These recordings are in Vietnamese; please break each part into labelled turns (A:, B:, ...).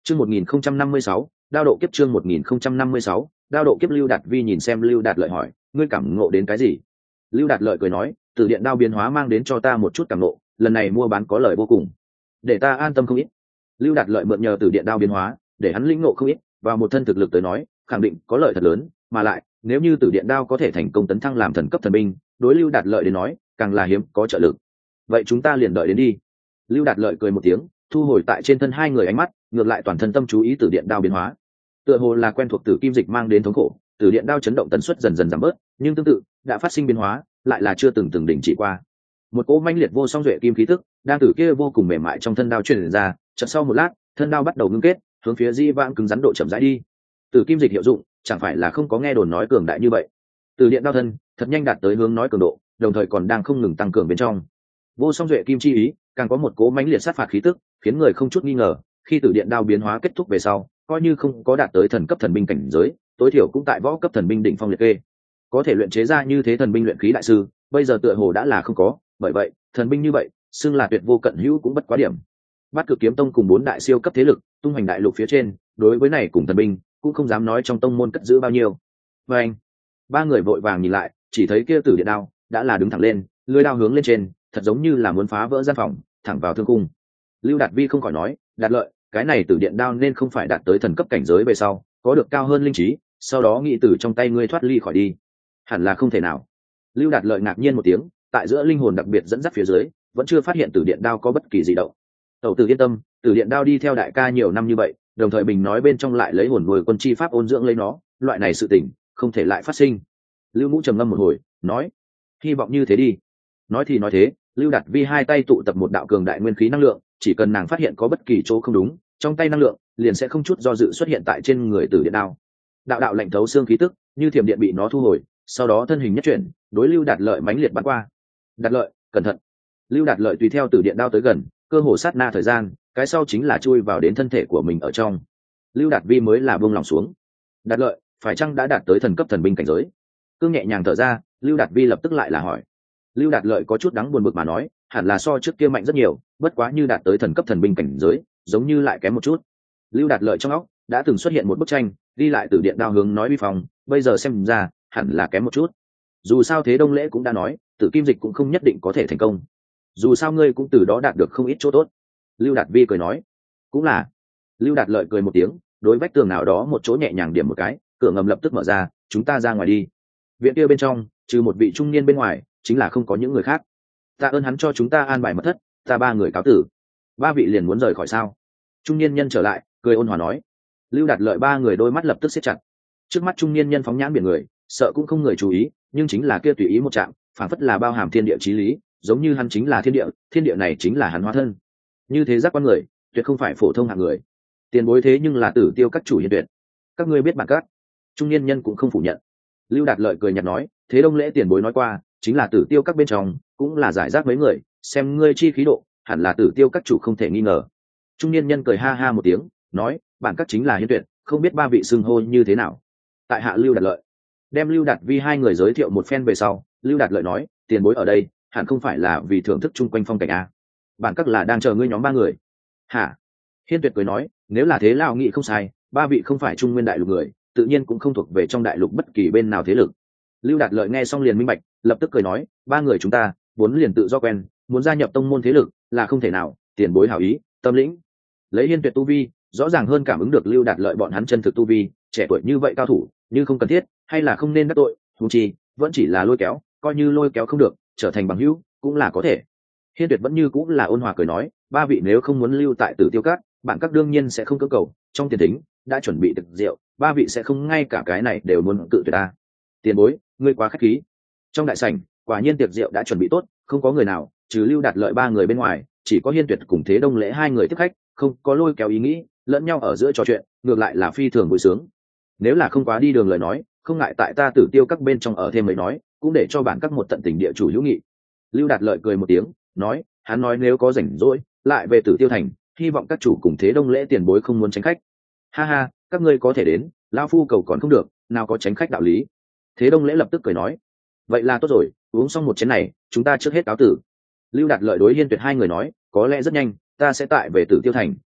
A: Chương 1056, đao độ kiếp. Chương 1056, đao độ kiếp. Lưu Đạt Vi nhìn xem Lưu Đạt Lợi hỏi, ngươi cảm ngộ đến cái gì? Lưu Đạt Lợi cười nói, Tử Điện đao biến hóa mang đến cho ta một chút cảm ngộ, lần này mua bán có lợi vô cùng, để ta an tâm không ít. Lưu Đạt Lợi mượn nhờ Tử Điện đao biến hóa, để hắn lĩnh ngộ không ít, và một thân thực lực tới nói, khẳng định có lợi thật lớn, mà lại, nếu như Tử Điện đao có thể thành công tấn thăng làm thần cấp thần binh, đối Lưu Đạt Lợi đến nói, càng là hiếm có trợ lực. Vậy chúng ta liền đợi đến đi. Lưu Đạt Lợi cười một tiếng, thu hồi tại trên thân hai người ánh mắt, ngược lại toàn thân tâm chú ý Tử Điện đao biến hóa. Tựa hồ là quen thuộc Tử Kim Dịch mang đến thống khổ, Tử Điện đao chấn động tần suất dần dần giảm bớt, nhưng tương tự đã phát sinh biến hóa, lại là chưa từng đình chỉ qua. Một cỗ manh liệt vô song duệ kim khí tức đang từ kia vô cùng mềm mại trong thân đao truyền ra, chợt sau một lát, thân đao bắt đầu ngưng kết, hướng phía di vãng cứng rắn độ chậm rãi đi. Tử Kim Dịch hiệu dụng, chẳng phải là không có nghe đồn nói cường đại như vậy. Tử Điện đao thân thật nhanh đạt tới hướng nói cường độ, đồng thời còn đang không ngừng tăng cường bên trong. Vô song duệ kim chi ý, càng có một cỗ mãnh liệt sát phạt khí tức, khiến người không chút nghi ngờ, khi Tử Điện đao biến hóa kết thúc về sau, coi như không có đạt tới thần cấp thần binh cảnh giới, tối thiểu cũng tại võ cấp thần binh đỉnh phong liệt kê. Có thể luyện chế ra như thế thần binh luyện khí đại sư, bây giờ tựa hồ đã là không có, bởi vậy, thần binh như vậy, xưng là tuyệt vô cận hữu cũng bất quá điểm. Bát Cực Kiếm Tông cùng 4 đại siêu cấp thế lực, tung hoành đại lục phía trên, đối với này cùng thần binh, cũng không dám nói trong tông môn cất giữ bao nhiêu. Và anh, ba người vội vàng nhìn lại, chỉ thấy kia Tử Điện đao đã là đứng thẳng lên, lưỡi đao hướng lên trên, thật giống như là muốn phá vỡ gian phòng, thẳng vào thương cung. Lưu Đạt Vi không khỏi nói, Đạt Lợi, cái này Tử Điện đao nên không phải đạt tới thần cấp cảnh giới về sau, có được cao hơn linh trí, sau đó nghĩ từ trong tay ngươi thoát ly khỏi đi. Hẳn là không thể nào. Lưu Đạt Lợi ngạc nhiên một tiếng, tại giữa linh hồn đặc biệt dẫn dắt phía dưới, vẫn chưa phát hiện Tử Điện đao có bất kỳ gì động. Tẩu tử yên tâm, Tử Điện đao đi theo đại ca nhiều năm như vậy, đồng thời bình nói bên trong lại lấy hồn nuôi quân chi pháp ôn dưỡng lấy nó, loại này sự tình không thể lại phát sinh. Lưu Mũ trầm ngâm một hồi, nói, hy vọng như thế đi. Nói thì nói thế, Lưu Đạt Vi hai tay tụ tập một đạo cường đại nguyên khí năng lượng, chỉ cần nàng phát hiện có bất kỳ chỗ không đúng, trong tay năng lượng liền sẽ không chút do dự xuất hiện tại trên người Tử Điện đao. Đạo lạnh thấu xương khí tức, như thiểm điện bị nó thu hồi, sau đó thân hình nhất chuyển, đối Lưu Đạt Lợi mãnh liệt bắn qua. Đạt Lợi, cẩn thận! Lưu Đạt Lợi tùy theo Tử Điện đao tới gần, cơ hồ sát na thời gian, cái sau chính là chui vào đến thân thể của mình ở trong. Lưu Đạt Vi mới là buông lòng xuống. Đạt Lợi, phải chăng đã đạt tới thần cấp thần binh cảnh giới? Cương nhẹ nhàng thở ra, Lưu Đạt Vi lập tức lại là hỏi. Lưu Đạt Lợi có chút đắng buồn bực mà nói, hẳn là so trước kia mạnh rất nhiều, bất quá như đạt tới thần cấp thần binh cảnh giới, giống như lại kém một chút. Lưu Đạt Lợi trong óc đã từng xuất hiện một bức tranh, ghi lại Tử Điện đao hướng nói uy phong, bây giờ xem ra, hẳn là kém một chút. Dù sao Thế Đông Lễ cũng đã nói, Tử Kim Dịch cũng không nhất định có thể thành công. Dù sao ngươi cũng từ đó đạt được không ít chỗ tốt. Lưu Đạt Vi cười nói, cũng là. Lưu Đạt Lợi cười một tiếng, đối vách tường nào đó một chỗ nhẹ nhàng điểm một cái, cửa ngầm lập tức mở ra, chúng ta ra ngoài đi. Viện kia bên trong, trừ một vị trung niên bên ngoài, chính là không có những người khác. Tạ ơn hắn cho chúng ta an bài mật thất, ta ba người cáo tử. Ba vị liền muốn rời khỏi sao? Trung niên nhân trở lại, cười ôn hòa nói. Lưu Đạt Lợi ba người đôi mắt lập tức siết chặt. Trước mắt trung niên nhân phóng nhãn biển người, sợ cũng không người chú ý, nhưng chính là kia tùy ý một chạm, phảng phất là bao hàm thiên địa chí lý, giống như hắn chính là thiên địa này chính là hắn hóa thân. Như thế giác quan người, tuyệt không phải phổ thông hạng người. Tiền bối thế nhưng là Tử Tiêu các chủ hiền tuyệt. Các ngươi biết bản các? Trung niên nhân cũng không phủ nhận. Lưu Đạt Lợi cười nhạt nói, Thế Đông Lễ tiền bối nói qua, chính là Tử Tiêu các bên trong, cũng là giải rác mấy người, xem ngươi chi khí độ, hẳn là Tử Tiêu các chủ không thể nghi ngờ. Trung niên nhân cười ha ha một tiếng, nói, bản các chính là hiền tuyệt, không biết ba vị xưng hô như thế nào. Tại hạ Lưu Đạt Lợi. Đem Lưu Đạt Vi hai người giới thiệu một phen về sau, Lưu Đạt Lợi nói, tiền bối ở đây, hẳn không phải là vì thưởng thức chung quanh phong cảnh a. Bản các là đang chờ ngươi nhóm ba người. Hả? Hiên Tuyệt cười nói, nếu là thế lao nghị không sai, ba vị không phải Trung Nguyên đại lục người, tự nhiên cũng không thuộc về trong đại lục bất kỳ bên nào thế lực. Lưu Đạt Lợi nghe xong liền minh bạch, lập tức cười nói, ba người chúng ta vốn liền tự do quen, muốn gia nhập tông môn thế lực là không thể nào, tiền bối hảo ý, tâm lĩnh. Lấy Hiên Tuyệt tu vi, rõ ràng hơn cảm ứng được Lưu Đạt Lợi bọn hắn chân thực tu vi, trẻ tuổi như vậy cao thủ, như không cần thiết, hay là không nên đắc tội, huống chi vẫn chỉ là lôi kéo, coi như lôi kéo không được, trở thành bằng hữu cũng là có thể. Hiên Tuyệt vẫn như cũng là ôn hòa cười nói, ba vị nếu không muốn lưu tại Tử Tiêu các, bạn các đương nhiên sẽ không cưỡng cầu, trong tiền thính đã chuẩn bị thực rượu, ba vị sẽ không ngay cả cái này đều muốn cự tuyệt ta. Tiền bối, ngươi quá khách khí. Trong đại sảnh, quả nhiên tiệc rượu đã chuẩn bị tốt, không có người nào, trừ Lưu Đạt Lợi ba người bên ngoài, chỉ có Hiên Tuyệt cùng Thế Đông Lễ hai người tiếp khách, không có lôi kéo ý nghĩ, lẫn nhau ở giữa trò chuyện, ngược lại là phi thường vui sướng. Nếu là không quá đi đường lời nói, không ngại tại ta Tử Tiêu các bên trong ở thêm mấy nói, cũng để cho bản các một tận tình địa chủ hữu nghị. Lưu Đạt Lợi cười một tiếng, nói, hắn nói nếu có rảnh rỗi, lại về Tử Tiêu thành, hy vọng các chủ cùng Thế Đông Lễ tiền bối không muốn tránh khách. Ha ha, các ngươi có thể đến, lão phu cầu còn không được, nào có tránh khách đạo lý. Thế Đông Lễ lập tức cười nói, vậy là tốt rồi, uống xong một chén này, chúng ta trước hết cáo tử. Lưu Đạt Lợi đối Hiên Tuyệt hai người nói, có lẽ rất nhanh, ta sẽ tại về Tử Tiêu thành,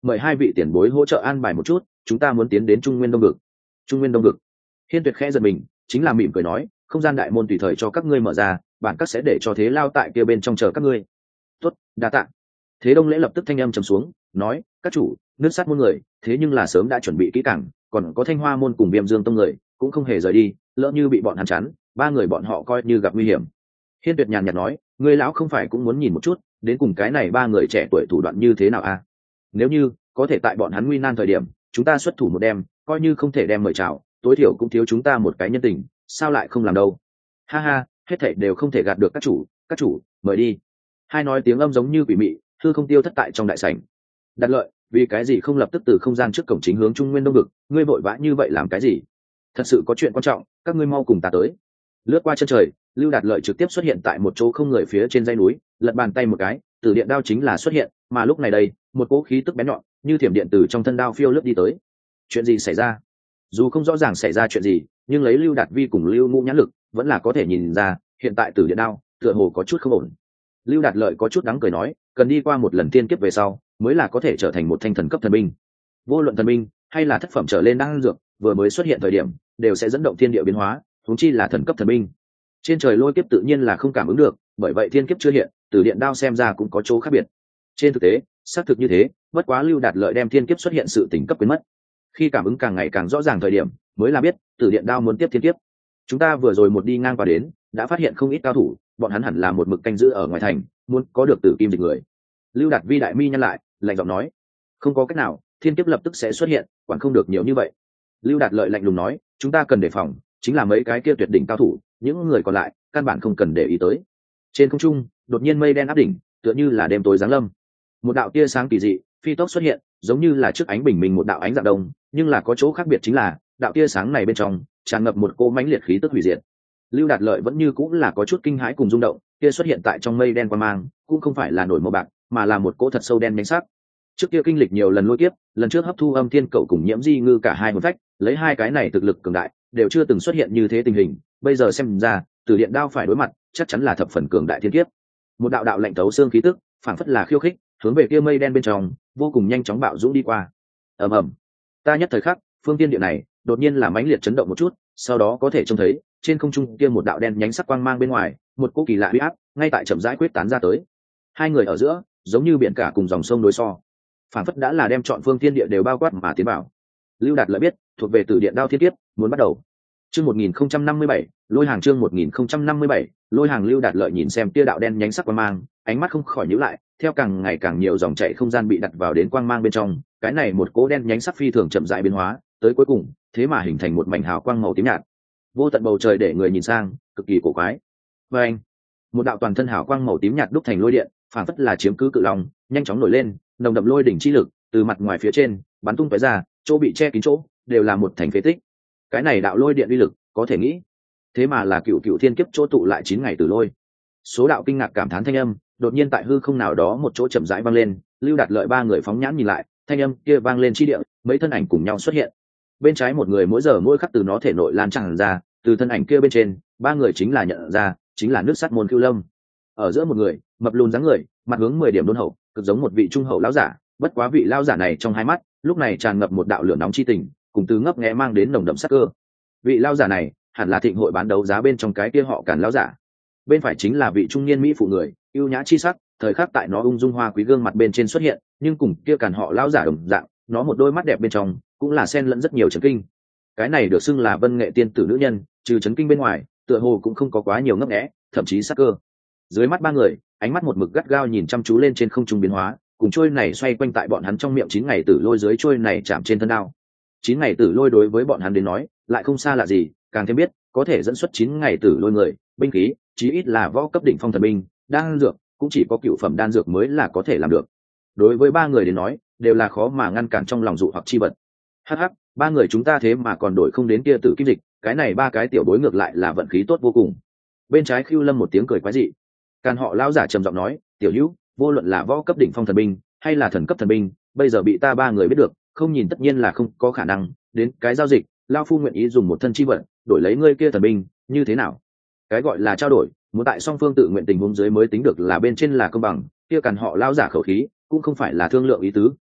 A: mời hai vị tiền bối hỗ trợ an bài một chút, chúng ta muốn tiến đến Trung Nguyên Đông Vực. Trung Nguyên Đông Vực. Hiên Tuyệt khẽ giật mình, chính là mỉm cười nói, không gian đại môn tùy thời cho các ngươi mở ra, bản các sẽ để cho Thế Lao tại kia bên trong chờ các ngươi. Tốt, đa tạ. Thế Đông Lễ lập tức thanh âm trầm xuống, nói, các chủ, nước sát môn người, thế nhưng là sớm đã chuẩn bị kỹ càng, còn có Thanh Hoa môn cùng Viêm Dương tông người, cũng không hề rời đi, lỡ như bị bọn hắn chắn, ba người bọn họ coi như gặp nguy hiểm. Hiên Tuyệt nhàn nhạt nói, ngươi lão không phải cũng muốn nhìn một chút, đến cùng cái này ba người trẻ tuổi thủ đoạn như thế nào à? Nếu như có thể tại bọn hắn nguy nan thời điểm, chúng ta xuất thủ một đêm, coi như không thể đem mời chào, tối thiểu cũng thiếu chúng ta một cái nhân tình, sao lại không làm đâu? Ha ha, hết thảy đều không thể gạt được các chủ, mời đi. Hai nói tiếng âm giống như quỷ mị, hư không tiêu thất tại trong đại sảnh. Đặt Lợi, vì cái gì không lập tức từ không gian trước cổng chính hướng Trung Nguyên Đông Vực, ngươi vội vã như vậy làm cái gì? Thật sự có chuyện quan trọng, các ngươi mau cùng ta tới. Lướt qua chân trời, Lưu Đạt Lợi trực tiếp xuất hiện tại một chỗ không người phía trên dãy núi, lật bàn tay một cái, Tử Điện đao chính là xuất hiện, mà lúc này đây, một cỗ khí tức bén nhọn, như thiểm điện từ trong thân đao phiêu lướt đi tới. Chuyện gì xảy ra? Dù không rõ ràng xảy ra chuyện gì, nhưng lấy Lưu Đạt Vi cùng Lưu Ngũ nhãn lực, vẫn là có thể nhìn ra, hiện tại Tử Điện đao tựa hồ có chút không ổn. Lưu Đạt Lợi có chút đắng cười nói, cần đi qua một lần tiên kiếp về sau, mới là có thể trở thành một thanh thần cấp thần binh. Vô luận thần binh hay là thất phẩm trở lên đang dược, vừa mới xuất hiện thời điểm, đều sẽ dẫn động thiên địa biến hóa, huống chi là thần cấp thần binh. Trên trời lôi kiếp tự nhiên là không cảm ứng được, bởi vậy thiên kiếp chưa hiện, Tử Điện đao xem ra cũng có chỗ khác biệt. Trên thực tế, xác thực như thế, bất quá Lưu Đạt Lợi đem thiên kiếp xuất hiện sự tỉnh cấp quên mất. Khi cảm ứng càng ngày càng rõ ràng thời điểm, mới là biết Tử Điện đao muốn tiếp thiên kiếp. Chúng ta vừa rồi một đi ngang qua đến, đã phát hiện không ít cao thủ, bọn hắn hẳn là một mực canh giữ ở ngoài thành, muốn có được Tử Kim Dịch người. Lưu Đạt Vi đại mi nhăn lại, lạnh giọng nói, không có cách nào, thiên kiếp lập tức sẽ xuất hiện, quản không được nhiều như vậy. Lưu Đạt Lợi lạnh lùng nói, chúng ta cần đề phòng, chính là mấy cái kia tuyệt đỉnh cao thủ, những người còn lại căn bản không cần để ý tới. Trên không trung đột nhiên mây đen áp đỉnh, tựa như là đêm tối giáng lâm. Một đạo tia sáng kỳ dị phi tốc xuất hiện, giống như là trước ánh bình minh một đạo ánh dạng đông, nhưng là có chỗ khác biệt chính là đạo tia sáng này bên trong tràn ngập một cỗ mãnh liệt khí tức hủy diệt. Lưu Đạt Lợi vẫn như cũng là có chút kinh hãi cùng rung động, kia xuất hiện tại trong mây đen qua mang, cũng không phải là nổi màu bạc, mà là một cỗ thật sâu đen nhánh sắc. Trước kia kinh lịch nhiều lần lôi kiếp, lần trước hấp thu âm thiên cậu cùng nhiễm di ngư cả hai hồn phách, lấy hai cái này thực lực cường đại, đều chưa từng xuất hiện như thế tình hình, bây giờ xem ra, Tử Điện đao phải đối mặt, chắc chắn là thập phần cường đại thiên kiếp. Một đạo đạo lạnh thấu xương khí tức, phảng phất là khiêu khích, hướng về kia mây đen bên trong, vô cùng nhanh chóng bạo dũng đi qua. Ầm ầm. Ta nhất thời khắc, phương tiên địa này, đột nhiên là mãnh liệt chấn động một chút, sau đó có thể trông thấy, trên không trung kia một đạo đen nhánh sắc quang mang bên ngoài, một cỗ kỳ lạ uy áp, ngay tại chậm rãi quyết tán ra tới. Hai người ở giữa, giống như biển cả cùng dòng sông đối so, phảng phất đã là đem chọn phương tiên địa đều bao quát mà tiến vào. Lưu Đạt Lợi biết, thuộc về Tử Điện đao thiên kiếp, muốn bắt đầu. Chương 1057, lôi hàng chương 1057, lôi hàng. Lưu Đạt Lợi nhìn xem tia đạo đen nhánh sắc quang mang, ánh mắt không khỏi nhíu lại, theo càng ngày càng nhiều dòng chảy không gian bị đặt vào đến quang mang bên trong, cái này một cỗ đen nhánh sắc phi thường chậm rãi biến hóa, tới cuối cùng, thế mà hình thành một mảnh hào quang màu tím nhạt. Vô tận bầu trời để người nhìn sang, cực kỳ cổ quái. Và anh, một đạo toàn thân hào quang màu tím nhạt đúc thành lôi điện, phản phất là chiếm cứ cự long, nhanh chóng nổi lên, nồng đậm lôi đỉnh chi lực, từ mặt ngoài phía trên, bắn tung tóe ra, chỗ bị che kín chỗ, đều là một thành phế tích. Cái này đạo lôi điện uy lực, có thể nghĩ, thế mà là cựu thiên kiếp chỗ tụ lại 9 ngày tử lôi. Số đạo kinh ngạc cảm thán thanh âm, đột nhiên tại hư không nào đó một chỗ chậm rãi vang lên, Lưu Đạt Lợi ba người phóng nhãn nhìn lại, thanh âm kia vang lên chi địa, mấy thân ảnh cùng nhau xuất hiện. Bên trái một người mỗi giờ mỗi khắc từ nó thể nội lan tràn ra, từ thân ảnh kia bên trên, ba người chính là nhận ra, chính là nước sắt môn Cưu Lâm. Ở giữa một người, mập lùn dáng người, mặt hướng 10 điểm đôn hậu, cực giống một vị trung hậu lão giả, bất quá vị lão giả này trong hai mắt, lúc này tràn ngập một đạo lửa nóng chi tình, cùng từ ngấp nghé mang đến nồng đậm sắc cơ. Vị lão giả này, hẳn là thịnh hội bán đấu giá bên trong cái kia họ Càn lão giả. Bên phải chính là vị trung niên mỹ phụ người, ưu nhã chi sắc, thời khắc tại nó ung dung hoa quý gương mặt bên trên xuất hiện, nhưng cùng kia Càn họ lão giả đồng dạng, nó một đôi mắt đẹp bên trong cũng là xen lẫn rất nhiều chấn kinh. Cái này được xưng là Vân Nghệ tiên tử nữ nhân, trừ chấn kinh bên ngoài, tựa hồ cũng không có quá nhiều ngấp nghé, thậm chí sắc cơ. Dưới mắt ba người, ánh mắt một mực gắt gao nhìn chăm chú lên trên không trung biến hóa, cùng trôi này xoay quanh tại bọn hắn trong miệng 9 ngày tử lôi dưới trôi này chạm trên thân đao. 9 ngày tử lôi đối với bọn hắn đến nói, lại không xa lạ gì, càng thêm biết, có thể dẫn xuất 9 ngày tử lôi người, binh khí, chí ít là võ cấp đỉnh phong thần binh, đan dược, cũng chỉ có cựu phẩm đan dược mới là có thể làm được. Đối với ba người đến nói, đều là khó mà ngăn cản trong lòng dụ hoặc chi vật. Hắc hắc, ba người chúng ta thế mà còn đổi không đến kia tử kim dịch, cái này ba cái tiểu bối ngược lại là vận khí tốt vô cùng. Bên trái Khưu Lâm một tiếng cười quái dị. Càn họ lão giả trầm giọng nói, tiểu hữu, vô luận là võ cấp đỉnh phong thần binh hay là thần cấp thần binh, bây giờ bị ta ba người biết được, không nhìn tất nhiên là không có khả năng, đến cái giao dịch, lão phu nguyện ý dùng một thân chi vật đổi lấy ngươi kia thần binh, như thế nào? Cái gọi là trao đổi, muốn tại song phương tự nguyện tình huống dưới mới tính được là bên trên là công bằng, kia Càn họ lão giả khẩu khí, cũng không phải là thương lượng ý tứ,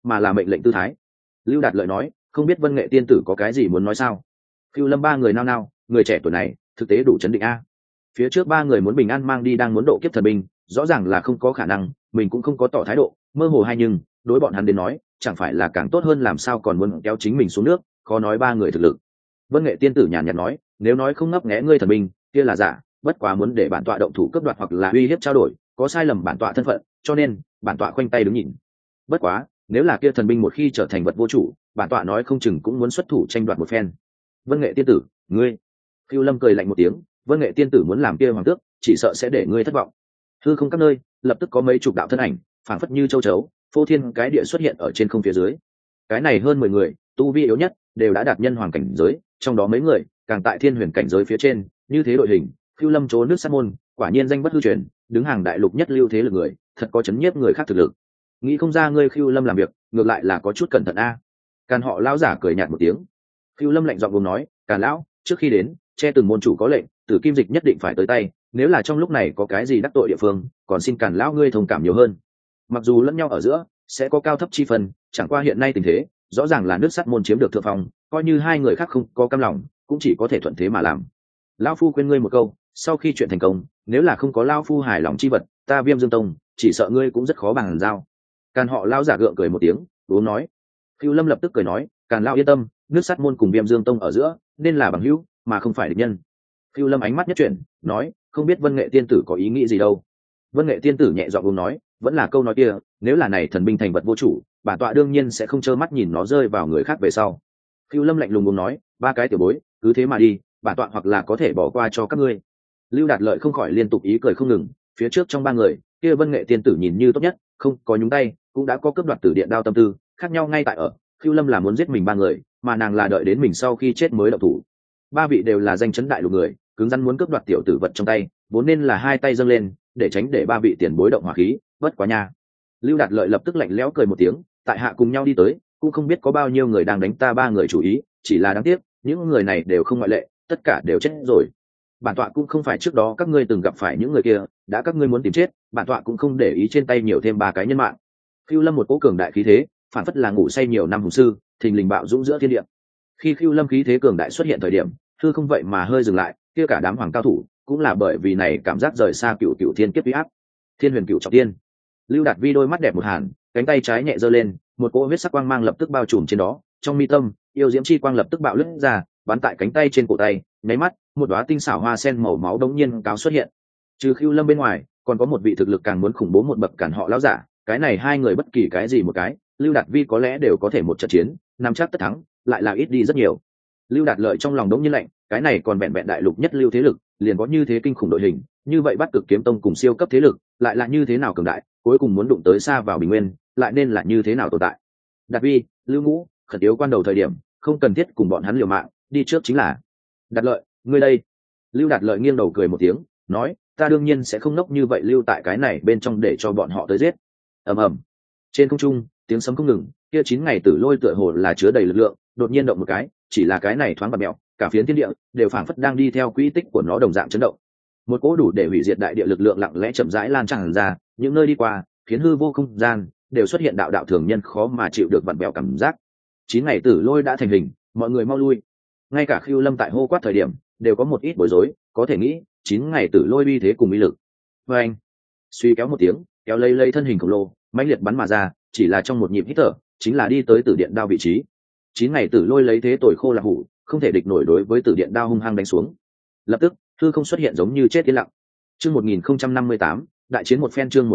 A: mà là mệnh lệnh tư thái. Lưu Đạt Lợi nói, không biết Vân Nghệ tiên tử có cái gì muốn nói sao? Phiêu Lâm ba người nao nao, người trẻ tuổi này thực tế đủ chấn định a. Phía trước ba người muốn bình an mang đi đang muốn độ kiếp thần binh, rõ ràng là không có khả năng, mình cũng không có tỏ thái độ, mơ hồ hay nhưng đối bọn hắn đến nói chẳng phải là càng tốt hơn, làm sao còn muốn kéo chính mình xuống nước, khó nói ba người thực lực. Vân Nghệ tiên tử nhàn nhạt nói, nếu nói không ngấp nghé ngươi thần binh kia là giả, bất quá muốn để bản tọa động thủ cướp đoạt hoặc là uy hiếp trao đổi, có sai lầm bản tọa thân phận, cho nên bản tọa khoanh tay đứng nhìn. Bất quá nếu là kia thần binh một khi trở thành vật vô chủ, bản tọa nói không chừng cũng muốn xuất thủ tranh đoạt một phen. Vân Nghệ tiên tử, ngươi. Phiêu Lâm cười lạnh một tiếng, Vân Nghệ tiên tử muốn làm kia hoàng tước, chỉ sợ sẽ để ngươi thất vọng. Hư không các nơi lập tức có mấy chục đạo thân ảnh phảng phất như châu chấu phô thiên cái địa xuất hiện ở trên không phía dưới. Cái này hơn 10 người tu vi yếu nhất đều đã đạt nhân hoàng cảnh giới, trong đó mấy người càng tại thiên huyền cảnh giới phía trên. Như thế đội hình, Phiêu Lâm trố nước sát môn, quả nhiên danh bất hư truyền, đứng hàng đại lục nhất lưu thế lực người, thật có chấn nhiếp người khác thực lực. Nghĩ không ra ngươi Phiêu Lâm làm việc ngược lại là có chút cẩn thận a. Càn họ lão giả cười nhạt một tiếng. Phiêu Lâm lạnh giọng buông nói, Càn lão, trước khi đến che từng môn chủ có lệnh, Tử Kim Dịch nhất định phải tới tay, nếu là trong lúc này có cái gì đắc tội địa phương, còn xin Càn lão ngươi thông cảm nhiều hơn. Mặc dù lẫn nhau ở giữa sẽ có cao thấp chi phân, chẳng qua hiện nay tình thế rõ ràng là nước sắt môn chiếm được thượng phong, coi như hai người khác không có cam lòng cũng chỉ có thể thuận thế mà làm. Lão phu khuyên ngươi một câu, sau khi chuyện thành công, nếu là không có lão phu hài lòng chi vật, ta Viêm Dương Tông chỉ sợ ngươi cũng rất khó bàn giao. Càn họ lão giả gượng cười một tiếng, uống nói. Phiêu Lâm lập tức cười nói, Càn lão yên tâm, nước sắt môn cùng Viêm Dương Tông ở giữa nên là bằng hữu mà không phải địch nhân. Phiêu Lâm ánh mắt nhất chuyển, nói, không biết Vân Nghệ tiên tử có ý nghĩ gì đâu. Vân Nghệ tiên tử nhẹ giọng uống nói, vẫn là câu nói kia, nếu là này thần binh thành vật vô chủ, bản tọa đương nhiên sẽ không trơ mắt nhìn nó rơi vào người khác về sau. Phiêu Lâm lạnh lùng uống nói, ba cái tiểu bối cứ thế mà đi, bản tọa hoặc là có thể bỏ qua cho các ngươi. Lưu Đạt Lợi không khỏi liên tục ý cười không ngừng, phía trước trong ba người kia Vân Nghệ tiên tử nhìn như tốt nhất, không có nhúng tay cũng đã có cướp đoạt Tử Điện đao tâm tư, khác nhau ngay tại ở Phiêu Lâm là muốn giết mình ba người, mà nàng là đợi đến mình sau khi chết mới động thủ. Ba vị đều là danh chấn đại lục người, cứng rắn muốn cướp đoạt tiểu tử vật trong tay, vốn nên là hai tay dâng lên để tránh để ba vị tiền bối động hỏa khí, bất quá nha. Lưu Đạt Lợi lập tức lạnh lẽo cười một tiếng, tại hạ cùng nhau đi tới, cũng không biết có bao nhiêu người đang đánh ta ba người chủ ý, chỉ là đáng tiếc những người này đều không ngoại lệ, tất cả đều chết rồi. Bản tọa cũng không phải trước đó các ngươi từng gặp phải những người kia, đã các ngươi muốn tìm chết, bản tọa cũng không để ý trên tay nhiều thêm ba cái nhân mạng. Phiêu Lâm một cỗ cường đại khí thế, phản phất là ngủ say nhiều năm hùng sư, thình lình bạo dũng giữa thiên địa. Khi Phiêu Lâm khí thế cường đại xuất hiện thời điểm, hư không vậy mà hơi dừng lại, kia cả đám hoàng cao thủ cũng là bởi vì này cảm giác rời xa cựu cựu thiên kiếp uy áp. Thiên huyền cựu trọng tiên. Lưu Đạt Vi đôi mắt đẹp một hàn, cánh tay trái nhẹ giơ lên, một cỗ huyết sắc quang mang lập tức bao trùm trên đó, trong mi tâm yêu diễm chi quang lập tức bạo lướt ra, bắn tại cánh tay trên cổ tay, nháy mắt một đóa tinh xảo hoa sen màu máu đống nhiên cáo xuất hiện. Trừ Khưu Lâm bên ngoài, còn có một vị thực lực càng muốn khủng bố một bậc Càn họ lão giả, cái này hai người bất kỳ cái gì một cái, Lưu Đạt Vi có lẽ đều có thể một trận chiến nắm chắc tất thắng, lại là ít đi rất nhiều. Lưu Đạt Lợi trong lòng đống nhiên lạnh, cái này còn vẹn vẹn đại lục nhất lưu thế lực, liền có như thế kinh khủng đội hình, như vậy Bắc Cực Kiếm Tông cùng siêu cấp thế lực, lại là như thế nào cường đại, cuối cùng muốn đụng tới xa vào bình nguyên, lại nên là như thế nào tồn tại. Đạt Vi, Lưu Ngũ, khẩn yếu quan đầu thời điểm, không cần thiết cùng bọn hắn liều mạng, đi trước chính là. Đạt Lợi, ngươi đây. Lưu Đạt Lợi nghiêng đầu cười một tiếng, nói, ta đương nhiên sẽ không nốc như vậy lưu tại cái này bên trong để cho bọn họ tới giết. Ầm ầm. Trên không trung, tiếng sấm không ngừng, kia 9 ngày tử lôi tựa hồ là chứa đầy lực lượng, đột nhiên động một cái, chỉ là cái này thoáng bạt mèo, cả phiến thiên địa đều phảng phất đang đi theo quỹ tích của nó đồng dạng chấn động. Một cỗ đủ để hủy diệt đại địa lực lượng lặng lẽ chậm rãi lan tràn ra, những nơi đi qua, khiến hư vô không gian đều xuất hiện đạo đạo thường nhân khó mà chịu được vặn bèo cảm giác. 9 ngày tử lôi đã thành hình, mọi người mau lui. Ngay cả Khưu Lâm tại hô quát thời điểm, đều có một ít bối rối, có thể nghĩ 9 ngày tử lôi uy thế cùng uy lực. Và anh suy kéo một tiếng, kéo lấy thân hình khổng lồ, mãnh liệt bắn mà ra, chỉ là trong một nhịp hít thở, chính là đi tới Tử Điện đao vị trí. 9 ngày tử lôi lấy thế tồi khô là hủ, không thể địch nổi đối với Tử Điện đao hung hăng đánh xuống. Lập tức, hư không xuất hiện giống như chết yên lặng. Chương 1058, đại chiến một phen. Chương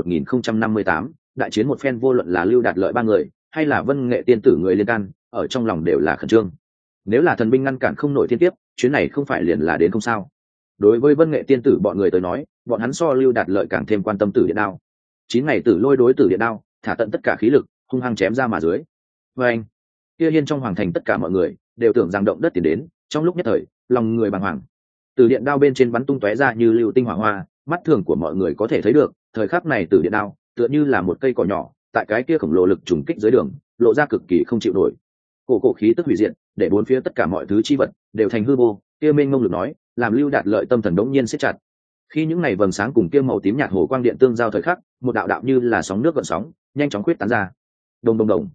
A: 1058, đại chiến một phen. Vô luận là Lưu Đạt Lợi ba người, hay là Vân Nghệ tiên tử người liên can, ở trong lòng đều là khẩn trương. Nếu là thần binh ngăn cản không nổi thiên tiếp, chuyến này không phải liền là đến không sao. Đối với Vân Nghệ tiên tử bọn người tới nói, bọn hắn so Lưu Đạt Lợi càng thêm quan tâm Tử Điện đao. 9 ngày tử lôi đối Tử Điện đao, thả tận tất cả khí lực, hung hăng chém ra mà dưới. Và anh, kia hiên trong hoàng thành tất cả mọi người đều tưởng rằng động đất tiến đến, trong lúc nhất thời, lòng người bàng hoàng. Tử Điện đao bên trên bắn tung tóe ra như lưu tinh hỏa hoa, mắt thường của mọi người có thể thấy được, thời khắc này Tử Điện đao tựa như là một cây cỏ nhỏ, tại cái kia khổng lồ lực trùng kích dưới đường, lộ ra cực kỳ không chịu nổi. Cổ khí tức hủy diệt, để bốn phía tất cả mọi thứ chi vật đều thành hư vô, kia mênh mông lực nói, làm Lưu Đạt Lợi tâm thần đống nhiên siết chặt. Khi những này vầng sáng cùng kia màu tím nhạt hồ quang điện tương giao thời khắc, một đạo đạo như là sóng nước gợn sóng, nhanh chóng khuyết tán ra. Đồng đồng đồng.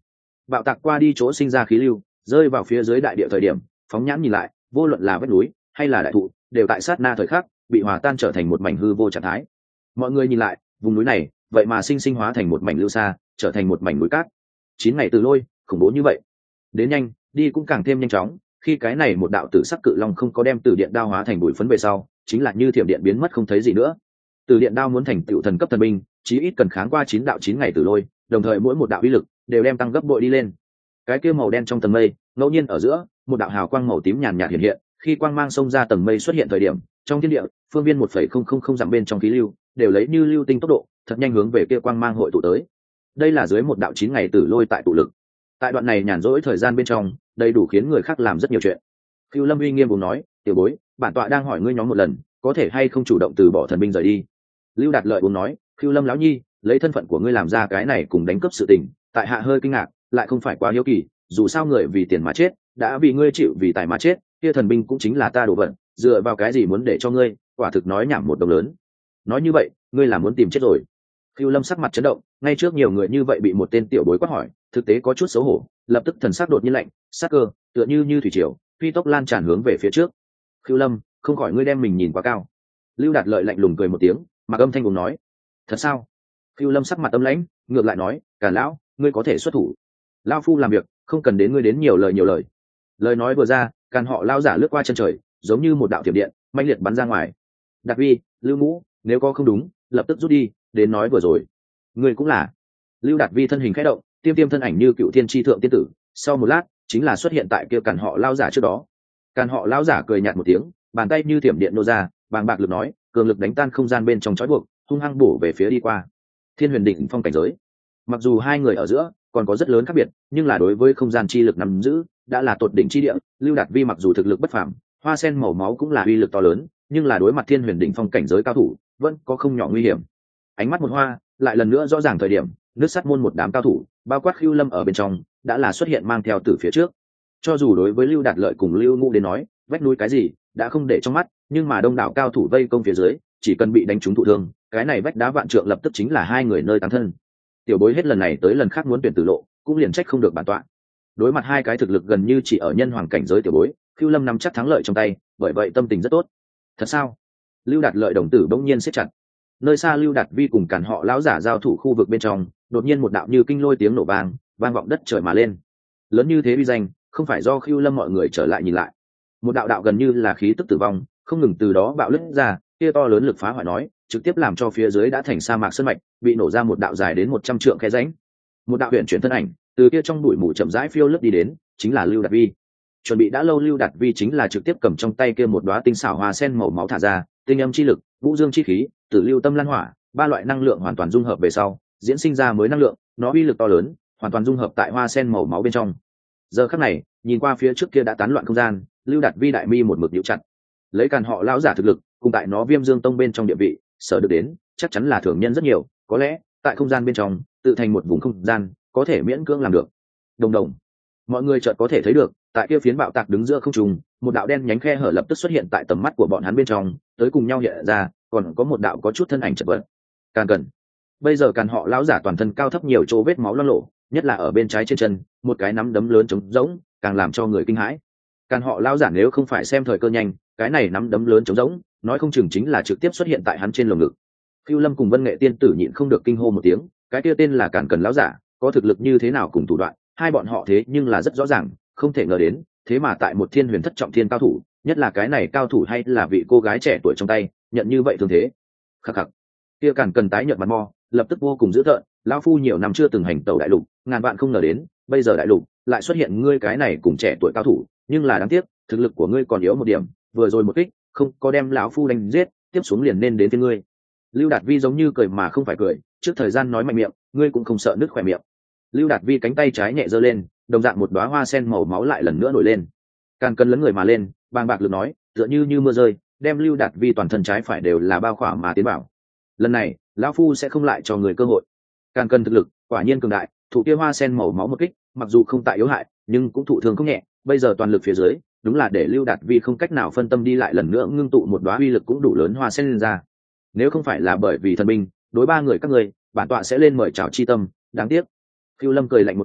A: bạo tạc qua đi chỗ sinh ra khí lưu rơi vào phía dưới đại địa thời điểm, phóng nhãn nhìn lại, vô luận là vách núi hay là đại thụ đều tại sát na thời khắc bị hòa tan trở thành một mảnh hư vô trạng thái. Mọi người nhìn lại, vùng núi này vậy mà sinh hóa thành một mảnh lưu xa, trở thành một mảnh núi cát. 9 ngày từ lôi, khủng bố như vậy. Đến nhanh, đi cũng càng thêm nhanh chóng, khi cái này một đạo tử sắc cự long không có đem tử điện đao hóa thành bụi phấn về sau, chính là như thiểm điện biến mất không thấy gì nữa. Tử điện đao muốn thành tựu thần cấp thần binh, chí ít cần kháng qua 9 ngày từ lôi, đồng thời mỗi một đạo uy lực đều đem tăng gấp bội đi lên. Cái kia màu đen trong tầng mây, ngẫu nhiên ở giữa, một đạo hào quang màu tím nhàn nhạt hiện hiện, khi quang mang xông ra tầng mây xuất hiện thời điểm, trong thiên địa, phương viên 1,000 dặm bên trong khí lưu, đều lấy như lưu tinh tốc độ, thật nhanh hướng về kia quang mang hội tụ tới. Đây là dưới một đạo 9 ngày tử lôi tại tụ lực. Tại đoạn này nhàn rỗi thời gian bên trong, đầy đủ khiến người khác làm rất nhiều chuyện. Phiêu Lâm uy nghiêm cùng nói, tiểu bối, bản tọa đang hỏi ngươi nhóm một lần, có thể hay không chủ động từ bỏ thần binh rời đi. Lưu Đạt Lợi uống nói, Phiêu Lâm lão nhi, lấy thân phận của ngươi làm ra cái này cùng đánh cướp sự tình, tại hạ hơi kinh ngạc, lại không phải quá hiếu kỳ, dù sao người vì tiền mà chết, đã vì ngươi chịu vì tài mà chết, kia thần binh cũng chính là ta đồ vật, dựa vào cái gì muốn để cho ngươi, quả thực nói nhảm một đồng lớn. Nói như vậy, ngươi là muốn tìm chết rồi. Phiêu Lâm sắc mặt chấn động, ngay trước nhiều người như vậy bị một tên tiểu bối quát hỏi, thực tế có chút xấu hổ, lập tức thần sắc đột nhiên lạnh, sắc cơ tựa như thủy triều, phi tốc lan tràn hướng về phía trước. Phiêu Lâm, không khỏi ngươi đem mình nhìn quá cao. Lưu Đạt Lợi lạnh lùng cười một tiếng, mặc âm thanh cùng nói, thật sao? Phiêu Lâm sắc mặt âm lãnh, ngược lại nói, Càn lão, ngươi có thể xuất thủ. Lão phu làm việc, không cần đến ngươi đến nhiều lời. Lời nói vừa ra, Càn họ lao giả lướt qua chân trời, giống như một đạo thiểm điện, mãnh liệt bắn ra ngoài. Đạt Vi, Lưu Ngũ, nếu có không đúng, lập tức rút đi, đến nói vừa rồi. Ngươi cũng là. Lưu Đạt Vi thân hình khẽ động, tiêm thân ảnh như cựu thiên tri thượng tiên tử, sau một lát, chính là xuất hiện tại kia Càn họ lao giả trước đó. Càn họ lao giả cười nhạt một tiếng, bàn tay như thiểm điện nô ra, bàng bạc lực nói, cường lực đánh tan không gian bên trong trói buộc, hung hăng bổ về phía đi qua. Thiên Huyền Định Phong cảnh giới. Mặc dù hai người ở giữa còn có rất lớn khác biệt, nhưng là đối với không gian chi lực nắm giữ, đã là tột đỉnh chi địa. Lưu Đạt Vi mặc dù thực lực bất phàm, hoa sen màu máu cũng là uy lực to lớn, nhưng là đối mặt Thiên Huyền Định Phong cảnh giới cao thủ, vẫn có không nhỏ nguy hiểm. Ánh mắt một hoa, lại lần nữa rõ ràng thời điểm, nước sắt môn một đám cao thủ, bao quát Khưu Lâm ở bên trong, đã là xuất hiện mang theo từ phía trước. Cho dù đối với Lưu Đạt Lợi cùng Lưu Ngũ đến nói, vách núi cái gì đã không để trong mắt, nhưng mà đông đảo cao thủ vây công phía dưới, chỉ cần bị đánh trúng thụ thương, cái này vách đá vạn trượng lập tức chính là hai người nơi tán thân. Tiểu bối hết lần này tới lần khác muốn tuyển tử lộ, cũng liền trách không được bản tọa. Đối mặt hai cái thực lực gần như chỉ ở nhân hoàng cảnh giới tiểu bối, Khưu Lâm nắm chắc thắng lợi trong tay, bởi vậy tâm tình rất tốt. Thật sao? Lưu Đạt Lợi đồng tử bỗng nhiên siết chặt. Nơi xa Lưu Đạt Vi cùng Càn họ lão giả giao thủ khu vực bên trong, đột nhiên một đạo như kinh lôi tiếng nổ vang, vang vọng đất trời mà lên. Lớn như thế uy danh, không phải do Khưu Lâm mọi người trở lại nhìn lại. Một đạo đạo gần như là khí tức tử vong, không ngừng từ đó bạo lướt ra, kia to lớn lực phá hoại nói, trực tiếp làm cho phía dưới đã thành sa mạc sơn mạch, bị nổ ra một đạo dài đến 100 trượng khe rãnh. Một đạo huyền chuyển thân ảnh, từ kia trong bụi mù chậm rãi phiêu lướt đi đến, chính là Lưu Đạt Vi. Chuẩn bị đã lâu Lưu Đạt Vi chính là trực tiếp cầm trong tay kia một đóa tinh xảo hoa sen màu máu thả ra, tinh âm chi lực, vũ dương chi khí, tử lưu tâm lan hỏa, ba loại năng lượng hoàn toàn dung hợp về sau, diễn sinh ra mới năng lượng, nó uy lực to lớn, hoàn toàn dung hợp tại hoa sen màu máu bên trong. Giờ khắc này, nhìn qua phía trước kia đã tán loạn không gian, Lưu Đạt Vi đại mi một mực nhíu chặt. Lấy Càn họ lão giả thực lực, cùng tại nó Viêm Dương Tông bên trong địa vị, sở được đến, chắc chắn là thường nhân rất nhiều, có lẽ tại không gian bên trong, tự thành một vùng không gian, có thể miễn cưỡng làm được. Đồng đồng, mọi người chợt có thể thấy được, tại kia phiến bạo tạc đứng giữa không trung, một đạo đen nhánh khe hở lập tức xuất hiện tại tầm mắt của bọn hắn bên trong, tới cùng nhau hiện ra, còn có một đạo có chút thân ảnh chật vật. Càn Cẩn. Bây giờ Càn họ lão giả toàn thân cao thấp nhiều chỗ vết máu loang lổ, nhất là ở bên trái trên chân, một cái nắm đấm lớn trống rỗng, càng làm cho người kinh hãi. Càn họ lão giả nếu không phải xem thời cơ nhanh, cái này nắm đấm lớn trống rỗng, nói không chừng chính là trực tiếp xuất hiện tại hắn trên lồng ngực. Khưu Lâm cùng Vân Nghệ tiên tử nhịn không được kinh hô một tiếng, cái kia tên là Càn Cẩn lão giả, có thực lực như thế nào cùng thủ đoạn, hai bọn họ thế nhưng là rất rõ ràng, không thể ngờ đến, thế mà tại một thiên huyền thất trọng thiên cao thủ, nhất là cái này cao thủ hay là vị cô gái trẻ tuổi trong tay, nhận như vậy thường thế. Khắc khắc. Kia Càn Cẩn tái nhợt mặt mo, lập tức vô cùng dữ tợn, lão phu nhiều năm chưa từng hành tẩu đại lục, ngàn vạn không ngờ đến, bây giờ đại lục lại xuất hiện ngươi cái này cùng trẻ tuổi cao thủ, nhưng là đáng tiếc, thực lực của ngươi còn yếu một điểm, vừa rồi một kích, không có đem lão phu đánh giết, tiếp xuống liền nên đến với ngươi. Lưu Đạt Vi giống như cười mà không phải cười, trước thời gian nói mạnh miệng, ngươi cũng không sợ nứt khỏe miệng. Lưu Đạt Vi cánh tay trái nhẹ giơ lên, đồng dạng một đóa hoa sen màu máu lại lần nữa nổi lên. Càn Cẩn lấn người mà lên, bàng bạc lực nói, tựa như mưa rơi, đem Lưu Đạt Vi toàn thân trái phải đều là bao khỏa mà tiến bảo. Lần này, lão phu sẽ không lại cho người cơ hội. Càn Cẩn thực lực quả nhiên cường đại, thủ kia hoa sen màu máu một kích, mặc dù không tại yếu hại, nhưng cũng thụ thương không nhẹ, bây giờ toàn lực phía dưới, đúng là để Lưu Đạt Vi không cách nào phân tâm đi lại lần nữa ngưng tụ một đóa uy lực cũng đủ lớn hoa sen lên ra. Nếu không phải là bởi vì thần binh, đối ba người các ngươi, bản tọa sẽ lên mời chào chi tâm, đáng tiếc. Khưu Lâm cười lạnh một tiếng,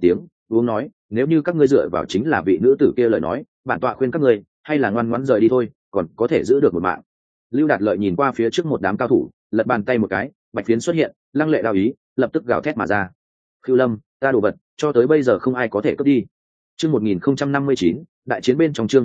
A: uống nói, nếu như các ngươi dựa vào chính là vị nữ tử kia lời nói, bản tọa khuyên các ngươi hay là ngoan ngoãn rời đi thôi, còn có thể giữ được một mạng. Lưu Đạt Lợi nhìn qua phía trước một đám cao thủ, lật bàn tay một cái, bạch phiến xuất hiện, lăng lệ đao ý lập tức gào thét mà ra. Khưu Lâm, ta đồ vật cho tới bây giờ không ai có thể cướp đi. Chương 1059, đại chiến bên trong chương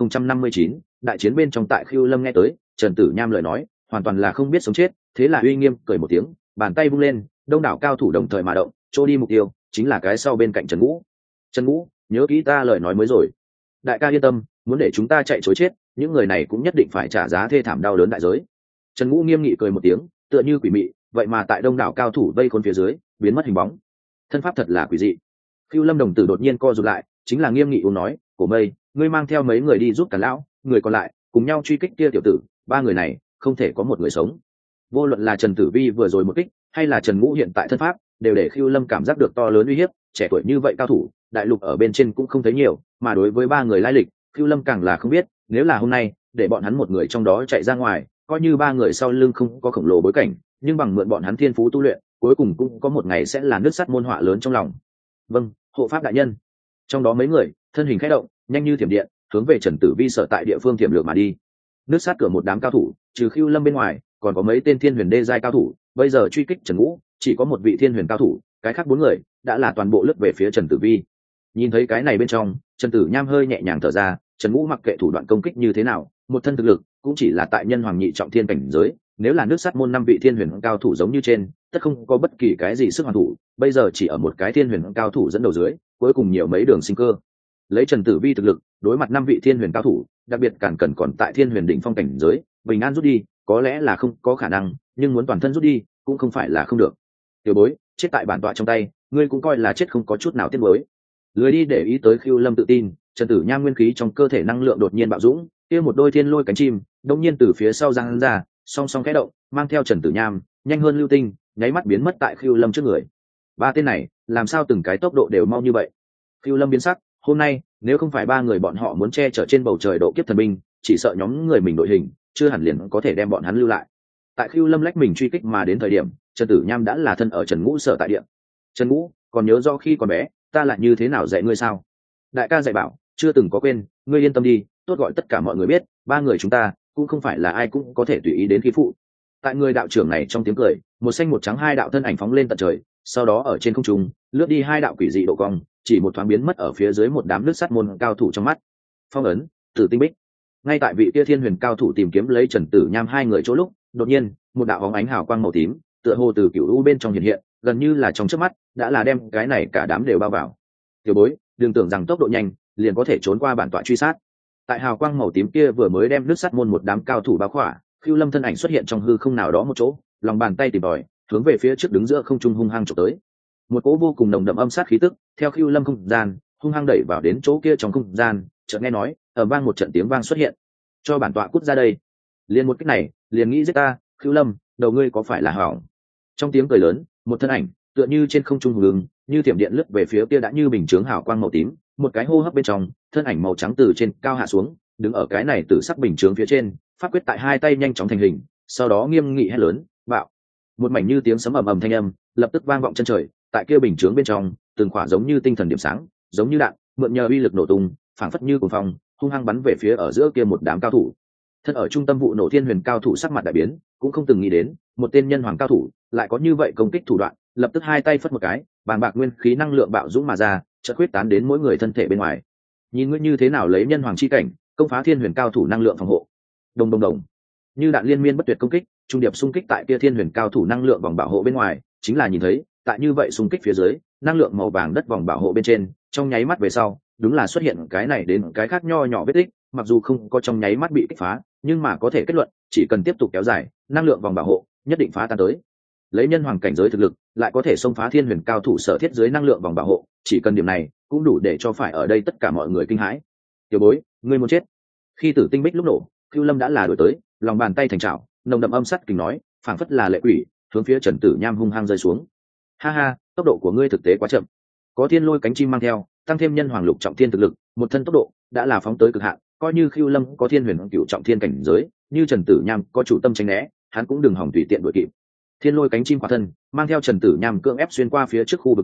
A: 1059, đại chiến bên trong tại Khưu Lâm nghe tới, Trần Tử Nham lời nói, hoàn toàn là không biết sống chết, thế là uy nghiêm cười một tiếng, bàn tay vung lên, đông đảo cao thủ đồng thời mà động, trô đi mục tiêu chính là cái sau bên cạnh Trần Ngũ. Trần Ngũ, nhớ kỹ ta lời nói mới rồi. Đại ca yên tâm, muốn để chúng ta chạy trối chết, những người này cũng nhất định phải trả giá thê thảm đau đớn đại giới. Trần Ngũ nghiêm nghị cười một tiếng, tựa như quỷ mị, vậy mà tại đông đảo cao thủ vây khốn phía dưới, biến mất hình bóng. Thân pháp thật là quỷ dị. Khưu Lâm đồng tử đột nhiên co rụt lại, chính là nghiêm nghị uống nói, "Cổ Mây, ngươi mang theo mấy người đi giúp cả lão, người còn lại cùng nhau truy kích kia tiểu tử, ba người này không thể có một người sống." Vô luận là Trần Tử Vi vừa rồi một kích, hay là Trần Ngũ hiện tại thân pháp, đều để Khưu Lâm cảm giác được to lớn uy hiếp, trẻ tuổi như vậy cao thủ, đại lục ở bên trên cũng không thấy nhiều, mà đối với ba người lai lịch, Khưu Lâm càng là không biết, nếu là hôm nay, để bọn hắn một người trong đó chạy ra ngoài, coi như ba người sau lưng không có khổng lồ bối cảnh, nhưng bằng mượn bọn hắn thiên phú tu luyện, cuối cùng cũng có một ngày sẽ là nước sắt môn họa lớn trong lòng. Vâng, hộ pháp đại nhân. Trong đó mấy người, thân hình khẽ động, nhanh như thiểm điện, hướng về Trần Tử Vi sở tại địa phương thiểm lược mà đi. Nước sát cửa một đám cao thủ, trừ Khưu Lâm bên ngoài, còn có mấy tên thiên huyền đê giai cao thủ, bây giờ truy kích Trần Ngũ, chỉ có một vị thiên huyền cao thủ, cái khác bốn người đã là toàn bộ lướt về phía Trần Tử Vi. Nhìn thấy cái này bên trong, Trần Tử Nham hơi nhẹ nhàng thở ra, Trần Ngũ mặc kệ thủ đoạn công kích như thế nào, một thân thực lực cũng chỉ là tại nhân hoàng nhị trọng thiên cảnh giới, nếu là nước sắt môn năm vị thiên huyền cao thủ giống như trên, tất không có bất kỳ cái gì sức hoàn thủ, bây giờ chỉ ở một cái thiên huyền cao thủ dẫn đầu dưới, cuối cùng nhiều mấy đường sinh cơ. Lấy Trần Tử Vi thực lực, đối mặt năm vị thiên huyền cao thủ, đặc biệt càn cần còn tại thiên huyền đỉnh phong cảnh giới, bình an rút đi, có lẽ là không có khả năng, nhưng muốn toàn thân rút đi, cũng không phải là không được. Tiểu bối, chết tại bản tọa trong tay, ngươi cũng coi là chết không có chút nào tiếc nuối. Lười đi để ý tới Khưu Lâm tự tin, Trần Tử Nham nguyên khí trong cơ thể năng lượng đột nhiên bạo dũng, kia một đôi thiên lôi cánh chim, đột nhiên từ phía sau giăng ra, song song khẽ động, mang theo Trần Tử Nham, nhanh hơn lưu tinh, nháy mắt biến mất tại Khưu Lâm trước người. Ba tên này, làm sao từng cái tốc độ đều mau như vậy? Khưu Lâm biến sắc, hôm nay, nếu không phải ba người bọn họ muốn che chở trên bầu trời độ kiếp thần binh, chỉ sợ nhóm người mình đội hình, chưa hẳn liền có thể đem bọn hắn lưu lại. Tại Khưu Lâm lách mình truy kích mà đến thời điểm, Trần Tử Nham đã là thân ở Trần Ngũ sở tại địa. Trần Ngũ, còn nhớ rõ khi còn bé, ta lại như thế nào dạy ngươi sao? Đại ca dạy bảo, chưa từng có quên, ngươi yên tâm đi, tốt gọi tất cả mọi người biết, ba người chúng ta cũng không phải là ai cũng có thể tùy ý đến khi phụ. Tại người đạo trưởng này trong tiếng cười, một xanh một trắng hai đạo thân ảnh phóng lên tận trời, sau đó ở trên không trung lướt đi hai đạo quỷ dị độ cong, chỉ một thoáng biến mất ở phía dưới một đám nước sắt môn cao thủ trong mắt. Phong ấn, Tử Tinh Bích. Ngay tại vị kia thiên huyền cao thủ tìm kiếm lấy Trần Tử Nham hai người chỗ lúc, đột nhiên một đạo bóng ánh hào quang màu tím, tựa hồ từ cửu u bên trong hiện hiện, gần như là trong chớp mắt đã là đem cái này cả đám đều bao vào. Tiểu bối, đừng tưởng rằng tốc độ nhanh liền có thể trốn qua bản tọa truy sát. Tại hào quang màu tím kia vừa mới đem nước sắt môn một đám cao thủ bao khỏa, Khưu Lâm thân ảnh xuất hiện trong hư không nào đó một chỗ, lòng bàn tay tìm tòi, hướng về phía trước đứng giữa không trung hung hăng chụp tới. Một cỗ vô cùng nồng đậm âm sát khí tức, theo Khưu Lâm không gian, hung hăng đẩy vào đến chỗ kia trong không gian, chợt nghe nói, ở vang một trận tiếng vang xuất hiện. Cho bản tọa cút ra đây. Liền một cái này, liền nghĩ giết ta, Khưu Lâm, đầu ngươi có phải là hỏng? Trong tiếng cười lớn, một thân ảnh, tựa như trên không trung hùng như thiểm điện lướt về phía kia đã như bình chướng hào quang màu tím, một cái hô hấp bên trong, thân ảnh màu trắng từ trên cao hạ xuống, đứng ở cái này tử sắc bình chướng phía trên, pháp quyết tại hai tay nhanh chóng thành hình, sau đó nghiêm nghị hét lớn, bạo. Một mảnh như tiếng sấm ầm ầm thanh âm, lập tức vang vọng chân trời, tại kia bình chướng bên trong, từng khỏa giống như tinh thần điểm sáng, giống như đạn, mượn nhờ uy lực nổ tung, phảng phất như cuồng phong, hung hăng bắn về phía ở giữa kia một đám cao thủ. Thân ở trung tâm vụ nổ thiên huyền cao thủ sắc mặt đại biến, cũng không từng nghĩ đến, một tên nhân hoàng cao thủ lại có như vậy công kích thủ đoạn, lập tức hai tay phất một cái, bàng bạc nguyên khí năng lượng bạo dũng mà ra, chợt quyết tán đến mỗi người thân thể bên ngoài. Nhìn ngươi như thế nào lấy nhân hoàng chi cảnh, công phá thiên huyền cao thủ năng lượng phòng hộ. Đồng đồng đồng. Như đạn liên miên bất tuyệt công kích, trung điệp xung kích tại kia thiên huyền cao thủ năng lượng vòng bảo hộ bên ngoài, chính là nhìn thấy, tại như vậy xung kích phía dưới, năng lượng màu vàng đất vòng bảo hộ bên trên, trong nháy mắt về sau, đúng là xuất hiện cái này đến cái khác nho nhỏ vết tích, mặc dù không có trong nháy mắt bị kích phá, nhưng mà có thể kết luận, chỉ cần tiếp tục kéo dài, năng lượng vòng bảo hộ nhất định phá tan tới. Lấy nhân hoàng cảnh giới thực lực, lại có thể xông phá thiên huyền cao thủ sở thiết dưới năng lượng vòng bảo hộ, chỉ cần điểm này, cũng đủ để cho phải ở đây tất cả mọi người kinh hãi. Tiểu bối, ngươi muốn chết. Khi Tử Tinh Bích lúc nổ, Cưu Lâm đã là đuổi tới, lòng bàn tay thành trảo, nồng đậm âm sắt kình nói, phảng phất là lệ quỷ, hướng phía Trần Tử Nham hung hăng rơi xuống. Ha ha, tốc độ của ngươi thực tế quá chậm. Có thiên lôi cánh chim mang theo, tăng thêm nhân hoàng lục trọng thiên thực lực, một thân tốc độ đã là phóng tới cực hạn, coi như Cưu Lâm có thiên huyền cửu trọng thiên cảnh giới, như Trần Tử Nham có chủ tâm tránh né, hắn cũng đừng hòng tùy tiện đuổi kịp. Thiên lôi cánh chim khỏa thân, mang theo Trần Tử Nham cưỡng ép xuyên qua phía trước khu vực nổ,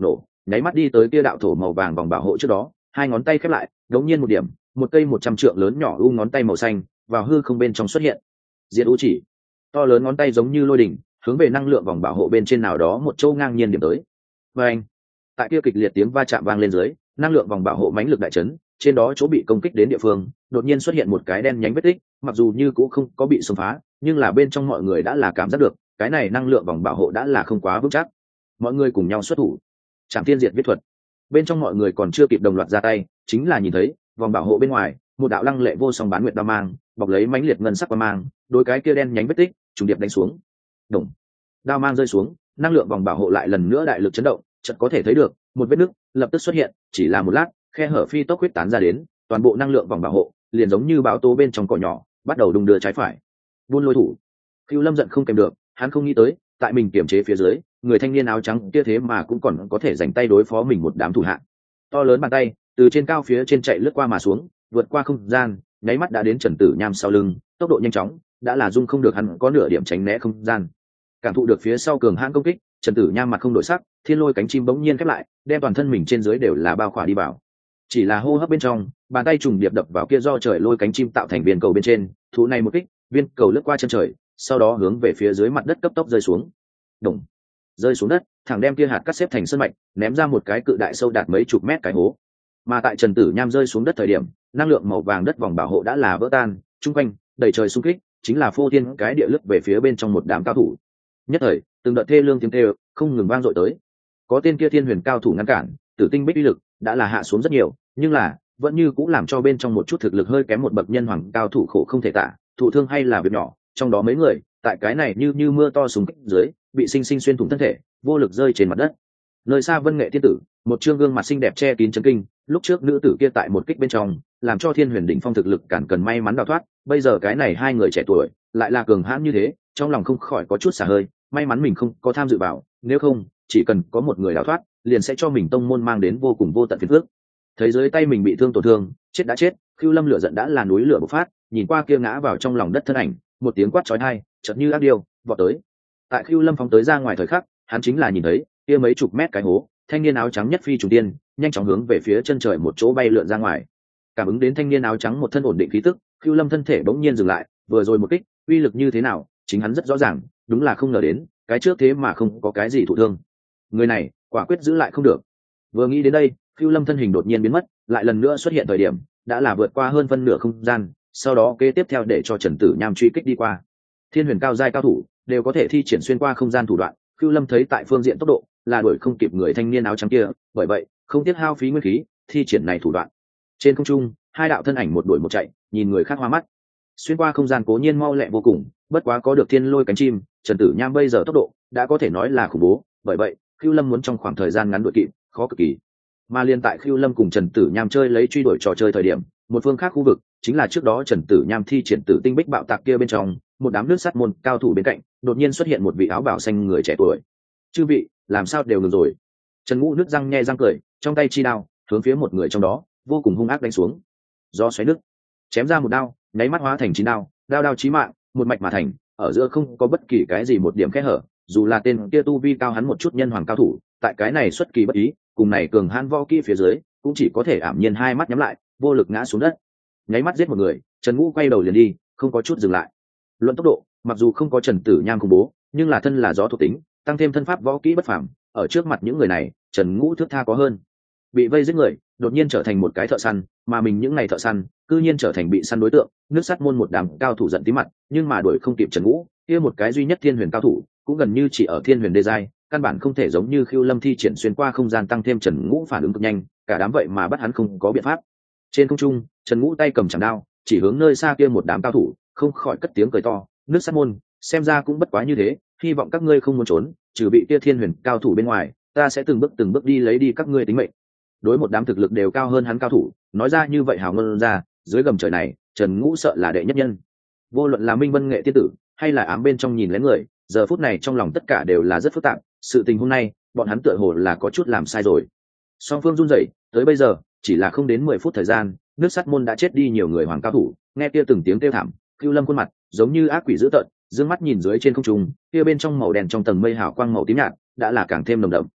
A: nháy mắt đi tới kia đạo thổ màu vàng vòng bảo hộ trước đó, hai ngón tay khép lại, đống nhiên một điểm, một cây 100 trượng lớn nhỏ u ngón tay màu xanh vào hư không bên trong xuất hiện. Diệt u chỉ, to lớn ngón tay giống như lôi đỉnh, hướng về năng lượng vòng bảo hộ bên trên nào đó một châu ngang nhiên điểm tới. Và anh, tại kia kịch liệt tiếng va chạm vang lên dưới, năng lượng vòng bảo hộ mãnh lực đại chấn, trên đó chỗ bị công kích đến địa phương, đột nhiên xuất hiện một cái đen nhánh vết tích, mặc dù như cũng không có bị xông phá, nhưng là bên trong mọi người đã là cảm giác được, cái này năng lượng vòng bảo hộ đã là không quá vững chắc. Mọi người cùng nhau xuất thủ, Trảm Thiên Diệt viết thuật. Bên trong mọi người còn chưa kịp đồng loạt ra tay, chính là nhìn thấy vòng bảo hộ bên ngoài, một đạo lăng lệ vô song bán nguyệt đao mang, bọc lấy mãnh liệt ngân sắc qua mang, đối cái kia đen nhánh vết tích, trùng điệp đánh xuống. Đùng. Đao mang rơi xuống, năng lượng vòng bảo hộ lại lần nữa đại lực chấn động, chợt có thể thấy được, một vết nứt lập tức xuất hiện, chỉ là một lát, khe hở phi tốc huyết tán ra đến, toàn bộ năng lượng vòng bảo hộ liền giống như bão tố bên trong cỏ nhỏ, bắt đầu đung đưa trái phải. Buôn lôi thủ. Cưu Lâm giận không kèm được, hắn không nghĩ tới, tại mình kiểm chế phía dưới, người thanh niên áo trắng kia thế mà cũng còn có thể giành tay đối phó mình một đám thủ hạ. To lớn bàn tay từ trên cao phía trên chạy lướt qua mà xuống, vượt qua không gian, nháy mắt đã đến Trần Tử Nham sau lưng, tốc độ nhanh chóng, đã là dung không được hắn có nửa điểm tránh né không gian. Cảm thụ được phía sau cường hãn công kích, Trần Tử Nham mặt không đổi sắc, thiên lôi cánh chim bỗng nhiên khép lại, đem toàn thân mình trên dưới đều là bao khỏa đi vào. Chỉ là hô hấp bên trong, bàn tay trùng điệp đập vào kia do trời lôi cánh chim tạo thành viên cầu bên trên, thú này một kích, viên cầu lướt qua chân trời, sau đó hướng về phía dưới mặt đất cấp tốc rơi xuống. Đùng. Rơi xuống đất, thẳng đem kia hạt cắt xếp thành sơn mạch, ném ra một cái cự đại sâu đạt mấy chục mét cái hố. Mà tại Trần Tử Nham rơi xuống đất thời điểm, năng lượng màu vàng đất vòng bảo hộ đã là vỡ tan, trung quanh đầy trời xung kích, chính là phô thiên cái địa lướt về phía bên trong một đám cao thủ. Nhất thời, từng đợt thê lương tiếng kêu không ngừng vang dội tới. Có tên kia thiên huyền cao thủ ngăn cản, Tử Tinh Bích uy lực đã là hạ xuống rất nhiều, nhưng là vẫn như cũng làm cho bên trong một chút thực lực hơi kém một bậc nhân hoàng cao thủ khổ không thể tả, thụ thương hay là việc nhỏ, trong đó mấy người, tại cái này như mưa to súng kích dưới, bị sinh sinh xuyên thủng thân thể, vô lực rơi trên mặt đất. Nơi xa Vân Nghệ tiên tử, một trương gương mặt xinh đẹp che kín chấn kinh, lúc trước nữ tử kia tại một kích bên trong, làm cho Thiên Huyền đỉnh phong thực lực cản cần may mắn đào thoát, bây giờ cái này hai người trẻ tuổi lại là cường hãn như thế, trong lòng không khỏi có chút xả hơi, may mắn mình không có tham dự vào, nếu không, chỉ cần có một người đào thoát, liền sẽ cho mình tông môn mang đến vô cùng vô tận phiền phức. Thấy dưới tay mình bị thương tổn thương, chết đã chết, Khưu Lâm lửa giận đã là núi lửa bộc phát, nhìn qua kia ngã vào trong lòng đất thân ảnh, một tiếng quát chói tai, chợt như ác điêu, vọt tới. Tại Khưu Lâm phóng tới ra ngoài thời khắc, hắn chính là nhìn thấy kia mấy chục mét cái hố, thanh niên áo trắng nhất phi trùng tiên, nhanh chóng hướng về phía chân trời một chỗ bay lượn ra ngoài. Cảm ứng đến thanh niên áo trắng một thân ổn định khí tức, Khưu Lâm thân thể bỗng nhiên dừng lại, vừa rồi một kích, uy lực như thế nào, chính hắn rất rõ ràng, đúng là không ngờ đến, cái trước thế mà không có cái gì thụ thương. Người này, quả quyết giữ lại không được. Vừa nghĩ đến đây, Khưu Lâm thân hình đột nhiên biến mất, lại lần nữa xuất hiện thời điểm, đã là vượt qua hơn phân nửa không gian, sau đó kế tiếp theo để cho Trần Tử Nham truy kích đi qua. Thiên huyền cao giai cao thủ đều có thể thi triển xuyên qua không gian thủ đoạn, Khưu Lâm thấy tại phương diện tốc độ là đuổi không kịp người thanh niên áo trắng kia, bởi vậy không tiếc hao phí nguyên khí thi triển này thủ đoạn. Trên không trung, hai đạo thân ảnh một đuổi một chạy, nhìn người khác hoa mắt. Xuyên qua không gian cố nhiên mau lẹ vô cùng, bất quá có được thiên lôi cánh chim, Trần Tử Nham bây giờ tốc độ đã có thể nói là khủng bố, bởi vậy Khưu Lâm muốn trong khoảng thời gian ngắn đuổi kịp, khó cực kỳ. Mà liên tại Khưu Lâm cùng Trần Tử Nham chơi lấy truy đuổi trò chơi thời điểm, một phương khác khu vực chính là trước đó Trần Tử Nham thi triển Tử Tinh Bích bạo tạc kia bên trong, một đám nước sắt môn cao thủ bên cạnh, đột nhiên xuất hiện một vị áo bào xanh người trẻ tuổi. Chư vị, làm sao đều ngừng rồi? Trần Ngũ nước răng nhe răng cười, trong tay chi đao hướng phía một người trong đó, vô cùng hung ác đánh xuống. Do xoáy nước, chém ra một đao, nháy mắt hóa thành 9 đao, đao đao chí mạng, một mạch mà thành, ở giữa không có bất kỳ cái gì một điểm kẽ hở, dù là tên kia tu vi cao hắn một chút nhân hoàng cao thủ, tại cái này xuất kỳ bất ý, cùng này cường hãn võ kỹ phía dưới, cũng chỉ có thể ảm nhiên hai mắt nhắm lại, vô lực ngã xuống đất. Nháy mắt giết một người, Trần Ngũ quay đầu liền đi, không có chút dừng lại. Luận tốc độ, mặc dù không có Trần Tử Nham khủng bố, nhưng là thân là gió thuộc tính, tăng thêm thân pháp võ kỹ bất phàm, ở trước mặt những người này, Trần Ngũ thước tha có hơn. Bị vây giết người, đột nhiên trở thành một cái thợ săn, mà mình những ngày thợ săn, cư nhiên trở thành bị săn đối tượng, nước sắt môn một đám cao thủ giận tí mặt, nhưng mà đuổi không kịp Trần Ngũ, kia một cái duy nhất thiên huyền cao thủ, cũng gần như chỉ ở thiên huyền đê giai, căn bản không thể giống như Khưu Lâm thi triển xuyên qua không gian tăng thêm Trần Ngũ phản ứng cực nhanh, cả đám vậy mà bắt hắn không có biện pháp. Trên không trung, Trần Ngũ tay cầm chảm đao, chỉ hướng nơi xa kia một đám cao thủ, không khỏi cất tiếng cười to, nước sắt môn, xem ra cũng bất quá như thế, hy vọng các ngươi không muốn trốn, trừ bị kia thiên huyền cao thủ bên ngoài, ta sẽ từng bước đi lấy đi các ngươi tính mệnh. Đối một đám thực lực đều cao hơn hắn cao thủ, nói ra như vậy hào ngôn ra, dưới gầm trời này, Trần Ngũ sợ là đệ nhất nhân. Vô luận là Minh Vân Nghệ tiên tử, hay là ám bên trong nhìn lén người, giờ phút này trong lòng tất cả đều là rất phức tạp, sự tình hôm nay, bọn hắn tựa hồ là có chút làm sai rồi. Song phương run rẩy, tới bây giờ, chỉ là không đến 10 phút thời gian, nước sắt môn đã chết đi nhiều người hoàng cao thủ, nghe kia từng tiếng kêu thảm, Khưu Lâm khuôn mặt giống như ác quỷ dữ tợn, dương mắt nhìn dưới trên không trung, kia bên trong màu đen trong tầng mây hào quang màu tím nhạt, đã là càng thêm nồng đậm.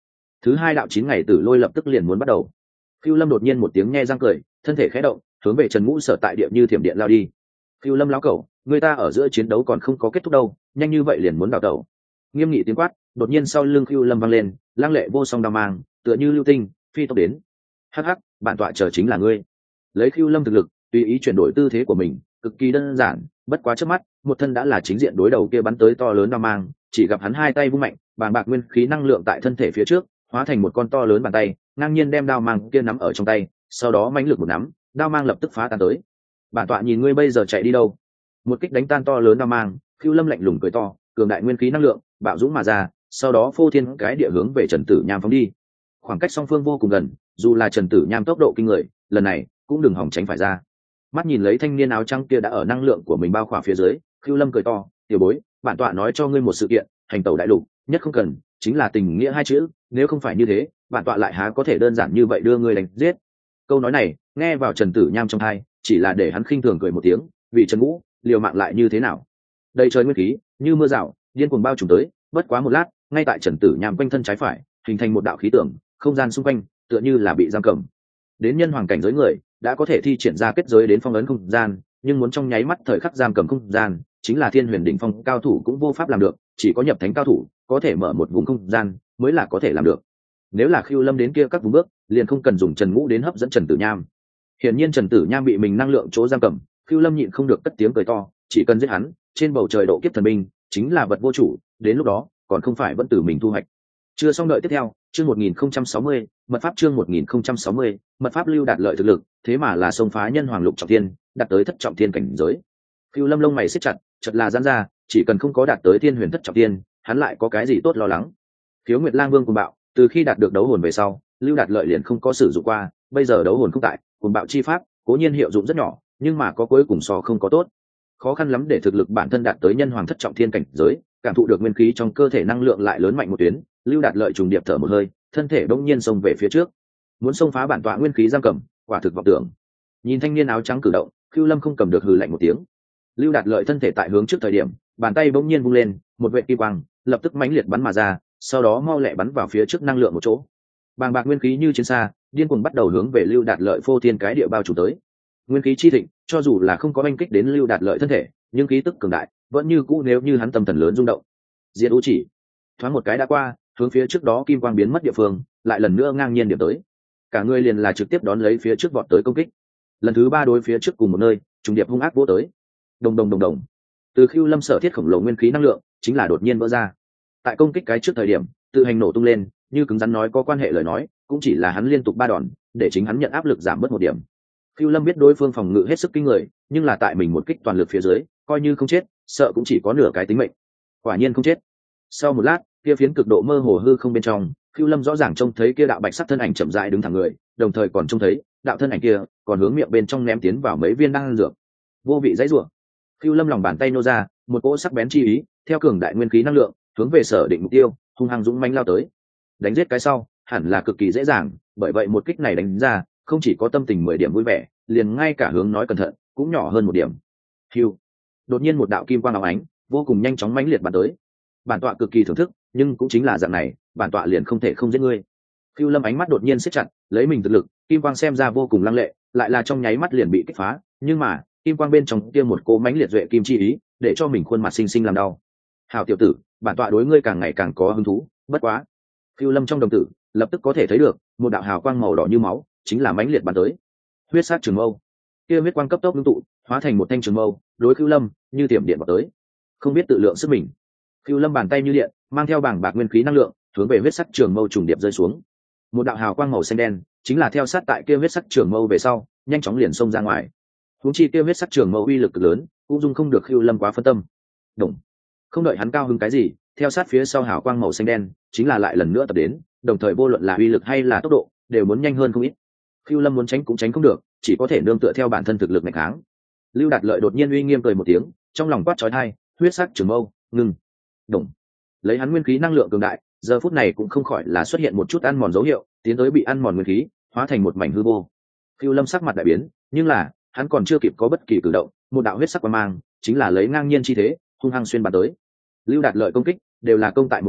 A: Thứ hai đạo 9 ngày tử lôi lập tức liền muốn bắt đầu. Phiêu Lâm đột nhiên một tiếng nhe răng cười, thân thể khẽ động, hướng về Trần Ngũ sở tại địa như thiểm điện lao đi. Phiêu Lâm lão cẩu, người ta ở giữa chiến đấu còn không có kết thúc đâu, nhanh như vậy liền muốn đào tẩu. Nghiêm nghị tiếng quát đột nhiên sau lưng Phiêu Lâm vang lên, lăng lệ vô song đao mang, tựa như lưu tinh phi tốc đến. Hắc hắc, bản tọa chờ chính là ngươi. Lấy Phiêu Lâm thực lực, tùy ý chuyển đổi tư thế của mình, cực kỳ đơn giản, bất quá chớp mắt, một thân đã là chính diện đối đầu kia bắn tới to lớn đao mang, chỉ gặp hắn hai tay vung mạnh, bàng bạc nguyên khí năng lượng tại thân thể phía trước, hóa thành một con to lớn bàn tay, ngang nhiên đem đao mang kia nắm ở trong tay, sau đó mãnh lực một nắm, đao mang lập tức phá tan tới. Bản tọa nhìn ngươi bây giờ chạy đi đâu? Một kích đánh tan to lớn đao mang, Phiêu Lâm lạnh lùng cười to, cường đại nguyên khí năng lượng bạo dũng mà ra, sau đó phô thiên cái địa hướng về Trần Tử Nham phóng đi. Khoảng cách song phương vô cùng gần, dù là Trần Tử Nham tốc độ kinh người, lần này cũng đừng hòng tránh phải ra. Mắt nhìn lấy thanh niên áo trắng kia đã ở năng lượng của mình bao khỏa phía dưới, Phiêu Lâm cười to, tiểu bối, bản tọa nói cho ngươi một sự kiện, hành tẩu đại lục nhất không cần chính là tình nghĩa hai chữ, nếu không phải như thế bản tọa lại há có thể đơn giản như vậy đưa ngươi đánh giết. Câu nói này nghe vào Trần Tử Nham trong tai, chỉ là để hắn khinh thường cười một tiếng, vì Trần Ngũ liều mạng lại như thế nào. Đây trời nguyên khí như mưa rào điên cuồng bao trùm tới, bất quá một lát, ngay tại Trần Tử Nham quanh thân trái phải hình thành một đạo khí tượng, không gian xung quanh tựa như là bị giam cầm. Đến nhân hoàng cảnh giới người đã có thể thi triển ra kết giới đến phong ấn không gian, nhưng muốn trong nháy mắt thời khắc giam cầm không gian, chính là thiên huyền đỉnh phong cao thủ cũng vô pháp làm được, chỉ có nhập thánh cao thủ có thể mở một vùng không gian mới là có thể làm được. Nếu là Khưu Lâm đến kia các vùng bước, liền không cần dùng Trần Ngũ đến hấp dẫn Trần Tử Nham. Hiển nhiên Trần Tử Nham bị mình năng lượng chỗ giam cầm, Khưu Lâm nhịn không được cất tiếng cười to, chỉ cần giết hắn, trên bầu trời độ kiếp thần binh chính là vật vô chủ, đến lúc đó còn không phải vẫn từ mình thu hoạch. Chưa xong, đợi tiếp theo, chương 1060, mật pháp chương 1060, mật pháp Lưu Đạt lợi thực lực, thế mà là xông phá nhân hoàng lục trọng thiên, đạt tới thất trọng thiên cảnh giới. Khưu Lâm lông mày siết chặt, chợt là giãn ra, chỉ cần không có đạt tới thiên huyền thất trọng thiên, hắn lại có cái gì tốt lo lắng. Khiếu Nguyệt Lang Vương cuồng bạo, từ khi đạt được đấu hồn về sau, Lưu Đạt lợi liền không có sử dụng qua, bây giờ đấu hồn không tại, cuồng bạo chi pháp, cố nhiên hiệu dụng rất nhỏ, nhưng mà có cuối cùng so không có tốt. Khó khăn lắm để thực lực bản thân đạt tới nhân hoàng thất trọng thiên cảnh giới, cảm thụ được nguyên khí trong cơ thể năng lượng lại lớn mạnh một tuyến, Lưu Đạt lợi trùng điệp thở một hơi, thân thể bỗng nhiên xông về phía trước, muốn xông phá bản tọa nguyên khí giam cầm, quả thực vọng tưởng. Nhìn thanh niên áo trắng cử động, Khưu Lâm không cầm được hừ lạnh một tiếng. Lưu Đạt lợi thân thể tại hướng trước thời điểm, bàn tay bỗng nhiên vung lên, một vệt kim quang lập tức mãnh liệt bắn mà ra, sau đó mau lẹ bắn vào phía trước năng lượng một chỗ. Bàng bạc nguyên khí như chiến xa, điên cuồng bắt đầu hướng về Lưu Đạt lợi phô thiên cái địa bao trùm tới. Nguyên khí chi thịnh, cho dù là không có oanh kích đến Lưu Đạt lợi thân thể, nhưng khí tức cường đại vẫn như cũ, nếu như hắn tâm thần lớn rung động. Diệt U chỉ, thoáng một cái đã qua, hướng phía trước đó kim quang biến mất địa phương, lại lần nữa ngang nhiên điểm tới. Cả người liền là trực tiếp đón lấy phía trước vọt tới công kích. Lần thứ ba đối phía trước cùng một nơi, trùng điệp hung ác vỗ tới. Đồng đồng đồng đồng. Từ Khưu Lâm sở thiết khổng lồ nguyên khí năng lượng, chính là đột nhiên vỡ ra. Tại công kích cái trước thời điểm, tự hành nổ tung lên, như cứng rắn nói có quan hệ lời nói, cũng chỉ là hắn liên tục ba đòn, để chính hắn nhận áp lực giảm bớt một điểm. Khưu Lâm biết đối phương phòng ngự hết sức kinh người, nhưng là tại mình một kích toàn lực phía dưới, coi như không chết, sợ cũng chỉ có nửa cái tính mệnh. Quả nhiên không chết. Sau một lát, kia phiến cực độ mơ hồ hư không bên trong, Khưu Lâm rõ ràng trông thấy kia đạo bạch sắc thân ảnh chậm rãi đứng thẳng người, đồng thời còn trông thấy đạo thân ảnh kia còn hướng miệng bên trong ném tiến vào mấy viên đan dược. Vô vị dãy rủa. Khưu Lâm lòng bàn tay nô ra, một cỗ sắc bén chi ý, theo cường đại nguyên khí năng lượng, hướng về sở định mục tiêu, hung hăng dũng mãnh lao tới. Đánh giết cái sau, hẳn là cực kỳ dễ dàng, bởi vậy một kích này đánh ra, không chỉ có tâm tình 10 điểm vui vẻ, liền ngay cả hướng nói cẩn thận cũng nhỏ hơn một điểm. Hưu. Đột nhiên một đạo kim quang óng ánh, vô cùng nhanh chóng mãnh liệt bắn tới. Bản tọa cực kỳ thưởng thức, nhưng cũng chính là dạng này, bản tọa liền không thể không giết ngươi. Khưu Lâm ánh mắt đột nhiên siết chặt, lấy mình thực lực, kim quang xem ra vô cùng lăng lệ, lại là trong nháy mắt liền bị kích phá, nhưng mà, kim quang bên trong kia một cỗ mãnh liệt duệ kim chi ý, để cho mình khuôn mặt xinh xinh làm đau. Hảo tiểu tử, bản tọa đối ngươi càng ngày càng có hứng thú, bất quá. Khưu Lâm trong đồng tử, lập tức có thể thấy được, một đạo hào quang màu đỏ như máu, chính là mãnh liệt bắn tới. Huyết sát trường mâu. Kia huyết quang cấp tốc ngưng tụ, hóa thành một thanh trường mâu, đối Khưu Lâm như tiệm điện vào tới. Không biết tự lượng sức mình. Khưu Lâm bàn tay như điện, mang theo bảng bạc nguyên khí năng lượng, hướng về huyết sắc trường mâu trùng điệp rơi xuống. Một đạo hào quang màu xanh đen, chính là theo sát tại kia huyết sắc trường mâu về sau, nhanh chóng liền xông ra ngoài. Huống chi kia huyết sắc trường mâu uy lực cực lớn, cũng dung không được Khưu Lâm quá phân tâm. Đồng. Không đợi hắn cao hứng cái gì, theo sát phía sau hào quang màu xanh đen, chính là lại lần nữa tập đến, đồng thời vô luận là uy lực hay là tốc độ, đều muốn nhanh hơn không ít. Khưu Lâm muốn tránh cũng tránh không được, chỉ có thể nương tựa theo bản thân thực lực mạnh kháng. Lưu Đạt lợi đột nhiên uy nghiêm cười một tiếng, trong lòng quát chói tai, huyết sắc trường mâu, ngừng. Đồng. Lấy hắn nguyên khí năng lượng cường đại, giờ phút này cũng không khỏi là xuất hiện một chút ăn mòn dấu hiệu, tiến tới bị ăn mòn nguyên khí, hóa thành một mảnh hư vô. Khưu Lâm sắc mặt đại biến, nhưng là hắn còn chưa kịp có bất kỳ cử động, một đạo huyết sắc quang mang, chính là lấy ngang nhiên chi thế, hung hăng xuyên bắn tới. Lưu Đạt lợi công kích đều là công tại một điểm,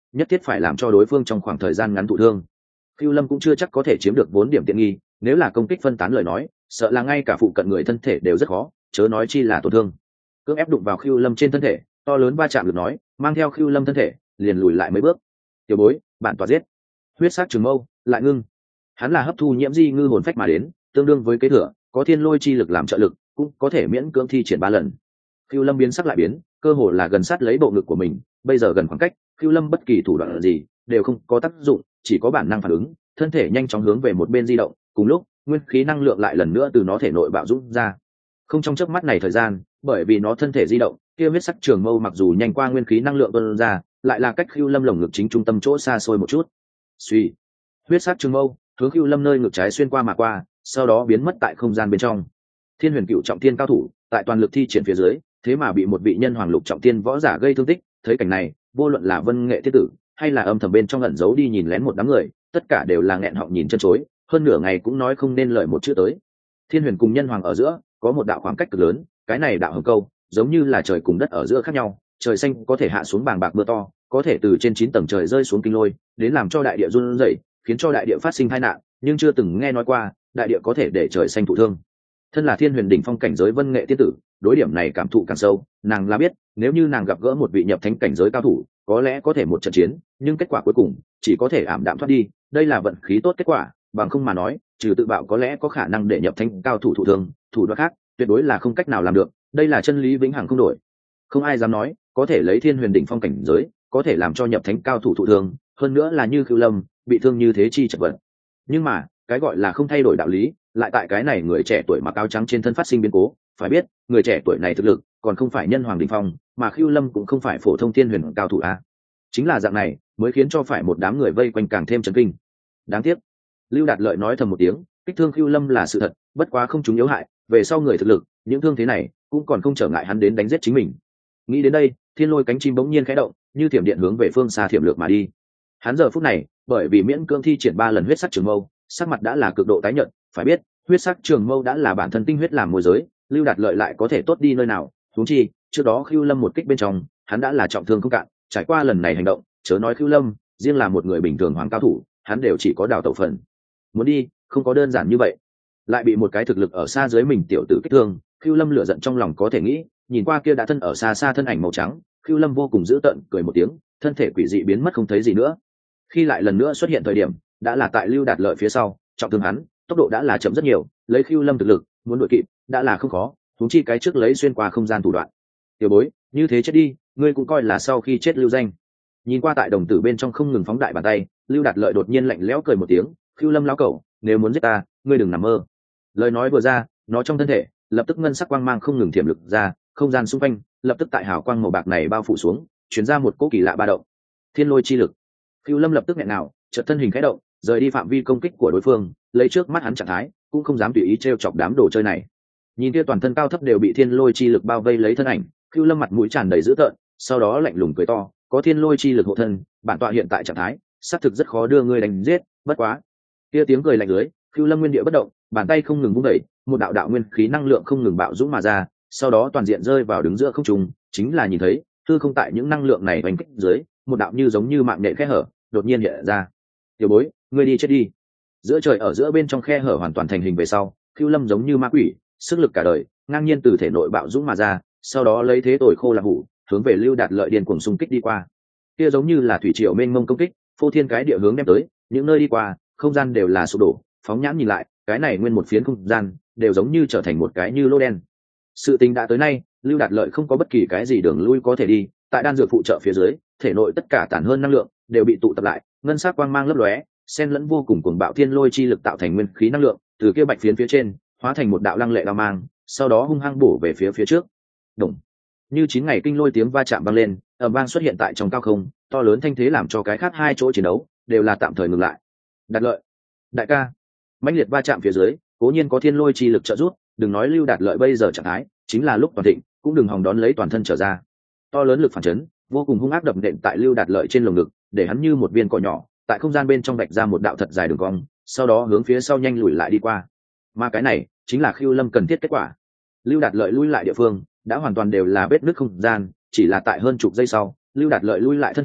A: nhất thiết phải làm cho đối phương trong khoảng thời gian ngắn thụ thương. Khưu Lâm cũng chưa chắc có thể chiếm được 4 điểm tiện nghi, nếu là công kích phân tán lời nói, sợ là ngay cả phụ cận người thân thể đều rất khó, chớ nói chi là tổn thương. Cưỡng ép đụng vào Khưu Lâm trên thân thể, to lớn va chạm được nói, mang theo Khưu Lâm thân thể, liền lùi lại mấy bước. Tiểu bối, bạn tỏa giết. Huyết sắc trường mâu, lại ngưng. Hắn là hấp thu nhiễm di ngư hồn phách mà đến, tương đương với kế thừa, có thiên lôi chi lực làm trợ lực, cũng có thể miễn cưỡng thi triển 3 lần. Khưu Lâm biến sắc lại biến, cơ hồ là gần sát lấy bộ ngực của mình, bây giờ gần khoảng cách, Khưu Lâm bất kỳ thủ đoạn gì đều không có tác dụng, chỉ có bản năng phản ứng, thân thể nhanh chóng hướng về một bên di động, cùng lúc, nguyên khí năng lượng lại lần nữa từ nó thể nội bạo dũng ra. Không trong chớp mắt này thời gian, bởi vì nó thân thể di động, kia huyết sắc trường mâu mặc dù nhanh qua nguyên khí năng lượng tuôn ra, lại là cách Khưu Lâm lồng ngực chính trung tâm chỗ xa xôi một chút. Suy, huyết sắc trường mâu hướng Khưu Lâm nơi ngực trái xuyên qua mà qua, sau đó biến mất tại không gian bên trong. Thiên Huyền Cựu trọng thiên cao thủ, tại toàn lực thi triển phía dưới, thế mà bị một vị nhân hoàng lục trọng thiên võ giả gây thương tích. Thấy cảnh này, vô luận là Vân Nghệ Thiết Tử hay là âm thầm bên trong ẩn giấu đi nhìn lén một đám người, tất cả đều là nghẹn họng nhìn chân chối, hơn nửa ngày cũng nói không nên lời một chữ tới. Thiên Huyền cùng nhân hoàng ở giữa có một đạo khoảng cách cực lớn, cái này đạo hồng câu giống như là trời cùng đất ở giữa khác nhau. Trời xanh có thể hạ xuống bàng bạc mưa to, có thể từ trên 9 tầng trời rơi xuống kinh lôi, đến làm cho đại địa run rẩy, khiến cho đại địa phát sinh tai nạn, nhưng chưa từng nghe nói qua đại địa có thể để trời xanh thụ thương. Thân là Thiên Huyền đỉnh phong cảnh giới Vân Nghệ tiên tử, đối điểm này cảm thụ càng sâu, nàng là biết, nếu như nàng gặp gỡ một vị nhập thánh cảnh giới cao thủ, có lẽ có thể một trận chiến, nhưng kết quả cuối cùng chỉ có thể ảm đạm thoát đi, đây là vận khí tốt kết quả, bằng không mà nói, trừ tự bạo có lẽ có khả năng để nhập thánh cao thủ thụ thương, thủ đoạn khác tuyệt đối là không cách nào làm được, đây là chân lý vĩnh hằng không đổi. Không ai dám nói, có thể lấy Thiên Huyền đỉnh phong cảnh giới, có thể làm cho nhập thánh cao thủ thụ thương, hơn nữa là như Khưu Lâm, bị thương như thế chi chật vật. Nhưng mà, cái gọi là không thay đổi đạo lý, lại tại cái này người trẻ tuổi mặc áo trắng trên thân phát sinh biến cố. Phải biết, người trẻ tuổi này thực lực còn không phải nhân hoàng đỉnh phong, mà Khưu Lâm cũng không phải phổ thông Thiên Huyền cao thủ a. Chính là dạng này mới khiến cho phải một đám người vây quanh càng thêm chấn kinh. Đáng tiếc, Lưu Đạt Lợi nói thầm một tiếng, kích thương Khưu Lâm là sự thật, bất quá không chúng yếu hại, về sau người thực lực, những thương thế này cũng còn không trở ngại hắn đến đánh giết chính mình. Nghĩ đến đây, Thiên Lôi cánh chim bỗng nhiên khẽ động, như thiểm điện hướng về phương xa thiểm lược mà đi. Hắn giờ phút này, bởi vì miễn cưỡng thi triển 3 lần huyết sắc trường mâu, sắc mặt đã là cực độ tái nhợt. Phải biết, huyết sắc trường mâu đã là bản thân tinh huyết làm môi giới, Lưu Đạt Lợi lại có thể tốt đi nơi nào? Huống chi, trước đó Khưu Lâm một kích bên trong, hắn đã là trọng thương không cạn, trải qua lần này hành động, chớ nói Khưu Lâm, riêng là một người bình thường hoàng cao thủ, hắn đều chỉ có đào tẩu phần. Muốn đi, không có đơn giản như vậy. Lại bị một cái thực lực ở xa dưới mình tiểu tử kích thương, Khưu Lâm lửa giận trong lòng có thể nghĩ, nhìn qua kia đã thân ở xa xa thân ảnh màu trắng, Khưu Lâm vô cùng dữ tợn cười một tiếng, thân thể quỷ dị biến mất không thấy gì nữa. Khi lại lần nữa xuất hiện thời điểm, đã là tại Lưu Đạt Lợi phía sau, trọng thương hắn, tốc độ đã là chậm rất nhiều, lấy Khưu Lâm thực lực, muốn đuổi kịp, đã là không khó, huống chi cái trước lấy xuyên qua không gian thủ đoạn. Tiểu bối, như thế chết đi, ngươi cũng coi là sau khi chết lưu danh. Nhìn qua tại đồng tử bên trong không ngừng phóng đại bàn tay, Lưu Đạt Lợi đột nhiên lạnh lẽo cười một tiếng, Khưu Lâm lão cẩu, nếu muốn giết ta, ngươi đừng nằm mơ. Lời nói vừa ra, nó trong thân thể lập tức ngân sắc quang mang không ngừng thiểm lực ra, không gian xung quanh lập tức tại hào quang màu bạc này bao phủ xuống, truyền ra một cỗ kỳ lạ ba động. Thiên lôi chi lực. Khưu Lâm lập tức nghẹn nào, chợt thân hình khẽ động, rời đi phạm vi công kích của đối phương, lấy trước mắt hắn trạng thái, cũng không dám tùy ý trêu chọc đám đồ chơi này. Nhìn kia toàn thân cao thấp đều bị thiên lôi chi lực bao vây lấy thân ảnh, Khưu Lâm mặt mũi tràn đầy dữ tợn, sau đó lạnh lùng cười to, có thiên lôi chi lực hộ thân, bản tọa hiện tại trạng thái, xác thực rất khó đưa ngươi đánh giết, bất quá. Kia tiếng cười lạnh lưới, Khưu Lâm nguyên địa bất động, bàn tay không ngừng vung đẩy, một đạo đạo nguyên khí năng lượng không ngừng bạo dũng mà ra, sau đó toàn diện rơi vào đứng giữa không trung, chính là nhìn thấy, hư không tại những năng lượng này đánh kích dưới, một đạo như giống như mạng nhện khe hở, đột nhiên hiện ra. Tiểu bối, ngươi đi chết đi. Giữa trời ở giữa bên trong khe hở hoàn toàn thành hình về sau, Khưu Lâm giống như ma quỷ, sức lực cả đời, ngang nhiên từ thể nội bạo dũng mà ra, sau đó lấy thế tồi khô là hủ, hướng về Lưu Đạt Lợi điên cuồng xung kích đi qua. Kia giống như là thủy triều mênh mông công kích, phô thiên cái địa hướng đem tới, những nơi đi qua, không gian đều là sụp đổ, phóng nhãn nhìn lại, cái này nguyên một phiến không gian, đều giống như trở thành một cái như lô đen. Sự tình đã tới nay, Lưu Đạt Lợi không có bất kỳ cái gì đường lui có thể đi, tại đan dược phụ trợ phía dưới, thể nội tất cả tản hơn năng lượng đều bị tụ tập lại, ngân sắc quang mang lấp lóe, xen lẫn vô cùng cuồng bạo thiên lôi chi lực tạo thành nguyên khí năng lượng, từ kia bạch phiến phía trên, hóa thành một đạo lăng lệ đao mang, sau đó hung hăng bổ về phía trước. Đùng. Như 9 ngày kinh lôi tiếng va chạm vang lên, ầm vang xuất hiện tại trong cao không, to lớn thanh thế làm cho cái khác hai chỗ chiến đấu đều là tạm thời ngừng lại. Đạt Lợi, đại ca. Mãnh liệt va chạm phía dưới, cố nhiên có thiên lôi chi lực trợ giúp, đừng nói Lưu Đạt Lợi bây giờ trạng thái, chính là lúc toàn thịnh, cũng đừng hòng đón lấy toàn thân trở ra. To lớn lực phản chấn, vô cùng hung ác đập nện tại Lưu Đạt Lợi trên lồng ngực, để hắn như một viên cỏ nhỏ, tại không gian bên trong vạch ra một đạo thật dài đường cong, sau đó hướng phía sau nhanh lùi lại đi qua. Mà cái này chính là Khưu Lâm cần thiết kết quả. Lưu Đạt Lợi lui lại địa phương đã hoàn toàn đều là vết nứt không gian, chỉ là tại hơn chục giây sau, Lưu Đạt Lợi lui lại thân thể,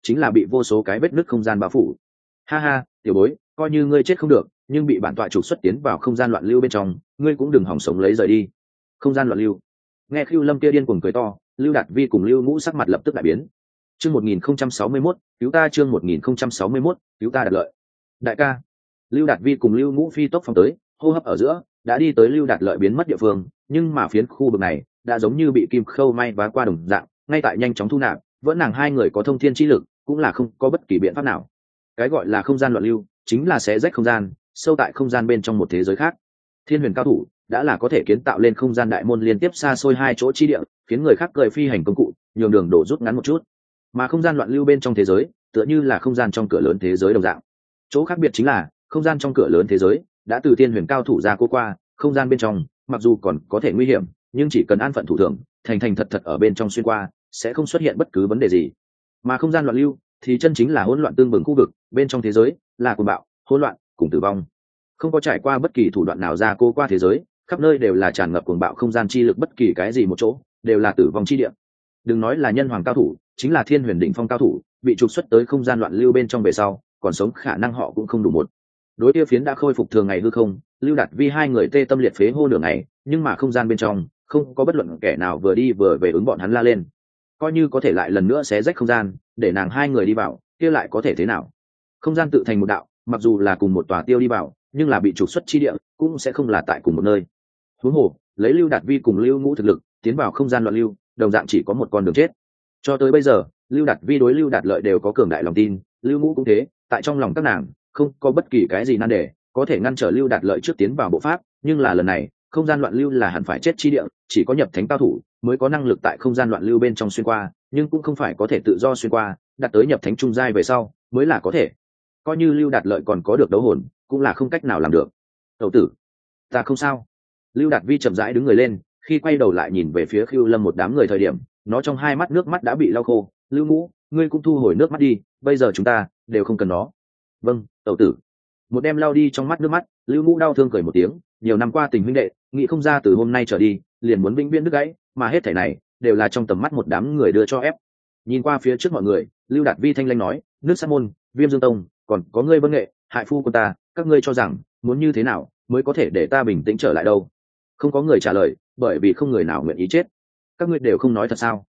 A: chính là bị vô số cái vết nứt không gian bao phủ. Ha ha, tiểu bối, coi như ngươi chết không được, nhưng bị bản tọa trục xuất tiến vào không gian loạn lưu bên trong, ngươi cũng đừng hòng sống lấy rời đi. Không gian loạn lưu. Nghe Khưu Lâm kia điên cuồng cười to, Lưu Đạt Vi cùng Lưu Ngũ sắc mặt lập tức đại biến. Chương 1061, cứu ta, chương 1061, cứu ta Đạt Lợi. Đại ca. Lưu Đạt Vi cùng Lưu Ngũ phi tốc phóng tới, hô hấp ở giữa, đã đi tới Lưu Đạt Lợi biến mất địa phương, nhưng mà phiến khu vực này đã giống như bị kim khâu may vá qua đồng dạng, ngay tại nhanh chóng thu nạp, vẫn nàng hai người có thông thiên chi lực, cũng là không có bất kỳ biện pháp nào. Cái gọi là không gian loạn lưu, chính là xé rách không gian, sâu tại không gian bên trong một thế giới khác. Thiên huyền cao thủ đã là có thể kiến tạo lên không gian đại môn liên tiếp xa xôi hai chỗ chi địa, khiến người khác cười phi hành công cụ, nhường đường đổ rút ngắn một chút. Mà không gian loạn lưu bên trong thế giới, tựa như là không gian trong cửa lớn thế giới đồng dạng. Chỗ khác biệt chính là, không gian trong cửa lớn thế giới đã từ thiên huyền cao thủ ra cô qua, không gian bên trong mặc dù còn có thể nguy hiểm, nhưng chỉ cần an phận thủ thường, thành thành thật thật ở bên trong xuyên qua, sẽ không xuất hiện bất cứ vấn đề gì. Mà không gian loạn lưu thì chân chính là hỗn loạn tương bừng khu vực, bên trong thế giới là cuồng bạo, hỗn loạn cùng tử vong. Không có trải qua bất kỳ thủ đoạn nào ra cô qua thế giới, khắp nơi đều là tràn ngập cuồng bạo không gian chi lực, bất kỳ cái gì một chỗ đều là tử vong chi địa. Đừng nói là nhân hoàng cao thủ, chính là thiên huyền đỉnh phong cao thủ, bị trục xuất tới không gian loạn lưu bên trong về sau, còn sống khả năng họ cũng không đủ một. Đối tiêu phiến đã khôi phục thường ngày hư không, Lưu Đạt Vi hai người tê tâm liệt phế hô nửa ngày, nhưng mà không gian bên trong không có bất luận kẻ nào vừa đi vừa về ứng bọn hắn la lên. Coi như có thể lại lần nữa xé rách không gian, để nàng hai người đi vào, kia lại có thể thế nào? Không gian tự thành một đạo, mặc dù là cùng một tòa tiêu đi vào, nhưng là bị trục xuất chi địa, cũng sẽ không là tại cùng một nơi. Huống hồ, lấy Lưu Đạt Vi cùng Lưu Ngũ thực lực, tiến vào không gian loạn lưu, đồng dạng chỉ có một con đường chết. Cho tới bây giờ, Lưu Đạt Vi đối Lưu Đạt Lợi đều có cường đại lòng tin, Lưu Ngũ cũng thế, tại trong lòng các nàng không có bất kỳ cái gì nan đề, có thể ngăn trở Lưu Đạt Lợi trước tiến vào bộ pháp, nhưng là lần này, không gian loạn lưu là hẳn phải chết chi địa, chỉ có nhập thánh cao thủ mới có năng lực tại không gian loạn lưu bên trong xuyên qua, nhưng cũng không phải có thể tự do xuyên qua, đạt tới nhập thánh trung giai về sau mới là có thể. Coi như Lưu Đạt Lợi còn có được đấu hồn, cũng là không cách nào làm được. Tẩu tử, ta không sao. Lưu Đạt Vi chậm rãi đứng người lên, khi quay đầu lại nhìn về phía Khưu Lâm một đám người thời điểm, nó trong hai mắt nước mắt đã bị lau khô. Lưu Ngũ, ngươi cũng thu hồi nước mắt đi, bây giờ chúng ta đều không cần nó. Vâng, tẩu tử. Một đem lau đi trong mắt nước mắt, Lưu Ngũ đau thương cười một tiếng, nhiều năm qua tình huynh đệ, nghĩ không ra từ hôm nay trở đi liền muốn vĩnh viễn đứt gãy, mà hết thảy này đều là trong tầm mắt một đám người đưa cho ép. Nhìn qua phía trước mọi người, Lưu Đạt Vi thanh lãnh nói, nước sát môn, Viêm Dương Tông, còn có ngươi Vân Nghệ, hại phu của ta, các ngươi cho rằng muốn như thế nào mới có thể để ta bình tĩnh trở lại đâu? Không có người trả lời, bởi vì không người nào nguyện ý chết. Các ngươi đều không nói thật sao?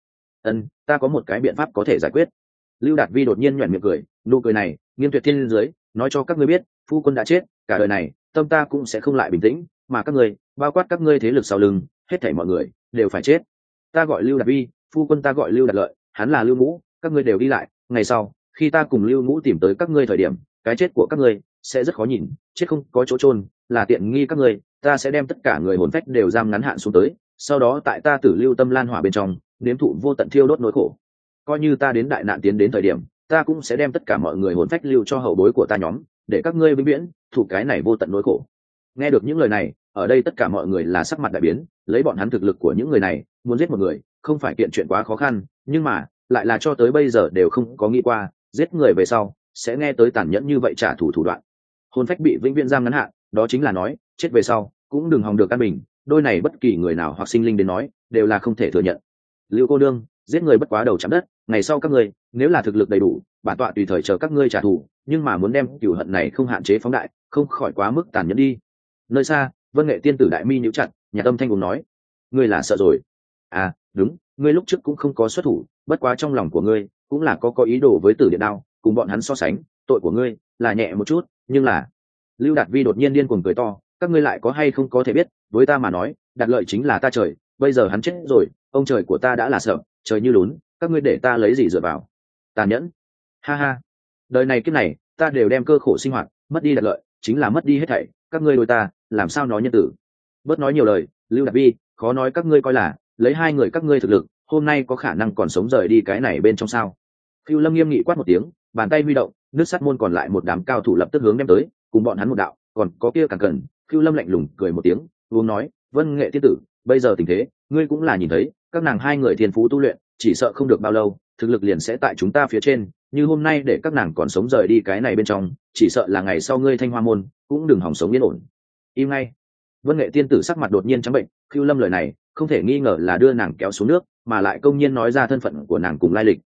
A: Ta có một cái biện pháp có thể giải quyết. Lưu Đạt Vi đột nhiên nhuyễn miệng cười, nụ cười này nghiêm tuyệt thiên dưới, nói cho các ngươi biết, phu quân đã chết, cả đời này tâm ta cũng sẽ không lại bình tĩnh, mà các ngươi, bao quát các ngươi thế lực sau lưng, hết thảy mọi người đều phải chết. Ta gọi Lưu Đạt Vi, phu quân ta gọi Lưu Đạt Lợi, hắn là Lưu Ngũ, các ngươi đều đi lại, ngày sau khi ta cùng Lưu Ngũ tìm tới các ngươi thời điểm, cái chết của các ngươi sẽ rất khó nhìn, chết không có chỗ chôn, là tiện nghi các ngươi, ta sẽ đem tất cả người hồn phách đều giam ngắn hạn xuống tới, sau đó tại ta Tử Lưu Tâm Lan Hỏa bên trong, nếm thụ vô tận thiêu đốt nỗi khổ. Coi như ta đến đại nạn tiến đến thời điểm, ta cũng sẽ đem tất cả mọi người hồn phách lưu cho hậu bối của ta nhóm, để các ngươi vĩnh viễn thụ cái này vô tận nỗi khổ. Nghe được những lời này, ở đây tất cả mọi người là sắc mặt đại biến, lấy bọn hắn thực lực của những người này, muốn giết một người không phải kiện chuyện quá khó khăn, nhưng mà lại là cho tới bây giờ đều không có nghĩ qua giết người về sau sẽ nghe tới tàn nhẫn như vậy trả thù thủ đoạn. Hồn phách bị vĩnh viễn giam ngắn hạn, đó chính là nói chết về sau cũng đừng hòng được căn bình, đôi này bất kỳ người nào hoặc sinh linh đến nói đều là không thể thừa nhận. Lưu cô nương, giết người bất quá đầu chạm đất, ngày sau các ngươi nếu là thực lực đầy đủ, bản tọa tùy thời chờ các ngươi trả thù, nhưng mà muốn đem cửu hận này không hạn chế phóng đại, không khỏi quá mức tàn nhẫn đi. Nơi xa, Vân Nghệ tiên tử đại mi nhíu chặt, nhà tâm thanh cùng nói, ngươi là sợ rồi. À đúng, ngươi lúc trước cũng không có xuất thủ, bất quá trong lòng của ngươi cũng là có ý đồ với Tử Điện Đao, cùng bọn hắn so sánh, tội của ngươi là nhẹ một chút, nhưng là Lưu Đạt Vi đột nhiên điên cuồng cười to, các ngươi lại có hay không có thể biết, với ta mà nói, Đạt Lợi chính là ta trời, bây giờ hắn chết rồi, ông trời của ta đã là sợ, trời như lún, các ngươi để ta lấy gì dựa vào? Tàn nhẫn. Ha ha. Đời này kiếp này, ta đều đem cơ khổ sinh hoạt, mất đi Đạt Lợi, chính là mất đi hết thảy, các ngươi đối ta, làm sao nói nhân tử? Bớt nói nhiều lời, Lưu Đạt Vi, khó nói các ngươi coi là, lấy hai người các ngươi thực lực, hôm nay có khả năng còn sống rời đi cái này bên trong sao? Cửu Lâm nghiêm nghị quát một tiếng, bàn tay huy động, nước sắt môn còn lại một đám cao thủ lập tức hướng đem tới, cùng bọn hắn một đạo, còn có kia càng cần. Cửu Lâm lạnh lùng cười một tiếng, uống nói, Vân Nghệ tiên tử, bây giờ tình thế, ngươi cũng là nhìn thấy, các nàng hai người thiên phú tu luyện, chỉ sợ không được bao lâu, thực lực liền sẽ tại chúng ta phía trên, như hôm nay để các nàng còn sống rời đi cái này bên trong, chỉ sợ là ngày sau ngươi Thanh Hoa môn cũng đừng hòng sống yên ổn. Im ngay. Vân Nghệ tiên tử sắc mặt đột nhiên trắng bệnh, Cửu Lâm lời này không thể nghi ngờ là đưa nàng kéo xuống nước, mà lại công nhiên nói ra thân phận của nàng cùng lai lịch.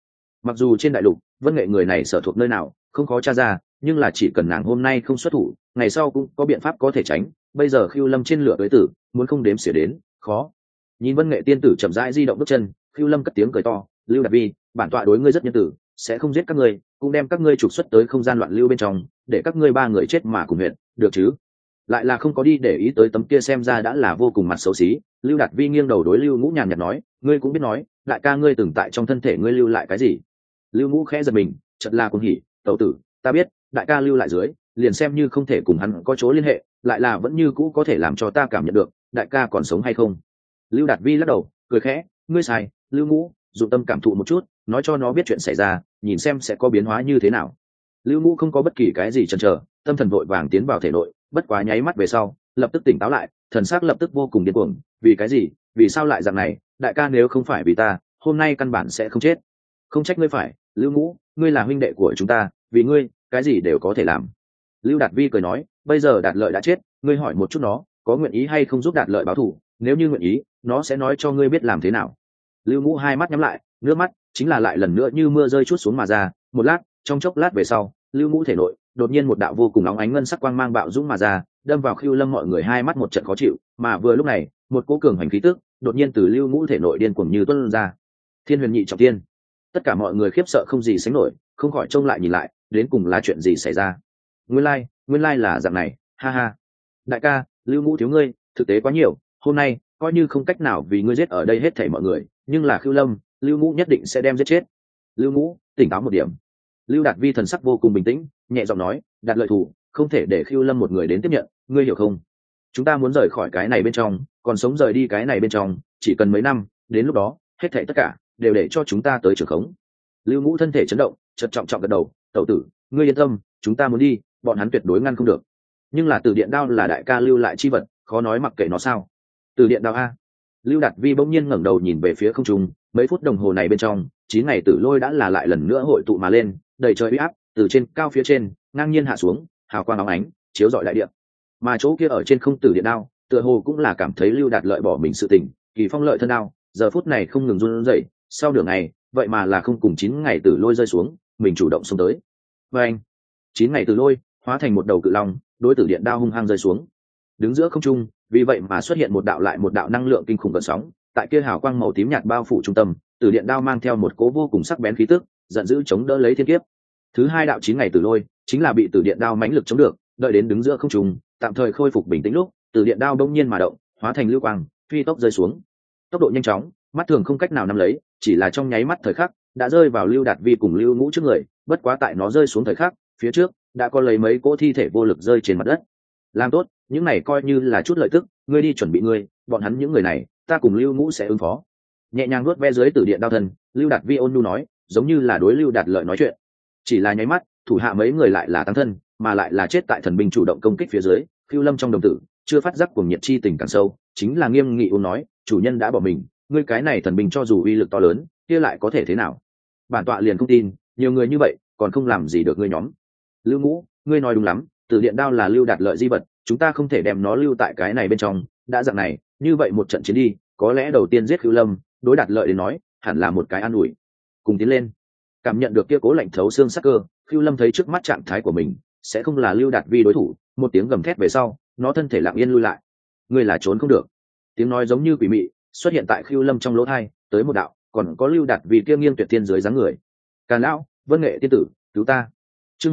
A: Mặc dù trên đại lục Vân Nghệ người này sở thuộc nơi nào không khó tra ra, nhưng là chỉ cần nàng hôm nay không xuất thủ, ngày sau cũng có biện pháp có thể tránh. Bây giờ Khưu Lâm trên lửa tới tử, muốn không đếm xỉa đến khó. Nhìn Vân Nghệ tiên tử chậm rãi di động bước chân, Khưu Lâm cất tiếng cười to, Lưu Đạt Vi, bản tọa đối ngươi rất nhân tử, sẽ không giết các ngươi, cũng đem các ngươi trục xuất tới không gian loạn lưu bên trong, để các ngươi ba người chết mà cùng huyện, được chứ? Lại là không có đi để ý tới tấm kia xem ra đã là vô cùng mặt xấu xí. Lưu Đạt Vi nghiêng đầu đối Lưu Ngũ nhàn nhạt nói, ngươi cũng biết nói, đại ca ngươi từng tại trong thân thể ngươi lưu lại cái gì? Lưu Ngũ khẽ giật mình, chợt là cuồng hỉ, tẩu tử, ta biết, đại ca lưu lại dưới, liền xem như không thể cùng hắn có chỗ liên hệ, lại là vẫn như cũ có thể làm cho ta cảm nhận được, đại ca còn sống hay không? Lưu Đạt Vi lắc đầu, cười khẽ, ngươi sai, Lưu Ngũ, dụng tâm cảm thụ một chút, nói cho nó biết chuyện xảy ra, nhìn xem sẽ có biến hóa như thế nào. Lưu Ngũ không có bất kỳ cái gì chần chờ, tâm thần vội vàng tiến vào thể nội, bất quá nháy mắt về sau, lập tức tỉnh táo lại, thần sắc lập tức vô cùng điên cuồng, vì cái gì, vì sao lại dạng này, đại ca nếu không phải vì ta, hôm nay căn bản sẽ không chết. Không trách ngươi phải, Lưu Ngũ, ngươi là huynh đệ của chúng ta, vì ngươi, cái gì đều có thể làm. Lưu Đạt Vi cười nói, bây giờ Đạt Lợi đã chết, ngươi hỏi một chút nó, có nguyện ý hay không giúp Đạt Lợi báo thù, nếu như nguyện ý, nó sẽ nói cho ngươi biết làm thế nào. Lưu Ngũ hai mắt nhắm lại, nước mắt chính là lại lần nữa như mưa rơi chút xuống mà ra. Một lát, trong chốc lát về sau, Lưu Ngũ thể nội đột nhiên một đạo vô cùng nóng ánh ngân sắc quang mang bạo dũng mà ra, đâm vào Khưu Lâm mọi người hai mắt một trận khó chịu. Mà vừa lúc này, một cỗ cường hành khí tức đột nhiên từ Lưu Ngũ thể nội điên cuồng như tuôn ra. Thiên Huyền Nhị Trọng Thiên. Tất cả mọi người khiếp sợ không gì sánh nổi, không khỏi trông lại nhìn lại, đến cùng là chuyện gì xảy ra. Nguyên lai là dạng này, ha ha. Đại ca, Lưu Ngũ thiếu ngươi, thực tế quá nhiều, hôm nay coi như không cách nào vì ngươi giết ở đây hết thảy mọi người, nhưng là Khưu Lâm, Lưu Ngũ nhất định sẽ đem giết chết. Lưu Ngũ, tỉnh táo một điểm. Lưu Đạt Vi thần sắc vô cùng bình tĩnh, nhẹ giọng nói, Đạt Lợi thủ, không thể để Khưu Lâm một người đến tiếp nhận, ngươi hiểu không? Chúng ta muốn rời khỏi cái này bên trong, còn sống rời đi cái này bên trong, chỉ cần mấy năm, đến lúc đó, hết thảy tất cả đều để cho chúng ta tới trường khống. Lưu Ngũ thân thể chấn động, chợt trọng trọng gật đầu, tẩu tử, ngươi yên tâm, chúng ta muốn đi, bọn hắn tuyệt đối ngăn không được. Nhưng là Từ Điện Đao là đại ca lưu lại chi vật, khó nói mặc kệ nó sao? Từ Điện Đao a. Lưu Đạt Vi bỗng nhiên ngẩng đầu nhìn về phía không trung, mấy phút đồng hồ này bên trong, 9 ngày tử lôi đã là lại lần nữa hội tụ mà lên, đầy trời uy áp, từ trên cao phía trên, ngang nhiên hạ xuống, hào quang óng ánh, chiếu rọi đại địa. Mà chỗ kia ở trên không tử điện đao, tựa hồ cũng là cảm thấy Lưu Đạt Lợi bỏ mình sự tình, Kỳ Phong lợi thân đao, giờ phút này không ngừng run rẩy, sau nửa ngày, vậy mà là không cùng 9 ngày tử lôi rơi xuống, mình chủ động xông tới. Và anh, 9 ngày tử lôi hóa thành một đầu cự long, đối tử điện đao hung hăng rơi xuống. Đứng giữa không trung, vì vậy mà xuất hiện một đạo lại một đạo năng lượng kinh khủng gợn sóng, tại kia hào quang màu tím nhạt bao phủ trung tâm, tử điện đao mang theo một cỗ vô cùng sắc bén khí tức, giận dữ chống đỡ lấy thiên kiếp. Thứ hai đạo 9 ngày tử lôi, chính là bị tử điện đao mãnh lực chống được, đợi đến đứng giữa không trung, tạm thời khôi phục bình tĩnh lúc, tử điện đao đông nhiên mà động, hóa thành lưu quang, phi tốc rơi xuống. Tốc độ nhanh chóng, mắt thường không cách nào nắm lấy, chỉ là trong nháy mắt thời khắc, đã rơi vào Lưu Đạt Vi cùng Lưu Ngũ trước người, bất quá tại nó rơi xuống thời khắc, phía trước đã có lấy mấy cỗ thi thể vô lực rơi trên mặt đất. Làm tốt, những này coi như là chút lợi tức, ngươi đi chuẩn bị ngươi, bọn hắn những người này, ta cùng Lưu Ngũ sẽ ứng phó. Nhẹ nhàng nuốt ve dưới tử điện đao thân, Lưu Đạt Vi ôn nhu nói, giống như là đối Lưu Đạt Lợi nói chuyện. Chỉ là nháy mắt, thủ hạ mấy người lại là tăng thân, mà lại là chết tại thần binh chủ động công kích phía dưới. Khưu Lâm trong đồng tử chưa phát giác cuồng nhiệt chi tình càng sâu, chính là nghiêm nghị ôn nói, chủ nhân đã bỏ mình, ngươi cái này thần binh cho dù uy lực to lớn, kia lại có thể thế nào? Bản tọa liền không tin, nhiều người như vậy còn không làm gì được ngươi nhóm. Lưu Ngũ, ngươi nói đúng lắm, tử điện đao là Lưu Đạt Lợi di vật, chúng ta không thể đem nó lưu tại cái này bên trong, đã dạng này, như vậy một trận chiến đi, có lẽ đầu tiên giết Khưu Lâm, đối Đạt Lợi đến nói, hẳn là một cái an ủi. Cùng tiến lên. Cảm nhận được kia cố lạnh thấu xương sắc cơ, Khưu Lâm thấy trước mắt trạng thái của mình, sẽ không là Lưu Đạt Vi đối thủ, một tiếng gầm thét về sau, nó thân thể lặng yên lui lại. Ngươi là trốn không được. Tiếng nói giống như quỷ mị, xuất hiện tại Khưu Lâm trong lỗ tai, tới một đạo, còn có Lưu Đạt Vi kia nghiêng tuyệt thiên dưới dáng người. Càn lão, Vân Nghệ tiên tử, cứu ta. Chương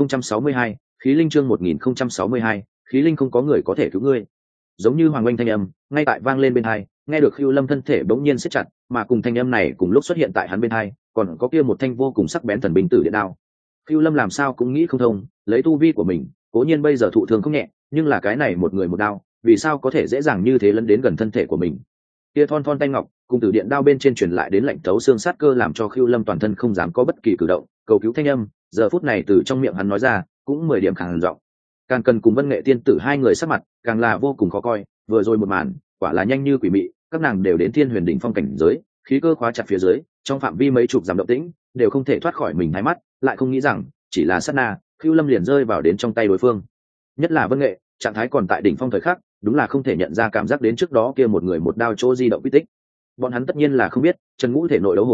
A: 1062, khí linh chương 1062, khí linh không có người có thể cứu ngươi. Giống như hoàng oanh thanh âm, ngay tại vang lên bên tai, nghe được Khưu Lâm thân thể bỗng nhiên siết chặt, mà cùng thanh âm này cùng lúc xuất hiện tại hắn bên tai, còn có kia một thanh vô cùng sắc bén thần binh tử điện đao. Khưu Lâm làm sao cũng nghĩ không thông, lấy tu vi của mình, cố nhiên bây giờ thụ thương không nhẹ, nhưng là cái này một người một đao, vì sao có thể dễ dàng như thế lấn đến gần thân thể của mình. Kia thon thon tay ngọc, cùng tử điện đao bên trên truyền lại đến lạnh thấu xương sát cơ làm cho Khưu Lâm toàn thân không dám có bất kỳ cử động, cầu cứu thanh âm, giờ phút này từ trong miệng hắn nói ra, cũng 10 điểm khàn giọng. Càng cần cùng Vân Nghệ tiên tử hai người sắc mặt, càng là vô cùng khó coi, vừa rồi một màn, quả là nhanh như quỷ mị, các nàng đều đến Thiên Huyền đỉnh phong cảnh giới, khí cơ khóa chặt phía dưới, trong phạm vi mấy chục dặm động tĩnh, đều không thể thoát khỏi mình hai mắt, lại không nghĩ rằng, chỉ là sát na, Khưu Lâm liền rơi vào đến trong tay đối phương. Nhất là Vân Nghệ, trạng thái còn tại đỉnh phong thời khắc, đúng là không thể nhận ra cảm giác đến trước đó kia một người một đao chỗ di động quy tích. Bọn hắn tất nhiên là không biết, Trần Ngũ thể nội đấu hồn,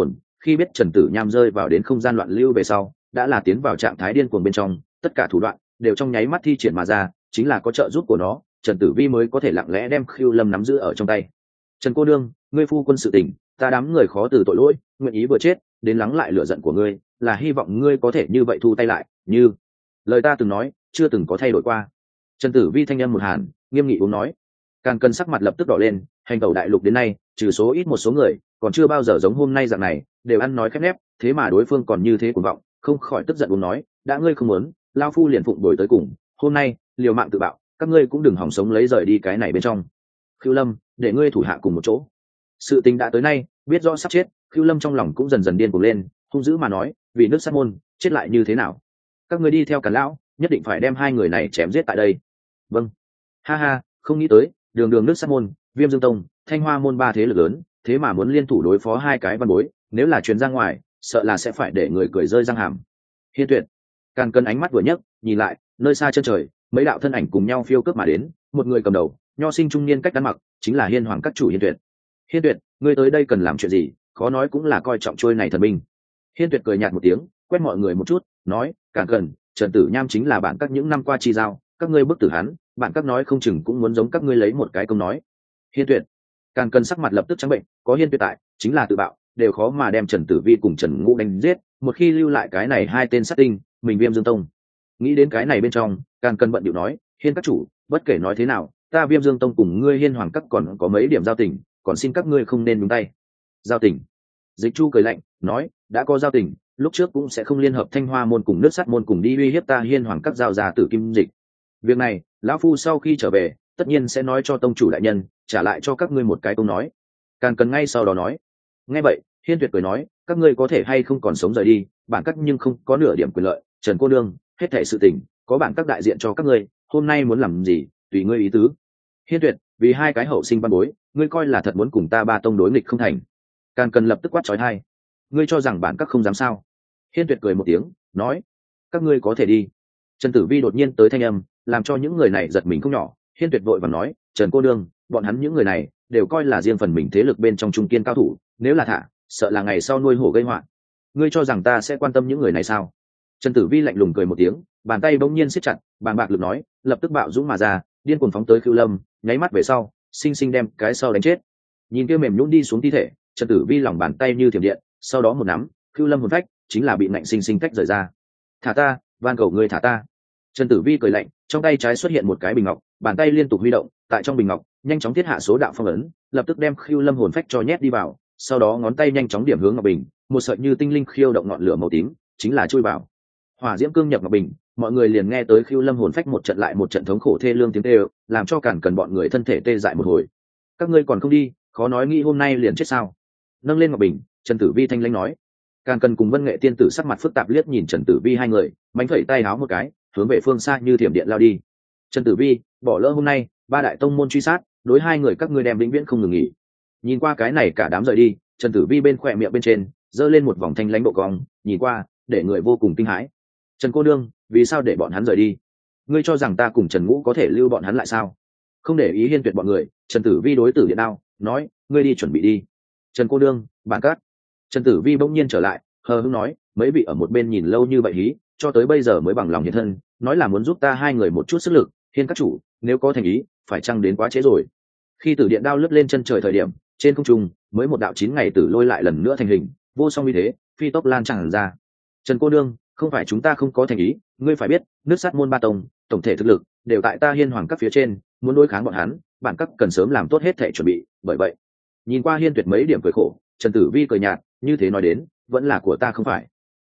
A: khi biết Trần Tử Nham rơi vào đến không gian loạn lưu về sau đã là tiến vào trạng thái điên cuồng bên trong, tất cả thủ đoạn đều trong nháy mắt thi triển mà ra, chính là có trợ giúp của nó, Trần Tử Vi mới có thể lặng lẽ đem Khưu Lâm nắm giữ ở trong tay. Trần cô nương, ngươi phu quân sự tình, ta đám người khó từ tội lỗi, nguyện ý vừa chết đến lắng lại lửa giận của ngươi, là hy vọng ngươi có thể như vậy thu tay lại, như lời ta từng nói chưa từng có thay đổi qua. Trần Tử Vi thanh âm một hàn, nghiêm nghị uống nói. Càn Cân sắc mặt lập tức đỏ lên, hành tẩu đại lục đến nay trừ số ít một số người còn chưa bao giờ giống hôm nay dạng này đều ăn nói khép nép, thế mà đối phương còn như thế cuồng vọng, không khỏi tức giận uống nói, đã ngươi không muốn, lao phu liền phụng đổi tới cùng, hôm nay liều mạng tự bạo, các ngươi cũng đừng hỏng sống lấy rời đi cái này bên trong. Khưu Lâm, để ngươi thủ hạ cùng một chỗ. Sự tình đã tới nay, biết rõ sắp chết, Khưu Lâm trong lòng cũng dần dần điên cuồng lên, hung dữ mà nói, vì nước sát môn chết lại như thế nào, các ngươi đi theo Càn lão, nhất định phải đem hai người này chém giết tại đây. Vâng. Ha ha, không nghĩ tới đường đường nước sát môn, Viêm Dương tông, Thanh Hoa môn ba thế lực lớn, thế mà muốn liên thủ đối phó hai cái văn bối, nếu là truyền ra ngoài sợ là sẽ phải để người cười rơi răng hàm. Hiên Tuyệt. Càn Cân ánh mắt vừa nhấc, nhìn lại, nơi xa chân trời mấy đạo thân ảnh cùng nhau phiêu cướp mà đến, một người cầm đầu nho sinh trung niên cách ăn mặc chính là Hiên Hoàng các chủ Hiên Tuyệt. Hiên Tuyệt, ngươi tới đây cần làm chuyện gì? Khó nói cũng là coi trọng trôi này thần binh. Hiên Tuyệt cười nhạt một tiếng, quét mọi người một chút, nói, Càn Cân, Trần Tử Nham chính là bạn các những năm qua chi giao, các ngươi bức tử hắn, bạn các nói không chừng cũng muốn giống các ngươi lấy một cái công nói. Hiên Tuyệt. Càn Cân sắc mặt lập tức trắng bệnh, có Hiên Tuyệt tại chính là tự bạo, đều khó mà đem Trần Tử Vi cùng Trần Ngũ đánh giết, một khi lưu lại cái này hai tên sát tinh, mình Viêm Dương tông. Nghĩ đến cái này bên trong, Càn Cân bận điệu nói, Hiên các chủ, bất kể nói thế nào, ta Viêm Dương tông cùng ngươi Hiên Hoàng các còn có mấy điểm giao tình, còn xin các ngươi không nên nhúng tay. Giao tình? Dịch Chu cười lạnh, nói, đã có giao tình, lúc trước cũng sẽ không liên hợp Thanh Hoa môn cùng nước sắt môn cùng đi uy hiếp ta Hiên Hoàng các giao ra Tử Kim Dịch. Việc này, lão phu sau khi trở về, tất nhiên sẽ nói cho tông chủ đại nhân, trả lại cho các ngươi một cái câu nói. Càn Cân ngay sau đó nói. Nghe vậy, Hiên Tuyệt cười nói, các ngươi có thể hay không còn sống rời đi, bản các nhưng không có nửa điểm quyền lợi, Trần cô nương, hết thảy sự tình có bản các đại diện cho các ngươi, hôm nay muốn làm gì tùy ngươi ý tứ. Hiên Tuyệt, vì hai cái hậu sinh văn bối, ngươi coi là thật muốn cùng ta ba tông đối nghịch không thành? Càn Cân lập tức quát chói tai. Ngươi cho rằng bản các không dám sao? Hiên Tuyệt cười một tiếng, nói, các ngươi có thể đi. Trần Tử Vi đột nhiên tới thanh âm, làm cho những người này giật mình không nhỏ. Hiên Tuyệt vội vàng nói, Trần cô nương, bọn hắn những người này đều coi là riêng phần mình thế lực bên trong trung kiên cao thủ, nếu là thả, sợ là ngày sau nuôi hổ gây họa. Ngươi cho rằng ta sẽ quan tâm những người này sao? Trần Tử Vi lạnh lùng cười một tiếng, bàn tay bỗng nhiên siết chặt, bàng bạc lực nói, lập tức bạo dũng mà ra, điên cuồng phóng tới Khưu Lâm, nháy mắt về sau, sinh sinh đem cái sau đánh chết. Nhìn kia mềm nhũn đi xuống thi thể, Trần Tử Vi lòng bàn tay như thiểm điện, sau đó một nắm, Khưu Lâm hồn phách chính là bị nạnh sinh sinh tách rời ra. Thả ta, van cầu ngươi thả ta. Trần Tử Vi cười lạnh, trong tay trái xuất hiện một cái bình ngọc, bàn tay liên tục huy động, tại trong bình ngọc nhanh chóng thiết hạ số đạo phong ấn, lập tức đem Khưu Lâm hồn phách cho nhét đi vào, sau đó ngón tay nhanh chóng điểm hướng ngọc bình, một sợi như tinh linh khiêu động ngọn lửa màu tím, chính là chui vào. Hỏa diễm cương nhập ngọc bình, mọi người liền nghe tới Khưu Lâm hồn phách một trận lại một trận thống khổ thê lương tiếng kêu, làm cho Càn Cân bọn người thân thể tê dại một hồi. Các ngươi còn không đi, khó nói nghĩ hôm nay liền chết sao? Nâng lên ngọc bình, Trần Tử Vi thanh lãnh nói. Càn Cân cùng Vân Nghệ tiên tử sắc mặt phức tạp liếc nhìn Trần Tử Vi hai người, mánh phẩy tay háo một cái, hướng về phương xa như thiểm điện lao đi. Trần Tử Vi, bỏ lỡ hôm nay ba đại tông môn truy sát, đối hai người các ngươi đem vĩnh viễn không ngừng nghỉ. Nhìn qua cái này cả đám rời đi, Trần Tử Vi bên khỏe miệng bên trên giơ lên một vòng thanh lãnh bộ cong, nhìn qua để người vô cùng kinh hãi. Trần cô nương, vì sao để bọn hắn rời đi? Ngươi cho rằng ta cùng Trần Ngũ có thể lưu bọn hắn lại sao? Không để ý Hiên Tuyệt bọn người, Trần Tử Vi đối tử điện đao nói, ngươi đi chuẩn bị đi. Trần cô nương, bản cát. Trần Tử Vi bỗng nhiên trở lại, hờ hững nói, mấy vị ở một bên nhìn lâu như vậy hí, cho tới bây giờ mới bằng lòng hiện thân, nói là muốn giúp ta hai người một chút sức lực. Hiên các chủ, nếu có thành ý, phải chăng đến quá trễ rồi? Khi tử điện đao lướt lên chân trời thời điểm, trên không trung mới một đạo 9 ngày tử lôi lại lần nữa thành hình, vô song như thế, phi tốc lan tràn ra. Trần cô nương, không phải chúng ta không có thành ý, ngươi phải biết, nước sát môn ba tông, tổng thể thực lực đều tại ta Hiên Hoàng các phía trên, muốn đối kháng bọn hắn, bản các cần sớm làm tốt hết thể chuẩn bị, bởi vậy, nhìn qua Hiên Tuyệt mấy điểm cười khổ, Trần Tử Vi cười nhạt, như thế nói đến, vẫn là của ta không phải?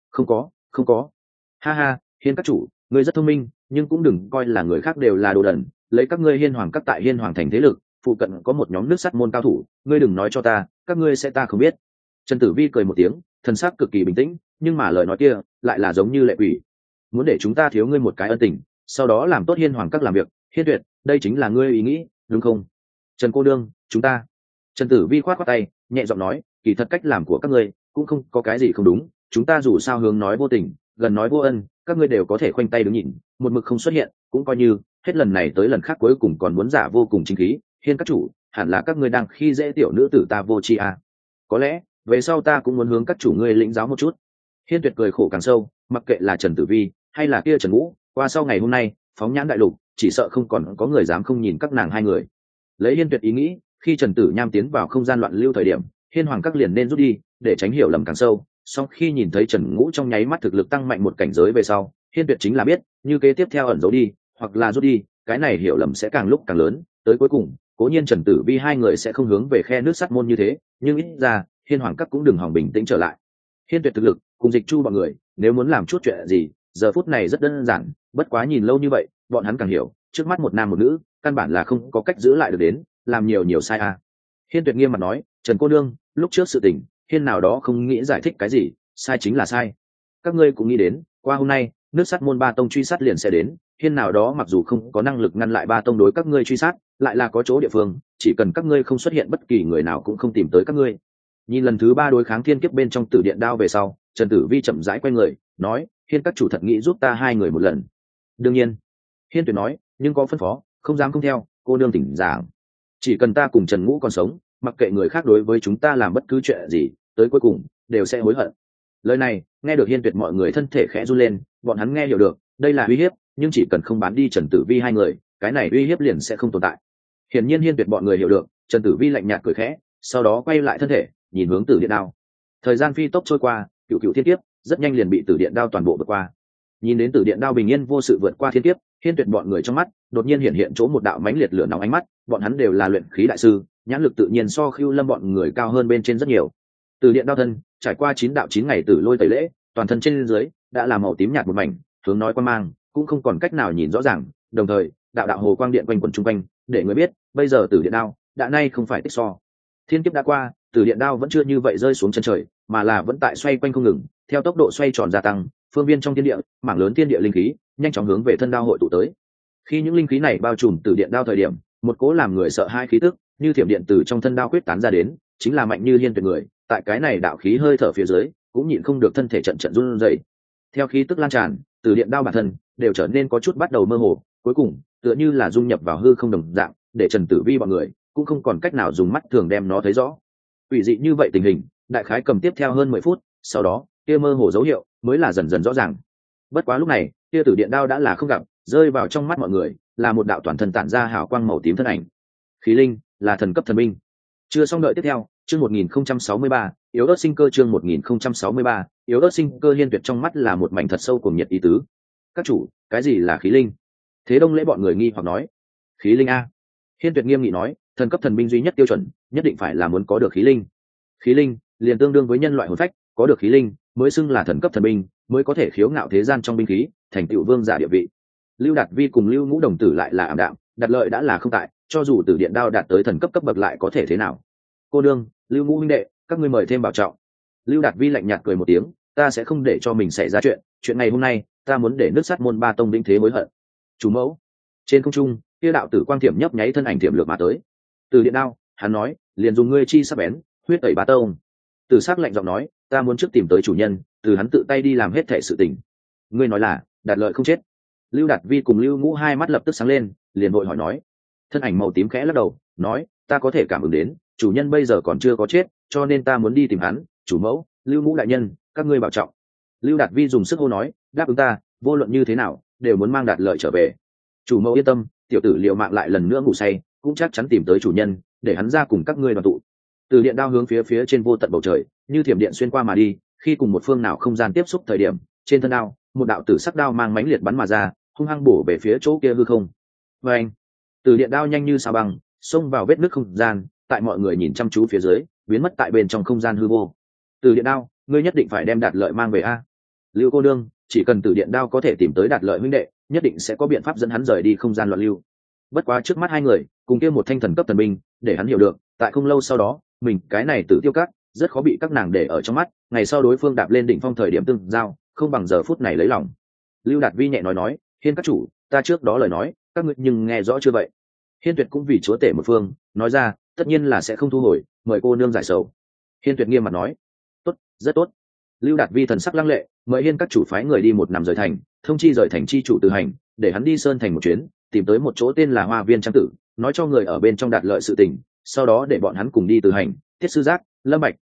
A: Không có. Ha ha, Hiên các chủ, ngươi rất thông minh, nhưng cũng đừng coi là người khác đều là đồ đần, lấy các ngươi Hiên Hoàng các tại Hiên Hoàng thành thế lực, phụ cận có một nhóm nước sắt môn cao thủ, ngươi đừng nói cho ta, các ngươi sẽ ta không biết. Trần Tử Vi cười một tiếng, thần sắc cực kỳ bình tĩnh, nhưng mà lời nói kia lại là giống như lệ quỷ. Muốn để chúng ta thiếu ngươi một cái ân tình, sau đó làm tốt Hiên Hoàng các làm việc, Hiên Tuyệt, đây chính là ngươi ý nghĩ, đúng không? Trần cô đương, chúng ta. Trần Tử Vi khoát khoát tay, nhẹ giọng nói, kỳ thật cách làm của các ngươi cũng không có cái gì không đúng, chúng ta dù sao hướng nói vô tình, gần nói vô ân, các ngươi đều có thể khoanh tay đứng nhìn, một mực không xuất hiện, cũng coi như hết lần này tới lần khác cuối cùng còn muốn giả vô cùng chính khí. Hiên các chủ, hẳn là các ngươi đang khi dễ tiểu nữ tử ta vô tri à. Có lẽ về sau ta cũng muốn hướng các chủ ngươi lĩnh giáo một chút. Hiên Tuyệt cười khổ càng sâu, mặc kệ là Trần Tử Vi hay là kia Trần Ngũ, qua sau ngày hôm nay phóng nhãn đại lục chỉ sợ không còn có người dám không nhìn các nàng hai người. Lấy Hiên Tuyệt ý nghĩ, khi Trần Tử Nham tiến vào không gian loạn lưu thời điểm, Hiên Hoàng các liền nên rút đi để tránh hiểu lầm càng sâu. Song khi nhìn thấy Trần Ngũ trong nháy mắt thực lực tăng mạnh một cảnh giới về sau, Hiên Tuyệt chính là biết, như kế tiếp theo ẩn giấu đi hoặc là rút đi, cái này hiểu lầm sẽ càng lúc càng lớn, tới cuối cùng cố nhiên Trần Tử Vi hai người sẽ không hướng về khe nước sắt môn như thế, nhưng ít ra Hiên Hoàng các cũng đừng hòng bình tĩnh trở lại. Hiên Tuyệt thực lực cùng Dịch Chu bọn người nếu muốn làm chút chuyện gì giờ phút này rất đơn giản, bất quá nhìn lâu như vậy bọn hắn càng hiểu, trước mắt một nam một nữ căn bản là không có cách giữ lại được, đến làm nhiều sai à. Hiên Tuyệt nghiêm mặt nói, Trần cô nương, lúc trước sự tình Hiên nào đó không nghĩ giải thích cái gì, sai chính là sai. Các ngươi cũng nghĩ đến qua hôm nay nước sắt môn ba tông truy sát liền sẽ đến, Hiên nào đó mặc dù không có năng lực ngăn lại ba tông đối các ngươi truy sát, lại là có chỗ địa phương chỉ cần các ngươi không xuất hiện bất kỳ người nào cũng không tìm tới các ngươi. Nhìn lần thứ ba đối kháng thiên kiếp bên trong Tử Điện Đao về sau, Trần Tử Vi chậm rãi quay người nói, Hiên các chủ thật nghĩ giúp ta hai người một lần. Đương nhiên. Hiên Tuyệt nói, nhưng có phân phó không dám không theo, cô nương tỉnh giảng, chỉ cần ta cùng Trần Ngũ còn sống, mặc kệ người khác đối với chúng ta làm bất cứ chuyện gì, tới cuối cùng đều sẽ hối hận. Lời này nghe được Hiên Tuyệt mọi người thân thể khẽ run lên, bọn hắn nghe hiểu được đây là uy hiếp, nhưng chỉ cần không bán đi Trần Tử Vi hai người, cái này uy hiếp liền sẽ không tồn tại. Hiển nhiên Hiên Tuyệt bọn người hiểu được. Trần Tử Vi lạnh nhạt cười khẽ, sau đó quay lại thân thể nhìn hướng Tử Điện Đao. Thời gian phi tốc trôi qua, cựu thiên kiếp rất nhanh liền bị Tử Điện Đao toàn bộ vượt qua. Nhìn đến Tử Điện Đao bình yên vô sự vượt qua thiên kiếp, Hiên Tuyệt bọn người trong mắt đột nhiên hiện chỗ một đạo mãnh liệt lửa nóng ánh mắt, bọn hắn đều là luyện khí đại sư, nhãn lực tự nhiên so Khưu Lâm bọn người cao hơn bên trên rất nhiều. Tử Điện Đao thân trải qua 9 đạo 9 ngày tử lôi tẩy lễ, toàn thân trên dưới đã là màu tím nhạt một mảnh, hướng nói quan mang cũng không còn cách nào nhìn rõ ràng, đồng thời đạo hồ quang điện quanh quẩn chung quanh, để người biết bây giờ Tử Điện Đao đã nay không phải tích so. Thiên kiếp đã qua, Tử Điện Đao vẫn chưa như vậy rơi xuống chân trời, mà là vẫn tại xoay quanh không ngừng, theo tốc độ xoay tròn gia tăng, phương viên trong thiên địa mảng lớn thiên địa linh khí nhanh chóng hướng về thân đao hội tụ tới. Khi những linh khí này bao trùm Tử Điện Đao thời điểm, một cỗ làm người sợ hai khí tức như thiểm điện từ trong thân đao quyết tán ra đến, chính là mạnh như Hiên Tuyệt người, tại cái này đạo khí hơi thở phía dưới cũng nhịn không được thân thể trận run rẩy. Theo khí tức lan tràn, Tử Điện Đao bản thân đều trở nên có chút bắt đầu mơ hồ, cuối cùng tựa như là dung nhập vào hư không đồng dạng, để Trần Tử Vi bọn người cũng không còn cách nào dùng mắt thường đem nó thấy rõ. Ủy dị như vậy tình hình, đại khái cầm tiếp theo hơn 10 phút, sau đó kia mơ hồ dấu hiệu mới là dần dần rõ ràng. Bất quá lúc này, kia Tử Điện Đao đã là không gặp, rơi vào trong mắt mọi người là một đạo toàn thân tản ra hào quang màu tím thân ảnh. Khí linh, là thần cấp thần binh. Chưa xong đợi tiếp theo, chương 1063, yếu ớt sinh cơ, chương 1063, yếu ớt sinh cơ. Hiên Tuyệt trong mắt là một mảnh thật sâu cùng nhiệt ý tứ. Các chủ, cái gì là khí linh? Thế Đông Lễ bọn người nghi hoặc nói. Khí linh a? Hiên Tuyệt nghiêm nghị nói, thần cấp thần binh duy nhất tiêu chuẩn nhất định phải là muốn có được khí linh. Khí linh liền tương đương với nhân loại hồn phách, có được khí linh mới xưng là thần cấp thần binh, mới có thể khiếu ngạo thế gian trong binh khí, thành tựu vương giả địa vị. Lưu Đạt Vi cùng Lưu Ngũ đồng tử lại là ảm đạm, Đạt Lợi đã là không tại, cho dù Tử Điện Đao đạt tới thần cấp cấp bậc lại có thể thế nào? Cô đương, Lưu Ngũ huynh đệ, các ngươi mời thêm bảo trọng. Lưu Đạt Vi lạnh nhạt cười một tiếng, ta sẽ không để cho mình xảy ra chuyện ngày hôm nay, ta muốn để nước sắt môn ba tông vĩnh thế hối hận. Chủ mẫu. Trên không trung, kia đạo tử quang thiểm nhấp nháy thân ảnh thiểm lược mà tới. Tử Điện Đao, hắn nói, liền dùng ngươi chi sắc bén, huyết tẩy ba tông. Tử Sắc lạnh giọng nói, ta muốn trước tìm tới chủ nhân, từ hắn tự tay đi làm hết thảy sự tình. Ngươi nói là Đạt Lợi không chết? Lưu Đạt Vi cùng Lưu Ngũ hai mắt lập tức sáng lên, liền vội hỏi nói. Thân ảnh màu tím khẽ lắc đầu, nói, ta có thể cảm ứng đến chủ nhân bây giờ còn chưa có chết, cho nên ta muốn đi tìm hắn. Chủ mẫu, Lưu Ngũ đại nhân, các ngươi bảo trọng. Lưu Đạt Vi dùng sức hô nói, đáp ứng ta, vô luận như thế nào đều muốn mang Đạt Lợi trở về. Chủ mẫu yên tâm, tiểu tử liều mạng lại lần nữa ngủ say cũng chắc chắn tìm tới chủ nhân, để hắn ra cùng các ngươi đoàn tụ. Từ Điện Đao hướng phía trên vô tận bầu trời như thiểm điện xuyên qua mà đi, khi cùng một phương nào không gian tiếp xúc thời điểm, trên thân đao một đạo tử sắc đao mang mãnh liệt bắn mà ra, hung hăng bổ về phía chỗ kia hư không. Và anh, Từ Điện Đao nhanh như sao băng xông vào vết nứt không gian, tại mọi người nhìn chăm chú phía dưới biến mất tại bên trong không gian hư vô. Từ Điện Đao, ngươi nhất định phải đem Đạt Lợi mang về a. Lưu cô đương, chỉ cần Từ Điện Đao có thể tìm tới Đạt Lợi huynh đệ, nhất định sẽ có biện pháp dẫn hắn rời đi không gian loạn lưu. Bất quá trước mắt hai người cùng kia một thanh thần cấp thần binh, để hắn hiểu được tại không lâu sau đó mình cái này Tử Tiêu Các rất khó bị các nàng để ở trong mắt, ngày sau đối phương đạp lên đỉnh phong thời điểm tương giao không bằng giờ phút này lấy lòng. Lưu Đạt Vi nhẹ nói, Hiên các chủ, ta trước đó lời nói các ngươi nhưng nghe rõ chưa vậy? Hiên Tuyệt cũng vì chúa tể một phương nói ra, tất nhiên là sẽ không thu hồi, mời cô nương giải sầu. Hiên Tuyệt nghiêm mặt nói, tốt, rất tốt. Lưu Đạt Vi thần sắc lăng lệ, mời Hiên các chủ phái người đi một nằm rời thành, thông chi rời thành chi chủ Từ Hành, để hắn đi sơn thành một chuyến, tìm tới một chỗ tên là Hoa Viên Trang Tử, nói cho người ở bên trong Đạt Lợi sự tình, sau đó để bọn hắn cùng đi Từ Hành, Tiết Sư Giác, Lâm Bạch,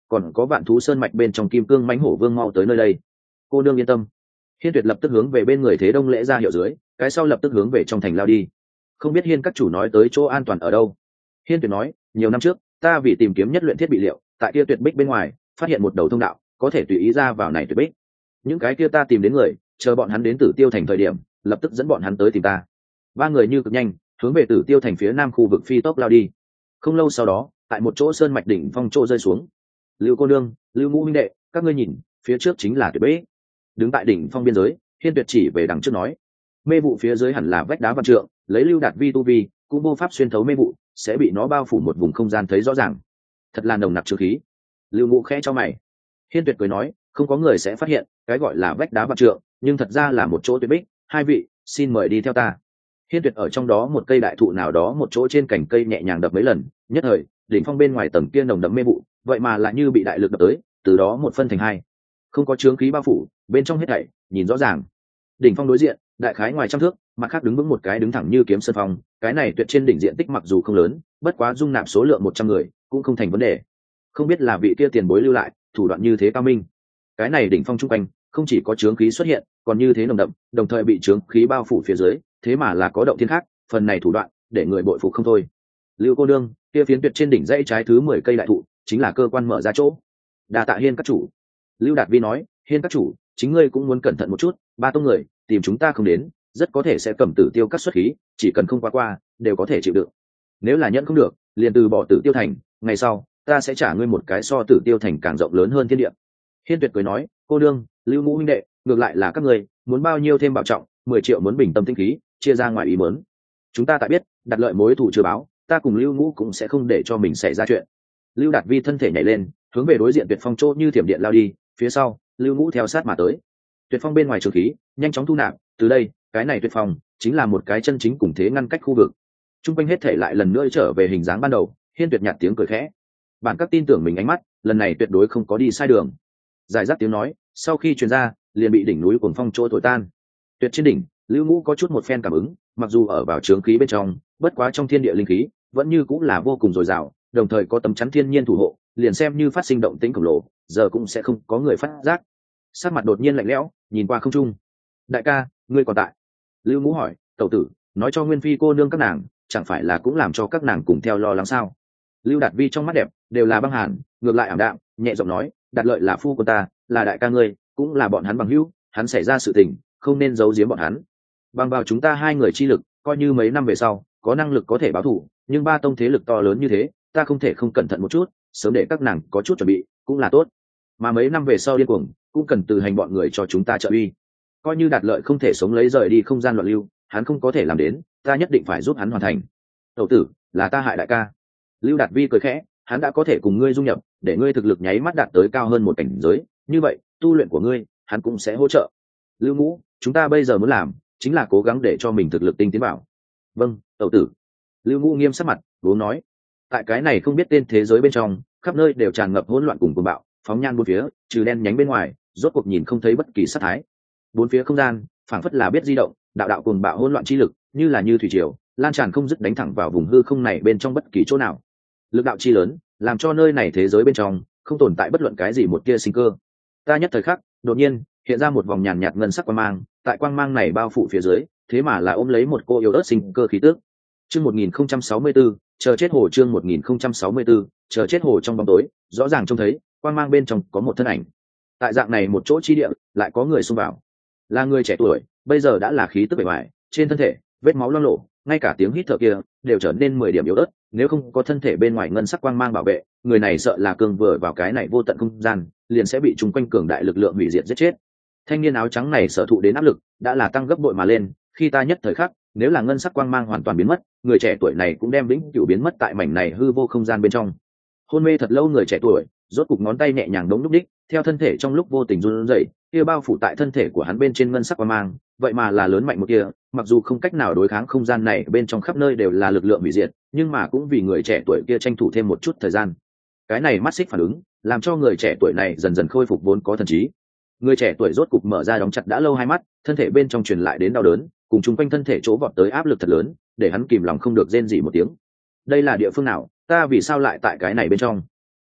A: còn có vạn thú sơn mạch bên trong kim cương mãnh hổ vương mau tới nơi đây. Cô nương yên tâm. Hiên Tuyệt lập tức hướng về bên người Thế Đông lễ ra hiệu dưới, cái sau lập tức hướng về trong thành lao đi. Không biết Hiên các chủ nói tới chỗ an toàn ở đâu? Hiên Tuyệt nói, nhiều năm trước ta vì tìm kiếm nhất luyện thiết bị liệu, tại kia tuyệt bích bên ngoài phát hiện một đầu thông đạo, có thể tùy ý ra vào này tuyệt bích. Những cái kia ta tìm đến người, chờ bọn hắn đến Tử Tiêu thành thời điểm, lập tức dẫn bọn hắn tới tìm ta. Ba người như cực nhanh hướng về Tử Tiêu thành phía nam khu vực phi tốc lao đi. Không lâu sau đó, tại một chỗ sơn mạch đỉnh phong chỗ rơi xuống. Lưu cô nương, Lưu Ngũ huynh đệ, các ngươi nhìn, phía trước chính là tuyệt bích. Đứng tại đỉnh phong biên giới, Hiên Tuyệt chỉ về đằng trước nói, mê vụ phía dưới hẳn là vách đá vạn trượng, lấy Lưu Đạt vi tu vi, cũng vô pháp xuyên thấu mê vụ, sẽ bị nó bao phủ một vùng không gian thấy rõ ràng. Thật là nồng nặc trừ khí. Lưu Ngũ khẽ cho mày. Hiên Tuyệt cười nói, không có người sẽ phát hiện, cái gọi là vách đá vạn trượng, nhưng thật ra là một chỗ tuyệt bích. Hai vị, xin mời đi theo ta. Hiên Tuyệt ở trong đó một cây đại thụ nào đó một chỗ trên cành cây nhẹ nhàng đập mấy lần, nhất thời đỉnh phong bên ngoài tầng kia nồng đậm mê vụ, vậy mà lại như bị đại lực đập tới, từ đó một phân thành hai. Không có chướng khí bao phủ, bên trong hết thảy nhìn rõ ràng. Đỉnh phong đối diện, đại khái ngoài trăm thước, mặt khác đứng vững một cái đứng thẳng như kiếm sơn phong, cái này tuyệt trên đỉnh diện tích mặc dù không lớn, bất quá dung nạp số lượng 100 người, cũng không thành vấn đề. Không biết là vị kia tiền bối lưu lại, thủ đoạn như thế cao minh. Cái này đỉnh phong trung quanh, không chỉ có chướng khí xuất hiện, còn như thế nồng đậm, đồng thời bị chướng khí bao phủ phía dưới, thế mà là có động thiên khác, phần này thủ đoạn, để người bội phục không thôi. Lưu cô nương, kia phiến tuyệt trên đỉnh dãy trái thứ 10 cây đại thụ, chính là cơ quan mở ra chỗ. Đa tạ Hiên các chủ. Lưu Đạt Vi nói, Hiên các chủ, chính ngươi cũng muốn cẩn thận một chút, ba tông người tìm chúng ta không đến, rất có thể sẽ cầm Tử Tiêu các xuất khí, chỉ cần không qua đều có thể chịu đựng. Nếu là nhận không được, liền từ bỏ Tử Tiêu thành, ngày sau ta sẽ trả ngươi một cái so Tử Tiêu thành càng rộng lớn hơn thiên địa. Hiên Tuyệt cười nói, cô đương, Lưu Ngũ huynh đệ, ngược lại là các ngươi muốn bao nhiêu thêm bảo trọng, 10 triệu muốn bình tâm tinh khí, chia ra ngoài ý muốn. Chúng ta tại biết, đặt lợi mối thù chưa báo, ta cùng Lưu Ngũ cũng sẽ không để cho mình xảy ra chuyện. Lưu Đạt Vi thân thể nhảy lên, hướng về đối diện Tuyệt Phong chỗ như thiểm điện lao đi, phía sau Lưu Ngũ theo sát mà tới. Tuyệt Phong bên ngoài trường khí nhanh chóng thu nạp, từ đây cái này Tuyệt Phong chính là một cái chân chính cùng thế ngăn cách khu vực. Trung quanh hết thể lại lần nữa trở về hình dáng ban đầu. Hiên Tuyệt nhạt tiếng cười khẽ, bản các tin tưởng mình ánh mắt lần này tuyệt đối không có đi sai đường. Giải rác tiếng nói sau khi truyền ra, liền bị đỉnh núi cuồng phong chỗ thổi tan. Tuyệt trên đỉnh, Lưu Ngũ có chút một phen cảm ứng, mặc dù ở vào trướng khí bên trong, bất quá trong thiên địa linh khí vẫn như cũng là vô cùng dồi dào, đồng thời có tấm chắn thiên nhiên thủ hộ, liền xem như phát sinh động tĩnh khổng lồ, giờ cũng sẽ không có người phát giác. Sắc mặt đột nhiên lạnh lẽo, nhìn qua không trung. Đại ca, ngươi còn tại? Lưu Ngũ hỏi. Tẩu tử, nói cho Nguyên Phi cô nương các nàng, chẳng phải là cũng làm cho các nàng cùng theo lo lắng sao? Lưu Đạt Vi trong mắt đẹp đều là băng hàn, ngược lại ảm đạm, nhẹ giọng nói, Đạt Lợi là phu của ta, là đại ca ngươi, cũng là bọn hắn bằng hữu, hắn xảy ra sự tình, không nên giấu giếm bọn hắn. Bằng vào chúng ta hai người chi lực, coi như mấy năm về sau có năng lực có thể báo thù, nhưng ba tông thế lực to lớn như thế, ta không thể không cẩn thận một chút, sớm để các nàng có chút chuẩn bị cũng là tốt. Mà mấy năm về sau điên cuồng, cũng cần từ hành bọn người cho chúng ta trợ uy. Coi như Đạt Lợi không thể sống lấy rời đi không gian loạn lưu, hắn không có thể làm đến, ta nhất định phải giúp hắn hoàn thành. Tẩu tử, là ta hại đại ca. Lưu Đạt Vi cười khẽ, hắn đã có thể cùng ngươi dung nhập, để ngươi thực lực nháy mắt đạt tới cao hơn một cảnh giới, như vậy tu luyện của ngươi hắn cũng sẽ hỗ trợ. Lưu Ngũ, chúng ta bây giờ muốn làm chính là cố gắng để cho mình thực lực tinh tiến vào. Vâng, tẩu tử. Lưu Ngũ nghiêm sắc mặt uống nói, tại cái này không biết tên thế giới bên trong, khắp nơi đều tràn ngập hỗn loạn cùng cuồng bạo, phóng nhan bốn phía, trừ đen nhánh bên ngoài, rốt cuộc nhìn không thấy bất kỳ sát thái. Bốn phía không gian phảng phất là biết di động, đạo đạo cuồng bạo hỗn loạn chi lực như là như thủy triều lan tràn không dứt, đánh thẳng vào vùng hư không này bên trong bất kỳ chỗ nào. Lực đạo chi lớn làm cho nơi này thế giới bên trong không tồn tại bất luận cái gì một tia sinh cơ. Ta nhất thời khắc đột nhiên hiện ra một vòng nhàn nhạt ngân sắc quang mang, tại quang mang này bao phủ phía dưới, thế mà là ôm lấy một cô yếu ớt sinh cơ khí tức. Chương 1064, chờ chết hồ. Chương 1064, chờ chết hồ. Trong bóng tối rõ ràng trông thấy quang mang bên trong có một thân ảnh. Tại dạng này một chỗ chi địa lại có người xông vào, là người trẻ tuổi, bây giờ đã là khí tức bề ngoài, trên thân thể vết máu loang lổ, ngay cả tiếng hít thở kia đều trở nên 10 điểm yếu ớt. Nếu không có thân thể bên ngoài ngân sắc quang mang bảo vệ, người này sợ là cường vừa vào cái này vô tận không gian, liền sẽ bị chung quanh cường đại lực lượng hủy diệt giết chết. Thanh niên áo trắng này sở thụ đến áp lực đã là tăng gấp bội mà lên, khi ta nhất thời khắc, nếu là ngân sắc quang mang hoàn toàn biến mất, người trẻ tuổi này cũng đem vĩnh cửu biến mất tại mảnh này hư vô không gian bên trong. Hôn mê thật lâu người trẻ tuổi, rốt cục ngón tay nhẹ nhàng đống lúc đích, theo thân thể trong lúc vô tình run rẩy, kia bao phủ tại thân thể của hắn bên trên ngân sắc quang mang, vậy mà là lớn mạnh một kia, mặc dù không cách nào đối kháng không gian này bên trong khắp nơi đều là lực lượng hủy diệt, nhưng mà cũng vì người trẻ tuổi kia tranh thủ thêm một chút thời gian. Cái này mắt xích phản ứng, làm cho người trẻ tuổi này dần dần khôi phục vốn có thần trí. Người trẻ tuổi rốt cục mở ra đóng chặt đã lâu hai mắt, thân thể bên trong truyền lại đến đau đớn, cùng chung quanh thân thể chỗ vọt tới áp lực thật lớn, để hắn kìm lòng không được rên rỉ một tiếng. Đây là địa phương nào? Ta vì sao lại tại cái này bên trong?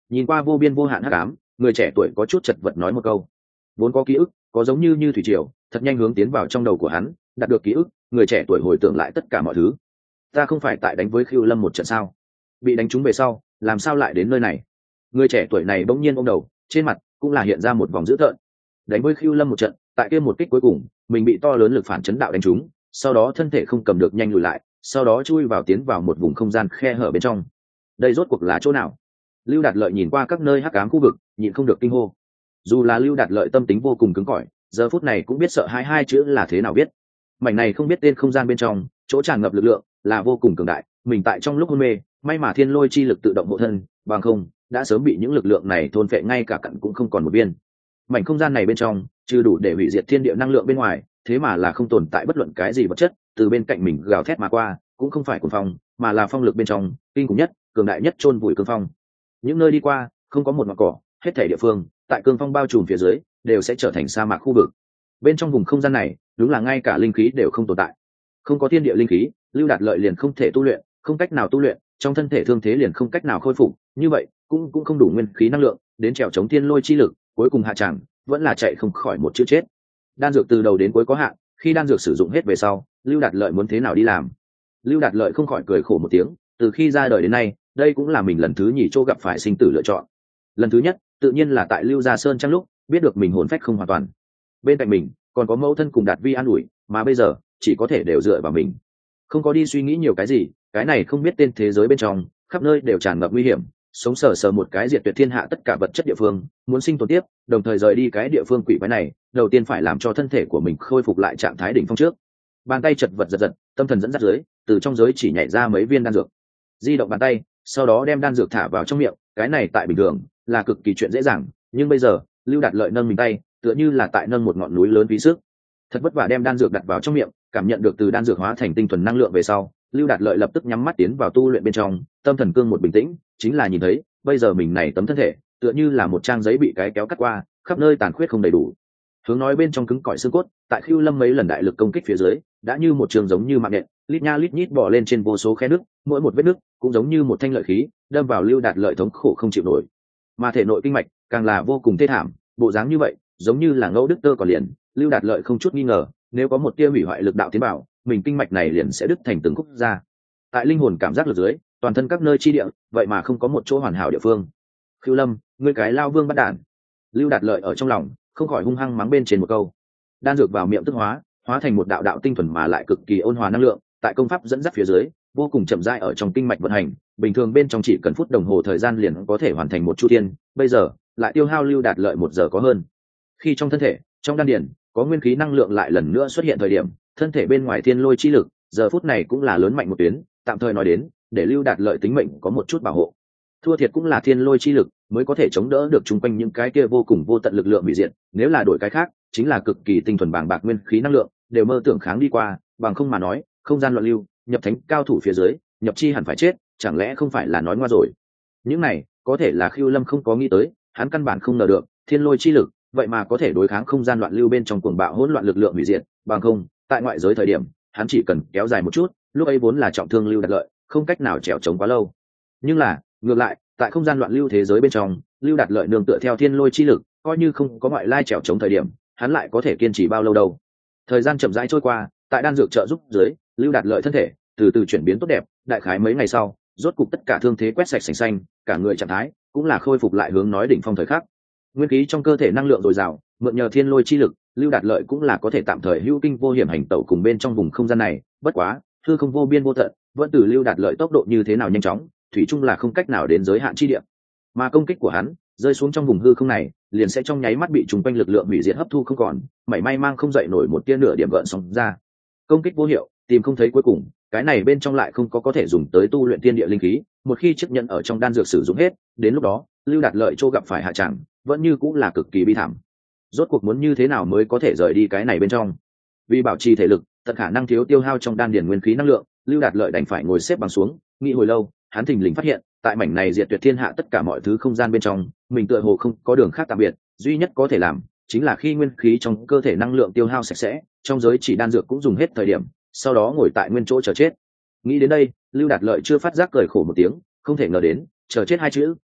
A: Nhìn qua vô biên vô hạn hắc ám, người trẻ tuổi có chút chật vật nói một câu. Vốn có ký ức, có giống như thủy triều, thật nhanh hướng tiến vào trong đầu của hắn, đạt được ký ức, người trẻ tuổi hồi tưởng lại tất cả mọi thứ. Ta không phải tại đánh với Khưu Lâm một trận sao? Bị đánh trúng về sau, làm sao lại đến nơi này? Người trẻ tuổi này bỗng nhiên ôm đầu, trên mặt cũng là hiện ra một vòng dữ tợn. Đánh với Khưu Lâm một trận, tại kia một kích cuối cùng, mình bị to lớn lực phản chấn đạo đánh trúng, sau đó thân thể không cầm được nhanh lùi lại, sau đó chui vào tiến vào một vùng không gian khe hở bên trong. Đây rốt cuộc là chỗ nào? Lưu Đạt Lợi nhìn qua các nơi hắc ám khu vực, nhịn không được kinh hô. Dù là Lưu Đạt Lợi tâm tính vô cùng cứng cỏi, giờ phút này cũng biết sợ hai chữ là thế nào biết. Mảnh này không biết tên không gian bên trong, chỗ tràn ngập lực lượng là vô cùng cường đại, mình tại trong lúc hôn mê, may mà thiên lôi chi lực tự động hộ thân, bằng không đã sớm bị những lực lượng này thôn phệ ngay cả cặn cũng không còn một viên. Mảnh không gian này bên trong, trừ đủ để hủy diệt thiên địa năng lượng bên ngoài, thế mà là không tồn tại bất luận cái gì vật chất, từ bên cạnh mình gào thét mà qua, cũng không phải cuồng phong, mà là phong lực bên trong, kinh khủng nhất, cường đại nhất chôn vùi cương phong. Những nơi đi qua, không có một ngọn cỏ, hết thảy địa phương, tại cương phong bao trùm phía dưới, đều sẽ trở thành sa mạc khu vực. Bên trong vùng không gian này, đúng là ngay cả linh khí đều không tồn tại. Không có thiên địa linh khí, Lưu Đạt Lợi liền không thể tu luyện, không cách nào tu luyện, trong thân thể thương thế liền không cách nào khôi phục, như vậy, cũng không đủ nguyên khí năng lượng, đến trèo chống thiên lôi chi lực, cuối cùng hạ tràng, vẫn là chạy không khỏi một chữ chết. Đan dược từ đầu đến cuối có hạn, khi đan dược sử dụng hết về sau, Lưu Đạt Lợi muốn thế nào đi làm? Lưu Đạt Lợi không khỏi cười khổ một tiếng, từ khi ra đời đến nay, đây cũng là mình lần thứ nhì chỗ gặp phải sinh tử lựa chọn. Lần thứ nhất, tự nhiên là tại Lưu Gia Sơn trong lúc biết được mình hồn phách không hoàn toàn. Bên cạnh mình còn có mẫu thân cùng Đạt Vi an ủi, mà bây giờ chỉ có thể đều dựa vào mình. Không có đi suy nghĩ nhiều cái gì, cái này không biết tên thế giới bên trong, khắp nơi đều tràn ngập nguy hiểm, sống sờ sờ một cái diệt tuyệt thiên hạ tất cả vật chất địa phương, muốn sinh tồn tiếp, đồng thời rời đi cái địa phương quỷ quái này, đầu tiên phải làm cho thân thể của mình khôi phục lại trạng thái đỉnh phong trước. Bàn tay chật vật giật giật, tâm thần dẫn dắt dưới, từ trong giới chỉ nhảy ra mấy viên đan dược. Di động bàn tay, sau đó đem đan dược thả vào trong miệng, cái này tại bình thường là cực kỳ chuyện dễ dàng, nhưng bây giờ, Lưu Đạt Lợi nâng mình tay, tựa như là tại nâng một ngọn núi lớn phí sức. Thật vất vả đem đan dược đặt vào trong miệng, cảm nhận được từ đan dược hóa thành tinh thuần năng lượng về sau, Lưu Đạt Lợi lập tức nhắm mắt tiến vào tu luyện bên trong, tâm thần cương một bình tĩnh, chính là nhìn thấy, bây giờ mình này tấm thân thể, tựa như là một trang giấy bị cái kéo cắt qua, khắp nơi tàn khuyết không đầy đủ. Hướng nói bên trong cứng cỏi xương cốt, tại Khưu Lâm mấy lần đại lực công kích phía dưới, đã như một trường giống như mạng nện, lít nha lít nhít bò lên trên vô số khe nước, mỗi một vết nước cũng giống như một thanh lợi khí, đâm vào Lưu Đạt Lợi thống khổ không chịu nổi. Mà thể nội kinh mạch càng là vô cùng thê thảm, bộ dáng như vậy, giống như là ngẫu đứt tơ còn liền, Lưu Đạt Lợi không chút nghi ngờ, nếu có một tia hủy hoại lực đạo tiến bảo, mình kinh mạch này liền sẽ đứt thành từng khúc ra. Tại linh hồn cảm giác lực dưới, toàn thân các nơi chi địa, vậy mà không có một chỗ hoàn hảo địa phương. Khưu Lâm, ngươi cái lao vương bắt đản. Lưu Đạt Lợi ở trong lòng không khỏi hung hăng mắng bên trên một câu. Đan dược vào miệng tức hóa thành một đạo đạo tinh thuần mà lại cực kỳ ôn hòa năng lượng, tại công pháp dẫn dắt phía dưới, vô cùng chậm rãi ở trong kinh mạch vận hành, bình thường bên trong chỉ cần phút đồng hồ thời gian liền có thể hoàn thành một chu thiên, bây giờ lại tiêu hao Lưu Đạt Lợi 1 giờ có hơn. Khi trong thân thể, trong đan điền có nguyên khí năng lượng lại lần nữa xuất hiện thời điểm, thân thể bên ngoài thiên lôi chi lực, giờ phút này cũng là lớn mạnh một tuyến, tạm thời nói đến, để Lưu Đạt Lợi tính mệnh có một chút bảo hộ. Thua thiệt cũng là thiên lôi chi lực mới có thể chống đỡ được chung quanh những cái kia vô cùng vô tận lực lượng bị diệt, nếu là đổi cái khác, chính là cực kỳ tinh thuần bàng bạc nguyên khí năng lượng, đều mơ tưởng kháng đi qua, bằng không mà nói, không gian loạn lưu, nhập thánh cao thủ phía dưới, nhập chi hẳn phải chết, chẳng lẽ không phải là nói ngoa rồi. Những này, có thể là Khưu Lâm không có nghĩ tới, hắn căn bản không ngờ được, thiên lôi chi lực, vậy mà có thể đối kháng không gian loạn lưu bên trong cuồng bạo hỗn loạn lực lượng hủy diệt, bằng không, tại ngoại giới thời điểm, hắn chỉ cần kéo dài một chút, lúc ấy vốn là trọng thương Lưu Đạt Lợi, không cách nào trèo chống quá lâu. Nhưng là, ngược lại, tại không gian loạn lưu thế giới bên trong, Lưu Đạt Lợi nương tựa theo thiên lôi chi lực, coi như không có ngoại lai trèo chống thời điểm, hắn lại có thể kiên trì bao lâu đâu. Thời gian chậm rãi trôi qua, tại đan dược trợ giúp dưới, Lưu Đạt Lợi thân thể từ từ chuyển biến tốt đẹp, đại khái mấy ngày sau, rốt cục tất cả thương thế quét sạch sành xanh, cả người trạng thái cũng là khôi phục lại hướng nói đỉnh phong thời khắc. Nguyên khí trong cơ thể năng lượng dồi dào, mượn nhờ thiên lôi chi lực, Lưu Đạt Lợi cũng là có thể tạm thời hữu kinh vô hiểm hành tẩu cùng bên trong vùng không gian này, bất quá, hư không vô biên vô tận, vẫn từ Lưu Đạt Lợi tốc độ như thế nào nhanh chóng, thủy chung là không cách nào đến giới hạn chi địa. Mà công kích của hắn, rơi xuống trong vùng hư không này, liền sẽ trong nháy mắt bị trùng quanh lực lượng hủy diệt hấp thu không còn, mảy may mang không dậy nổi một tia nửa điểm gợn sóng ra. Công kích vô hiệu, tìm không thấy cuối cùng, cái này bên trong lại không có thể dùng tới tu luyện tiên địa linh khí, một khi chấp nhận ở trong đan dược sử dụng hết, đến lúc đó, Lưu Đạt Lợi chỗ gặp phải hạ trạng, vẫn như cũng là cực kỳ bi thảm. Rốt cuộc muốn như thế nào mới có thể rời đi cái này bên trong? Vì bảo trì thể lực, tận khả năng thiếu tiêu hao trong đan điền nguyên khí năng lượng, Lưu Đạt Lợi đành phải ngồi xếp bằng xuống, nghĩ hồi lâu, hắn thình lình phát hiện, tại mảnh này diệt tuyệt thiên hạ tất cả mọi thứ không gian bên trong, mình tựa hồ không có đường khác tạm biệt, duy nhất có thể làm chính là khi nguyên khí trong cơ thể năng lượng tiêu hao sạch sẽ, trong giới chỉ đan dược cũng dùng hết thời điểm, sau đó ngồi tại nguyên chỗ chờ chết. Nghĩ đến đây, Lưu Đạt Lợi chưa phát giác cười khổ một tiếng, không thể ngờ đến, chờ chết hai chữ,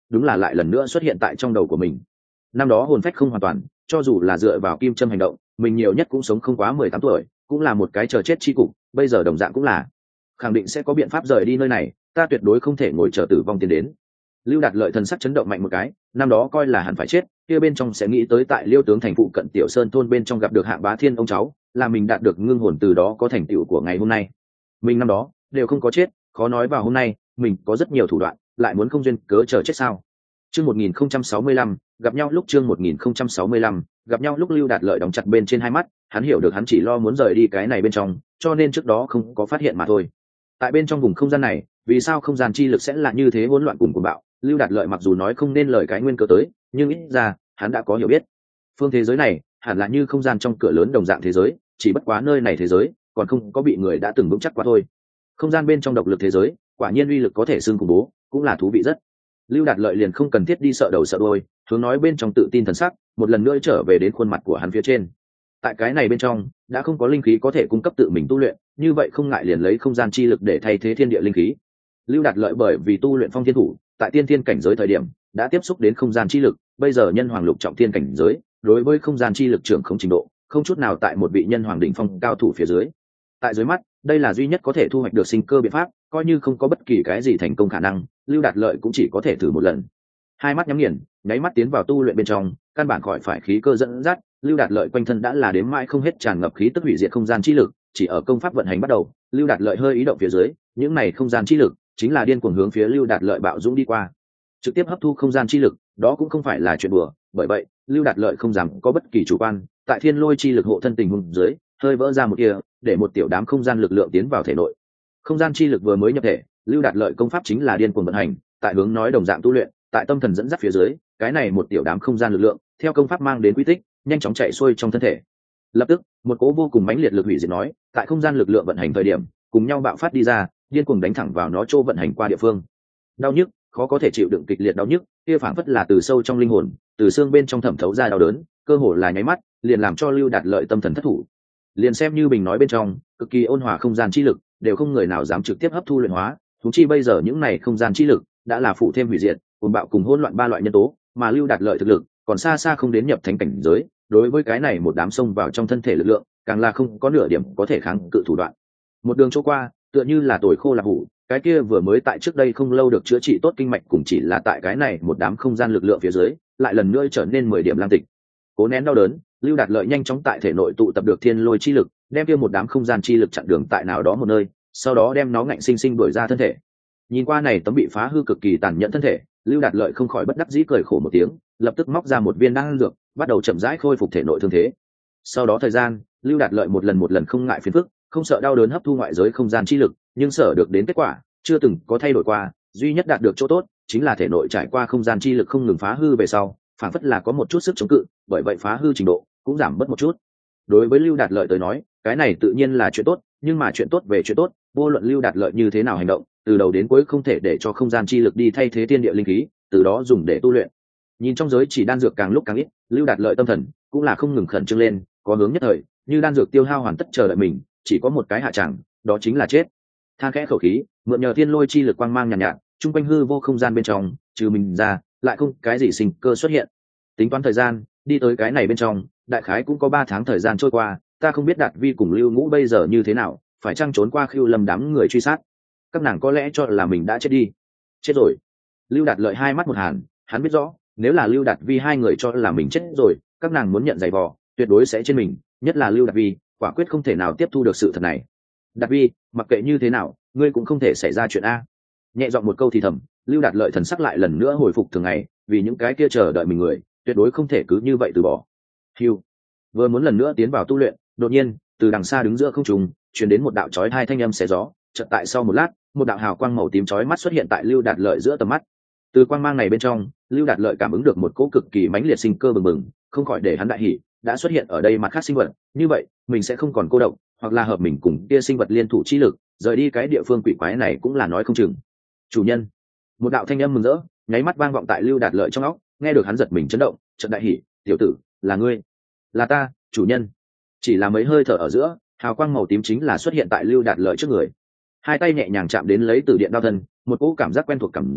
A: đúng là lại lần nữa xuất hiện tại trong đầu của mình. Năm đó hồn phách không hoàn toàn, cho dù là dựa vào kim châm hành động, mình nhiều nhất cũng sống không quá 18 tuổi, cũng là một cái chờ chết chi cục, bây giờ đồng dạng cũng là. Khẳng định sẽ có biện pháp rời đi nơi này, ta tuyệt đối không thể ngồi chờ tử vong tiến đến. Lưu Đạt Lợi thần sắc chấn động mạnh một cái, năm đó coi là hẳn phải chết, kia bên trong sẽ nghĩ tới tại Liêu tướng thành phụ cận Tiểu Sơn thôn bên trong gặp được Hạng Bá Thiên ông cháu, là mình đạt được ngưng hồn, từ đó có thành tựu của ngày hôm nay. Mình năm đó đều không có chết, khó nói vào hôm nay mình có rất nhiều thủ đoạn, lại muốn không duyên cớ chờ chết sao? Chương 1065, gặp nhau lúc chương 1065, gặp nhau lúc Lưu Đạt Lợi đóng chặt bên trên hai mắt, hắn hiểu được hắn chỉ lo muốn rời đi cái này bên trong, cho nên trước đó không có phát hiện mà thôi. Tại bên trong vùng không gian này, vì sao không gian chi lực sẽ là như thế hỗn loạn cùng cuồng bạo? Lưu Đạt Lợi mặc dù nói không nên lời cái nguyên cớ tới, nhưng ít ra hắn đã có hiểu biết. Phương thế giới này hẳn là như không gian trong cửa lớn đồng dạng thế giới, chỉ bất quá nơi này thế giới còn không có bị người đã từng vững chắc quá thôi. Không gian bên trong độc lực thế giới, quả nhiên uy lực có thể xưng khủng bố, cũng là thú vị rất. Lưu Đạt Lợi liền không cần thiết đi sợ đầu sợ đuôi, hướng nói bên trong tự tin thần sắc, một lần nữa trở về đến khuôn mặt của hắn phía trên. Tại cái này bên trong đã không có linh khí có thể cung cấp tự mình tu luyện, như vậy không ngại liền lấy không gian chi lực để thay thế thiên địa linh khí. Lưu Đạt Lợi bởi vì tu luyện phong thiên thủ, tại tiên thiên cảnh giới thời điểm đã tiếp xúc đến không gian chi lực, bây giờ nhân hoàng lục trọng thiên cảnh giới, đối với không gian chi lực trưởng không trình độ không chút nào tại một vị nhân hoàng đỉnh phong cao thủ phía dưới. Tại dưới mắt, đây là duy nhất có thể thu hoạch được sinh cơ biện pháp, coi như không có bất kỳ cái gì thành công khả năng, Lưu Đạt Lợi cũng chỉ có thể thử một lần. Hai mắt nhắm nghiền, nháy mắt tiến vào tu luyện bên trong, căn bản khỏi phải khí cơ dẫn dắt, Lưu Đạt Lợi quanh thân đã là đếm mãi không hết tràn ngập khí tức hủy diệt không gian chi lực, chỉ ở công pháp vận hành bắt đầu, Lưu Đạt Lợi hơi ý động phía dưới, những này không gian chi lực chính là điên cuồng hướng phía Lưu Đạt Lợi bạo dũng đi qua. Trực tiếp hấp thu không gian chi lực, đó cũng không phải là chuyện đùa, bởi vậy, Lưu Đạt Lợi không dám có bất kỳ chủ quan, tại thiên lôi chi lực hộ thân tình huống dưới, hơi vỡ ra một kia, để một tiểu đám không gian lực lượng tiến vào thể nội. Không gian chi lực vừa mới nhập thể, Lưu Đạt Lợi công pháp chính là điên cuồng vận hành, tại hướng nói đồng dạng tu luyện, tại tâm thần dẫn dắt phía dưới, cái này một tiểu đám không gian lực lượng, theo công pháp mang đến quy tích, nhanh chóng chạy xuôi trong thân thể. Lập tức, một cỗ vô cùng mãnh liệt lực hủy diệt nói, tại không gian lực lượng vận hành thời điểm, cùng nhau bạo phát đi ra, điên cuồng đánh thẳng vào nó chỗ vận hành qua địa phương. Đau nhức, khó có thể chịu đựng kịch liệt đau nhức, kia phảng phất là từ sâu trong linh hồn, từ xương bên trong thẩm thấu ra đau đớn, cơ hồ là nháy mắt, liền làm cho Lưu Đạt Lợi tâm thần thất thủ. Liền xem như bình nói bên trong, cực kỳ ôn hòa không gian chi lực, đều không người nào dám trực tiếp hấp thu luyện hóa, huống chi bây giờ những này không gian chi lực đã là phụ thêm hủy diệt, cuồng bạo cùng hỗn loạn ba loại nhân tố, mà Lưu Đạt Lợi thực lực còn xa xa không đến nhập thánh cảnh giới, đối với cái này một đám xông vào trong thân thể lực lượng, càng là không có nửa điểm có thể kháng cự thủ đoạn. Một đường chỗ qua, tựa như là tồi khô là hủ, cái kia vừa mới tại trước đây không lâu được chữa trị tốt kinh mạch cũng chỉ là tại cái này một đám không gian lực lượng phía dưới, lại lần nữa trở nên 10 điểm lang tịch. Cố nén đau đớn, Lưu Đạt Lợi nhanh chóng tại thể nội tụ tập được thiên lôi chi lực, đem kia một đám không gian chi lực chặn đường tại nào đó một nơi, sau đó đem nó ngạnh sinh sinh đuổi ra thân thể. Nhìn qua này tấm bị phá hư cực kỳ tàn nhẫn thân thể, Lưu Đạt Lợi không khỏi bất đắc dĩ cười khổ một tiếng, lập tức móc ra một viên đan dược, bắt đầu chậm rãi khôi phục thể nội thương thế. Sau đó thời gian, Lưu Đạt Lợi một lần không ngại phiền phức, không sợ đau đớn hấp thu ngoại giới không gian chi lực, nhưng sở được đến kết quả chưa từng có thay đổi qua, duy nhất đạt được chỗ tốt chính là thể nội trải qua không gian chi lực không ngừng phá hư về sau, phản phất là có một chút sức chống cự, bởi vậy phá hư trình độ cũng giảm bớt một chút. Đối với Lưu Đạt Lợi tới nói, cái này tự nhiên là chuyện tốt, nhưng mà chuyện tốt về chuyện tốt, vô luận Lưu Đạt Lợi như thế nào hành động, từ đầu đến cuối không thể để cho không gian chi lực đi thay thế thiên địa linh khí, từ đó dùng để tu luyện. Nhìn trong giới chỉ đan dược càng lúc càng ít, Lưu Đạt Lợi tâm thần cũng là không ngừng khẩn trương lên, có hướng nhất thời, như đan dược tiêu hao hoàn tất chờ đợi mình, chỉ có một cái hạ tràng, đó chính là chết. Than khẽ khẩu khí, mượn nhờ thiên lôi chi lực quang mang nhàn nhạt, chung quanh hư vô không gian bên trong, trừ mình ra, lại không cái gì sinh cơ xuất hiện. Tính toán thời gian, đi tới cái này bên trong, đại khái cũng có 3 tháng thời gian trôi qua, ta không biết Đạt Vi cùng Lưu Ngũ bây giờ như thế nào, phải chăng trốn qua Khưu Lâm đám người truy sát. Các nàng có lẽ cho là mình đã chết đi. Chết rồi. Lưu Đạt Lợi hai mắt một hàn, hắn biết rõ, nếu là Lưu Đạt Vi hai người cho là mình chết rồi, các nàng muốn nhận giày vò, tuyệt đối sẽ trên mình, nhất là Lưu Đạt Vi, quả quyết không thể nào tiếp thu được sự thật này. Đạt Vi, mặc kệ như thế nào, ngươi cũng không thể xảy ra chuyện a. Nhẹ giọng một câu thì thầm, Lưu Đạt Lợi thần sắc lại lần nữa hồi phục thường ngày, vì những cái kia chờ đợi mình người, tuyệt đối không thể cứ như vậy từ bỏ. Hưu, vừa muốn lần nữa tiến vào tu luyện, đột nhiên, từ đằng xa đứng giữa không trung, truyền đến một đạo chói tai thanh âm xé gió, chợt tại sau một lát, một đạo hào quang màu tím chói mắt xuất hiện tại Lưu Đạt Lợi giữa tầm mắt. Từ quang mang này bên trong, Lưu Đạt Lợi cảm ứng được một cỗ cực kỳ mãnh liệt sinh cơ bừng bừng, không khỏi để hắn đại hỉ, đã xuất hiện ở đây mặt khác sinh vật, như vậy, mình sẽ không còn cô độc, hoặc là hợp mình cùng kia sinh vật liên thủ chi lực, rời đi cái địa phương quỷ quái này cũng là nói không chừng. Chủ nhân, một đạo thanh âm mừng rỡ, nháy mắt vang vọng tại Lưu Đạt Lợi trong óc, nghe được hắn giật mình chấn động, chợt đại hỉ, tiểu tử, là ngươi? Là ta, chủ nhân. Chỉ là mấy hơi thở ở giữa, hào quang màu tím chính là xuất hiện tại Lưu Đạt Lợi trước người. Hai tay nhẹ nhàng chạm đến lấy từ điện đao thân, một cỗ cảm giác quen thuộc cảm giác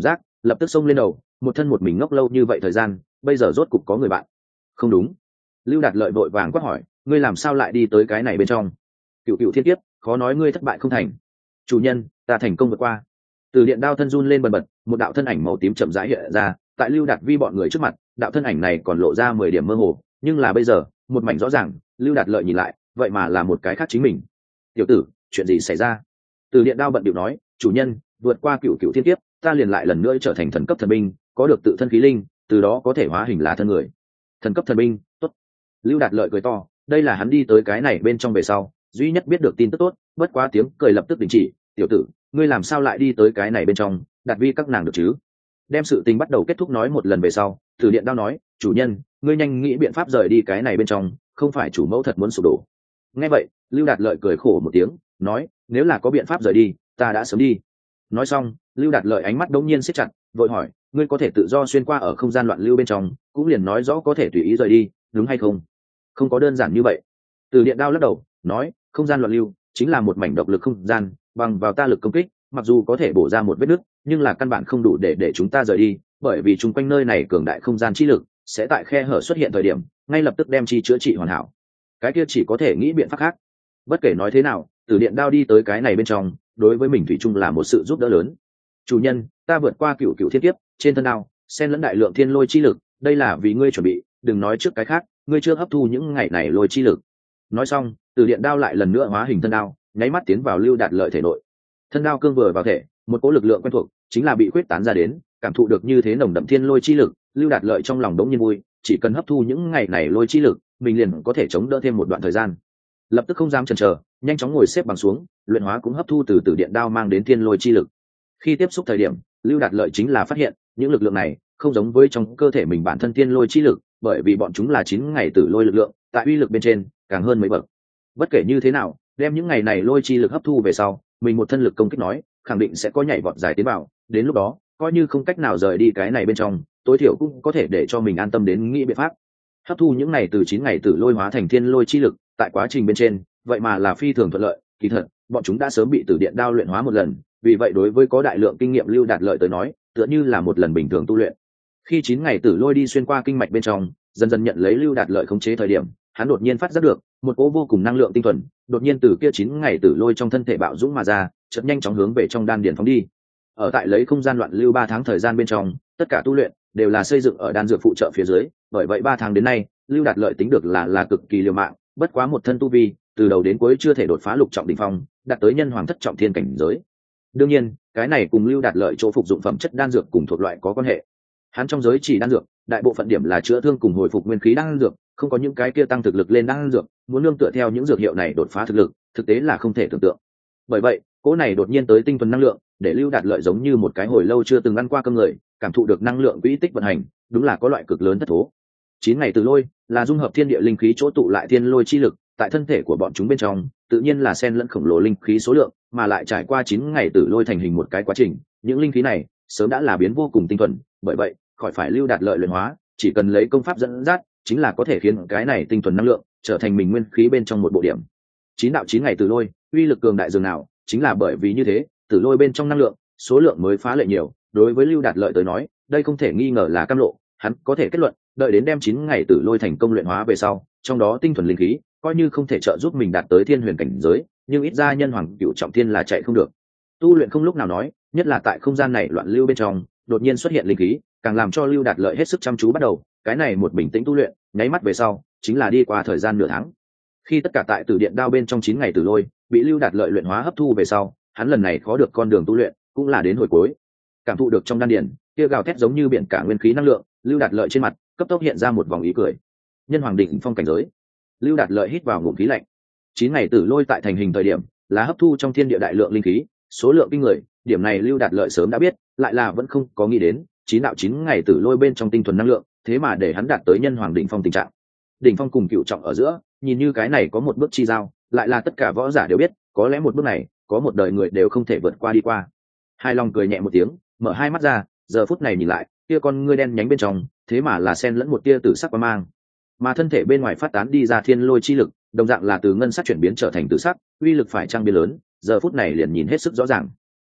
A: lập tức xông lên đầu, một thân một mình ngốc lâu như vậy thời gian, bây giờ rốt cục có người bạn. Không đúng. Lưu Đạt Lợi vội vàng quát hỏi, ngươi làm sao lại đi tới cái này bên trong? Cựu cựu thiên kiếp, khó nói ngươi thất bại không thành. Chủ nhân, ta thành công vượt qua. Từ điện đao thân run lên bần bật, một đạo thân ảnh màu tím chậm rãi hiện ra, tại Lưu Đạt Vi bọn người trước mặt, đạo thân ảnh này còn lộ ra 10 điểm mơ hồ, nhưng là bây giờ, một mảnh rõ ràng, Lưu Đạt Lợi nhìn lại, vậy mà là một cái khác chính mình. Tiểu tử, chuyện gì xảy ra? Từ điện đao bận điệu nói, chủ nhân, vượt qua cựu cựu thiên kiếp, ta liền lại lần nữa trở thành thần cấp thần binh, có được tự thân khí linh, từ đó có thể hóa hình lá thân người. Thần cấp thần binh, tốt. Lưu Đạt Lợi cười to, đây là hắn đi tới cái này bên trong về sau, duy nhất biết được tin tức tốt, bất quá tiếng cười lập tức đình chỉ. Tiểu tử, ngươi làm sao lại đi tới cái này bên trong? Đạt Vi các nàng được chứ? Đem sự tình bắt đầu kết thúc nói một lần về sau, Từ điện đao nói, chủ nhân, ngươi nhanh nghĩ biện pháp rời đi cái này bên trong, không phải chủ mẫu thật muốn sụp đổ. Nghe vậy, Lưu Đạt Lợi cười khổ một tiếng, nói, nếu là có biện pháp rời đi, ta đã sớm đi. Nói xong, Lưu Đạt Lợi ánh mắt đống nhiên siết chặt, vội hỏi, ngươi có thể tự do xuyên qua ở không gian loạn lưu bên trong, cũng liền nói rõ có thể tùy ý rời đi, đúng hay không? Không có đơn giản như vậy. Từ điện đao lắc đầu, nói, không gian loạn lưu chính là một mảnh độc lực không gian, bằng vào ta lực công kích, mặc dù có thể bổ ra một vết nứt, nhưng là căn bản không đủ để chúng ta rời đi, bởi vì chung quanh nơi này cường đại không gian chi lực sẽ tại khe hở xuất hiện thời điểm, ngay lập tức đem chi chữa trị hoàn hảo. Cái kia chỉ có thể nghĩ biện pháp khác. Bất kể nói thế nào, Từ điện đao đi tới cái này bên trong, đối với mình thủy chung là một sự giúp đỡ lớn. Chủ nhân, ta vượt qua cựu cựu thiên kiếp, trên thân đao xen lẫn đại lượng thiên lôi chi lực, đây là vì ngươi chuẩn bị, đừng nói trước cái khác, ngươi chưa hấp thu những ngày này lôi chi lực. Nói xong, Từ điện đao lại lần nữa hóa hình thân đao, nháy mắt tiến vào Lưu Đạt Lợi thể nội. Thân đao cương vừa vào thể, một cỗ lực lượng quen thuộc chính là bị khuyết tán ra đến, cảm thụ được như thế nồng đậm thiên lôi chi lực, Lưu Đạt Lợi trong lòng đống nhiên vui, chỉ cần hấp thu những ngày này lôi chi lực, mình liền có thể chống đỡ thêm một đoạn thời gian. Lập tức không dám chần chờ, nhanh chóng ngồi xếp bằng xuống, luyện hóa cũng hấp thu từ điện đao mang đến thiên lôi chi lực. Khi tiếp xúc thời điểm, Lưu Đạt Lợi chính là phát hiện những lực lượng này không giống với trong cơ thể mình bản thân thiên lôi chi lực, bởi vì bọn chúng là 9 ngày tử lôi lực lượng, tại uy lực bên trên càng hơn mấy bậc. Bất kể như thế nào, đem những ngày này lôi chi lực hấp thu về sau, mình một thân lực công kích nói, khẳng định sẽ có nhảy vọt dài tiến vào, đến lúc đó, coi như không cách nào rời đi cái này bên trong, tối thiểu cũng có thể để cho mình an tâm đến nghĩ biện pháp. Hấp thu những ngày từ 9 ngày tử lôi hóa thành thiên lôi chi lực, tại quá trình bên trên, vậy mà là phi thường thuận lợi, kỳ thật, bọn chúng đã sớm bị Tử điện đao luyện hóa một lần, vì vậy đối với có đại lượng kinh nghiệm Lưu Đạt Lợi tới nói, tựa như là một lần bình thường tu luyện. Khi 9 ngày tử lôi đi xuyên qua kinh mạch bên trong, dần dần nhận lấy Lưu Đạt Lợi khống chế thời điểm, hắn đột nhiên phát giác được một cỗ vô cùng năng lượng tinh thuần, đột nhiên từ kia 9 ngày tử lôi trong thân thể bạo dũng mà ra, chợt nhanh chóng hướng về trong đan điền phóng đi. Ở tại lấy không gian loạn lưu 3 tháng thời gian bên trong, tất cả tu luyện đều là xây dựng ở đan dược phụ trợ phía dưới, bởi vậy 3 tháng đến nay, Lưu Đạt Lợi tính được là cực kỳ liều mạng, bất quá một thân tu vi, từ đầu đến cuối chưa thể đột phá lục trọng đỉnh phong, đạt tới nhân hoàng thất trọng thiên cảnh giới. Đương nhiên, cái này cùng Lưu Đạt Lợi chỗ phục dụng phẩm chất đan dược cùng thuộc loại có quan hệ. Hắn trong giới chỉ đan dược, đại bộ phận điểm là chữa thương cùng hồi phục nguyên khí đan dược, không có những cái kia tăng thực lực lên đan dược, muốn nương tựa theo những dược hiệu này đột phá thực lực, thực tế là không thể tưởng tượng. Bởi vậy, cỗ này đột nhiên tới tinh thuần năng lượng, để Lưu Đạt Lợi giống như một cái hồi lâu chưa từng ăn qua cơm người, cảm thụ được năng lượng quỹ tích vận hành, đúng là có loại cực lớn thất thố. 9 ngày từ lôi là dung hợp thiên địa linh khí chỗ tụ lại thiên lôi chi lực, tại thân thể của bọn chúng bên trong, tự nhiên là xen lẫn khổng lồ linh khí số lượng, mà lại trải qua 9 ngày tử lôi thành hình một cái quá trình, những linh khí này sớm đã là biến vô cùng tinh thuần, bởi vậy, khỏi phải Lưu Đạt Lợi luyện hóa, chỉ cần lấy công pháp dẫn dắt, chính là có thể khiến cái này tinh thuần năng lượng trở thành mình nguyên khí bên trong một bộ điểm. 9 đạo 9 ngày tử lôi, uy lực cường đại dường nào, chính là bởi vì như thế, tử lôi bên trong năng lượng, số lượng mới phá lệ nhiều, đối với Lưu Đạt Lợi tới nói, đây không thể nghi ngờ là cam lộ, hắn có thể kết luận, đợi đến đem 9 ngày tử lôi thành công luyện hóa về sau, trong đó tinh thuần linh khí, coi như không thể trợ giúp mình đạt tới thiên huyền cảnh giới, nhưng ít ra nhân hoàng cửu trọng thiên là chạy không được. Tu luyện không lúc nào nói, nhất là tại không gian này loạn lưu bên trong, đột nhiên xuất hiện linh khí, càng làm cho Lưu Đạt Lợi hết sức chăm chú bắt đầu, cái này một bình tĩnh tu luyện, nháy mắt về sau, chính là đi qua thời gian nửa tháng. Khi tất cả tại Tử điện đao bên trong 9 ngày tử lôi bị Lưu Đạt Lợi luyện hóa hấp thu về sau, hắn lần này khó được con đường tu luyện, cũng là đến hồi cuối. Cảm thụ được trong đan điền, kia gào thét giống như biển cả nguyên khí năng lượng, Lưu Đạt Lợi trên mặt cấp tốc hiện ra một vòng ý cười. Nhân hoàng đỉnh phong cảnh giới. Lưu Đạt Lợi hít vào ngụm khí lạnh. 9 ngày tử lôi tại thành hình thời điểm, là hấp thu trong thiên địa đại lượng linh khí, số lượng kinh người, điểm này Lưu Đạt Lợi sớm đã biết, lại là vẫn không có nghĩ đến, 9 ngày tử lôi bên trong tinh thuần năng lượng, thế mà để hắn đạt tới nhân hoàng đỉnh phong tình trạng. Đỉnh phong cùng cựu trọng ở giữa, nhìn như cái này có một bước chi giao, lại là tất cả võ giả đều biết, có lẽ một bước này, có một đời người đều không thể vượt qua đi qua. Hai Long cười nhẹ một tiếng, mở hai mắt ra, giờ phút này nhìn lại, kia con ngươi đen nhánh bên trong, thế mà là xen lẫn một tia tử sắc quang mang. Mà thân thể bên ngoài phát tán đi ra thiên lôi chi lực, đồng dạng là từ ngân sắc chuyển biến trở thành tử sắc, uy lực phải trang biến lớn, giờ phút này liền nhìn hết sức rõ ràng.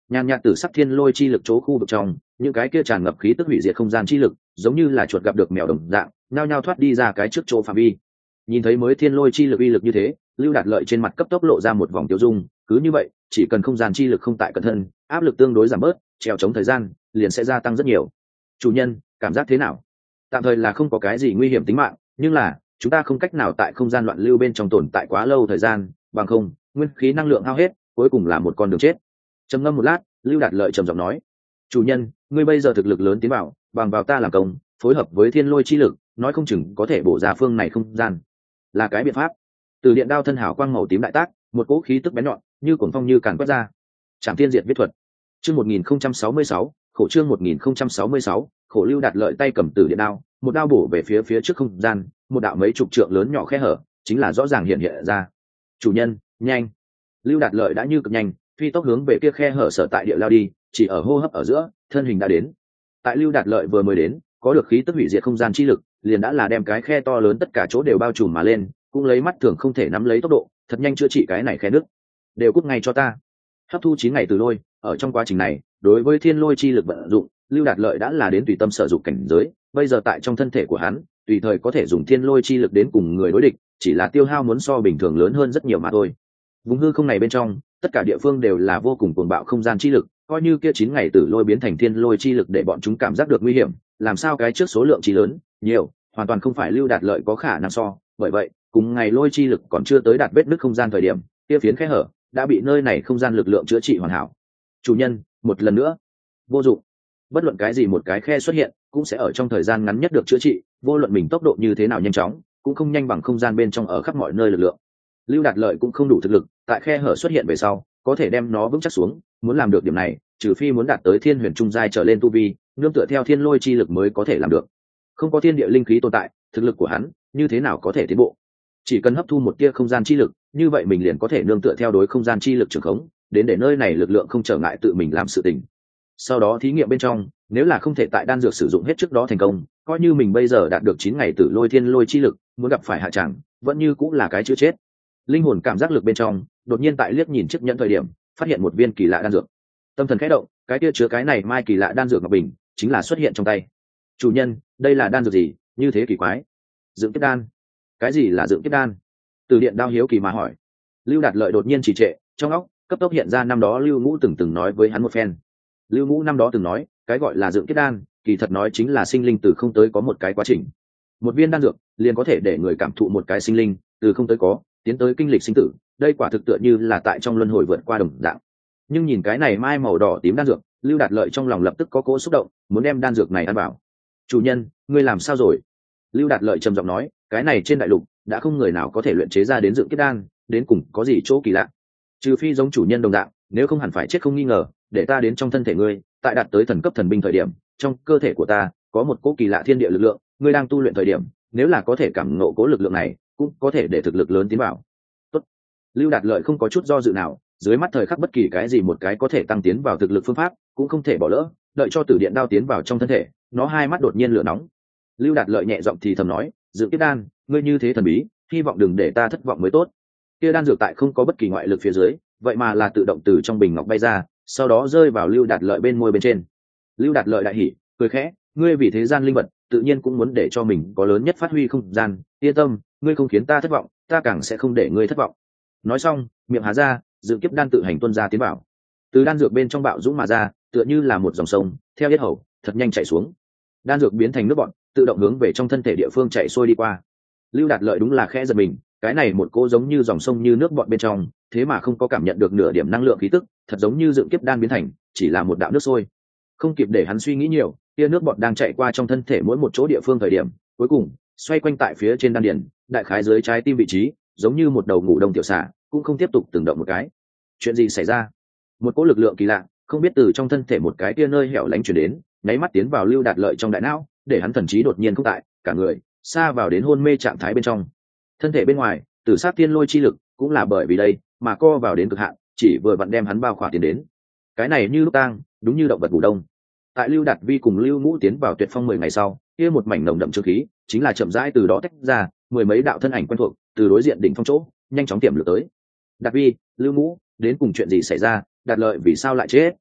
A: nhàn nhạt tử sắc thiên lôi chi lực chỗ khu vực trong, những cái kia tràn ngập khí tức hủy diệt không gian chi lực, giống như là chuột gặp được mèo đồng dạng, nhao nhao thoát đi ra cái trước chỗ phạm vi. Nhìn thấy mới thiên lôi chi lực uy lực như thế, Lưu Đạt Lợi trên mặt cấp tốc lộ ra một vòng tiêu dung, cứ như vậy, chỉ cần không gian chi lực không tại cẩn thân, áp lực tương đối giảm bớt, trèo chống thời gian liền sẽ gia tăng rất nhiều. Chủ nhân, cảm giác thế nào? Tạm thời là không có cái gì nguy hiểm tính mạng, nhưng là chúng ta không cách nào tại không gian loạn lưu bên trong tồn tại quá lâu thời gian, bằng không, nguyên khí năng lượng hao hết, cuối cùng là một con đường chết. Trầm ngâm một lát, Lưu Đạt Lợi trầm giọng nói: chủ nhân, ngươi bây giờ thực lực lớn tiến vào, bằng vào ta làm công, phối hợp với thiên lôi chi lực, nói không chừng có thể bổ ra phương này không gian, là cái biện pháp. Từ điện đao thân hảo quang màu tím đại tác, một cỗ khí tức bén nhọn, như cuồng phong như càn quét ra. Trảm Thiên Diệt Viết Thuật. Chương 1066, khổ chương 1066, khổ. Lưu Đạt Lợi tay cầm từ điện đao, một đao bổ về phía trước không gian, một đạo mấy chục trượng lớn nhỏ khe hở, chính là rõ ràng hiện hiện ra. Chủ nhân, nhanh! Lưu Đạt Lợi đã như cực nhanh, phi tốc hướng về kia khe hở sở tại địa lao đi, chỉ ở hô hấp ở giữa, thân hình đã đến. Tại Lưu Đạt Lợi vừa mới đến, có được khí tức hủy diệt không gian chi lực, liền đã là đem cái khe to lớn tất cả chỗ đều bao trùm mà lên, cũng lấy mắt thường không thể nắm lấy tốc độ, thật nhanh chữa trị cái này khe nước. Đều cút ngay cho ta. Hấp thu 9 ngày từ lôi, ở trong quá trình này, đối với thiên lôi chi lực vận dụng, Lưu Đạt Lợi đã là đến tùy tâm sở dụng cảnh giới, bây giờ tại trong thân thể của hắn, tùy thời có thể dùng thiên lôi chi lực đến cùng người đối địch, chỉ là tiêu hao muốn so bình thường lớn hơn rất nhiều mà thôi. Vùng hư không này bên trong, tất cả địa phương đều là vô cùng cuồng bạo không gian chi lực, coi như kia 9 ngày tử lôi biến thành thiên lôi chi lực để bọn chúng cảm giác được nguy hiểm, làm sao cái trước số lượng chi lớn, nhiều, hoàn toàn không phải Lưu Đạt Lợi có khả năng so, bởi vậy, cùng ngày lôi chi lực còn chưa tới đạt vết nứt không gian thời điểm, kia phiến khe hở đã bị nơi này không gian lực lượng chữa trị hoàn hảo. Chủ nhân, một lần nữa, vô dụng. Bất luận cái gì một cái khe xuất hiện, cũng sẽ ở trong thời gian ngắn nhất được chữa trị, vô luận mình tốc độ như thế nào nhanh chóng, cũng không nhanh bằng không gian bên trong ở khắp mọi nơi lực lượng. Lưu Đạt Lợi cũng không đủ thực lực, tại khe hở xuất hiện về sau, có thể đem nó vững chắc xuống, muốn làm được điểm này, trừ phi muốn đạt tới thiên huyền trung giai trở lên tu vi, nương tựa theo thiên lôi chi lực mới có thể làm được. Không có thiên địa linh khí tồn tại, thực lực của hắn như thế nào có thể tiến bộ? Chỉ cần hấp thu một tia không gian chi lực, như vậy mình liền có thể nương tựa theo đối không gian chi lực trường khống, đến để nơi này lực lượng không trở ngại tự mình làm sự tình. Sau đó thí nghiệm bên trong, nếu là không thể tại đan dược sử dụng hết trước đó thành công, coi như mình bây giờ đạt được 9 ngày tử lôi thiên lôi chi lực, muốn gặp phải hạ tràng, vẫn như cũng là cái chữ chết. Linh hồn cảm giác lực bên trong, đột nhiên tại liếc nhìn chiếc nhẫn thời điểm, phát hiện một viên kỳ lạ đan dược. Tâm thần khẽ động, cái kia chứa cái này mai kỳ lạ đan dược ngọc bình, chính là xuất hiện trong tay. Chủ nhân, đây là đan dược gì, như thế kỳ quái? Dưỡng kiếp đan. Cái gì là dưỡng kiếp đan? Từ điện đao hiếu kỳ mà hỏi. Lưu Đạt Lợi đột nhiên trì trệ, trong óc cấp tốc hiện ra năm đó Lưu Ngũ từng nói với hắn một phen. Lưu Ngũ năm đó từng nói, cái gọi là dưỡng kiếp đan, kỳ thật nói chính là sinh linh từ không tới có một cái quá trình. Một viên đan dược liền có thể để người cảm thụ một cái sinh linh từ không tới có, tiến tới kinh lịch sinh tử, đây quả thực tựa như là tại trong luân hồi vượt qua đồng dạng. Nhưng nhìn cái này mai màu đỏ tím đan dược, Lưu Đạt Lợi trong lòng lập tức có cỗ xúc động, muốn đem đan dược này ăn vào. Chủ nhân, ngươi làm sao rồi? Lưu Đạt Lợi trầm giọng nói, cái này trên đại lục đã không người nào có thể luyện chế ra đến dưỡng kiếp đan, đến cùng có gì chỗ kỳ lạ? Trừ phi giống chủ nhân đồng dạng, nếu không hẳn phải chết không nghi ngờ, để ta đến trong thân thể ngươi, tại đạt tới thần cấp thần binh thời điểm, trong cơ thể của ta có một cỗ kỳ lạ thiên địa lực lượng, ngươi đang tu luyện thời điểm, nếu là có thể cảm ngộ cỗ lực lượng này, cũng có thể để thực lực lớn tiến vào. Tốt. Lưu Đạt Lợi không có chút do dự nào, dưới mắt thời khắc bất kỳ cái gì một cái có thể tăng tiến vào thực lực phương pháp, cũng không thể bỏ lỡ, đợi cho tử điện đao tiến vào trong thân thể, nó hai mắt đột nhiên lửa nóng. Lưu Đạt Lợi nhẹ giọng thì thầm nói, dưỡng kiếp đan, ngươi như thế thần bí, hy vọng đừng để ta thất vọng mới tốt. Kia đan dược tại không có bất kỳ ngoại lực phía dưới, vậy mà là tự động từ trong bình ngọc bay ra, sau đó rơi vào Lưu Đạt Lợi bên môi bên trên. Lưu Đạt Lợi đại hỉ, cười khẽ, ngươi vì thế gian linh vật, tự nhiên cũng muốn để cho mình có lớn nhất phát huy không gian, yên tâm, ngươi không khiến ta thất vọng, ta càng sẽ không để ngươi thất vọng. Nói xong, miệng há ra, dưỡng kiếp đan tự hành tuôn ra tiến vào. Từ đan dược bên trong bạo dũng mà ra, tựa như là một dòng sông, theo yết hầu, thật nhanh chảy xuống. Đan dược biến thành nước bọt, tự động hướng về trong thân thể địa phương chảy xuôi đi qua. Lưu Đạt Lợi đúng là khẽ giật mình, cái này một cô giống như dòng sông như nước bọt bên trong, thế mà không có cảm nhận được nửa điểm năng lượng khí tức, thật giống như dưỡng kiếp đan biến thành, chỉ là một đạo nước sôi. Không kịp để hắn suy nghĩ nhiều, tia nước bọt đang chạy qua trong thân thể mỗi một chỗ địa phương thời điểm, cuối cùng xoay quanh tại phía trên đan điền, đại khái dưới trái tim vị trí, giống như một đầu ngủ đông tiểu xà, cũng không tiếp tục từng động một cái. Chuyện gì xảy ra? Một cỗ lực lượng kỳ lạ, không biết từ trong thân thể một cái tia nơi hẻo lánh truyền đến, nháy mắt tiến vào Lưu Đạt Lợi trong đại não, để hắn thần trí đột nhiên không tại, cả người xa vào đến hôn mê trạng thái bên trong. Thân thể bên ngoài, tử sát tiên lôi chi lực, cũng là bởi vì đây mà co vào đến cực hạn, chỉ vừa vặn đem hắn bao khỏa tiến đến. Cái này như lúc tang, đúng như động vật ngủ đông. Tại Lưu Đạt Vi cùng Lưu Ngũ tiến vào Tuyệt Phong 10 ngày sau, kia một mảnh nồng đậm trương khí, chính là chậm rãi từ đó tách ra, mười mấy đạo thân ảnh quen thuộc, từ đối diện đỉnh phong chỗ, nhanh chóng tiềm lược tới. Đạt Vi, Lưu Ngũ, đến cùng chuyện gì xảy ra, Đạt Lợi vì sao lại chết?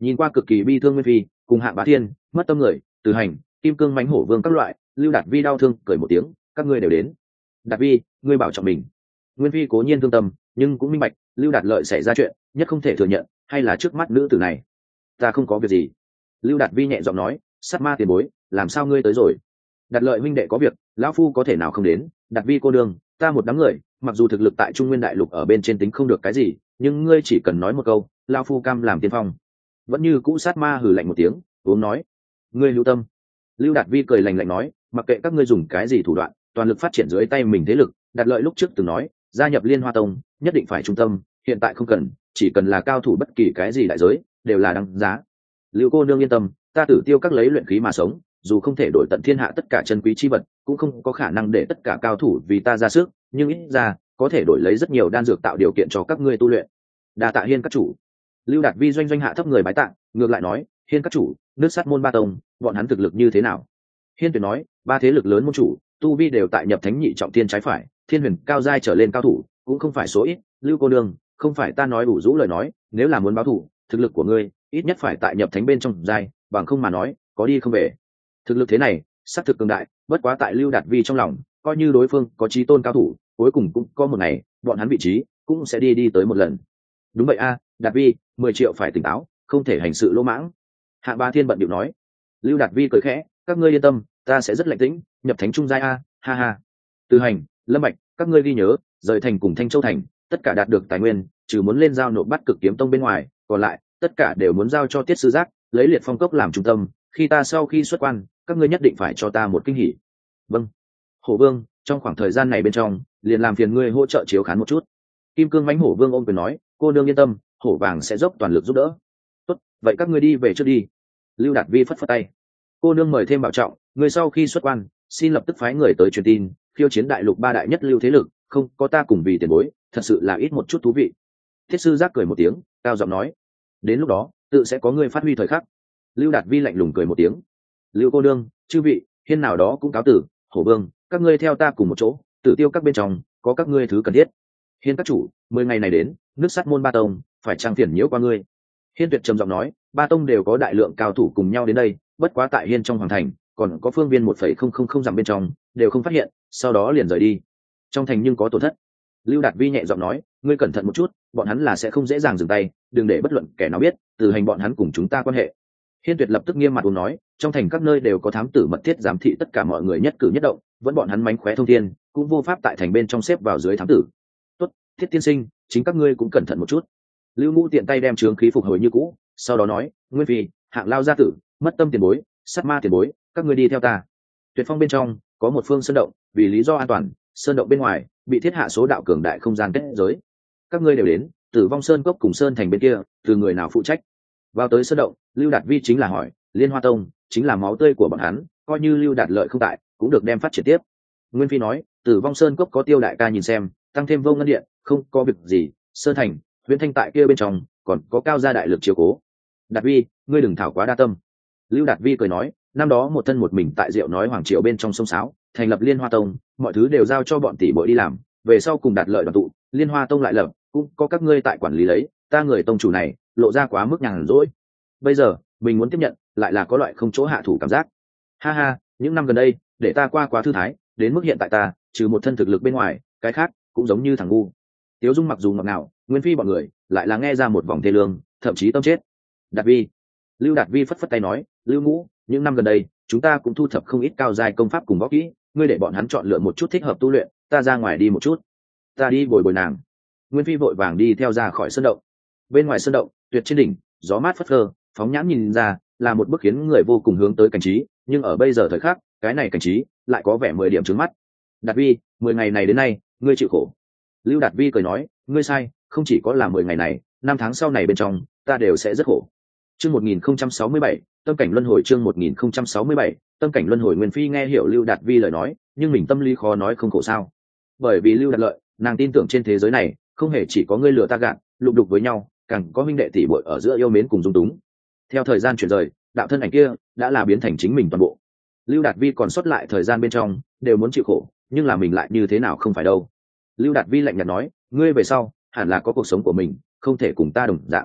A: Nhìn qua cực kỳ bi thương Nguyên Phi cùng Hạng Bá Thiên, mất tâm người, Từ Hành, Kim Cương mãnh hổ vương các loại, Lưu Đạt Vi đau thương cười một tiếng, các ngươi đều đến. Đạt Vi, ngươi bảo trọng mình. Nguyên Phi cố nhiên thương tâm, nhưng cũng minh bạch, Lưu Đạt Lợi xảy ra chuyện, nhất không thể thừa nhận, hay là trước mắt nữ tử này. Ta không có việc gì. Lưu Đạt Vi nhẹ giọng nói, sát ma tiền bối, làm sao ngươi tới rồi? Đạt Lợi huynh đệ có việc, lão phu có thể nào không đến? Đạt Vi cô đương, ta một đám người, mặc dù thực lực tại Trung Nguyên đại lục ở bên trên tính không được cái gì, nhưng ngươi chỉ cần nói một câu, lão phu cam làm tiên phong. Vẫn như cũ sát ma hừ lạnh một tiếng, uống nói, ngươi lưu tâm. Lưu Đạt Vi cười lạnh lạnh nói, mặc kệ các ngươi dùng cái gì thủ đoạn, toàn lực phát triển dưới tay mình thế lực. Đạt Lợi lúc trước từng nói, gia nhập Liên Hoa Tông nhất định phải trung tâm, hiện tại không cần, chỉ cần là cao thủ bất kỳ cái gì đại giới đều là đáng giá. Lưu cô nương yên tâm, ta Tử Tiêu các lấy luyện khí mà sống, dù không thể đổi tận thiên hạ tất cả chân quý chi vật, cũng không có khả năng để tất cả cao thủ vì ta ra sức, nhưng ít ra có thể đổi lấy rất nhiều đan dược tạo điều kiện cho các ngươi tu luyện. Đa tạ Hiên các chủ. Lưu Đạt Vi doanh doanh hạ thấp người bái tạ, ngược lại nói, Hiên các chủ, nước sát môn ba tông, bọn hắn thực lực như thế nào? Hiên Tuyệt nói, ba thế lực lớn môn chủ, tu vi đều tại nhập thánh nhị trọng thiên trái phải, thiên huyền cao giai trở lên cao thủ, cũng không phải số ít. Lưu cô nương, không phải ta nói đủ rũ lời nói, nếu là muốn báo thủ, thực lực của ngươi ít nhất phải tại nhập thánh bên trong giai, bằng không mà nói, có đi không về. Thực lực thế này, sát thực cường đại, bất quá tại Lưu Đạt Vi trong lòng, coi như đối phương có chí tôn cao thủ, cuối cùng cũng có một ngày, bọn hắn vị trí cũng sẽ đi tới một lần. Đúng vậy a, Đạt Vi, 10 triệu phải tỉnh táo, không thể hành sự lỗ mãng. Hạ Bá Thiên bận điệu nói. Lưu Đạt Vi cười khẽ, các ngươi yên tâm, ta sẽ rất lạnh tĩnh, nhập thánh trung giai a, ha ha. Từ Hành, Lâm Bạch, các ngươi ghi nhớ, rời thành cùng Thanh Châu thành, tất cả đạt được tài nguyên, trừ muốn lên giao nộp bắt Cực Kiếm Tông bên ngoài, còn lại tất cả đều muốn giao cho Tiết sư giác, lấy Liệt Phong cốc làm trung tâm, khi ta sau khi xuất quan, các ngươi nhất định phải cho ta một kinh hỉ. Vâng. Hổ Vương, trong khoảng thời gian này bên trong, liền làm phiền ngươi hỗ trợ chiếu khán một chút. Kim Cương mãnh hổ vương ôm quyền nói, cô nương yên tâm, hổ vàng sẽ dốc toàn lực giúp đỡ. Tốt, vậy các ngươi đi về trước đi. Lưu Đạt Vi phất phất tay. Cô nương mời thêm bảo trọng, người sau khi xuất quan, xin lập tức phái người tới truyền tin, khiêu chiến đại lục ba đại nhất lưu thế lực, không có ta cùng vì tiền bối, thật sự là ít một chút thú vị. Thiết sư giác cười một tiếng, cao giọng nói, đến lúc đó, tự sẽ có người phát huy thời khắc. Lưu Đạt Vi lạnh lùng cười một tiếng. Lưu cô nương, chư vị, hiên nào đó cũng cáo tử, hổ vương, các ngươi theo ta cùng một chỗ, Tử Tiêu các bên trong có các ngươi thứ cần thiết. Hiên các chủ, 10 ngày này đến, nước sắt môn ba tông phải trang phiền nhiễu qua ngươi. Hiên Tuyệt trầm giọng nói, ba tông đều có đại lượng cao thủ cùng nhau đến đây, bất quá tại hiên trong hoàng thành, còn có phương viên 1,000 dặm bên trong, đều không phát hiện, sau đó liền rời đi. Trong thành nhưng có tổn thất. Lưu Đạt Vi nhẹ giọng nói, ngươi cẩn thận một chút, bọn hắn là sẽ không dễ dàng dừng tay, đừng để bất luận kẻ nào biết, từ hành bọn hắn cùng chúng ta quan hệ. Hiên Tuyệt lập tức nghiêm mặt uống nói, trong thành các nơi đều có thám tử mật thiết giám thị tất cả mọi người nhất cử nhất động, vẫn bọn hắn mánh khóe thông thiên, cũng vô pháp tại thành bên trong xếp vào dưới thám tử. Tốt, Thiết tiên sinh, chính các ngươi cũng cẩn thận một chút. Lưu Ngũ tiện tay đem trướng khí phục hồi như cũ, sau đó nói, Nguyên Phi, Hạng Lao gia tử, mất tâm tiền bối, sát ma tiền bối, các ngươi đi theo ta. Tuyệt Phong bên trong có một phương sơn động, vì lý do an toàn, sơn động bên ngoài bị thiết hạ số đạo cường đại không gian kết giới. Các ngươi đều đến, Tử Vong Sơn cốc cùng sơn thành bên kia, từ người nào phụ trách? Vào tới sơn động, Lưu Đạt Vi chính là hỏi, Liên Hoa Tông chính là máu tươi của bọn hắn, coi như Lưu Đạt Lợi không tại, cũng được đem phát triển tiếp. Nguyên Phi nói, Tử Vong Sơn cốc có Tiêu đại ca nhìn xem, tăng thêm Vô Ngân điện, không có việc gì. Sơn thành, Huyền Thanh tại kia bên trong, còn có Cao gia đại lực chiếu cố. Đạt Vi, ngươi đừng thảo quá đa tâm. Lưu Đạt Vi cười nói, năm đó một thân một mình tại Diệu nói hoàng triều bên trong sông sáo, thành lập Liên Hoa Tông, mọi thứ đều giao cho bọn tỷ muội đi làm, về sau cùng Đạt Lợi đoàn tụ, Liên Hoa Tông lại lập, cũng có các ngươi tại quản lý lấy, ta người tông chủ này, lộ ra quá mức nhàn rỗi. Bây giờ, mình muốn tiếp nhận, lại là có loại không chỗ hạ thủ cảm giác. Ha ha, những năm gần đây, để ta qua quá thư thái, đến mức hiện tại ta, trừ một thân thực lực bên ngoài, cái khác cũng giống như thằng ngu. Tiếu Dung mặc dù ngọt ngào, Nguyên Phi bọn người lại là nghe ra một vòng thê lương, thậm chí tâm chết. Đạt Vi, Lưu Đạt Vi phất phất tay nói, Lưu Ngũ, những năm gần đây, chúng ta cũng thu thập không ít cao giai công pháp cùng võ kỹ, ngươi để bọn hắn chọn lựa một chút thích hợp tu luyện, ta ra ngoài đi một chút. Ta đi bồi bồi nàng. Nguyên Phi vội vàng đi theo ra khỏi sơn động. Bên ngoài sơn động, tuyệt trên đỉnh, gió mát phất phơ, phóng nhãn nhìn ra, là một bức khiến người vô cùng hướng tới cảnh trí, nhưng ở bây giờ thời khắc, cái này cảnh trí lại có vẻ 10 điểm trướng mắt. Đạt Vi, 10 ngày này đến nay, ngươi chịu khổ. Lưu Đạt Vi cười nói, ngươi sai, không chỉ có là 10 ngày này, 5 tháng sau này bên trong, ta đều sẽ rất khổ. Chương 1067, tâm cảnh luân hồi. Chương 1067, tâm cảnh luân hồi. Nguyên Phi nghe hiểu Lưu Đạt Vi lời nói, nhưng mình tâm lý khó nói không khổ sao. Bởi vì Lưu Đạt Lợi, nàng tin tưởng trên thế giới này, không hề chỉ có ngươi lừa ta gạt, lục đục với nhau, càng có huynh đệ tỷ muội ở giữa yêu mến cùng dung túng. Theo thời gian chuyển rời, đạo thân ảnh kia đã là biến thành chính mình toàn bộ. Lưu Đạt Vi còn sót lại thời gian bên trong, đều muốn chịu khổ, nhưng là mình lại như thế nào không phải đâu. Lưu Đạt Vi lạnh nhạt nói, ngươi về sau hẳn là có cuộc sống của mình, không thể cùng ta đồng dạng.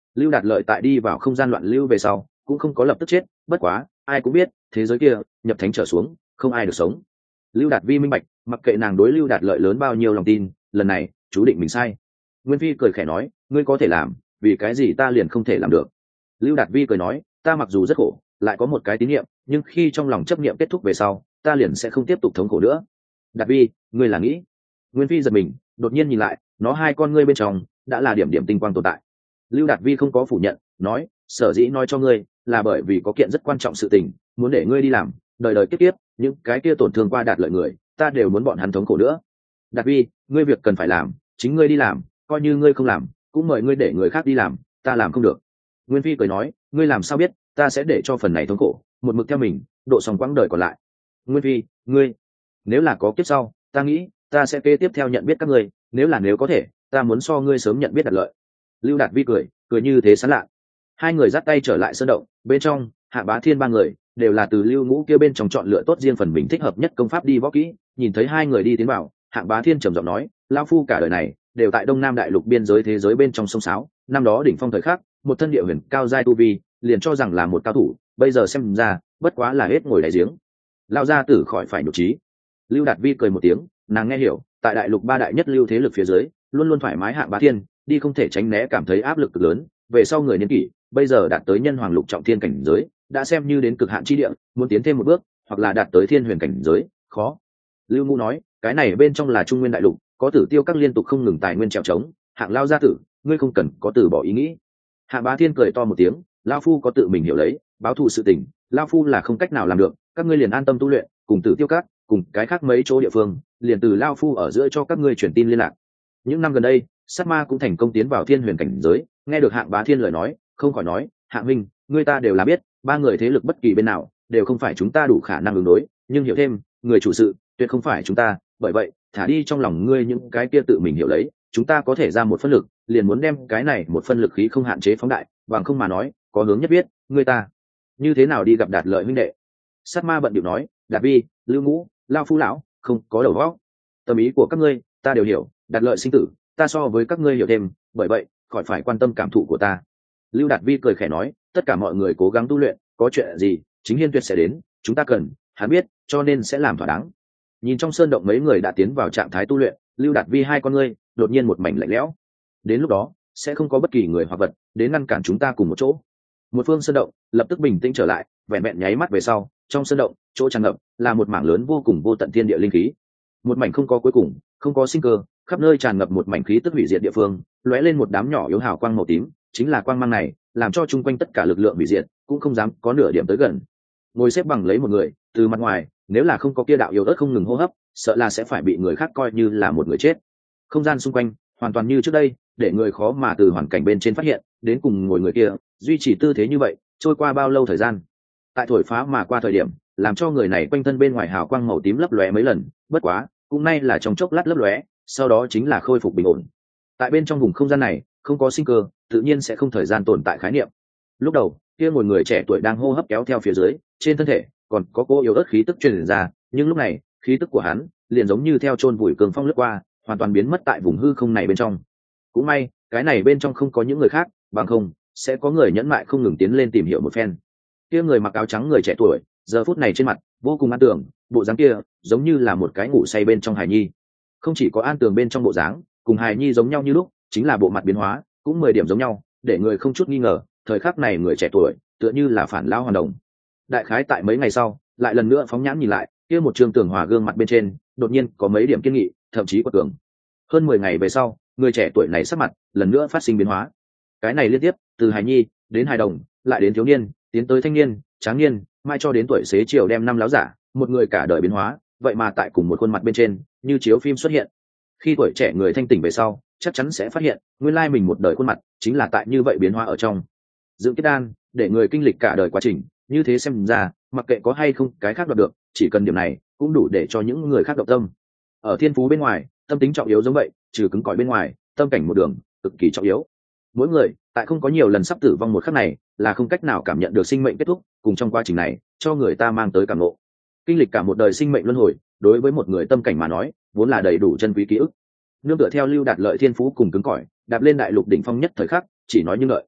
A: Lưu Đạt Lợi tại đi vào không gian loạn lưu về sau cũng không có lập tức chết, bất quá ai cũng biết thế giới kia nhập thánh trở xuống không ai được sống. Lưu Đạt Vi minh bạch, mặc kệ nàng đối Lưu Đạt Lợi lớn bao nhiêu lòng tin, lần này chú định mình sai. Nguyên Phi cười khẽ nói, ngươi có thể làm, vì cái gì ta liền không thể làm được? Lưu Đạt Vi cười nói, ta mặc dù rất khổ, lại có một cái tín niệm, nhưng khi trong lòng chấp niệm kết thúc về sau, ta liền sẽ không tiếp tục thống khổ nữa. Đạt Vi, ngươi là nghĩ? Nguyên Phi giật mình, đột nhiên nhìn lại, nó hai con ngươi bên trong đã là điểm điểm tinh quang tồn tại. Lưu Đạt Vi không có phủ nhận, nói, sở dĩ nói cho ngươi là bởi vì có kiện rất quan trọng sự tình, muốn để ngươi đi làm, đời đời kiếp kiếp, những cái kia tổn thương qua Đạt Lợi người, ta đều muốn bọn hắn thống khổ nữa. Đạt Vi, ngươi việc cần phải làm, chính ngươi đi làm, coi như ngươi không làm, cũng mời ngươi để người khác đi làm, ta làm không được. Nguyên Phi cười nói, ngươi làm sao biết, ta sẽ để cho phần này thống khổ một mực theo mình, độ xong quãng đời còn lại. Nguyên Phi, ngươi, nếu là có kiếp sau, ta nghĩ ta sẽ kế tiếp theo nhận biết các ngươi, nếu có thể, ta muốn so ngươi sớm nhận biết Đạt Lợi. Lưu Đạt Vi cười như thế sán lạ. Hai người dắt tay trở lại sơn động, bên trong Hạ Bá Thiên ba người đều là từ Lưu Ngũ kia bên trong chọn lựa tốt riêng phần mình thích hợp nhất công pháp đi võ kỹ. Nhìn thấy hai người đi tiến vào, Hạ Bá Thiên trầm giọng nói, lão phu cả đời này đều tại Đông Nam Đại Lục biên giới thế giới bên trong sông sáo, năm đó đỉnh phong thời khắc, một thân địa huyền cao giai tu vi, liền cho rằng là một cao thủ, bây giờ xem ra, bất quá là hết ngồi đáy giếng. Lão gia tử khỏi phải nhục trí. Lưu Đạt Vi cười một tiếng, nàng nghe hiểu, tại Đại Lục ba đại nhất lưu thế lực phía dưới, luôn luôn thoải mái. Hạ Bá Thiên đi không thể tránh né cảm thấy áp lực cực lớn, về sau người niên kỷ bây giờ đạt tới nhân hoàng lục trọng thiên cảnh giới, đã xem như đến cực hạn chi địa, muốn tiến thêm một bước hoặc là đạt tới thiên huyền cảnh giới khó. Lưu Ngũ nói, cái này bên trong là Trung Nguyên Đại Lục, có Tử Tiêu các liên tục không ngừng tài nguyên trèo trống, Hạng lao gia tử, ngươi không cần có từ bỏ ý nghĩ. Hạ Bá Thiên cười to một tiếng, lao phu có tự mình hiểu lấy, báo thù sự tình, lao phu là không cách nào làm được, các ngươi liền an tâm tu luyện, cùng Tử Tiêu các, cùng cái khác mấy chỗ địa phương, liền từ lao phu ở giữa cho các ngươi truyền tin liên lạc. Những năm gần đây, Sát Ma cũng thành công tiến vào thiên huyền cảnh giới, nghe được Hạng Bá Thiên lời nói, không khỏi nói, Hạng huynh, ngươi ta đều là biết, ba người thế lực bất kỳ bên nào đều không phải chúng ta đủ khả năng ứng đối, nhưng hiểu thêm, người chủ sự tuyệt không phải chúng ta, bởi vậy thả đi trong lòng ngươi những cái kia tự mình hiểu lấy, chúng ta có thể ra một phân lực, liền muốn đem cái này một phân lực khí không hạn chế phóng đại, bằng không mà nói, có hướng nhất biết, ngươi ta như thế nào đi gặp Đạt Lợi huynh đệ. Sát Ma bận điệu nói, Đạt Vi, Lưu Ngũ, lao phu lão không có đầu óc, tâm ý của các ngươi ta đều hiểu, Đạt Lợi sinh tử ta so với các ngươi hiểu thêm, bởi vậy khỏi phải quan tâm cảm thụ của ta. Lưu Đạt Vi cười khẽ nói, tất cả mọi người cố gắng tu luyện, có chuyện gì Chính Hiên Tuyệt sẽ đến, chúng ta cần hắn biết, cho nên sẽ làm thỏa đáng. Nhìn trong sơn động mấy người đã tiến vào trạng thái tu luyện, Lưu Đạt Vi hai con ngươi đột nhiên một mảnh lạnh lẽo. Đến lúc đó sẽ không có bất kỳ người hoặc vật đến ngăn cản chúng ta cùng một chỗ. Một phương sơn động lập tức bình tĩnh trở lại, vẹn vẹn nháy mắt về sau, trong sơn động chỗ tràn ngập là một mảng lớn vô cùng vô tận thiên địa linh khí, một mảnh không có cuối cùng, không có sinh cơ, khắp nơi tràn ngập một mảnh khí tức hủy diệt địa phương, lóe lên một đám nhỏ yếu hào quang màu tím, chính là quang mang này làm cho chung quanh tất cả lực lượng hủy diệt cũng không dám có nửa điểm tới gần. Ngồi xếp bằng lấy một người, từ mặt ngoài nếu là không có kia đạo yếu ớt không ngừng hô hấp, sợ là sẽ phải bị người khác coi như là một người chết. Không gian xung quanh hoàn toàn như trước đây, để người khó mà từ hoàn cảnh bên trên phát hiện đến cùng ngồi người kia duy trì tư thế như vậy trôi qua bao lâu thời gian. Tại thổi phá mà qua thời điểm, làm cho người này quanh thân bên ngoài hào quang màu tím lấp lóe mấy lần, bất quá cũng nay là trong chốc lát lấp lóe, sau đó chính là khôi phục bình ổn. Tại bên trong vùng không gian này không có sinh cơ, tự nhiên sẽ không thời gian tồn tại khái niệm. Lúc đầu kia một người trẻ tuổi đang hô hấp kéo theo phía dưới, trên thân thể còn có cô yếu ớt khí tức truyền ra, nhưng lúc này khí tức của hắn liền giống như theo chôn vùi cường phong lướt qua, hoàn toàn biến mất tại vùng hư không này bên trong. Cũng may cái này bên trong không có những người khác, bằng không sẽ có người nhẫn mại không ngừng tiến lên tìm hiểu một phen. Kia người mặc áo trắng người trẻ tuổi giờ phút này trên mặt vô cùng an tưởng, bộ dáng kia giống như là một cái ngủ say bên trong hài nhi. Không chỉ có an tường bên trong bộ dáng cùng hài nhi giống nhau như lúc, chính là bộ mặt biến hóa cũng 10 điểm giống nhau, để người không chút nghi ngờ thời khắc này người trẻ tuổi tựa như là phản lao hoàn đồng. Đại khái tại mấy ngày sau lại lần nữa phóng nhãn nhìn lại, kia một trường tường hòa gương mặt bên trên đột nhiên có mấy điểm kiên nghị, thậm chí quật cường. Hơn 10 ngày về sau, người trẻ tuổi này sắc mặt lần nữa phát sinh biến hóa. Cái này liên tiếp từ hài nhi đến hài đồng, lại đến thiếu niên, tiến tới thanh niên, tráng niên, mai cho đến tuổi xế chiều đem năm láo giả, một người cả đời biến hóa, vậy mà tại cùng một khuôn mặt bên trên như chiếu phim xuất hiện. Khi tuổi trẻ người thanh tỉnh về sau, chắc chắn sẽ phát hiện nguyên lai mình một đời khuôn mặt chính là tại như vậy biến hóa ở trong dưỡng kết đan, để người kinh lịch cả đời quá trình. Như thế xem ra, mặc kệ có hay không cái khác đoạt được, chỉ cần điểm này cũng đủ để cho những người khác động tâm. Ở thiên phú bên ngoài, tâm tính trọng yếu giống vậy, trừ cứng cỏi bên ngoài, tâm cảnh một đường cực kỳ trọng yếu. Mỗi người tại không có nhiều lần sắp tử vong một khắc này là không cách nào cảm nhận được sinh mệnh kết thúc, cùng trong quá trình này cho người ta mang tới cảm ngộ. Kinh lịch cả một đời sinh mệnh luân hồi, đối với một người tâm cảnh mà nói vốn là đầy đủ chân quý ký ức. Nương tựa theo Lưu Đạt Lợi thiên phú cùng cứng cỏi, đạp lên đại lục đỉnh phong nhất thời khắc, chỉ nói như lợi.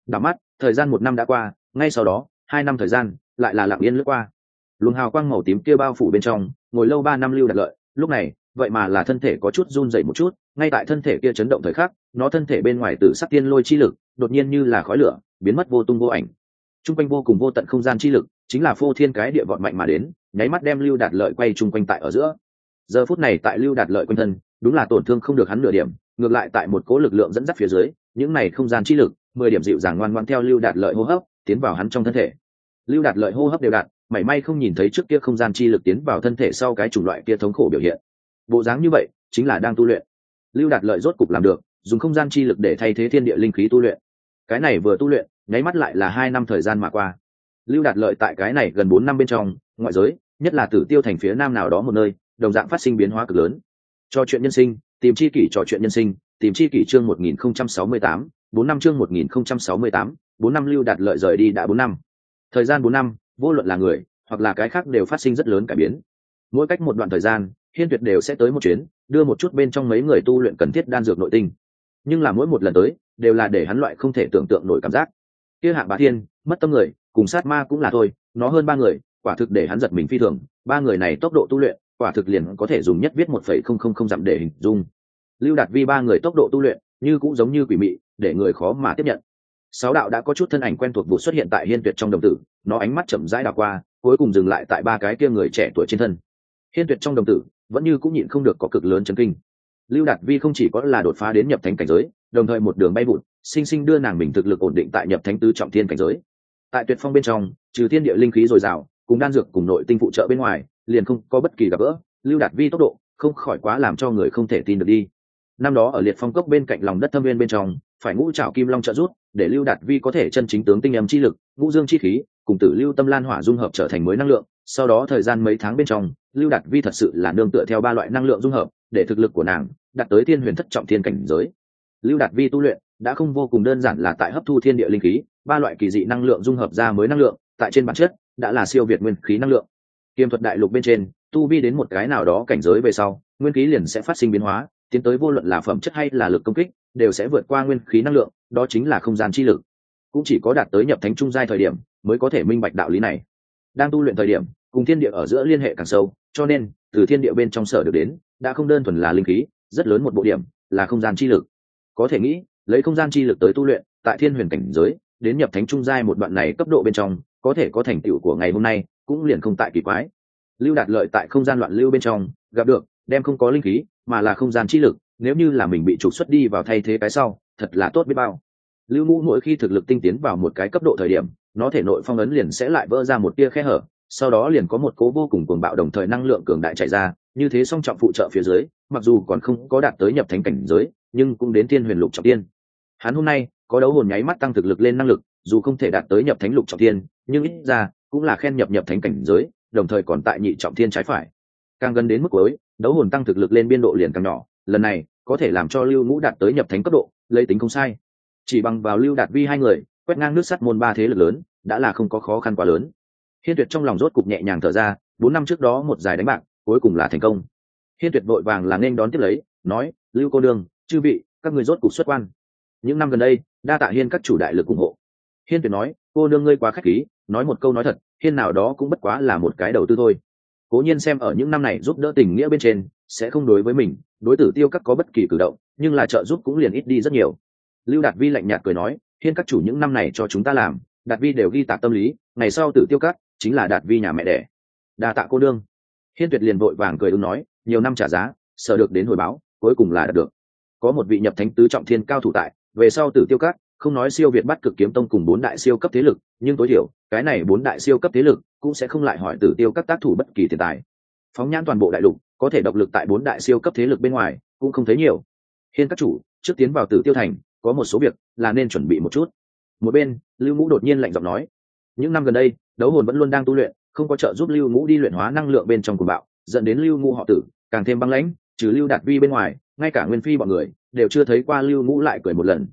A: đảo mắt thời gian 1 năm đã qua, ngay sau đó 2 năm thời gian lại là lặng yên lướt qua. Luồng hào quang màu tím kia bao phủ bên trong, ngồi lâu 3 năm Lưu Đạt Lợi, lúc này vậy mà là thân thể có chút run rẩy một chút, ngay tại thân thể kia chấn động thời khắc, nó thân thể bên ngoài tử sắc tiên lôi chi lực đột nhiên như là khói lửa biến mất vô tung vô ảnh. Trung quanh vô cùng vô tận không gian chi lực chính là phô thiên cái địa vọt mạnh mà đến, nháy mắt đem Lưu Đạt Lợi quay trung quanh tại ở giữa. Giờ phút này tại Lưu Đạt Lợi quanh thân, đúng là tổn thương không được hắn nửa điểm, ngược lại tại một cỗ lực lượng dẫn dắt phía dưới, những này không gian chi lực 10 điểm dịu dàng ngoan ngoãn theo Lưu Đạt Lợi hô hấp tiến vào hắn trong thân thể. Lưu Đạt Lợi hô hấp đều đặn, mảy may không nhìn thấy trước kia không gian chi lực tiến vào thân thể sau cái chủng loại kia thống khổ biểu hiện. Bộ dáng như vậy chính là đang tu luyện. Lưu Đạt Lợi rốt cục làm được, dùng không gian chi lực để thay thế thiên địa linh khí tu luyện. Cái này vừa tu luyện, nháy mắt lại là 2 năm thời gian mà qua. Lưu Đạt Lợi tại cái này gần 4 năm bên trong, ngoại giới, nhất là Tử Tiêu thành phía nam nào đó một nơi, đồng dạng phát sinh biến hóa cực lớn. Trò chuyện nhân sinh, tìm chi kỷ trò chuyện nhân sinh, tìm chi kỷ chương 1068, 4 năm chương 1068, 4 năm Lưu Đạt Lợi rời đi đã 4 năm. Thời gian 4 năm, vô luận là người hoặc là cái khác đều phát sinh rất lớn cải biến. Mỗi cách một đoạn thời gian, Hiên Tuyệt đều sẽ tới một chuyến, đưa một chút bên trong mấy người tu luyện cần thiết đan dược nội tinh. Nhưng là mỗi một lần tới, đều là để hắn loại không thể tưởng tượng nổi cảm giác. Kia Hạng Bá Thiên, mất tâm người, cùng sát ma cũng là thôi, nó hơn 3 người, quả thực để hắn giật mình phi thường. 3 người này tốc độ tu luyện, quả thực liền có thể dùng nhất viết 1,000 dặm để hình dung. Lưu Đạt Vi 3 người tốc độ tu luyện, như cũng giống như quỷ mị, để người khó mà tiếp nhận. Sáu đạo đã có chút thân ảnh quen thuộc vụ xuất hiện tại Hiên Tuyệt trong đồng tử, nó ánh mắt chậm rãi đảo qua, cuối cùng dừng lại tại 3 cái kia người trẻ tuổi trên thân. Hiên Tuyệt trong đồng tử vẫn như cũng nhịn không được có cực lớn chấn kinh. Lưu Đạt Vi không chỉ có là đột phá đến nhập thánh cảnh giới, đồng thời một đường bay vụt, sinh sinh đưa nàng mình thực lực ổn định tại nhập thánh tứ trọng thiên cảnh giới. Tại Tuyệt Phong bên trong, trừ thiên địa linh khí dồi dào, cùng đan dược cùng nội tinh phụ trợ bên ngoài, liền không có bất kỳ gặp gỡ. Lưu Đạt Vi tốc độ không khỏi quá làm cho người không thể tin được đi. Năm đó ở Liệt Phong cốc bên cạnh lòng đất thâm viên bên trong, phải ngũ trảo kim long trợ rút, để Lưu Đạt Vi có thể chân chính tướng tinh âm chi lực, ngũ dương chi khí, cùng Tử Lưu Tâm Lan Hỏa dung hợp trở thành mới năng lượng. Sau đó thời gian mấy tháng bên trong, Lưu Đạt Vi thật sự là nương tựa theo 3 loại năng lượng dung hợp, để thực lực của nàng đạt tới thiên huyền thất trọng thiên cảnh giới. Lưu Đạt Vi tu luyện đã không vô cùng đơn giản là tại hấp thu thiên địa linh khí, 3 loại kỳ dị năng lượng dung hợp ra mới năng lượng, tại trên bản chất đã là siêu việt nguyên khí năng lượng. Kiêm thuật đại lục bên trên, tu vi đến một cái nào đó cảnh giới về sau, nguyên khí liền sẽ phát sinh biến hóa, tiến tới vô luận là phẩm chất hay là lực công kích, đều sẽ vượt qua nguyên khí năng lượng, đó chính là không gian chi lực. Cũng chỉ có đạt tới nhập thánh trung giai thời điểm, mới có thể minh bạch đạo lý này. Đang tu luyện thời điểm, cùng thiên địa ở giữa liên hệ càng sâu, cho nên từ thiên địa bên trong sở được đến, đã không đơn thuần là linh khí, rất lớn một bộ điểm là không gian chi lực. Có thể nghĩ, lấy không gian chi lực tới tu luyện, tại thiên huyền cảnh giới, đến nhập thánh trung giai một đoạn này cấp độ bên trong, có thể có thành tựu của ngày hôm nay, cũng liền không tại kỳ quái. Lưu Đạt Lợi tại không gian loạn lưu bên trong, gặp được, đem không có linh khí, mà là không gian chi lực, nếu như là mình bị trục xuất đi vào thay thế cái sau, thật là tốt biết bao. Lưu Ngũ mỗi khi thực lực tinh tiến vào một cái cấp độ thời điểm, nó thể nội phong ấn liền sẽ lại vỡ ra một tia khe hở, sau đó liền có một cố vô cùng cuồng bạo đồng thời năng lượng cường đại chạy ra, như thế song trọng phụ trợ phía dưới, mặc dù còn không có đạt tới nhập thánh cảnh giới, nhưng cũng đến thiên huyền lục trọng thiên. Hắn hôm nay có đấu hồn nháy mắt tăng thực lực lên năng lực, dù không thể đạt tới nhập thánh lục trọng thiên, nhưng ít ra cũng là khen nhập thánh cảnh giới, đồng thời còn tại nhị trọng thiên trái phải. Càng gần đến mức cuối, đấu hồn tăng thực lực lên biên độ liền càng nhỏ, lần này có thể làm cho Lưu Ngũ đạt tới nhập thánh cấp độ, lấy tính không sai. Chỉ bằng vào Lưu Đạt Vi 2 người, quét ngang nước sắt môn 3 thế lực lớn, đã là không có khó khăn quá lớn. Hiên Tuyệt trong lòng rốt cục nhẹ nhàng thở ra, 4 năm trước đó một giải đánh bạc, cuối cùng là thành công. Hiên Tuyệt vội vàng là nên đón tiếp lấy, nói: "Lưu cô đương, chư vị, các ngươi rốt cục xuất quan. Những năm gần đây, đa tạ Hiên các chủ đại lực ủng hộ." Hiên Tuyệt nói: "Cô nương ngươi quá khách khí, nói một câu nói thật, Hiên nào đó cũng bất quá là một cái đầu tư thôi. Cố nhiên xem ở những năm này giúp đỡ tình nghĩa bên trên, sẽ không đối với mình, đối Tử Tiêu các có bất kỳ cử động, nhưng là trợ giúp cũng liền ít đi rất nhiều." Lưu Đạt Vi lạnh nhạt cười nói: "Hiên các chủ những năm này cho chúng ta làm, Đạt Vi đều ghi tạc tâm lý, ngày sau Tử Tiêu các chính là Đạt Vi nhà mẹ đẻ. Đa tạ cô nương." Hiên Tuyệt liền vội vàng cười ứng nói: "Nhiều năm trả giá, sợ được đến hồi báo, cuối cùng là đạt được. Có một vị nhập thánh tứ trọng thiên cao thủ tại, về sau Tử Tiêu các không nói siêu việt Bát Cực Kiếm Tông cùng 4 đại siêu cấp thế lực, nhưng tối thiểu cái này 4 đại siêu cấp thế lực cũng sẽ không lại hỏi Tử Tiêu các tác thủ bất kỳ tiền tài. Phóng nhãn toàn bộ đại lục, có thể độc lực tại 4 đại siêu cấp thế lực bên ngoài cũng không thấy nhiều. Hiên các chủ, trước tiến vào Tử Tiêu thành, có một số việc là nên chuẩn bị một chút." Một bên, Lưu Ngũ đột nhiên lạnh giọng nói: "Những năm gần đây, đấu hồn vẫn luôn đang tu luyện, không có trợ giúp Lưu Ngũ đi luyện hóa năng lượng bên trong cuồng bạo, dẫn đến Lưu Ngũ họ Tử càng thêm băng lãnh, trừ Lưu Đạt Vi bên ngoài, ngay cả Nguyên Phi bọn người đều chưa thấy qua Lưu Ngũ lại cười một lần.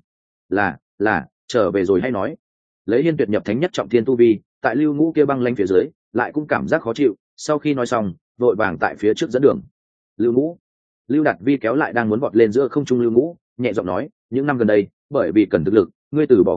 A: Là, trở về rồi hay nói." Lấy Hiên Tuyệt nhập thánh nhất trọng thiên tu vi, tại Lưu Ngũ kia băng lãnh phía dưới, lại cũng cảm giác khó chịu, sau khi nói xong, vội vàng tại phía trước dẫn đường. "Lưu Ngũ." Lưu Đạt Vi kéo lại đang muốn vọt lên giữa không trung Lưu Ngũ, nhẹ giọng nói: "Những năm gần đây, bởi vì cần thực lực, ngươi từ bỏ cái khác,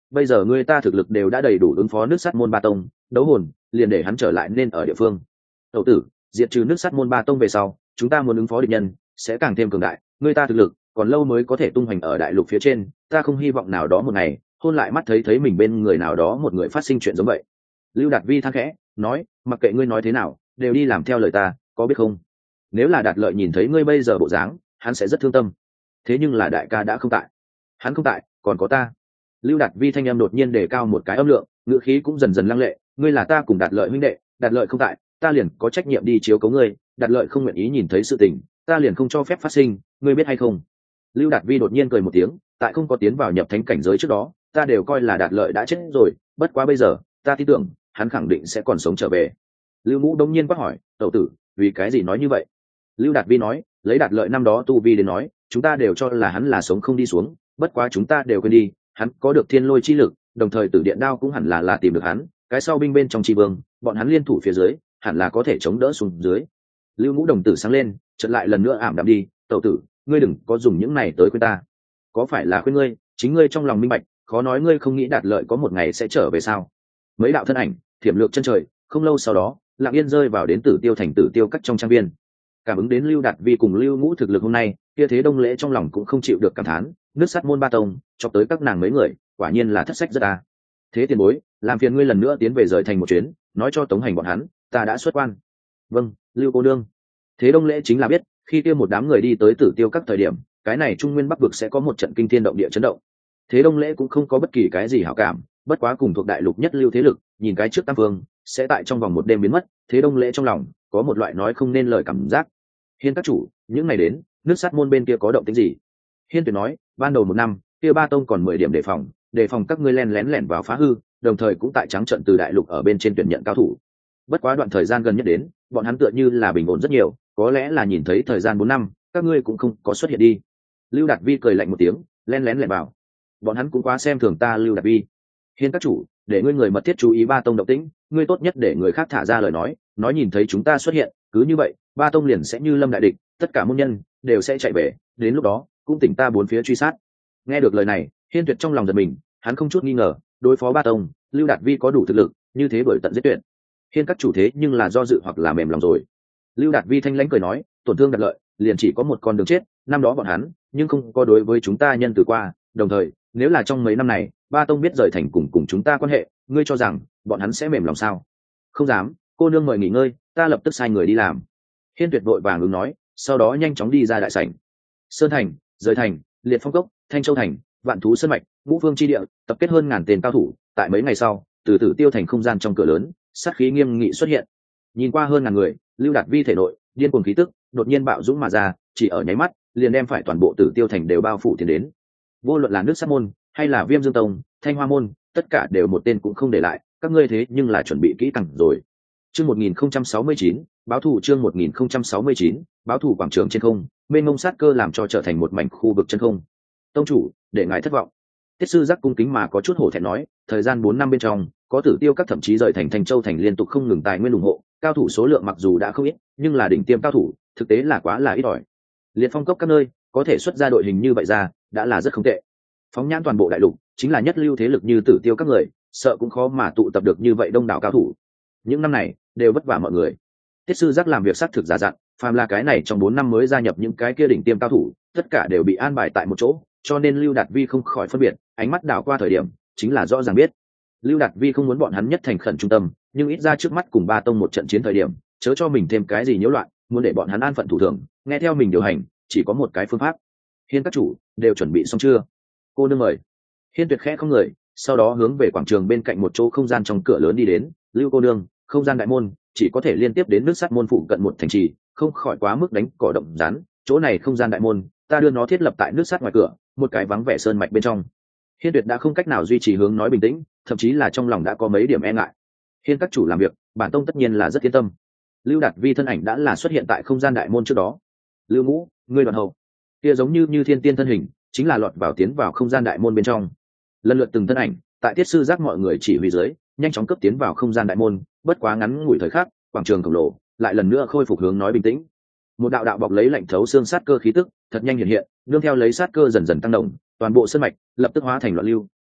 A: bây giờ ngươi ta thực lực đều đã đầy đủ ứng phó nước sắt môn ba tông, đấu hồn liền để hắn trở lại nên ở địa phương. Tẩu tử, diệt trừ nước sắt môn ba tông về sau, chúng ta muốn ứng phó địch nhân sẽ càng thêm cường đại, ngươi ta thực lực còn lâu mới có thể tung hoành ở đại lục phía trên, ta không hy vọng nào đó một ngày hôn lại mắt thấy mình bên người nào đó một người phát sinh chuyện giống vậy. Lưu Đạt Vi than khẽ nói, mặc kệ ngươi nói thế nào đều đi làm theo lời ta, có biết không? Nếu là Đạt Lợi nhìn thấy ngươi bây giờ bộ dáng, hắn sẽ rất thương tâm. Thế nhưng là đại ca đã không tại, hắn không tại còn có ta. Lưu Đạt Vi thanh âm đột nhiên đề cao một cái âm lượng, ngữ khí cũng dần dần lăng lệ, ngươi là ta cùng Đạt Lợi huynh đệ, Đạt Lợi không tại ta liền có trách nhiệm đi chiếu cố ngươi, Đạt Lợi không nguyện ý nhìn thấy sự tình ta liền không cho phép phát sinh, ngươi biết hay không? Lưu Đạt Vi đột nhiên cười một tiếng, tại không có tiến vào nhập thánh cảnh giới trước đó ta đều coi là Đạt Lợi đã chết rồi, bất quá bây giờ ta tin tưởng hắn khẳng định sẽ còn sống trở về. Lưu Ngũ đông nhiên quát hỏi, tẩu tử vì cái gì nói như vậy? Lưu Đạt Vi nói, lấy Đạt Lợi năm đó tu vi đến nói, chúng ta đều cho là hắn là sống không đi xuống, bất quá chúng ta đều quên đi hắn có được thiên lôi chi lực, đồng thời Tử Điện Đao cũng hẳn là tìm được hắn, cái sau binh bên trong tri vương bọn hắn liên thủ phía dưới hẳn là có thể chống đỡ xuống dưới. Lưu Ngũ đồng tử sáng lên, chợt lại lần nữa ảm đạm đi, tẩu tử ngươi đừng có dùng những này tới khuyên ta. Có phải là khuyên ngươi, chính ngươi trong lòng minh bạch, khó nói ngươi không nghĩ Đạt Lợi có một ngày sẽ trở về sao? Mấy đạo thân ảnh thiểm lược chân trời, không lâu sau đó lặng yên rơi vào đến Tử Tiêu thành Tử Tiêu Các trong trang viên. Cảm ứng đến Lưu Đạt Vi cùng Lưu Ngũ thực lực hôm nay, kia Thế Đông Lễ trong lòng cũng không chịu được cảm thán, nước sắt môn ba tông chọc tới các nàng mấy người quả nhiên là thất sách rất à. Thế tiền bối, làm phiền ngươi lần nữa tiến về rời thành một chuyến, nói cho tống hành bọn hắn ta đã xuất quan. Vâng, Lưu cô nương. Thế Đông Lễ chính là biết khi kia một đám người đi tới Tử Tiêu Các thời điểm, cái này Trung Nguyên Bắc vực sẽ có một trận kinh thiên động địa chấn động. Thế Đông Lễ cũng không có bất kỳ cái gì hảo cảm, bất quá cùng thuộc đại lục nhất lưu thế lực, nhìn cái trước tam phương sẽ tại trong vòng một đêm biến mất, Thế Đông Lễ trong lòng có một loại nói không nên lời cảm giác. Hiên các chủ, những ngày đến nước sắt môn bên kia có động tĩnh gì? Hiên Tuyệt nói, ban đầu một năm kia ba tông còn 10 điểm đề phòng các ngươi lén lén vào phá hư, đồng thời cũng tại trắng trận từ đại lục ở bên trên tuyển nhận cao thủ. Bất quá đoạn thời gian gần nhất đến bọn hắn tựa như là bình ổn rất nhiều, có lẽ là nhìn thấy thời gian 4 năm các ngươi cũng không có xuất hiện đi. Lưu Đạt Vi cười lạnh một tiếng, lén vào, bọn hắn cũng quá xem thường ta Lưu Đạt Vi. Hiên các chủ, để ngươi người mật thiết chú ý ba tông động tĩnh, ngươi tốt nhất để người khác thả ra lời nói nhìn thấy chúng ta xuất hiện, cứ như vậy ba tông liền sẽ như lâm đại địch, tất cả môn nhân đều sẽ chạy về, đến lúc đó cũng tỉnh ta bốn phía truy sát. Nghe được lời này, Hiên Tuyệt trong lòng giật mình, hắn không chút nghi ngờ đối phó ba tông Lưu Đạt Vi có đủ thực lực, như thế bởi tận giết tuyệt. Hiên các chủ thế nhưng là do dự hoặc là mềm lòng rồi? Lưu Đạt Vi thanh lãnh cười nói, tổn thương Đạt Lợi liền chỉ có một con đường chết, năm đó bọn hắn nhưng không có đối với chúng ta nhân từ qua, đồng thời nếu là trong mấy năm này ba tông biết rời thành cùng chúng ta quan hệ, ngươi cho rằng bọn hắn sẽ mềm lòng sao? Không dám, cô nương mời nghỉ ngơi, ta lập tức sai người đi làm. Hiên Tuyệt vội vàng ứng nói, sau đó nhanh chóng đi ra đại sảnh. Sơn thành, rời thành, Liệt Phong cốc, Thanh Châu thành, Vạn Thú sơn mạch, Ngũ Phương chi địa, tập kết hơn ngàn tên cao thủ, tại mấy ngày sau từ Tử Tiêu thành không gian trong cửa lớn, sát khí nghiêm nghị xuất hiện. Nhìn qua hơn ngàn người, Lưu Đạt Vi thể nội điên cuồng khí tức đột nhiên bạo dũng mà ra, chỉ ở nháy mắt liền đem phải toàn bộ Tử Tiêu thành đều bao phủ tiến đến. Vô luận là nước sát môn hay là Viêm Dương tông, Thanh Hoa môn, tất cả đều một tên cũng không để lại, các ngươi thế nhưng là chuẩn bị kỹ càng rồi. Chương 1069, báo thủ. Chương 1069, báo thủ. Quảng trường trên không, mênh mông sát cơ làm cho trở thành một mảnh khu vực chân không. Tông chủ, để ngài thất vọng. Tiết sư giác cung kính mà có chút hổ thẹn nói, thời gian 4 năm bên trong, có Tử Tiêu các thậm chí rời thành Thanh Châu thành liên tục không ngừng tài nguyên ủng hộ, cao thủ số lượng mặc dù đã không ít, nhưng là đỉnh tiêm cao thủ, thực tế là quá là ít ỏi. Liệt Phong cốc các nơi có thể xuất ra đội hình như vậy ra, đã là rất không tệ. Phóng nhãn toàn bộ đại lục, chính là nhất lưu thế lực như Tử Tiêu các người, sợ cũng khó mà tụ tập được như vậy đông đảo cao thủ. Những năm này đều vất vả mọi người. Tiết sư giác làm việc xác thực giả dặn, phàm là cái này trong 4 năm mới gia nhập những cái kia đỉnh tiêm cao thủ, tất cả đều bị an bài tại một chỗ, cho nên Lưu Đạt Vi không khỏi phân biệt, ánh mắt đảo qua thời điểm, chính là rõ ràng biết. Lưu Đạt Vi không muốn bọn hắn nhất thành khẩn trung tâm, nhưng ít ra trước mắt cùng ba tông một trận chiến thời điểm, chớ cho mình thêm cái gì nhiễu loạn, muốn để bọn hắn an phận thủ thường, nghe theo mình điều hành, chỉ có một cái phương pháp. Hiên các chủ, đều chuẩn bị xong chưa? Cô nương mời. Hiên Tuyệt khẽ không người, sau đó hướng về quảng trường bên cạnh một chỗ không gian trong cửa lớn đi đến. Lưu cô nương, không gian đại môn chỉ có thể liên tiếp đến nước sắt môn phụ cận một thành trì, không khỏi quá mức đánh cỏ động rắn. Chỗ này không gian đại môn, ta đưa nó thiết lập tại nước sắt ngoài cửa, một cái vắng vẻ sơn mạch bên trong. Hiên Tuyệt đã không cách nào duy trì hướng nói bình tĩnh, thậm chí là trong lòng đã có mấy điểm e ngại. Hiên các chủ làm việc, bản tông tất nhiên là rất yên tâm. Lưu Đạt Vi thân ảnh đã là xuất hiện tại không gian đại môn trước đó. Lưu Ngũ, ngươi đoạn hậu. Kia giống như thiên tiên thân hình, chính là lọt vào tiến vào không gian đại môn bên trong. Lần lượt từng thân ảnh, tại Tiết sư giác mọi người chỉ huy dưới, nhanh chóng cấp tiến vào không gian đại môn, bất quá ngắn ngủi thời khắc, quảng trường khổng lồ lại lần nữa khôi phục hướng nói bình tĩnh. Một đạo đạo bọc lấy lạnh thấu xương sát cơ khí tức, thật nhanh hiện hiện, nương theo lấy sát cơ dần dần tăng động, toàn bộ sơn mạch lập tức hóa thành loạn lưu,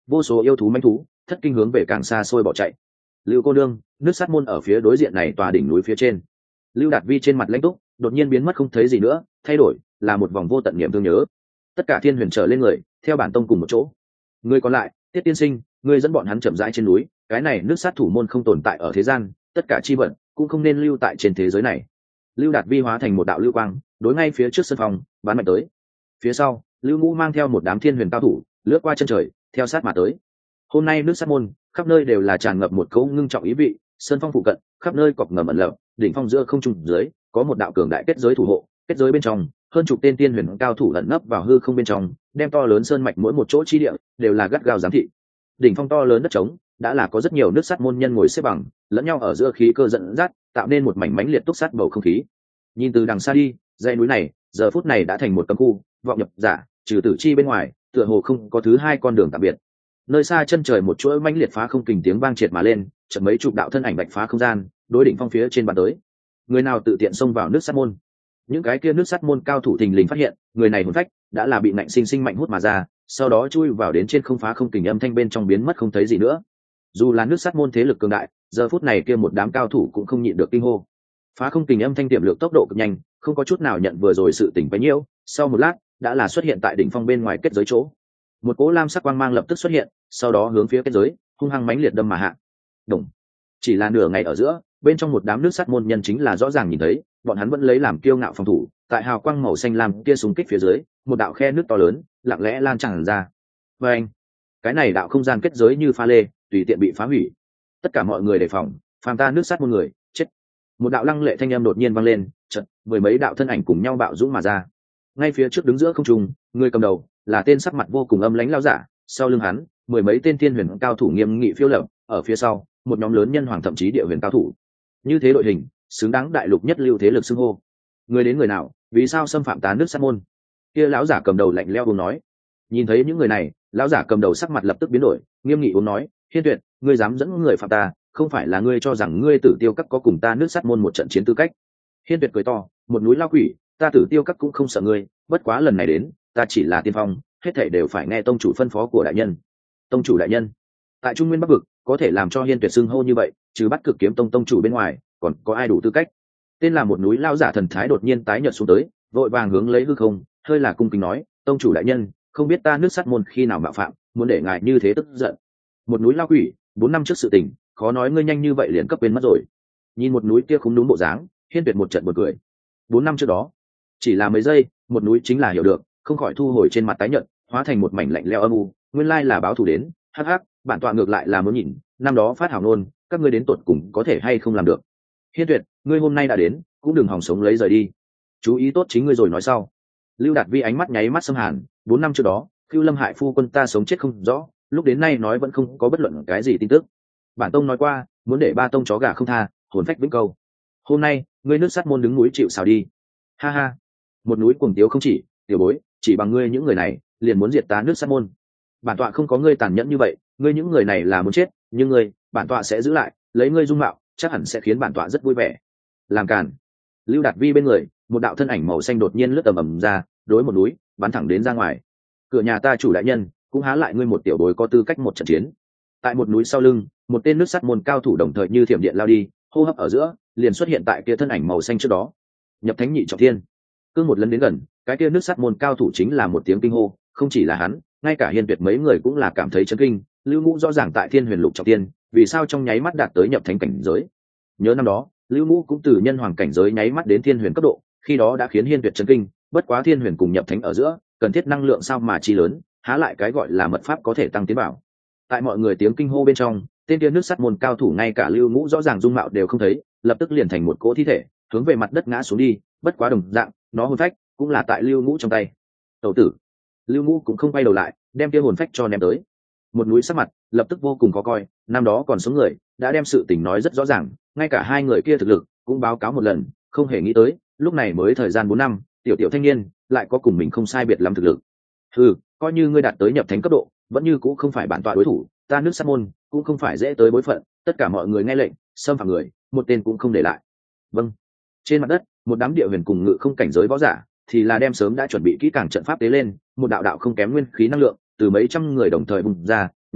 A: vô số yêu thú manh thú thất kinh hướng về càng xa xôi bỏ chạy. Lưu cô nương, nước sát môn ở phía đối diện này tòa đỉnh núi phía trên. Lưu Đạt Vi trên mặt lãnh túc đột nhiên biến mất không thấy gì nữa, thay đổi là một vòng vô tận niệm thương nhớ. Tất cả thiên huyền trở lên người theo bản tông cùng một chỗ. Người còn lại, Tiết tiên sinh, ngươi dẫn bọn hắn chậm rãi trên núi, cái này nước sát thủ môn không tồn tại ở thế gian, tất cả chi vận cũng không nên lưu tại trên thế giới này. Lưu Đạt Vi hóa thành một đạo lưu quang, đối ngay phía trước sân phòng bắn mạnh tới. Phía sau, Lưu Ngũ mang theo một đám thiên huyền cao thủ lướt qua chân trời, theo sát mà tới. Hôm nay nước sát môn khắp nơi đều là tràn ngập một cấu ngưng trọng ý vị, sơn phong phụ cận khắp nơi cọc ngầm ẩn lợp, đỉnh phong giữa không trung dưới có một đạo cường đại kết giới thủ hộ, kết giới bên trong hơn chục tên tiên huyền cao thủ lẩn nấp vào hư không bên trong, đem to lớn sơn mạch mỗi một chỗ chi địa đều là gắt gao giám thị. Đỉnh phong to lớn đất trống đã là có rất nhiều nước sắt môn nhân ngồi xếp bằng, lẫn nhau ở giữa khí cơ dẫn dắt, tạo nên một mảnh mãnh liệt túc sát bầu không khí. Nhìn từ đằng xa đi, dãy núi này giờ phút này đã thành một cấm khu, vọng nhập giả trừ tử chi bên ngoài, tựa hồ không có thứ hai con đường tạm biệt. Nơi xa chân trời một chuỗi mãnh liệt phá không kình tiếng vang triệt mà lên, chợt mấy chục đạo thân ảnh bạch phá không gian, đối đỉnh phong phía trên bàn tới. Người nào tự tiện xông vào nước sắt môn? Những cái kia nước sắt môn cao thủ thình lình phát hiện, người này hồn phách đã là bị nạnh sinh mạnh hút mà ra, sau đó chui vào đến trên không phá không kình âm thanh bên trong biến mất không thấy gì nữa. Dù là nước sắt môn thế lực cường đại, giờ phút này kia một đám cao thủ cũng không nhịn được kinh hô. Phá không kình âm thanh tiềm lượng tốc độ cực nhanh, không có chút nào nhận vừa rồi sự tỉnh bấy nhiêu, sau một lát đã là xuất hiện tại đỉnh phong bên ngoài kết giới chỗ. Một cỗ lam sắc quang mang lập tức xuất hiện, sau đó hướng phía kết giới hung hăng mãnh liệt đâm mà hạ. Đồng. Chỉ là nửa ngày ở giữa, bên trong một đám nước sắt môn nhân chính là rõ ràng nhìn thấy, bọn hắn vẫn lấy làm kiêu ngạo phòng thủ, tại hào quang màu xanh lam kia xung kích phía dưới, một đạo khe nước to lớn lặng lẽ lan tràn ra. Và anh, cái này đạo không gian kết giới như pha lê, tùy tiện bị phá hủy. Tất cả mọi người đề phòng, phàm ta nước sắt môn người, chết. Một đạo lăng lệ thanh âm đột nhiên vang lên, chợt mười mấy đạo thân ảnh cùng nhau bạo dũng mà ra. Ngay phía trước đứng giữa không trung, người cầm đầu là tên sắc mặt vô cùng âm lãnh lão giả, sau lưng hắn mười mấy tên thiên huyền cao thủ nghiêm nghị phiêu lởm, ở phía sau một nhóm lớn nhân hoàng thậm chí địa huyền cao thủ. Như thế đội hình xứng đáng đại lục nhất lưu thế lực xưng hô. Người đến người nào, vì sao xâm phạm tá nước sát môn? Kia lão giả cầm đầu lạnh lẽo uống nói. Nhìn thấy những người này, lão giả cầm đầu sắc mặt lập tức biến đổi, nghiêm nghị uống nói: Hiên Tuyệt, ngươi dám dẫn người phạm ta, không phải là ngươi cho rằng ngươi Tử Tiêu Các có cùng ta nước sát môn một trận chiến tư cách? Hiên Tuyệt cười to: một núi lao quỷ, ta Tử Tiêu Các cũng không sợ ngươi, bất quá lần này đến, ta chỉ là tiên phong, hết thảy đều phải nghe tông chủ phân phó của đại nhân. Tông chủ đại nhân? Tại Trung Nguyên Bắc vực, có thể làm cho Hiên Tuyệt xưng hô như vậy, trừ Bắt Cực Kiếm Tông tông chủ bên ngoài, còn có ai đủ tư cách? Tên là một núi lao giả thần thái đột nhiên tái nhợt xuống tới, vội vàng hướng lấy hư không, hơi là cung kính nói: tông chủ đại nhân, không biết ta nước sắt môn khi nào mạo phạm, muốn để ngài như thế tức giận. Một núi lao quỷ, 4 năm trước sự tình, khó nói ngươi nhanh như vậy liền cấp quên mất rồi. Nhìn một núi kia khúm núm bộ dáng, Hiên Tuyệt một trận buồn cười. 4 năm trước đó, chỉ là mấy giây, một núi chính là hiểu được, không khỏi thu hồi trên mặt tái nhợt, hóa thành một mảnh lạnh lẽo âm u, nguyên lai là báo thù đến. Hắc hắc, bản tọa ngược lại là muốn nhìn, năm đó phát hảo nôn, các ngươi đến tụt cùng có thể hay không làm được. Hiên Tuyệt, ngươi hôm nay đã đến, cũng đừng hòng sống lấy rời đi. Chú ý tốt chính ngươi rồi nói sau. Lưu Đạt Vi ánh mắt nháy mắt xâm hàn, 4 năm trước đó, Cưu Lâm hại phu quân ta sống chết không rõ, lúc đến nay nói vẫn không có bất luận cái gì tin tức. Bản tông nói qua, muốn để ba tông chó gà không tha, hồn phách vĩnh câu. Hôm nay, ngươi nước sắt môn đứng núi chịu sào đi. Ha ha. Một núi cuồng tiếu không chỉ, tiểu bối, chỉ bằng ngươi những người này, liền muốn diệt ta nước sắt môn. Bản tọa không có ngươi tàn nhẫn như vậy, ngươi những người này là muốn chết, nhưng ngươi, bản tọa sẽ giữ lại, lấy ngươi dung mạo, chắc hẳn sẽ khiến bản tọa rất vui vẻ. Làm càn. Lưu Đạt Vi bên người, một đạo thân ảnh màu xanh đột nhiên lướt tầm ầm ra, đối một núi bắn thẳng đến ra ngoài. Cửa nhà ta chủ đại nhân, cũng há lại ngươi một tiểu bối có tư cách một trận chiến. Tại một núi sau lưng, một tên nước sắt môn cao thủ đồng thời như thiểm điện lao đi, hô hấp ở giữa liền xuất hiện tại kia thân ảnh màu xanh trước đó. Nhập thánh nhị trọng thiên. Cương một lần đến gần, cái kia nước sắt môn cao thủ chính là một tiếng kinh hô, không chỉ là hắn, ngay cả Hiên Tuyệt mấy người cũng là cảm thấy chấn kinh. Lưu Ngũ rõ ràng tại Thiên Huyền Lục trọng thiên, vì sao trong nháy mắt đạt tới nhập thánh cảnh giới? Nhớ năm đó, Lưu Ngũ cũng từ nhân hoàng cảnh giới nháy mắt đến Thiên Huyền cấp độ, khi đó đã khiến Hiên Tuyệt chấn kinh. Bất quá Thiên Huyền cùng nhập thánh ở giữa, cần thiết năng lượng sao mà chi lớn, há lại cái gọi là mật pháp có thể tăng tiến bảo. Tại mọi người tiếng kinh hô bên trong, tên kia nước sắt môn cao thủ ngay cả Lưu Ngũ rõ ràng dung mạo đều không thấy, lập tức liền thành một cỗ thi thể, hướng về mặt đất ngã xuống đi. Bất quá đồng dạng, nó hồn phách cũng là tại Lưu Ngũ trong tay. Tẩu tử. Lưu Ngũ cũng không quay đầu lại, đem kia hồn phách cho ném tới. Một núi sắc mặt lập tức vô cùng khó coi, năm đó còn sống người đã đem sự tình nói rất rõ ràng, ngay cả hai người kia thực lực cũng báo cáo một lần, không hề nghĩ tới lúc này mới thời gian 4 năm, tiểu tiểu thanh niên lại có cùng mình không sai biệt lắm thực lực. Coi như ngươi đạt tới nhập thánh cấp độ, vẫn như cũng không phải bản tọa đối thủ, ta nước sát môn cũng không phải dễ tới bối phận, tất cả mọi người nghe lệnh, xâm phạm người, một tên cũng không để lại. Vâng. Trên mặt đất, một đám địa huyền cùng ngự không cảnh giới võ giả thì là đem sớm đã chuẩn bị kỹ càng trận pháp tế lên, một đạo đạo không kém nguyên khí năng lượng từ mấy trăm người đồng thời bùng ra,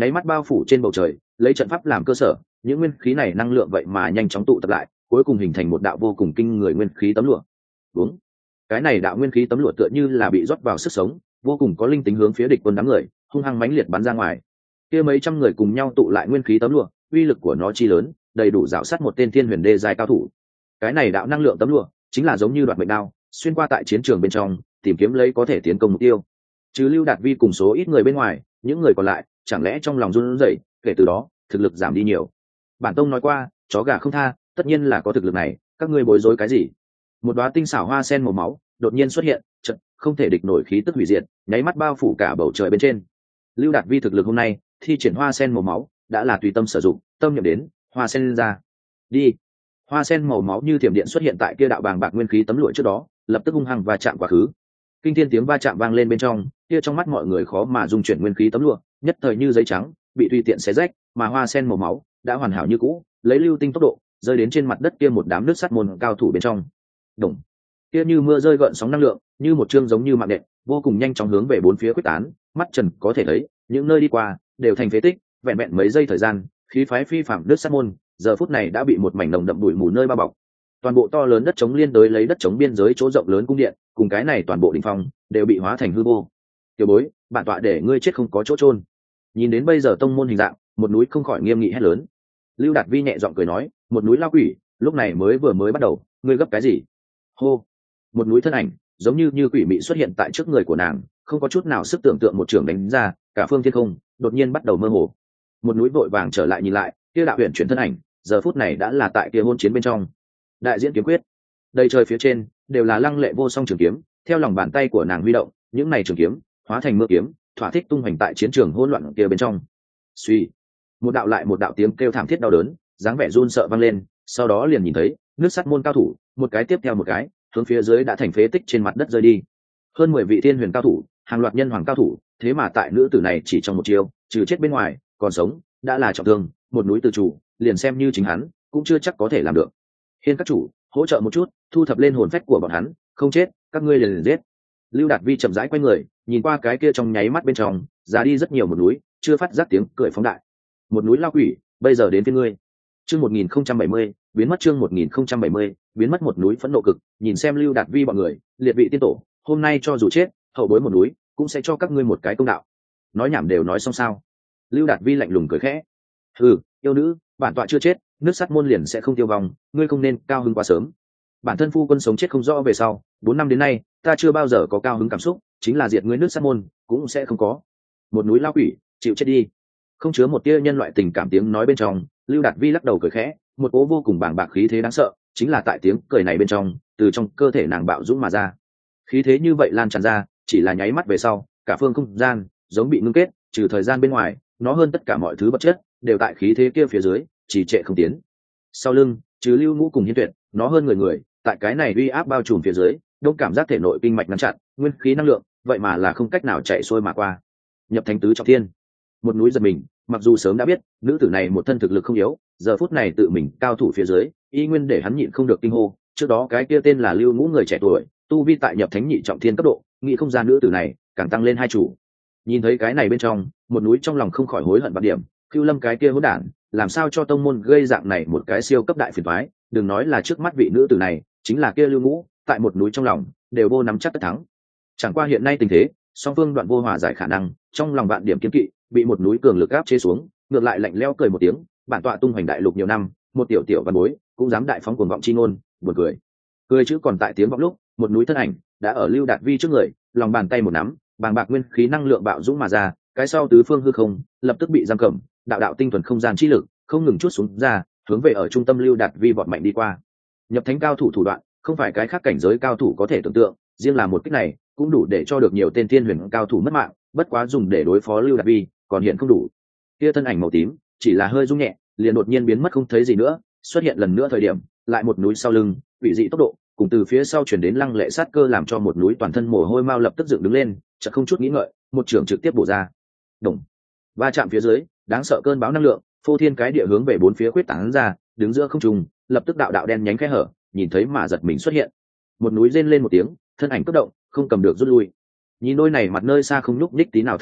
A: nháy mắt bao phủ trên bầu trời, lấy trận pháp làm cơ sở, những nguyên khí này năng lượng vậy mà nhanh chóng tụ tập lại, cuối cùng hình thành một đạo vô cùng kinh người nguyên khí tấm lụa. Đúng, cái này đạo nguyên khí tấm lụa tựa như là bị rót vào sức sống, vô cùng có linh tính, hướng phía địch quân đám người hung hăng mãnh liệt bắn ra ngoài. Kia mấy trăm người cùng nhau tụ lại nguyên khí tấm lụa, uy lực của nó chi lớn, đầy đủ rào sát một tên thiên huyền đê giai cao thủ. Cái này đạo năng lượng tấm lụa chính là giống như đoạt mệnh đao, xuyên qua tại chiến trường bên trong, tìm kiếm lấy có thể tiến công mục tiêu. Trừ Lưu Đạt Vi cùng số ít người bên ngoài, những người còn lại chẳng lẽ trong lòng run rẩy, kể từ đó thực lực giảm đi nhiều. Bản tông nói qua, chó gà không tha, tất nhiên là có thực lực này, các ngươi bối rối cái gì? Một đóa tinh xảo hoa sen màu máu đột nhiên xuất hiện, chợt không thể địch nổi khí tức hủy diệt, nháy mắt bao phủ cả bầu trời bên trên. Lưu Đạt Vi thực lực hôm nay, thi triển hoa sen màu máu đã là tùy tâm sử dụng, tâm niệm đến, hoa sen lên ra. Đi. Hoa sen màu máu như thiểm điện xuất hiện tại kia đạo bàng bạc nguyên khí tấm lụa trước đó, lập tức hung hăng và chạm quá khứ. Kinh thiên tiếng va chạm vang lên bên trong, kia trong mắt mọi người khó mà dung chuyển nguyên khí tấm lụa, nhất thời như giấy trắng, bị tùy tiện xé rách, mà hoa sen màu máu đã hoàn hảo như cũ, lấy lưu tinh tốc độ rơi đến trên mặt đất kia một đám nước sắt môn cao thủ bên trong. Đùng. Kia như mưa rơi gợn sóng năng lượng, như một chương giống như mạng nện, vô cùng nhanh chóng hướng về bốn phía quyết tán, mắt trần có thể thấy, những nơi đi qua đều thành phế tích, vẹn vẹn mấy giây thời gian, khí phái phi phàm nước sắt môn, giờ phút này đã bị một mảnh nồng đậm bụi mù nơi bao bọc. Toàn bộ to lớn đất trống liên đối lấy đất trống biên giới chỗ rộng lớn cung điện, cùng cái này toàn bộ đỉnh phong đều bị hóa thành hư vô. Tiểu bối, bản tọa để ngươi chết không có chỗ chôn. Nhìn đến bây giờ tông môn hình dạng, một núi không khỏi nghiêm nghị hét lớn. Lưu Đạt Vi nhẹ giọng cười nói, một núi lao quỷ, lúc này mới bắt đầu, ngươi gấp cái gì? Hô. Một núi thân ảnh giống như quỷ mị xuất hiện tại trước người của nàng, không có chút nào sức tưởng tượng, một trường đánh ra, cả phương thiên không đột nhiên bắt đầu mơ hồ. Một núi vội vàng trở lại nhìn lại, kia đạo huyền chuyển thân ảnh giờ phút này đã là tại kia hôn chiến bên trong. Đại diễn kiếm quyết, đầy trời phía trên đều là lăng lệ vô song trường kiếm, theo lòng bàn tay của nàng huy động, những này trường kiếm hóa thành mưa kiếm, thỏa thích tung hoành tại chiến trường hỗn loạn kia bên trong. Suy, một đạo lại một đạo tiếng kêu thảm thiết đau đớn, dáng vẻ run sợ vang lên, sau đó liền nhìn thấy nước sắt môn cao thủ một cái tiếp theo một cái hướng phía dưới đã thành phế tích trên mặt đất rơi đi. Hơn 10 vị thiên huyền cao thủ, hàng loạt nhân hoàng cao thủ, thế mà tại nữ tử này chỉ trong một chiêu, trừ chết bên ngoài, còn sống đã là trọng thương, một núi tự chủ, liền xem như chính hắn cũng chưa chắc có thể làm được. Hiên các chủ, hỗ trợ một chút, thu thập lên hồn phách của bọn hắn, không chết, các ngươi liền giết. Lưu Đạt Vi chậm rãi quay người, nhìn qua cái kia trong nháy mắt bên trong, ra đi rất nhiều một núi, chưa phát giác tiếng cười phóng đại. Một núi lao quỷ, bây giờ đến phía ngươi. Chương 1070, biến mất chương 1070, biến mất một núi phẫn nộ cực, nhìn xem Lưu Đạt Vi bọn người, liệt vị tiên tổ, hôm nay cho dù chết, hậu bối một núi, cũng sẽ cho các ngươi một cái công đạo. Nói nhảm đều nói xong sao? Lưu Đạt Vi lạnh lùng cười khẽ. Ừ, yêu nữ, bản tọa chưa chết, nước sắt môn liền sẽ không tiêu vong, ngươi không nên cao hứng quá sớm. Bản thân phu quân sống chết không rõ về sau, 4 năm đến nay, ta chưa bao giờ có cao hứng cảm xúc, chính là diệt ngươi nước sắt môn, cũng sẽ không có. Một núi lao quỷ, chịu chết đi. Không chứa một tia nhân loại tình cảm tiếng nói bên trong, Lưu Đạt Vi lắc đầu cười khẽ, một cỗ vô cùng bàng bạc khí thế đáng sợ, chính là tại tiếng cười này bên trong, từ trong cơ thể nàng bạo dũng mà ra. Khí thế như vậy lan tràn ra, chỉ là nháy mắt về sau, cả phương không gian giống bị ngưng kết, trừ thời gian bên ngoài, nó hơn tất cả mọi thứ vật chất đều tại khí thế kia phía dưới, trì trệ không tiến. Sau lưng, trừ Lưu Ngũ cùng Hiên Tuyệt, nó hơn người, tại cái này uy áp bao trùm phía dưới, đông cảm giác thể nội kinh mạch ngăn chặn, nguyên khí năng lượng, vậy mà là không cách nào chạy xuôi mà qua. Nhập thánh tứ trọng thiên. Một núi giật mình, mặc dù sớm đã biết nữ tử này một thân thực lực không yếu, giờ phút này tự mình cao thủ phía dưới, y nguyên để hắn nhịn không được kinh hô. Trước đó cái kia tên là Lưu Ngũ người trẻ tuổi, tu vi tại nhập thánh nhị trọng thiên cấp độ, nghĩ không ra nữ tử này càng tăng lên hai chủ. Nhìn thấy cái này bên trong, một núi trong lòng không khỏi hối hận bạt điểm, Cưu Lâm cái kia hỗn đản, làm sao cho tông môn gây dạng này một cái siêu cấp đại phiền toái, đừng nói là trước mắt vị nữ tử này, chính là kia Lưu Ngũ, tại một núi trong lòng đều vô nắm chắc tất thắng. Chẳng qua hiện nay tình thế, song phương đoạn vô hòa giải khả năng, trong lòng bạn điểm kiên kỵ, bị một núi cường lực áp chế xuống, ngược lại lạnh lẽo cười một tiếng, bản tọa tung hoành đại lục nhiều năm, một tiểu tiểu văn bối cũng dám đại phóng cuồng vọng chi ngôn, buồn cười. Cười chữ còn tại tiếng vọng lúc, một núi thân ảnh đã ở Lưu Đạt Vi trước người, lòng bàn tay một nắm, bàng bạc nguyên khí năng lượng bạo dũng mà ra, cái sau tứ phương hư không lập tức bị giam cầm, đạo đạo tinh thuần không gian chi lực không ngừng chút xuống ra, hướng về ở trung tâm Lưu Đạt Vi vọt mạnh đi qua. Nhập thánh cao thủ thủ đoạn, không phải cái khác cảnh giới cao thủ có thể tưởng tượng, riêng là một kích này cũng đủ để cho được nhiều tên thiên huyền cao thủ mất mạng, bất quá dùng để đối phó Lưu Đạt Vi còn hiện không đủ. Kia thân ảnh màu tím chỉ là hơi rung nhẹ, liền đột nhiên biến mất không thấy gì nữa, xuất hiện lần nữa thời điểm, lại một núi sau lưng, bị dị tốc độ, cùng từ phía sau chuyển đến lăng lệ sát cơ làm cho một núi toàn thân mồ hôi mau lập tức dựng đứng lên, chợt không chút nghĩ ngợi, một trường trực tiếp bổ ra. Đồng. Va chạm phía dưới, đáng sợ cơn bão năng lượng, phô thiên cái địa hướng về bốn phía quyết tán ra, đứng giữa không trung, lập tức đạo đạo đen nhánh khe hở, nhìn thấy mà giật mình xuất hiện. Một núi rên lên một tiếng, thân ảnh cấp động, không cầm được rút lui. Nhìn đôi này mặt nơi xa không nhúc nhích tí nào thân ảnh,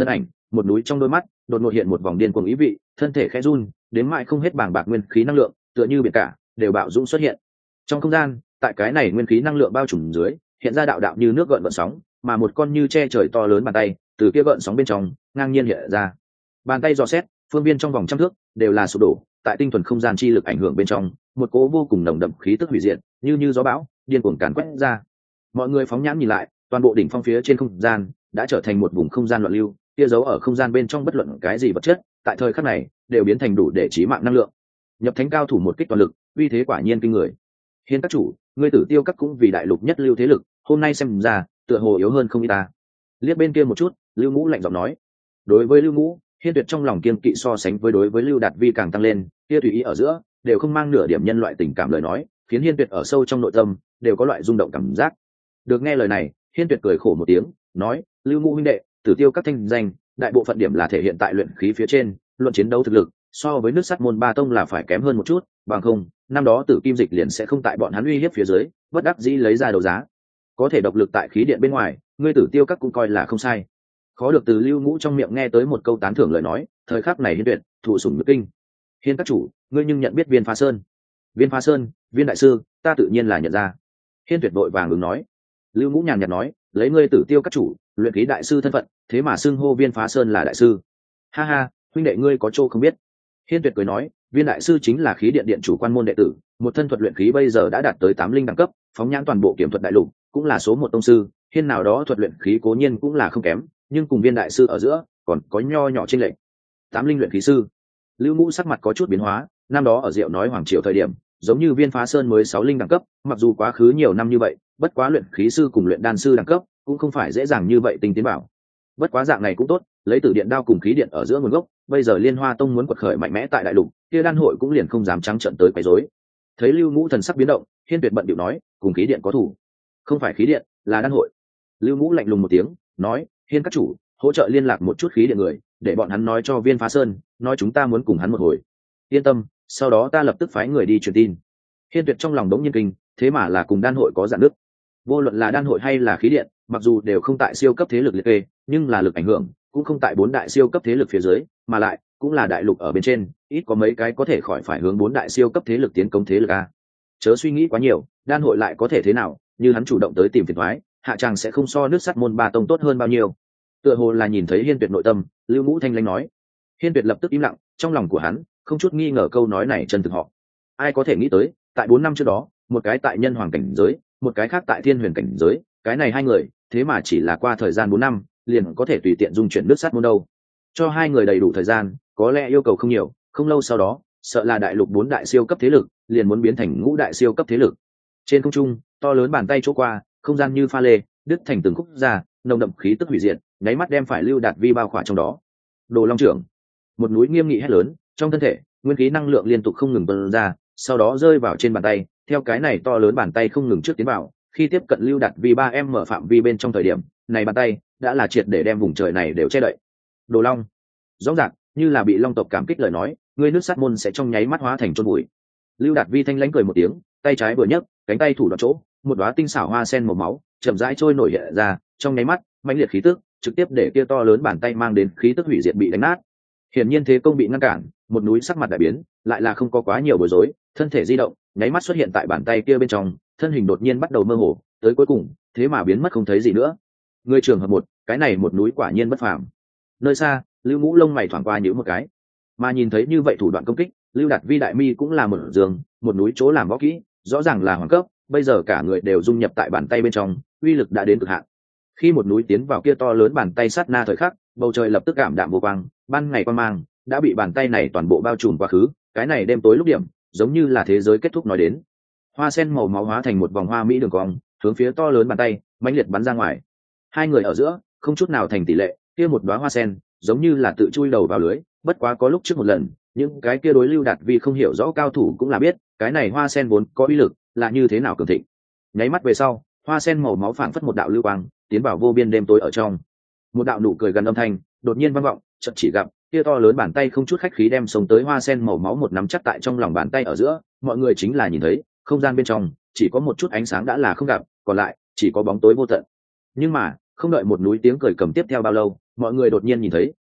A: một núi trong đôi mắt đột ngột hiện một vòng điên cuồng ý vị, thân thể khẽ run, đến mãi không hết bàng bạc nguyên khí năng lượng tựa như biển cả đều bạo dũng xuất hiện trong không gian. Tại cái này nguyên khí năng lượng bao trùm dưới, hiện ra đạo đạo như nước gợn gợn sóng, mà một con như che trời to lớn bàn tay từ kia gợn sóng bên trong ngang nhiên hiện ra. Bàn tay dò xét phương viên trong vòng trăm thước đều là sụp đổ, tại tinh thuần không gian chi lực ảnh hưởng bên trong, một cỗ vô cùng nồng đậm khí tức hủy diệt như gió bão điên cuồng càn quét ra. Mọi người phóng nhãn nhìn lại, toàn bộ đỉnh phong phía trên không gian đã trở thành một vùng không gian loạn lưu, kia giấu ở không gian bên trong bất luận cái gì vật chất, tại thời khắc này đều biến thành đủ để chí mạng năng lượng. Nhập thánh cao thủ một kích toàn lực, uy thế quả nhiên kinh người. Hiên các chủ, ngươi Tử Tiêu các cũng vì đại lục nhất lưu thế lực, hôm nay xem ra tựa hồ yếu hơn không ít ta. Liếc bên kia một chút, Lưu Ngũ lạnh giọng nói. Đối với Lưu Ngũ, Hiên Tuyệt trong lòng kiên kỵ so sánh với đối với Lưu Đạt Vi càng tăng lên, kia tùy ý ở giữa đều không mang nửa điểm nhân loại tình cảm lời nói, khiến Hiên Tuyệt ở sâu trong nội tâm đều có loại rung động cảm giác. Được nghe lời này, Hiên Tuyệt cười khổ một tiếng, nói: Lưu Ngũ huynh đệ, Tử Tiêu các thanh danh, đại bộ phận điểm là thể hiện tại luyện khí phía trên, luận chiến đấu thực lực, so với nước sắt môn ba tông là phải kém hơn một chút, bằng không, năm đó Tử Kim Dịch liền sẽ không tại bọn hắn uy hiếp phía dưới, bất đắc dĩ lấy ra đấu giá. Có thể độc lực tại khí điện bên ngoài, ngươi Tử Tiêu các cũng coi là không sai. Khó được từ Lưu Ngũ trong miệng nghe tới một câu tán thưởng lời nói, thời khắc này Hiên Tuyệt thụ sủng nhược kinh. Hiên các chủ, ngươi nhưng nhận biết Viên Phá Sơn? Viên Phá Sơn, Viên đại sư, ta tự nhiên là nhận ra. Hiên Tuyệt vội vàng ứng nói. Lưu Ngũ nhàn nhạt nói, lấy ngươi Tử Tiêu các chủ, luyện khí đại sư thân phận, thế mà xưng hô Viên Phá Sơn là đại sư. Ha ha, huynh đệ ngươi có chỗ không biết. Hiên Tuyệt cười nói, Viên đại sư chính là khí điện điện chủ quan môn đệ tử, một thân thuật luyện khí bây giờ đã đạt tới 8 linh đẳng cấp, phóng nhãn toàn bộ kiểm thuật đại lục, cũng là số 1 tông sư. Hiên nào đó thuật luyện khí cố nhiên cũng là không kém, nhưng cùng Viên đại sư ở giữa còn có nho nhỏ chênh lệch. 8 linh luyện khí sư. Lưu Ngũ sắc mặt có chút biến hóa, năm đó ở Diệu nói hoàng triều thời điểm, giống như Viên Phá Sơn mới 6 linh đẳng cấp, mặc dù quá khứ nhiều năm như vậy, bất quá luyện khí sư cùng luyện đan sư đẳng cấp cũng không phải dễ dàng như vậy tinh tiến bảo. Bất quá dạng này cũng tốt, lấy Tử Điện đao cùng khí điện ở giữa nguồn gốc, bây giờ Liên Hoa Tông muốn quật khởi mạnh mẽ tại đại lục, kia đan hội cũng liền không dám trắng trợn tới quấy rối. Thấy Lưu Ngũ thần sắc biến động, Hiên Tuyệt bận điệu nói, cùng khí điện có thủ. Không phải khí điện, là đan hội. Lưu Ngũ lạnh lùng một tiếng, nói, Hiên các chủ, hỗ trợ liên lạc một chút khí điện người, để bọn hắn nói cho Viên Phá Sơn, nói chúng ta muốn cùng hắn một hồi. Yên tâm, sau đó ta lập tức phái người đi truyền tin. Hiên Tuyệt trong lòng đống nhiên kinh, thế mà là cùng đan hội có dạn nứt. Vô luận là đan hội hay là khí điện, mặc dù đều không tại siêu cấp thế lực liệt kê, nhưng là lực ảnh hưởng cũng không tại 4 đại siêu cấp thế lực phía dưới, mà lại cũng là đại lục ở bên trên, ít có mấy cái có thể khỏi phải hướng 4 đại siêu cấp thế lực tiến công thế lực a. Chớ suy nghĩ quá nhiều, đan hội lại có thể thế nào, như hắn chủ động tới tìm phiền toái, hạ chàng sẽ không so nước sắt môn ba tông tốt hơn bao nhiêu. Tựa hồ là nhìn thấy Hiên Tuyệt nội tâm, Lưu Ngũ thanh lãnh nói. Hiên Tuyệt lập tức im lặng, trong lòng của hắn không chút nghi ngờ câu nói này chân thực họ. Ai có thể nghĩ tới, tại 4 năm trước đó, một cái tại nhân hoàng cảnh giới, một cái khác tại thiên huyền cảnh giới, cái này hai người, thế mà chỉ là qua thời gian 4 năm, liền có thể tùy tiện dung chuyển nước sắt môn đâu. Cho hai người đầy đủ thời gian, có lẽ yêu cầu không nhiều, không lâu sau đó, sợ là đại lục 4 đại siêu cấp thế lực, liền muốn biến thành ngũ đại siêu cấp thế lực. Trên không trung, to lớn bàn tay chỗ qua, không gian như pha lê, đứt thành từng khúc ra, nồng đậm khí tức hủy diệt, nháy mắt đem phải Lưu Đạt Vi bao khỏa trong đó. Đồ Long trưởng, một núi nghiêm nghị hét lớn, trong thân thể, nguyên khí năng lượng liên tục không ngừng tuôn ra, sau đó rơi vào trên bàn tay, theo cái này to lớn bàn tay không ngừng trước tiến vào, khi tiếp cận Lưu Đạt Vi 3m mở phạm vi bên trong thời điểm, này bàn tay đã là triệt để đem vùng trời này đều che đậy. Đồ Long, rõ ràng như là bị Long tộc cảm kích lời nói, ngươi nước sát môn sẽ trong nháy mắt hóa thành chôn bụi. Lưu Đạt Vi thanh lãnh cười một tiếng, tay trái vừa nhấc, cánh tay thủ đoạn chỗ, một đóa tinh xảo hoa sen màu máu chậm rãi trôi nổi hiện ra, trong nháy mắt, mãnh liệt khí tức trực tiếp để kia to lớn bàn tay mang đến khí tức hủy diệt bị đánh nát. Hiển nhiên thế công bị ngăn cản, một núi sắc mặt đại biến, lại là không có quá nhiều bối rối, thân thể di động, nháy mắt xuất hiện tại bàn tay kia bên trong, thân hình đột nhiên bắt đầu mơ hồ, tới cuối cùng, thế mà biến mất không thấy gì nữa. Người trường hợp một, cái này một núi quả nhiên bất phàm. Nơi xa, Lưu Ngũ lông mày thoáng qua nhíu một cái, mà nhìn thấy như vậy thủ đoạn công kích, Lưu Đạt Vi đại mi cũng là một giường, một núi chỗ làm võ kỹ, rõ ràng là hoàng cấp, bây giờ cả người đều dung nhập tại bàn tay bên trong, uy lực đã đến cực hạn. Khi một núi tiến vào kia to lớn bàn tay sát na thời khắc, bầu trời lập tức cảm đạm vô quang, ban ngày quang mang đã bị bàn tay này toàn bộ bao trùm quá khứ, cái này đêm tối lúc điểm, giống như là thế giới kết thúc nói đến. Hoa sen màu máu hóa thành một vòng hoa mỹ đường cong, hướng phía to lớn bàn tay mãnh liệt bắn ra ngoài. Hai người ở giữa không chút nào thành tỷ lệ, kia một đóa hoa sen giống như là tự chui đầu vào lưới, bất quá có lúc trước một lần, những cái kia đối Lưu Đạt Vi không hiểu rõ cao thủ cũng là biết, cái này hoa sen vốn có uy lực là như thế nào cường thịnh. Nháy mắt về sau, hoa sen màu máu phảng phất một đạo lưu quang, tiến vào vô biên đêm tối ở trong. Một đạo nụ cười gần âm thanh đột nhiên vang vọng, chợt chỉ gặp kia to lớn bàn tay không chút khách khí đem sống tới hoa sen màu máu một nắm chắc tại trong lòng bàn tay ở giữa, mọi người chính là nhìn thấy, không gian bên trong chỉ có một chút ánh sáng đã là không gặp, còn lại chỉ có bóng tối vô tận. Nhưng mà, không đợi một núi tiếng cười cầm tiếp theo bao lâu, mọi người đột nhiên nhìn thấy,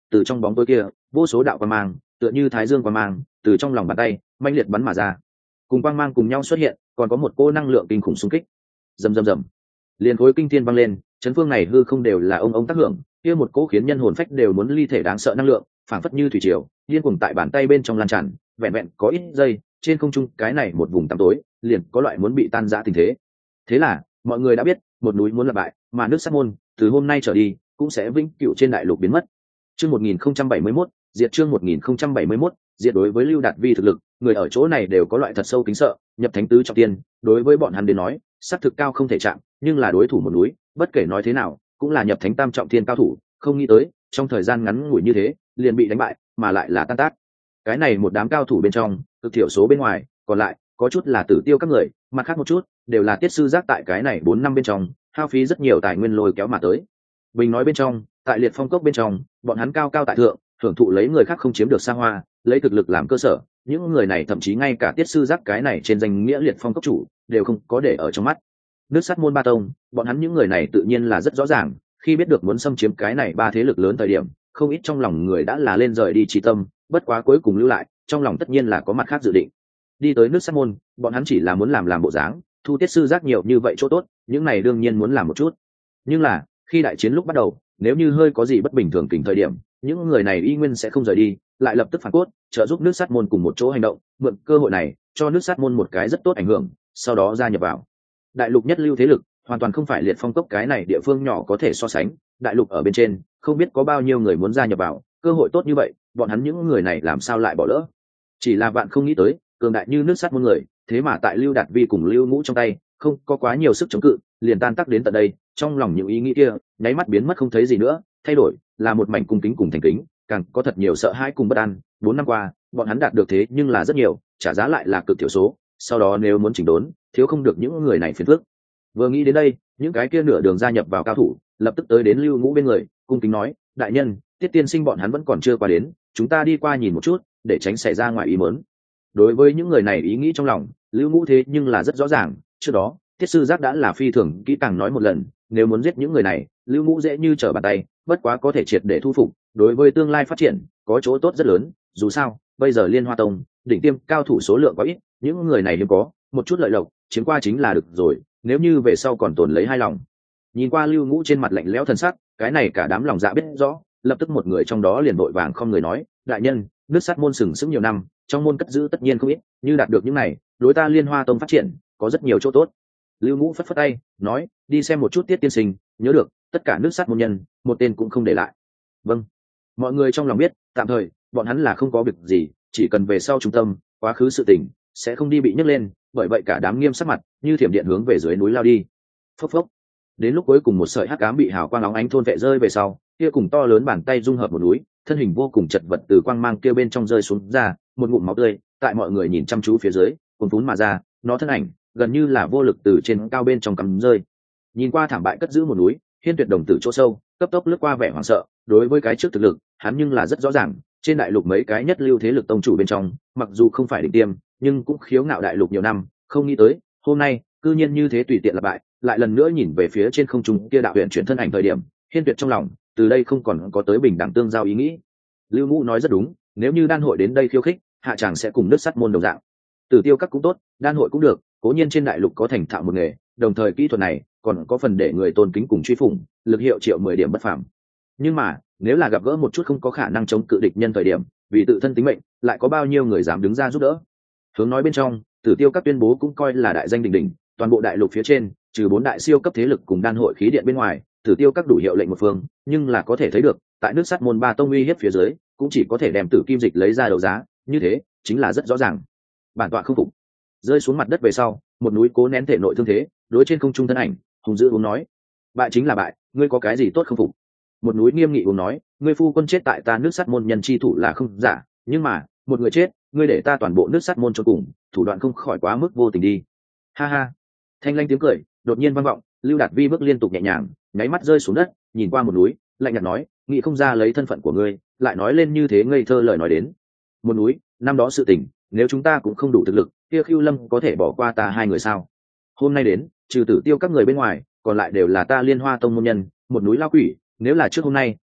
A: từ trong bóng tối kia vô số đạo quang mang tựa như thái dương quang mang từ trong lòng bàn tay mãnh liệt bắn mà ra, cùng quang mang cùng nhau xuất hiện còn có một cô năng lượng kinh khủng xung kích. Rầm rầm rầm, liền khối kinh thiên vang lên, chấn phương này hư không đều là ông tác hưởng, kia một cỗ khiến nhân hồn phách đều muốn ly thể đáng sợ năng lượng phảng phất như thủy triều điên cuồng tại bàn tay bên trong lan tràn, vẹn vẹn có ít giây trên không trung cái này một vùng tăm tối liền có loại muốn bị tan rã tình thế. Thế là mọi người đã biết một núi muốn lập bại, mà nước sát môn từ hôm nay trở đi cũng sẽ vĩnh cửu trên đại lục biến mất. Chương 1071, diệt chương 1071, diệt. Đối với Lưu Đạt Vi thực lực, người ở chỗ này đều có loại thật sâu kính sợ, nhập thánh tứ trọng tiên, đối với bọn hắn đến nói, sát thực cao không thể chạm, nhưng là đối thủ một núi, bất kể nói thế nào, cũng là nhập thánh tam trọng thiên cao thủ, không nghĩ tới, trong thời gian ngắn ngủi như thế, liền bị đánh bại, mà lại là tan tác. Cái này một đám cao thủ bên trong, cực thiểu số bên ngoài, còn lại có chút là tử tiêu các người, mặt khác một chút đều là tiết sư giác tại cái này 4 năm bên trong, hao phí rất nhiều tài nguyên lôi kéo mà tới. Bình nói bên trong, tại liệt phong cốc bên trong, bọn hắn cao cao tại thượng, hưởng thụ lấy người khác không chiếm được xa hoa, lấy thực lực làm cơ sở, những người này thậm chí ngay cả tiết sư giác cái này trên danh nghĩa liệt phong cốc chủ đều không có để ở trong mắt. Nước sắt môn ba tông, bọn hắn những người này tự nhiên là rất rõ ràng, khi biết được muốn xâm chiếm cái này ba thế lực lớn thời điểm, không ít trong lòng người đã là lên rời đi chỉ tâm, bất quá cuối cùng lưu lại, trong lòng tất nhiên là có mặt khác dự định. Đi tới nước sắt môn, bọn hắn chỉ là muốn làm bộ dáng, thu tiết sư giác nhiều như vậy chỗ tốt, những này đương nhiên muốn làm một chút. Nhưng là, khi đại chiến lúc bắt đầu, nếu như hơi có gì bất bình thường kình thời điểm, những người này y nguyên sẽ không rời đi, lại lập tức phản cốt, trợ giúp nước sắt môn cùng một chỗ hành động, mượn cơ hội này cho nước sắt môn một cái rất tốt ảnh hưởng, sau đó gia nhập vào. Đại lục nhất lưu thế lực, hoàn toàn không phải liệt phong cốc cái này địa phương nhỏ có thể so sánh, đại lục ở bên trên, không biết có bao nhiêu người muốn gia nhập vào, cơ hội tốt như vậy, bọn hắn những người này làm sao lại bỏ lỡ. Chỉ là bạn không nghĩ tới, cường đại như nước sắt môn người, thế mà tại Lưu Đạt Vi cùng Lưu Ngũ trong tay, không có quá nhiều sức chống cự, liền tan tác đến tận đây, trong lòng những ý nghĩ kia, nháy mắt biến mất không thấy gì nữa, thay đổi là một mảnh cung kính cùng thành kính, càng có thật nhiều sợ hãi cùng bất an. 4 năm qua, bọn hắn đạt được thế nhưng là rất nhiều, trả giá lại là cực thiểu số, sau đó nếu muốn chỉnh đốn, thiếu không được những người này phiền phức. Vừa nghĩ đến đây, những cái kia nửa đường gia nhập vào cao thủ, lập tức tới đến Lưu Ngũ bên người, cung kính nói, đại nhân, Tiết tiên sinh bọn hắn vẫn còn chưa qua đến, chúng ta đi qua nhìn một chút, để tránh xảy ra ngoài ý muốn. Đối với những người này ý nghĩ trong lòng, Lưu Ngũ thế nhưng là rất rõ ràng, trước đó Tiết sư giác đã là phi thường kỹ càng nói một lần, nếu muốn giết những người này, Lưu Ngũ dễ như trở bàn tay, bất quá có thể triệt để thu phục, đối với tương lai phát triển có chỗ tốt rất lớn. Dù sao bây giờ Liên Hoa Tông đỉnh tiêm cao thủ số lượng quá ít, những người này hiếm có một chút lợi lộc chiếm qua chính là được rồi, nếu như về sau còn tồn lấy hai lòng. Nhìn qua Lưu Ngũ trên mặt lạnh lẽo thần sắc, cái này cả đám lòng dạ biết rõ, lập tức một người trong đó liền vội vàng không người nói, đại nhân, nước sắt môn sừng sững nhiều năm, trong môn cất giữ tất nhiên không ít, như đạt được những này, đối ta Liên Hoa Tông phát triển có rất nhiều chỗ tốt. Lưu Ngũ phất phất tay nói, đi xem một chút Tiết tiên sinh, nhớ được tất cả nước sắt môn nhân một tên cũng không để lại. Vâng. Mọi người trong lòng biết, tạm thời bọn hắn là không có việc gì, chỉ cần về sau trung tâm quá khứ sự tình sẽ không đi bị nhấc lên, bởi vậy cả đám nghiêm sắc mặt như thiểm điện hướng về dưới núi lao đi. Phốc phốc. Đến lúc cuối cùng một sợi hắc ám bị hào quang óng ánh thôn vệ rơi về sau, kia cùng to lớn bàn tay dung hợp một núi, thân hình vô cùng chật vật từ quang mang kia bên trong rơi xuống ra, một ngụm máu tươi tại mọi người nhìn chăm chú phía dưới cuồn phún mà ra, nó thân ảnh gần như là vô lực từ trên cao bên trong cắm rơi. Nhìn qua thảm bại cất giữ một núi, Hiên Tuyệt đồng tử chỗ sâu cấp tốc lướt qua vẻ hoảng sợ, đối với cái trước thực lực hắn nhưng là rất rõ ràng, trên đại lục mấy cái nhất lưu thế lực tông chủ bên trong, mặc dù không phải đỉnh tiêm nhưng cũng khiếu ngạo đại lục nhiều năm, không nghĩ tới hôm nay cư nhiên như thế tùy tiện là bại. Lại lần nữa nhìn về phía trên không trung kia đạo huyền chuyển thân ảnh thời điểm, Hiên Tuyệt trong lòng từ đây không còn có tới bình đẳng tương giao ý nghĩ. Lưu Ngũ nói rất đúng, nếu như đan hội đến đây khiêu khích, hạ chàng sẽ cùng nước sắt môn đồng dạng. Tử tiêu các cũng tốt, đan hội cũng được, cố nhiên trên đại lục có thành thạo một nghề, đồng thời kỹ thuật này còn có phần để người tôn kính cùng truy phủng, lực hiệu triệu 10 điểm bất phàm. Nhưng mà nếu là gặp gỡ một chút không có khả năng chống cự địch nhân thời điểm, vì tự thân tính mệnh, lại có bao nhiêu người dám đứng ra giúp đỡ. Hướng nói bên trong, Tử tiêu các tuyên bố cũng coi là đại danh đỉnh đỉnh, toàn bộ đại lục phía trên, trừ 4 đại siêu cấp thế lực cùng đan hội khí điện bên ngoài, Tử tiêu các đủ hiệu lệnh một phương, nhưng là có thể thấy được, tại nước sắt môn ba tông uy hiếp phía dưới, cũng chỉ có thể đem Tử Kim Dịch lấy ra đấu giá, như thế chính là rất rõ ràng. Bản tọa không phục. Rơi xuống mặt đất về sau, một núi cố nén thể nội thương thế, đối trên không trung thân ảnh hùng dữ uống nói, bại chính là bại, ngươi có cái gì tốt không phục. Một núi nghiêm nghị uống nói, ngươi phu quân chết tại ta nước sắt môn nhân chi thủ là không giả, nhưng mà một người chết, ngươi để ta toàn bộ nước sắt môn cho cùng, thủ đoạn không khỏi quá mức vô tình đi. Ha ha. Thanh lanh tiếng cười đột nhiên vang vọng, Lưu Đạt Vi bước liên tục nhẹ nhàng, nháy mắt rơi xuống đất, nhìn qua một núi, lạnh nhạt nói, nghĩ không ra lấy thân phận của ngươi, lại nói lên như thế ngây thơ lời nói đến. Một núi, năm đó sự tình, nếu chúng ta cũng không đủ thực lực, kia Khưu Lâm có thể bỏ qua ta hai người sao? Hôm nay đến, trừ Tử tiêu các người bên ngoài, còn lại đều là ta Liên Hoa Tông môn nhân, một núi lao quỷ, nếu là trước hôm nay,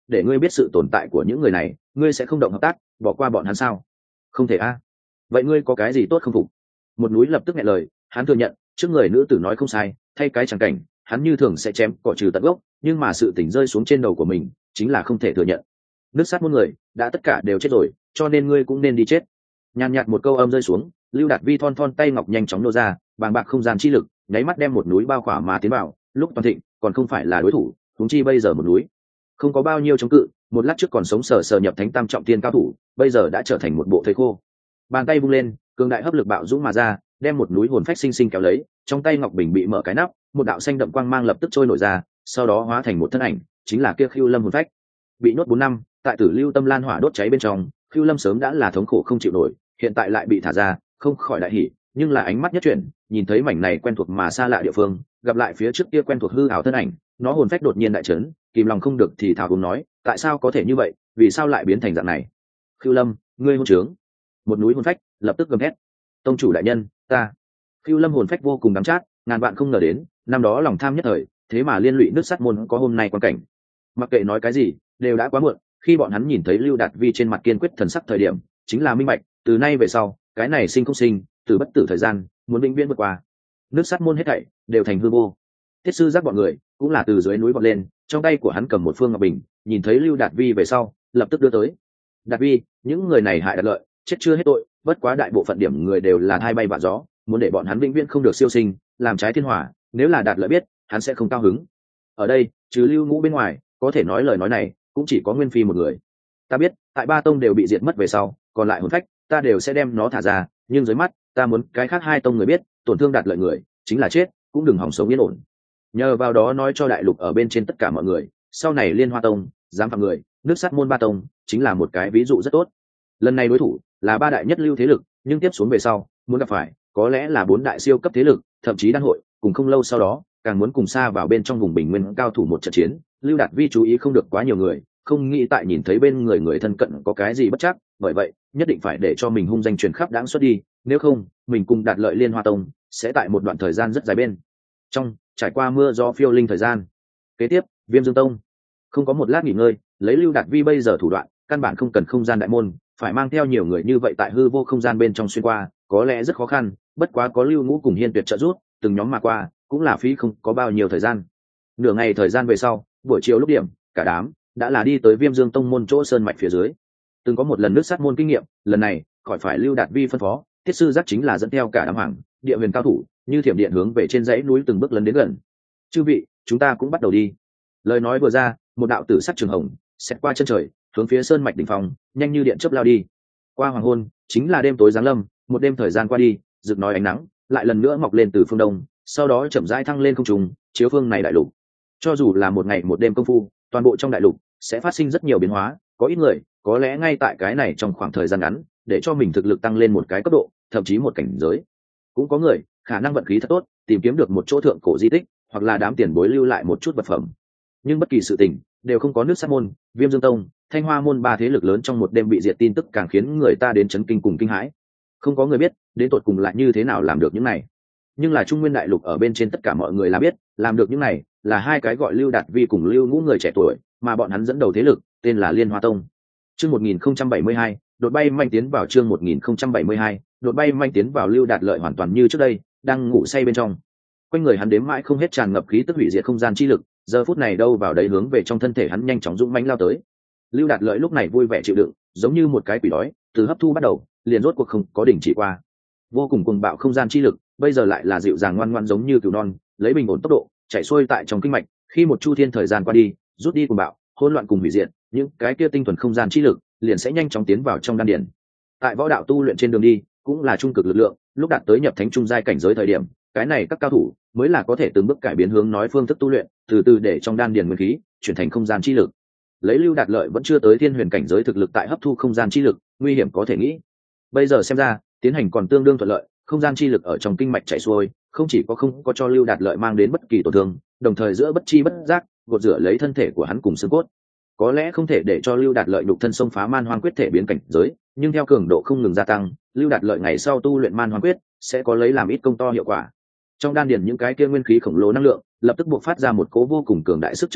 A: để ngươi biết sự tồn tại của những người này, ngươi sẽ không động hợp tác bỏ qua bọn hắn sao? Không thể a. Vậy ngươi có cái gì tốt không phục? Một núi lập tức nghe lời, hắn thừa nhận trước người nữ tử nói không sai, thay cái chẳng cảnh hắn như thường sẽ chém cỏ trừ tận gốc, nhưng mà sự tỉnh rơi xuống trên đầu của mình chính là không thể thừa nhận. Nước sát muôn người đã tất cả đều chết rồi, cho nên ngươi cũng nên đi chết. Nhàn nhạt một câu âm rơi xuống, Lưu Đạt Vi thon thon tay ngọc nhanh chóng nô ra, bàng bạc không gian chi lực nháy mắt đem một núi bao khỏa mà tiến vào. Lúc toàn thịnh còn không phải là đối thủ, huống chi bây giờ một núi không có bao nhiêu chống cự, một lát trước còn sống sờ sờ nhập thánh tam trọng tiên cao thủ, bây giờ đã trở thành một bộ thây khô. Bàn tay vung lên, cường đại hấp lực bạo dũng mà ra, đem một núi hồn phách sinh sinh kéo lấy. Trong tay ngọc bình bị mở cái nắp, một đạo xanh đậm quang mang lập tức trôi nổi ra, sau đó hóa thành một thân ảnh, chính là kia Khưu Lâm hồn phách. Bị nhốt 4 năm, tại Tử Lưu Tâm Lan hỏa đốt cháy bên trong, Khưu Lâm sớm đã là thống khổ không chịu nổi, hiện tại lại bị thả ra, không khỏi đại hỉ, nhưng là ánh mắt nhất chuyển, nhìn thấy mảnh này quen thuộc mà xa lạ địa phương, gặp lại phía trước kia quen thuộc hư ảo thân ảnh, nó hồn phách đột nhiên đại chấn, kìm lòng không được thì thào cùng nói, tại sao có thể như vậy, vì sao lại biến thành dạng này? Khưu Lâm, ngươi hôn trướng! Một núi hồn phách lập tức gầm thét, tông chủ đại nhân, ta. Khưu Lâm hồn phách vô cùng đắng chát, ngàn vạn không ngờ đến, năm đó lòng tham nhất thời, thế mà liên lụy nước sắt môn có hôm nay quan cảnh. Mặc kệ nói cái gì, đều đã quá muộn. Khi bọn hắn nhìn thấy Lưu Đạt Vi trên mặt kiên quyết thần sắc thời điểm, chính là minh bạch, từ nay về sau, cái này sinh không sinh, tử bất tử thời gian, muốn vĩnh viễn vượt qua. Nước sắt môn hết thảy đều thành hư vô. Thiết sư giác bọn người cũng là từ dưới núi vọt lên, trong tay của hắn cầm một phương ngọc bình, nhìn thấy Lưu Đạt Vi về sau, lập tức đưa tới. Đạt Vi, những người này hại Đạt Lợi, chết chưa hết tội, bất quá đại bộ phận điểm người đều là thay bay vạ gió, muốn để bọn hắn vĩnh viễn không được siêu sinh, làm trái thiên hỏa, nếu là Đạt Lợi biết, hắn sẽ không cao hứng. Ở đây, trừ Lưu Ngũ bên ngoài, có thể nói lời nói này cũng chỉ có Nguyên Phi một người. Ta biết, tại ba tông đều bị diệt mất về sau, còn lại hồn phách, ta đều sẽ đem nó thả ra, nhưng dưới mắt, ta muốn cái khác 2 tông người biết, tổn thương Đạt Lợi người, chính là chết, cũng đừng hỏng sống yên ổn. Nhờ vào đó nói cho đại lục ở bên trên tất cả mọi người, sau này Liên Hoa tông dám phạm người, nước sắt môn ba tông chính là một cái ví dụ rất tốt. Lần này đối thủ là 3 đại nhất lưu thế lực, nhưng tiếp xuống về sau, muốn gặp phải có lẽ là 4 đại siêu cấp thế lực, thậm chí đan hội, cùng không lâu sau đó, càng muốn cùng xa vào bên trong vùng bình nguyên cao thủ một trận chiến. Lưu Đạt Vi chú ý không được quá nhiều người, không nghĩ tại nhìn thấy bên người thân cận có cái gì bất chắc, bởi vậy nhất định phải để cho mình hung danh truyền khắp đãng xuất đi, nếu không mình cùng Đạt Lợi Liên Hoa tông sẽ tại một đoạn thời gian rất dài bên trong trải qua mưa gió phiêu linh thời gian. Kế tiếp, Viêm Dương tông không có một lát nghỉ ngơi, lấy Lưu Đạt Vi bây giờ thủ đoạn, căn bản không cần không gian đại môn, phải mang theo nhiều người như vậy tại hư vô không gian bên trong xuyên qua, có lẽ rất khó khăn, bất quá có Lưu Ngũ cùng Hiên Tuyệt trợ giúp, từng nhóm mà qua, cũng là phí không có bao nhiêu thời gian. Nửa ngày thời gian về sau, buổi chiều lúc điểm, cả đám đã là đi tới Viêm Dương tông môn chỗ sơn mạch phía dưới. Từng có một lần nước sát môn kinh nghiệm, lần này khỏi phải Lưu Đạt Vi phân phó, thiết sư giác chính là dẫn theo cả đám hoàng địa huyền cao thủ, như thiểm điện hướng về trên dãy núi từng bước lấn đến gần. Chư vị, chúng ta cũng bắt đầu đi. Lời nói vừa ra, một đạo tử sắc trường hồng xẹt qua chân trời, hướng phía sơn mạch đỉnh phong, nhanh như điện chớp lao đi. Qua hoàng hôn, chính là đêm tối giáng lâm, một đêm thời gian qua đi, rực nói ánh nắng lại lần nữa mọc lên từ phương đông, sau đó chậm rãi thăng lên không trung, chiếu phương này đại lục. Cho dù là một ngày một đêm công phu, toàn bộ trong đại lục sẽ phát sinh rất nhiều biến hóa, có ít người có lẽ ngay tại cái này trong khoảng thời gian ngắn, để cho mình thực lực tăng lên một cái cấp độ, thậm chí một cảnh giới. Cũng có người khả năng vận khí thật tốt, tìm kiếm được một chỗ thượng cổ di tích, hoặc là đám tiền bối lưu lại một chút vật phẩm. Nhưng bất kỳ sự tình đều không có nước sát môn, Viêm Dương tông, Thanh Hoa môn 3 thế lực lớn trong một đêm bị diệt tin tức càng khiến người ta đến chấn kinh cùng kinh hãi. Không có người biết đến tột cùng lại như thế nào làm được những này, nhưng là Trung Nguyên đại lục ở bên trên tất cả mọi người là biết, làm được những này là 2 cái gọi Lưu Đạt Vi cùng Lưu Ngũ người trẻ tuổi, mà bọn hắn dẫn đầu thế lực tên là Liên Hoa tông. Chương 1072, đột bay manh tiến vào. Chương 1072, đột bay manh tiến vào. Lưu Đạt Lợi hoàn toàn như trước đây, đang ngủ say bên trong. Quanh người hắn đếm mãi không hết tràn ngập khí tức hủy diệt không gian chi lực, giờ phút này đâu vào đấy hướng về trong thân thể hắn nhanh chóng dũng mãnh lao tới. Lưu Đạt Lợi lúc này vui vẻ chịu đựng, giống như một cái quỷ đói, từ hấp thu bắt đầu, liền rốt cuộc không có đình chỉ qua. Vô cùng cuồng bạo không gian chi lực, bây giờ lại là dịu dàng ngoan ngoãn giống như cừu non, lấy bình ổn tốc độ, chạy xuôi tại trong kinh mạch, khi một chu thiên thời gian qua đi, rút đi cuồng bạo, hỗn loạn cùng hủy diệt, những cái kia tinh thuần không gian chi lực, liền sẽ nhanh chóng tiến vào trong đan điền. Tại võ đạo tu luyện trên đường đi, cũng là trung cực lực lượng, lúc đạt tới nhập thánh trung giai cảnh giới thời điểm, cái này các cao thủ mới là có thể từng bước cải biến hướng nói phương thức tu luyện, từ từ để trong đan điền nguyên khí chuyển thành không gian chi lực. Lấy Lưu Đạt Lợi vẫn chưa tới thiên huyền cảnh giới thực lực tại hấp thu không gian chi lực, nguy hiểm có thể nghĩ. Bây giờ xem ra, tiến hành còn tương đương thuận lợi, không gian chi lực ở trong kinh mạch chảy xuôi, không chỉ không có cho Lưu Đạt Lợi mang đến bất kỳ tổn thương, đồng thời giữa bất chi bất giác, gột rửa lấy thân thể của hắn cùng xương cốt. Có lẽ không thể để cho Lưu Đạt Lợi nhục thân xông phá man hoang quyết thể biến cảnh giới, nhưng theo cường độ không ngừng gia tăng, Lưu Đạt Lợi ngày sau tu luyện man hoang quyết sẽ có lấy làm ít công to hiệu quả. Trong đan điền những cái kia nguyên khí khổng lồ năng lượng lập tức buộc phát ra một cỗ vô cùng cường đại sức chống cự,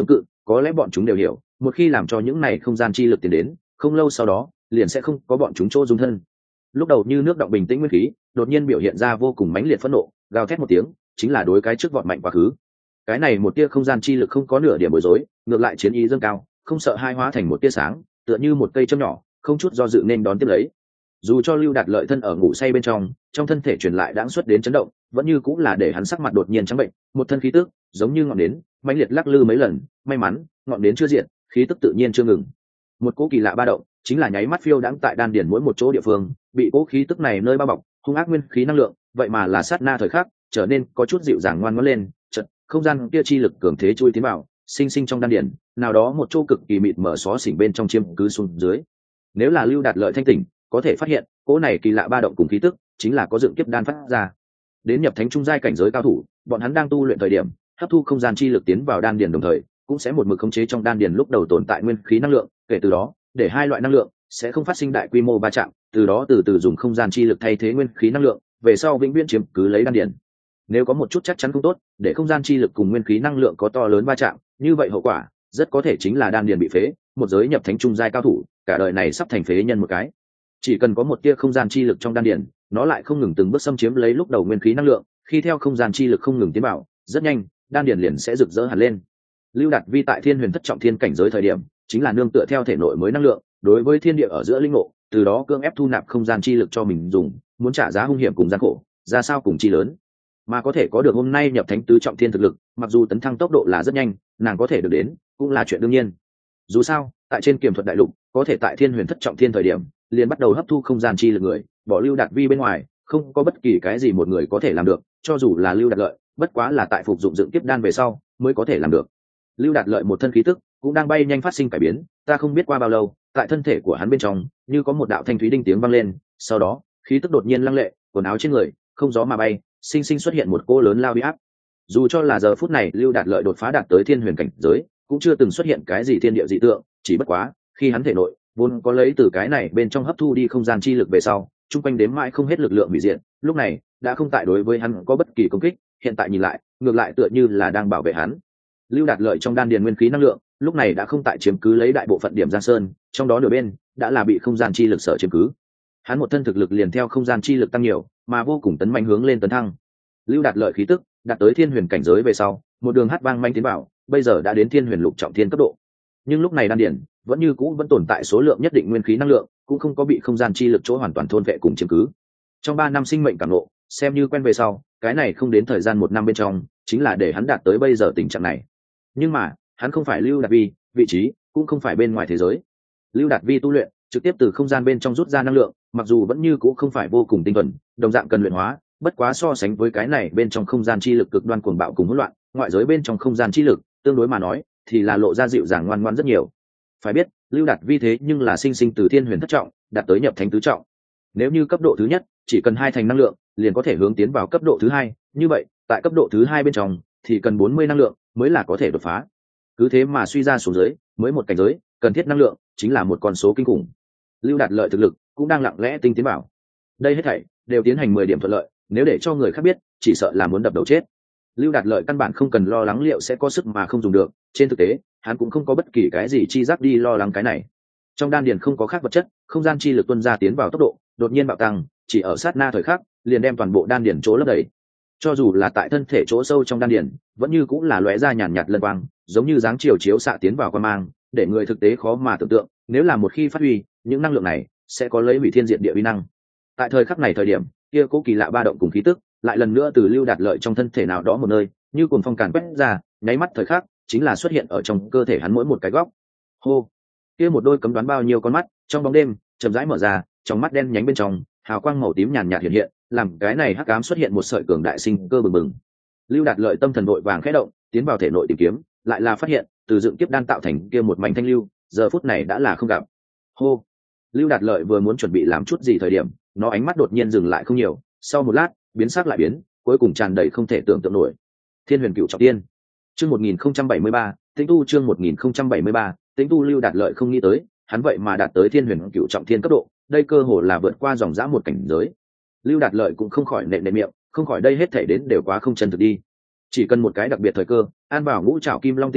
A: có lẽ bọn chúng đều hiểu, một khi làm cho những này không gian chi lực tiến đến, không lâu sau đó liền sẽ không có bọn chúng chỗ dung thân. Lúc đầu như nước động bình tĩnh nguyên khí, đột nhiên biểu hiện ra vô cùng mãnh liệt phẫn nộ, gào thét một tiếng, chính là đối cái trước vọt mạnh quá khứ. Cái này một tia không gian chi lực không có nửa điểm bối rối, ngược lại chiến ý dâng cao, không sợ hai hóa thành một tia sáng, tựa như một cây châm nhỏ, không chút do dự nên đón tiếp lấy. Dù cho Lưu Đạt Lợi thân ở ngủ say bên trong thân thể truyền lại đãng xuất đến chấn động, vẫn như cũng là để hắn sắc mặt đột nhiên trắng bệnh, một thân khí tức giống như ngọn nến, mãnh liệt lắc lư mấy lần, may mắn, ngọn nến chưa diệt, khí tức tự nhiên chưa ngừng. Một cỗ kỳ lạ ba động, chính là nháy mắt phiêu đãng tại đan điền mỗi một chỗ địa phương, bị cỗ khí tức này nơi bao bọc, hung ác nguyên khí năng lượng, vậy mà là sát na thời khắc, trở nên có chút dịu dàng ngoan ngoãn lên, chợt, không gian kia chi lực cường thế chui tiến vào, sinh sinh trong đan điền, nào đó một chỗ cực kỳ mịt mở xó xỉnh bên trong chiêm cứ xuống dưới. Nếu là Lưu Đạt Lợi thanh tỉnh, có thể phát hiện, cỗ này kỳ lạ ba động cùng khí tức, chính là có dựng kiếp đan phát ra. Đến nhập thánh trung giai cảnh giới cao thủ, bọn hắn đang tu luyện thời điểm, hấp thu không gian chi lực tiến vào đan điền đồng thời, cũng sẽ một mực khống chế trong đan điền lúc đầu tồn tại nguyên khí năng lượng, kể từ đó, để hai loại năng lượng sẽ không phát sinh đại quy mô va chạm, từ đó từ từ dùng không gian chi lực thay thế nguyên khí năng lượng, về sau vĩnh viễn chiếm cứ lấy đan điền. Nếu có một chút chắc chắn không tốt, để không gian chi lực cùng nguyên khí năng lượng có to lớn va chạm, như vậy hậu quả rất có thể chính là đan điền bị phế, một giới nhập thánh trung giai cao thủ, cả đời này sắp thành phế nhân một cái. Chỉ cần có một tia không gian chi lực trong đan điền, nó lại không ngừng từng bước xâm chiếm lấy lúc đầu nguyên khí năng lượng, khi theo không gian chi lực không ngừng tiến vào, rất nhanh, đan điền liền sẽ rực rỡ hẳn lên. Lưu Đạt Vi tại Thiên Huyền Thất Trọng Thiên cảnh giới thời điểm, chính là nương tựa theo thể nội mới năng lượng, đối với thiên địa ở giữa linh ngộ, từ đó cưỡng ép thu nạp không gian chi lực cho mình dùng, muốn trả giá hung hiểm cùng gian khổ, ra sao cùng chi lớn. Mà có thể có được hôm nay nhập thánh tứ trọng thiên thực lực, mặc dù tấn thăng tốc độ là rất nhanh, nàng có thể được đến, cũng là chuyện đương nhiên. Dù sao, tại trên Kiềm Thuật Đại Lục, có thể tại Thiên Huyền Thất Trọng Thiên thời điểm, liền bắt đầu hấp thu không gian chi lực người, bỏ Lưu Đạt Vi bên ngoài, không có bất kỳ cái gì một người có thể làm được, cho dù là Lưu Đạt Lợi, bất quá là tại phục dụng dựng kiếp đan về sau, mới có thể làm được. Lưu Đạt Lợi một thân khí tức cũng đang bay nhanh phát sinh cải biến, ta không biết qua bao lâu, tại thân thể của hắn bên trong, như có một đạo thanh thúy đinh tiếng vang lên, sau đó, khí tức đột nhiên lăng lệ, quần áo trên người không gió mà bay, sinh sinh xuất hiện một cô lớn lao uy áp. Dù cho là giờ phút này Lưu Đạt Lợi đột phá đạt tới thiên huyền cảnh giới, cũng chưa từng xuất hiện cái gì thiên địa dị tượng, chỉ bất quá, khi hắn thể nội vốn có lấy từ cái này bên trong hấp thu đi không gian chi lực về sau, trung quanh đếm mãi không hết lực lượng hủy diệt, lúc này đã không tại đối với hắn có bất kỳ công kích, hiện tại nhìn lại, ngược lại tựa như là đang bảo vệ hắn. Lưu Đạt Lợi trong đan điền nguyên khí năng lượng, lúc này đã không tại chiếm cứ lấy đại bộ phận điểm Giang Sơn, trong đó nửa bên đã là bị không gian chi lực sở chiếm cứ. Hắn một thân thực lực liền theo không gian chi lực tăng nhiều, mà vô cùng tấn mạnh hướng lên tấn thăng. Lưu Đạt Lợi khí tức đạt tới thiên huyền cảnh giới về sau, một đường hát vang manh tiến vào, bây giờ đã đến thiên huyền lục trọng thiên cấp độ. Nhưng lúc này đan điền vẫn như cũ vẫn tồn tại số lượng nhất định nguyên khí năng lượng, cũng không có bị không gian chi lực chỗ hoàn toàn thôn vệ cùng chiếm cứ. Trong 3 năm sinh mệnh cảm ngộ, xem như quen về sau, cái này không đến thời gian 1 năm bên trong, chính là để hắn đạt tới bây giờ tình trạng này. Nhưng mà, hắn không phải Lưu Đạt Vi, vị trí cũng không phải bên ngoài thế giới. Lưu Đạt Vi tu luyện, trực tiếp từ không gian bên trong rút ra năng lượng, mặc dù vẫn như cũ không phải vô cùng tinh thuần, đồng dạng cần luyện hóa, bất quá so sánh với cái này bên trong không gian chi lực cực đoan cuồng bạo cùng hỗn loạn, ngoại giới bên trong không gian chi lực, tương đối mà nói, thì là lộ ra dịu dàng ngoan ngoãn rất nhiều. Phải biết, Lưu Đạt Vi thế nhưng là sinh sinh từ thiên huyền thất trọng, đạt tới nhập thánh tứ trọng. Nếu như cấp độ thứ nhất, chỉ cần 2 thành năng lượng, liền có thể hướng tiến vào cấp độ thứ 2, như vậy, tại cấp độ thứ 2 bên trong, thì cần 40 năng lượng mới là có thể đột phá. Cứ thế mà suy ra xuống dưới, mới một cảnh giới, cần thiết năng lượng chính là một con số kinh khủng. Lưu Đạt Lợi thực lực cũng đang lặng lẽ tinh tiến bảo. Đây hết thảy đều tiến hành 10 điểm thuận lợi, nếu để cho người khác biết, chỉ sợ là muốn đập đầu chết. Lưu Đạt Lợi căn bản không cần lo lắng liệu sẽ có sức mà không dùng được, trên thực tế, hắn cũng không có bất kỳ cái gì chi giác đi lo lắng cái này. Trong đan điền không có khác vật chất, không gian chi lực tuôn ra tiến vào tốc độ đột nhiên bạo tăng, chỉ ở sát na thời khắc, liền đem toàn bộ đan điền chỗ lấp đầy. Cho dù là tại thân thể chỗ sâu trong đan điền, vẫn như cũng là lóe ra nhàn nhạt lân quang, giống như dáng chiều chiếu xạ tiến vào quang mang, để người thực tế khó mà tưởng tượng, nếu là một khi phát huy, những năng lượng này sẽ có lấy hủy thiên diệt địa uy năng. Tại thời khắc này thời điểm, kia cố kỳ lạ ba động cùng khí tức, lại lần nữa từ Lưu Đạt Lợi trong thân thể nào đó một nơi, như cuồng phong càn quét ra, nháy mắt thời khắc, chính là xuất hiện ở trong cơ thể hắn mỗi một cái góc. Hô, kia một đôi cấm đoán bao nhiêu con mắt, trong bóng đêm, chậm rãi mở ra, trong mắt đen nhánh bên trong, hào quang màu tím nhàn nhạt hiện hiện, làm cái này hắc ám xuất hiện một sợi cường đại sinh cơ bừng bừng. Lưu Đạt Lợi tâm thần vội vàng khẽ động, tiến vào thể nội tìm kiếm, lại là phát hiện, từ dựng kiếp đan tạo thành kia một mảnh thanh lưu, giờ phút này đã là không gặp. Hô, Lưu Đạt Lợi vừa muốn chuẩn bị làm chút gì thời điểm, nó ánh mắt đột nhiên dừng lại không nhiều, sau một lát, biến sắc lại biến, cuối cùng tràn đầy không thể tưởng tượng nổi. Thiên Huyền Cựu Trọng Tiên, chương 1073, Tĩnh tu chương 1073, Tĩnh tu. Lưu Đạt Lợi không nghĩ tới, hắn vậy mà đạt tới Thiên Huyền Cựu Trọng Thiên cấp độ, đây cơ hồ là vượt qua dòng dã một cảnh giới. Lưu Đạt Lợi cũng không khỏi nện miệng, không khỏi đây hết thảy đến đều quá không chân thực đi. Chỉ cần một cái đặc biệt thời cơ, an bảo ngũ trảo kim long tinh huyết,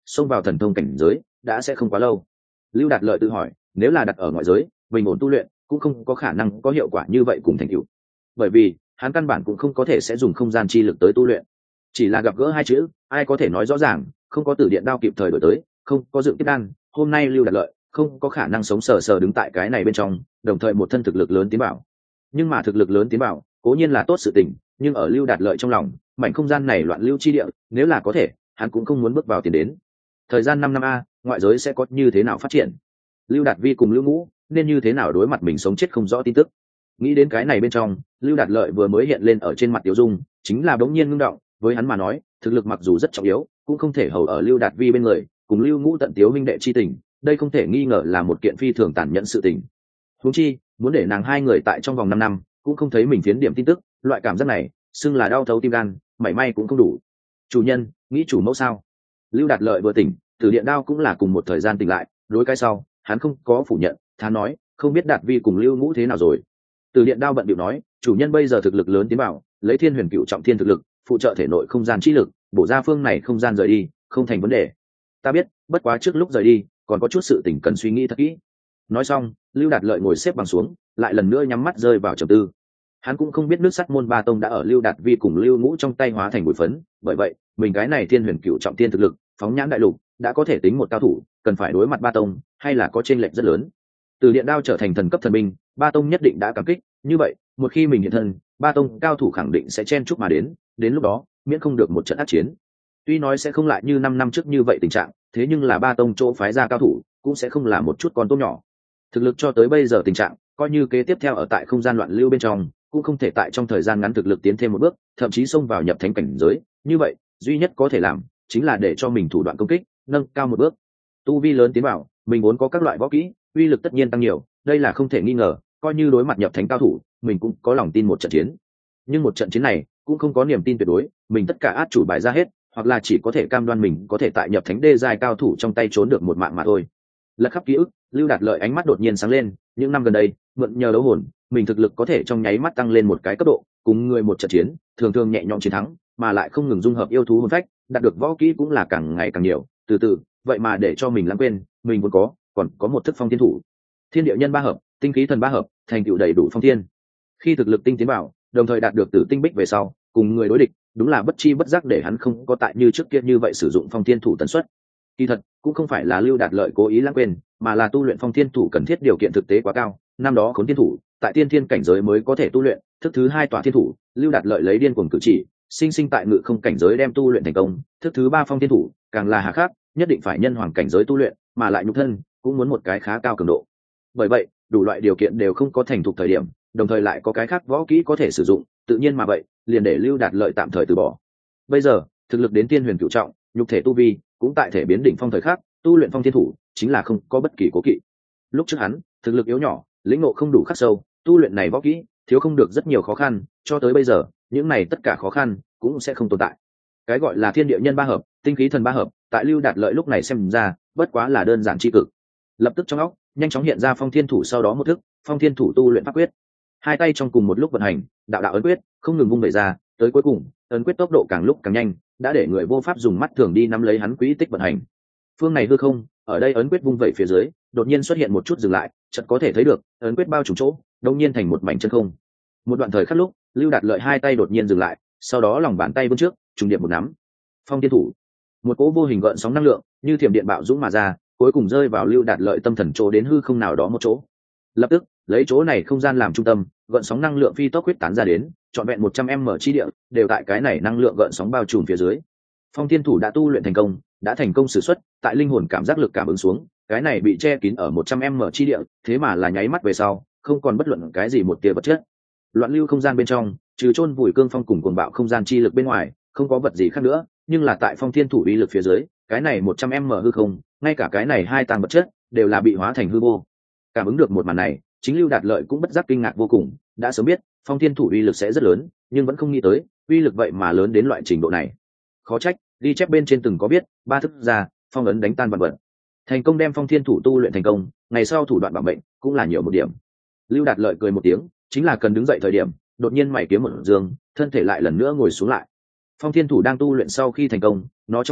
A: xông vào thần thông cảnh giới đã sẽ không quá lâu. Lưu Đạt Lợi tự hỏi, nếu là đặt ở ngoại giới bình ổn tu luyện cũng không có khả năng có hiệu quả như vậy cùng thành tựu, bởi vì hắn căn bản cũng không có thể sẽ dùng không gian chi lực tới tu luyện. Chỉ là gặp gỡ hai chữ, ai có thể nói rõ ràng, không có Tử Điện Đao kịp thời đổi tới, không có dựng kiếp đan, hôm nay Lưu Đạt Lợi không có khả năng sống sờ sờ đứng tại cái này bên trong, đồng thời một thân thực lực lớn tiến bảo. Nhưng mà thực lực lớn tiến bảo cố nhiên là tốt sự tình, nhưng ở Lưu Đạt Lợi trong lòng, mảnh không gian này loạn lưu chi địa, nếu là có thể hắn cũng không muốn bước vào tiền đến. Thời gian 5 năm a, ngoại giới sẽ có như thế nào phát triển, Lưu Đạt Vi cùng Lưu Ngũ nên như thế nào đối mặt mình sống chết không rõ tin tức. Nghĩ đến cái này bên trong, Lưu Đạt Lợi vừa mới hiện lên ở trên mặt Tiểu Dung chính là bỗng nhiên ngưng động. Với hắn mà nói, thực lực mặc dù rất trọng yếu, cũng không thể hầu ở Lưu Đạt Vi bên người cùng Lưu Ngũ tận tiếu huynh đệ chi tình, đây không thể nghi ngờ là một kiện phi thường tàn nhẫn sự tình. Huống chi muốn để nàng hai người tại trong vòng 5 năm cũng không thấy mình phiến điểm tin tức, loại cảm giác này xưng là đau thấu tim gan, mảy may cũng không đủ. Chủ nhân nghĩ chủ mẫu sao? Lưu Đạt Lợi vừa tỉnh, Tử Điện Đao cũng là cùng một thời gian tỉnh lại, đối cái sau hắn không có phủ nhận, hắn nói không biết Đạt Vi cùng Lưu Ngũ thế nào rồi. Tử Điện Đao bận bịu nói, chủ nhân bây giờ thực lực lớn tiến bảo, lấy Thiên Huyền Cựu trọng thiên thực lực phụ trợ thể nội không gian chi lực, bổ ra phương này không gian rời đi không thành vấn đề. Ta biết, bất quá trước lúc rời đi còn có chút sự tình cần suy nghĩ thật kỹ. Nói xong, Lưu Đạt Lợi ngồi xếp bằng xuống, lại lần nữa nhắm mắt rơi vào trầm tư. Hắn cũng không biết nước sắt môn ba tông đã ở Lưu Đạt Vi cùng Lưu Ngũ trong tay hóa thành bụi phấn, bởi vậy mình cái này Thiên Huyền Cựu trọng thiên thực lực phóng nhãn đại lục đã có thể tính một cao thủ, cần phải đối mặt ba tông hay là có chênh lệch rất lớn. Từ Điện Đao trở thành thần cấp thần binh, ba tông nhất định đã cảm kích, như vậy một khi mình hiện thân, ba tông cao thủ khẳng định sẽ chen chúc mà đến lúc đó miễn không được một trận ác chiến. Tuy nói sẽ không lại như 5 năm trước như vậy tình trạng, thế nhưng là ba tông chỗ phái ra cao thủ cũng sẽ không là một chút con tôm nhỏ. Thực lực cho tới bây giờ tình trạng, coi như kế tiếp theo ở tại không gian loạn lưu bên trong, cũng không thể tại trong thời gian ngắn thực lực tiến thêm một bước, thậm chí xông vào nhập thánh cảnh giới, như vậy duy nhất có thể làm chính là để cho mình thủ đoạn công kích nâng cao một bước. Tu vi lớn tiến vào, mình vốn có các loại võ kỹ, uy lực tất nhiên tăng nhiều, đây là không thể nghi ngờ, coi như đối mặt nhập thánh cao thủ, mình cũng có lòng tin một trận chiến. Nhưng một trận chiến này cũng không có niềm tin tuyệt đối, mình tất cả át chủ bài ra hết, hoặc là chỉ có thể cam đoan mình có thể tại nhập thánh đê giai cao thủ trong tay trốn được một mạng mà thôi. Lật khắp ký ức, Lưu Đạt Lợi ánh mắt đột nhiên sáng lên, những năm gần đây mượn nhờ đấu hồn, mình thực lực có thể trong nháy mắt tăng lên một cái cấp độ, cùng người một trận chiến thường thường nhẹ nhõm chiến thắng, mà lại không ngừng dung hợp yêu thú hồn phách, đạt được võ kỹ cũng là càng ngày càng nhiều, từ từ vậy mà để cho mình lãng quên mình vốn còn có một thức phong thiên thủ. Thiên địa nhân ba hợp, tinh khí thần ba hợp, thành tựu đầy đủ phong thiên. Khi thực lực tinh tiến bảo, đồng thời đạt được tử tinh bích về sau, cùng người đối địch đúng là bất chi bất giác để hắn không có tại như trước kia như vậy sử dụng phong thiên thủ tần suất. Kỳ thật cũng không phải là Lưu Đạt Lợi cố ý lãng quên, mà là tu luyện phong thiên thủ cần thiết điều kiện thực tế quá cao. Năm đó Khốn Thiên thủ tại tiên thiên cảnh giới mới có thể tu luyện, thức thứ 2 tỏa thiên thủ, Lưu Đạt Lợi lấy điên cuồng cử chỉ, sinh tại ngự không cảnh giới đem tu luyện thành công, thức thứ 3 phong thiên thủ càng là hà khắc, nhất định phải nhân hoàng cảnh giới tu luyện, mà lại nhục thân cũng muốn một cái khá cao cường độ. Bởi vậy đủ loại điều kiện đều không có thành thục thời điểm, đồng thời lại có cái khác võ kỹ có thể sử dụng, tự nhiên mà vậy liền để Lưu Đạt Lợi tạm thời từ bỏ. Bây giờ thực lực đến tiên huyền cửu trọng, nhục thể tu vi cũng tại thể biến đỉnh phong thời khắc, tu luyện phong thiên thủ chính là không có bất kỳ cố kỵ. Lúc trước hắn thực lực yếu nhỏ, lĩnh ngộ không đủ khắc sâu, tu luyện này võ kỹ thiếu không được rất nhiều khó khăn, cho tới bây giờ những này tất cả khó khăn cũng sẽ không tồn tại. Cái gọi là thiên địa nhân ba hợp, tinh khí thần ba hợp, tại Lưu Đạt Lợi lúc này xem ra bất quá là đơn giản chi cực. Lập tức trong óc nhanh chóng hiện ra phong thiên thủ, sau đó một thức phong thiên thủ tu luyện pháp quyết, hai tay trong cùng một lúc vận hành, đạo đạo ấn quyết không ngừng vung đẩy ra, tới cuối cùng ấn quyết tốc độ càng lúc càng nhanh, đã để người vô pháp dùng mắt thường đi nắm lấy hắn quỹ tích vận hành. Phương này hư không, ở đây ấn quyết vung vẩy phía dưới đột nhiên xuất hiện một chút dừng lại, chợt có thể thấy được ấn quyết bao trùm chỗ đột nhiên thành một mảnh chân không. Một đoạn thời khắc lúc, Lưu Đạt Lợi hai tay đột nhiên dừng lại, sau đó lòng bàn tay vươn trước trùng điệp một nắm phong thiên thủ, một cỗ vô hình gợn sóng năng lượng như thiểm điện bạo dũng mà ra, cuối cùng rơi vào Lưu Đạt Lợi tâm thần chỗ đến hư không nào đó một chỗ. Lập tức lấy chỗ này không gian làm trung tâm, gợn sóng năng lượng phi tốc huyết tán ra đến, trọn vẹn 100m chi địa đều tại cái này năng lượng gợn sóng bao trùm phía dưới. Phong thiên thủ đã tu luyện thành công, đã thành công sử xuất, tại linh hồn cảm giác lực cảm ứng xuống, cái này bị che kín ở 100m chi địa, thế mà là nháy mắt về sau không còn bất luận cái gì một tia vật chất. Loạn lưu không gian bên trong, trừ chôn vùi cương phong cùng cuồng bạo không gian chi lực bên ngoài, không có vật gì khác nữa, nhưng là tại phong thiên thủ uy lực phía dưới, cái này 100m hư không, ngay cả cái này hai tàng vật chất đều là bị hóa thành hư vô. Cảm ứng được một màn này, chính Lưu Đạt Lợi cũng bất giác kinh ngạc vô cùng, đã sớm biết phong thiên thủ uy lực sẽ rất lớn, nhưng vẫn không nghĩ tới uy lực vậy mà lớn đến loại trình độ này. Khó trách ghi chép bên trên từng có biết, ba thức ra phong ấn đánh tan vạn vật, thành công đem phong thiên thủ tu luyện thành công, ngày sau thủ đoạn bảo mệnh cũng là nhiều một điểm. Lưu Đạt Lợi cười một tiếng, chính là cần đứng dậy thời điểm, đột nhiên mày kiếm một dương, thân thể lại lần nữa ngồi xuống lại. Phong thiên thủ đang tu luyện sau khi thành công, nó trong đầu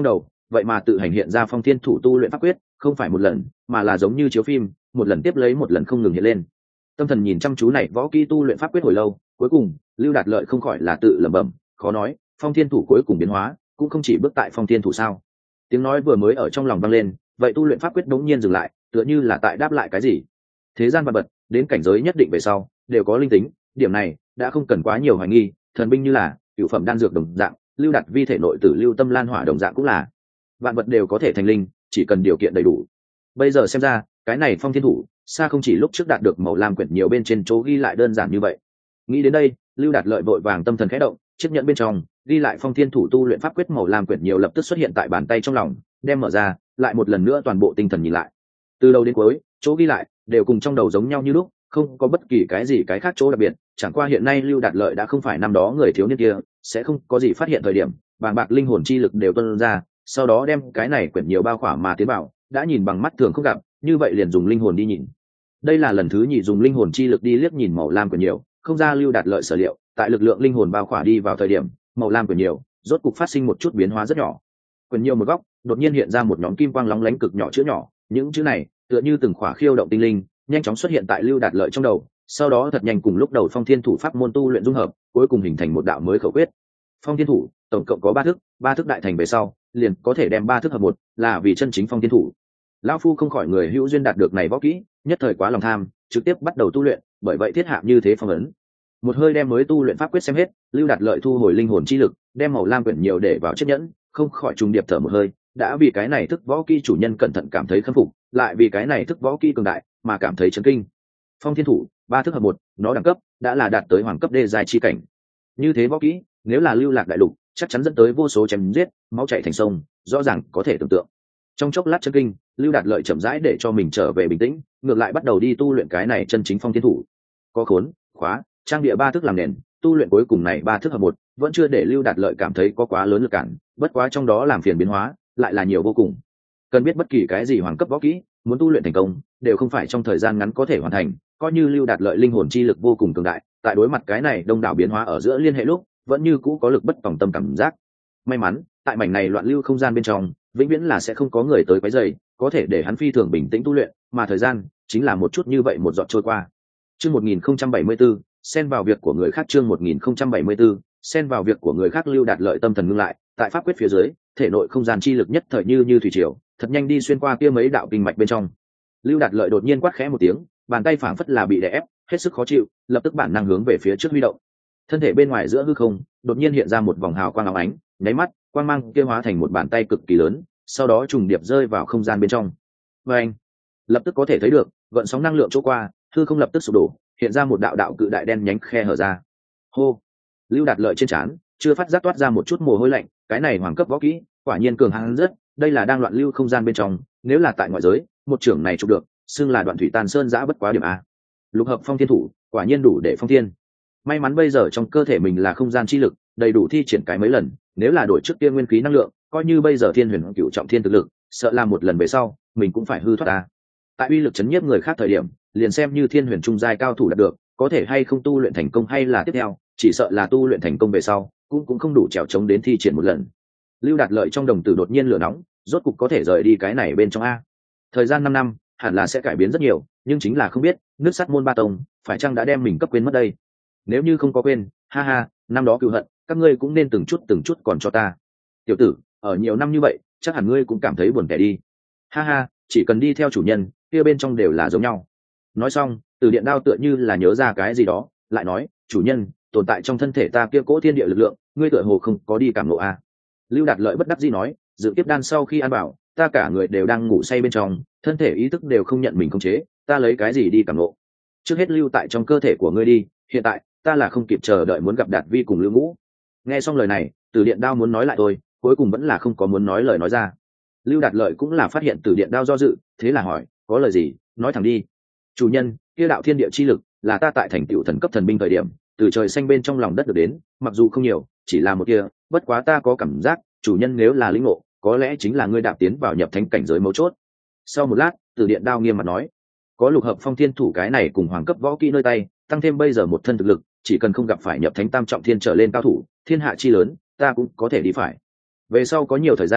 A: vậy mà tự hành hiện ra phong thiên thủ tu luyện pháp quyết, không phải một lần mà là giống như chiếu phim, một lần tiếp lấy một lần không ngừng hiện lên. Tâm thần nhìn chăm chú này võ kỹ tu luyện pháp quyết hồi lâu, cuối cùng Lưu Đạt Lợi không khỏi là tự lẩm bẩm, khó nói phong thiên thủ cuối cùng biến hóa cũng không chỉ bước tại phong thiên thủ sao. Tiếng nói vừa mới ở trong lòng vang lên, vậy tu luyện pháp quyết đống nhiên dừng lại, tựa như là tại đáp lại cái gì. Thế gian vật vật đến cảnh giới nhất định về sau đều có linh tính, điểm này đã không cần quá nhiều hoài nghi. Thần binh như là cửu phẩm đan dược đồng dạng, Lưu Đạt Vi thể nội tử lưu tâm lan hỏa đồng dạng cũng là vạn vật đều có thể thành linh, chỉ cần điều kiện đầy đủ. Bây giờ xem ra cái này phong thiên thủ xa không chỉ lúc trước đạt được màu lam quyển nhiều bên trên chỗ ghi lại đơn giản như vậy. Nghĩ đến đây, Lưu Đạt Lợi vội vàng tâm thần khẽ động, chiếc nhẫn bên trong ghi lại phong thiên thủ tu luyện pháp quyết màu lam quyển nhiều lập tức xuất hiện tại bàn tay trong lòng, đem mở ra, lại một lần nữa toàn bộ tinh thần nhìn lại. Từ đầu đến cuối, chỗ ghi lại đều cùng trong đầu giống nhau như lúc, không có bất kỳ cái gì cái khác chỗ đặc biệt. Chẳng qua hiện nay Lưu Đạt Lợi đã không phải năm đó người thiếu niên kia, sẽ không có gì phát hiện thời điểm bàng bạc linh hồn chi lực đều tuôn ra, sau đó đem cái này quyển nhiều bao khỏa mà tiến vào, đã nhìn bằng mắt thường không gặp, như vậy liền dùng linh hồn đi nhìn. Đây là lần thứ nhì dùng linh hồn chi lực đi liếc nhìn màu lam quyển nhiều, không ra Lưu Đạt Lợi sở liệu, tại lực lượng linh hồn bao khỏa đi vào thời điểm màu lam quyển nhiều rốt cục phát sinh một chút biến hóa rất nhỏ. Quyển nhiều một góc đột nhiên hiện ra một nhóm kim quang lóng lánh cực nhỏ chữ nhỏ, những chữ này tựa như từng khỏa khiêu động tinh linh, nhanh chóng xuất hiện tại Lưu Đạt Lợi trong đầu, sau đó thật nhanh cùng lúc đầu phong thiên thủ pháp môn tu luyện dung hợp, cuối cùng hình thành một đạo mới khẩu quyết. Phong thiên thủ tổng cộng có 3 thức đại thành về sau liền có thể đem 3 thức hợp một, là vì chân chính phong thiên thủ. Lão phu không khỏi người hữu duyên đạt được này võ kỹ, nhất thời quá lòng tham, trực tiếp bắt đầu tu luyện, bởi vậy thiết hạ như thế phong ấn. Một hơi đem mới tu luyện pháp quyết xem hết, Lưu Đạt Lợi thu hồi linh hồn chi lực, đem màu lam quyển nhiều để vào chiếc nhẫn, không khỏi trùng điệp thở một hơi, đã vì cái này thức võ kỹ chủ nhân cẩn thận cảm thấy khâm phục, lại vì cái này thức võ kỹ cường đại mà cảm thấy chấn kinh. Phong thiên thủ 3 thức hợp một, nó đẳng cấp đã là đạt tới hoàng cấp đê giai chi cảnh. Như thế võ kỹ nếu là lưu lạc đại lục, chắc chắn dẫn tới vô số chém giết, máu chảy thành sông, rõ ràng có thể tưởng tượng. Trong chốc lát chấn kinh, Lưu Đạt Lợi chậm rãi để cho mình trở về bình tĩnh, ngược lại bắt đầu đi tu luyện cái này chân chính phong thiên thủ. Có khốn, khóa, trang địa 3 thức làm nền, tu luyện cuối cùng này 3 thức hợp một, vẫn chưa để Lưu Đạt Lợi cảm thấy có quá lớn lực cản, bất quá trong đó làm phiền biến hóa lại là nhiều vô cùng. Cần biết bất kỳ cái gì hoàng cấp võ kỹ, muốn tu luyện thành công, đều không phải trong thời gian ngắn có thể hoàn thành, coi như Lưu Đạt Lợi linh hồn chi lực vô cùng cường đại, tại đối mặt cái này đông đảo biến hóa ở giữa liên hệ lúc, vẫn như cũ có lực bất tòng tâm cảm giác. May mắn, tại mảnh này loạn lưu không gian bên trong, vĩnh viễn là sẽ không có người tới quấy rầy, có thể để hắn phi thường bình tĩnh tu luyện, mà thời gian chính là một chút như vậy một giọt trôi qua. Chương 1074, xen vào việc của người khác. Chương 1074, xen vào việc của người khác. Lưu Đạt Lợi tâm thần ngưng lại, tại pháp quyết phía dưới, thể nội không gian chi lực nhất thời như thủy triều, thật nhanh đi xuyên qua kia mấy đạo kinh mạch bên trong. Lưu Đạt Lợi đột nhiên quát khẽ một tiếng, bàn tay phảng phất là bị đè ép, hết sức khó chịu, lập tức bản năng hướng về phía trước huy động. Thân thể bên ngoài giữa hư không, đột nhiên hiện ra một vòng hào quang óng ánh, nháy mắt, quang mang kia hóa thành một bàn tay cực kỳ lớn, sau đó trùng điệp rơi vào không gian bên trong. Và anh, lập tức có thể thấy được, gợn sóng năng lượng chỗ qua, hư không lập tức sụp đổ, hiện ra một đạo đạo cự đại đen nhánh khe hở ra. Hô! Lưu Đạt Lợi trên trán chưa phát giác toát ra một chút mồ hôi lạnh, cái này hoàng cấp võ kỹ, quả nhiên cường hãn rất, đây là đang loạn lưu không gian bên trong, nếu là tại ngoại giới, một trưởng này chụp được, xưng là đoạn thủy tàn sơn giã bất quá điểm a. Lục hợp phong thiên thủ, quả nhiên đủ để phong thiên. May mắn bây giờ trong cơ thể mình là không gian chi lực, đầy đủ thi triển cái mấy lần, nếu là đổi trước kia nguyên khí năng lượng, coi như bây giờ thiên huyền cửu trọng thiên thực lực, sợ làm một lần về sau, mình cũng phải hư thoát ta. Tại uy lực chấn nhiếp người khác thời điểm, liền xem như thiên huyền trung giai cao thủ đạt được, có thể hay không tu luyện thành công hay là tiếp theo, chỉ sợ là tu luyện thành công về sau, cũng không đủ trèo chống đến thi triển một lần. Lưu Đạt Lợi trong đồng tử đột nhiên lửa nóng, rốt cục có thể rời đi cái này bên trong a. Thời gian 5 năm, hẳn là sẽ cải biến rất nhiều, nhưng chính là không biết, nước sắt môn ba tông, phải chăng đã đem mình cấp quên mất đây? Nếu như không có quên, ha ha, năm đó cừu hận, các ngươi cũng nên từng chút còn cho ta. Tiểu tử, ở nhiều năm như vậy, chắc hẳn ngươi cũng cảm thấy buồn tẻ đi. Ha ha, chỉ cần đi theo chủ nhân, kia bên trong đều là giống nhau. Nói xong, Từ Điện Đao tựa như là nhớ ra cái gì đó, lại nói, chủ nhân, tồn tại trong thân thể ta kia cỗ thiên địa lực lượng, ngươi tựa hồ không có đi cảm ngộ a. Lưu Đạt Lợi bất đắc dĩ nói, dự tiếp đan sau khi ăn bảo, ta cả người đều đang ngủ say bên trong, thân thể ý thức đều không nhận mình khống chế, ta lấy cái gì đi cảm ngộ? Trước hết lưu tại trong cơ thể của ngươi đi, hiện tại ta là không kịp chờ đợi muốn gặp Đạt Vi cùng Lưu Ngũ. Nghe xong lời này, Từ Điện Đao muốn nói lại thôi, cuối cùng vẫn là không có muốn nói lời nói ra. Lưu Đạt Lợi cũng là phát hiện Từ Điện Đao do dự, thế là hỏi, có lời gì, nói thẳng đi. Chủ nhân, kia đạo thiên địa chi lực, là ta tại thành tựu thần cấp thần binh thời điểm, từ trời xanh bên trong lòng đất được đến, mặc dù không nhiều, chỉ là một kia, bất quá ta có cảm giác, chủ nhân nếu là lĩnh ngộ, có lẽ chính là ngươi đạp tiến vào nhập thánh cảnh giới mấu chốt. Sau một lát, Từ Điện Đao nghiêm mặt nói, có lục hợp phong thiên thủ cái này cùng hoàng cấp võ kỹ nơi tay, tăng thêm bây giờ một thân thực lực, chỉ cần không gặp phải nhập thánh tam trọng thiên trở lên cao thủ, thiên hạ chi lớn, ta cũng có thể đi phải. Về sau có nhiều thời gian,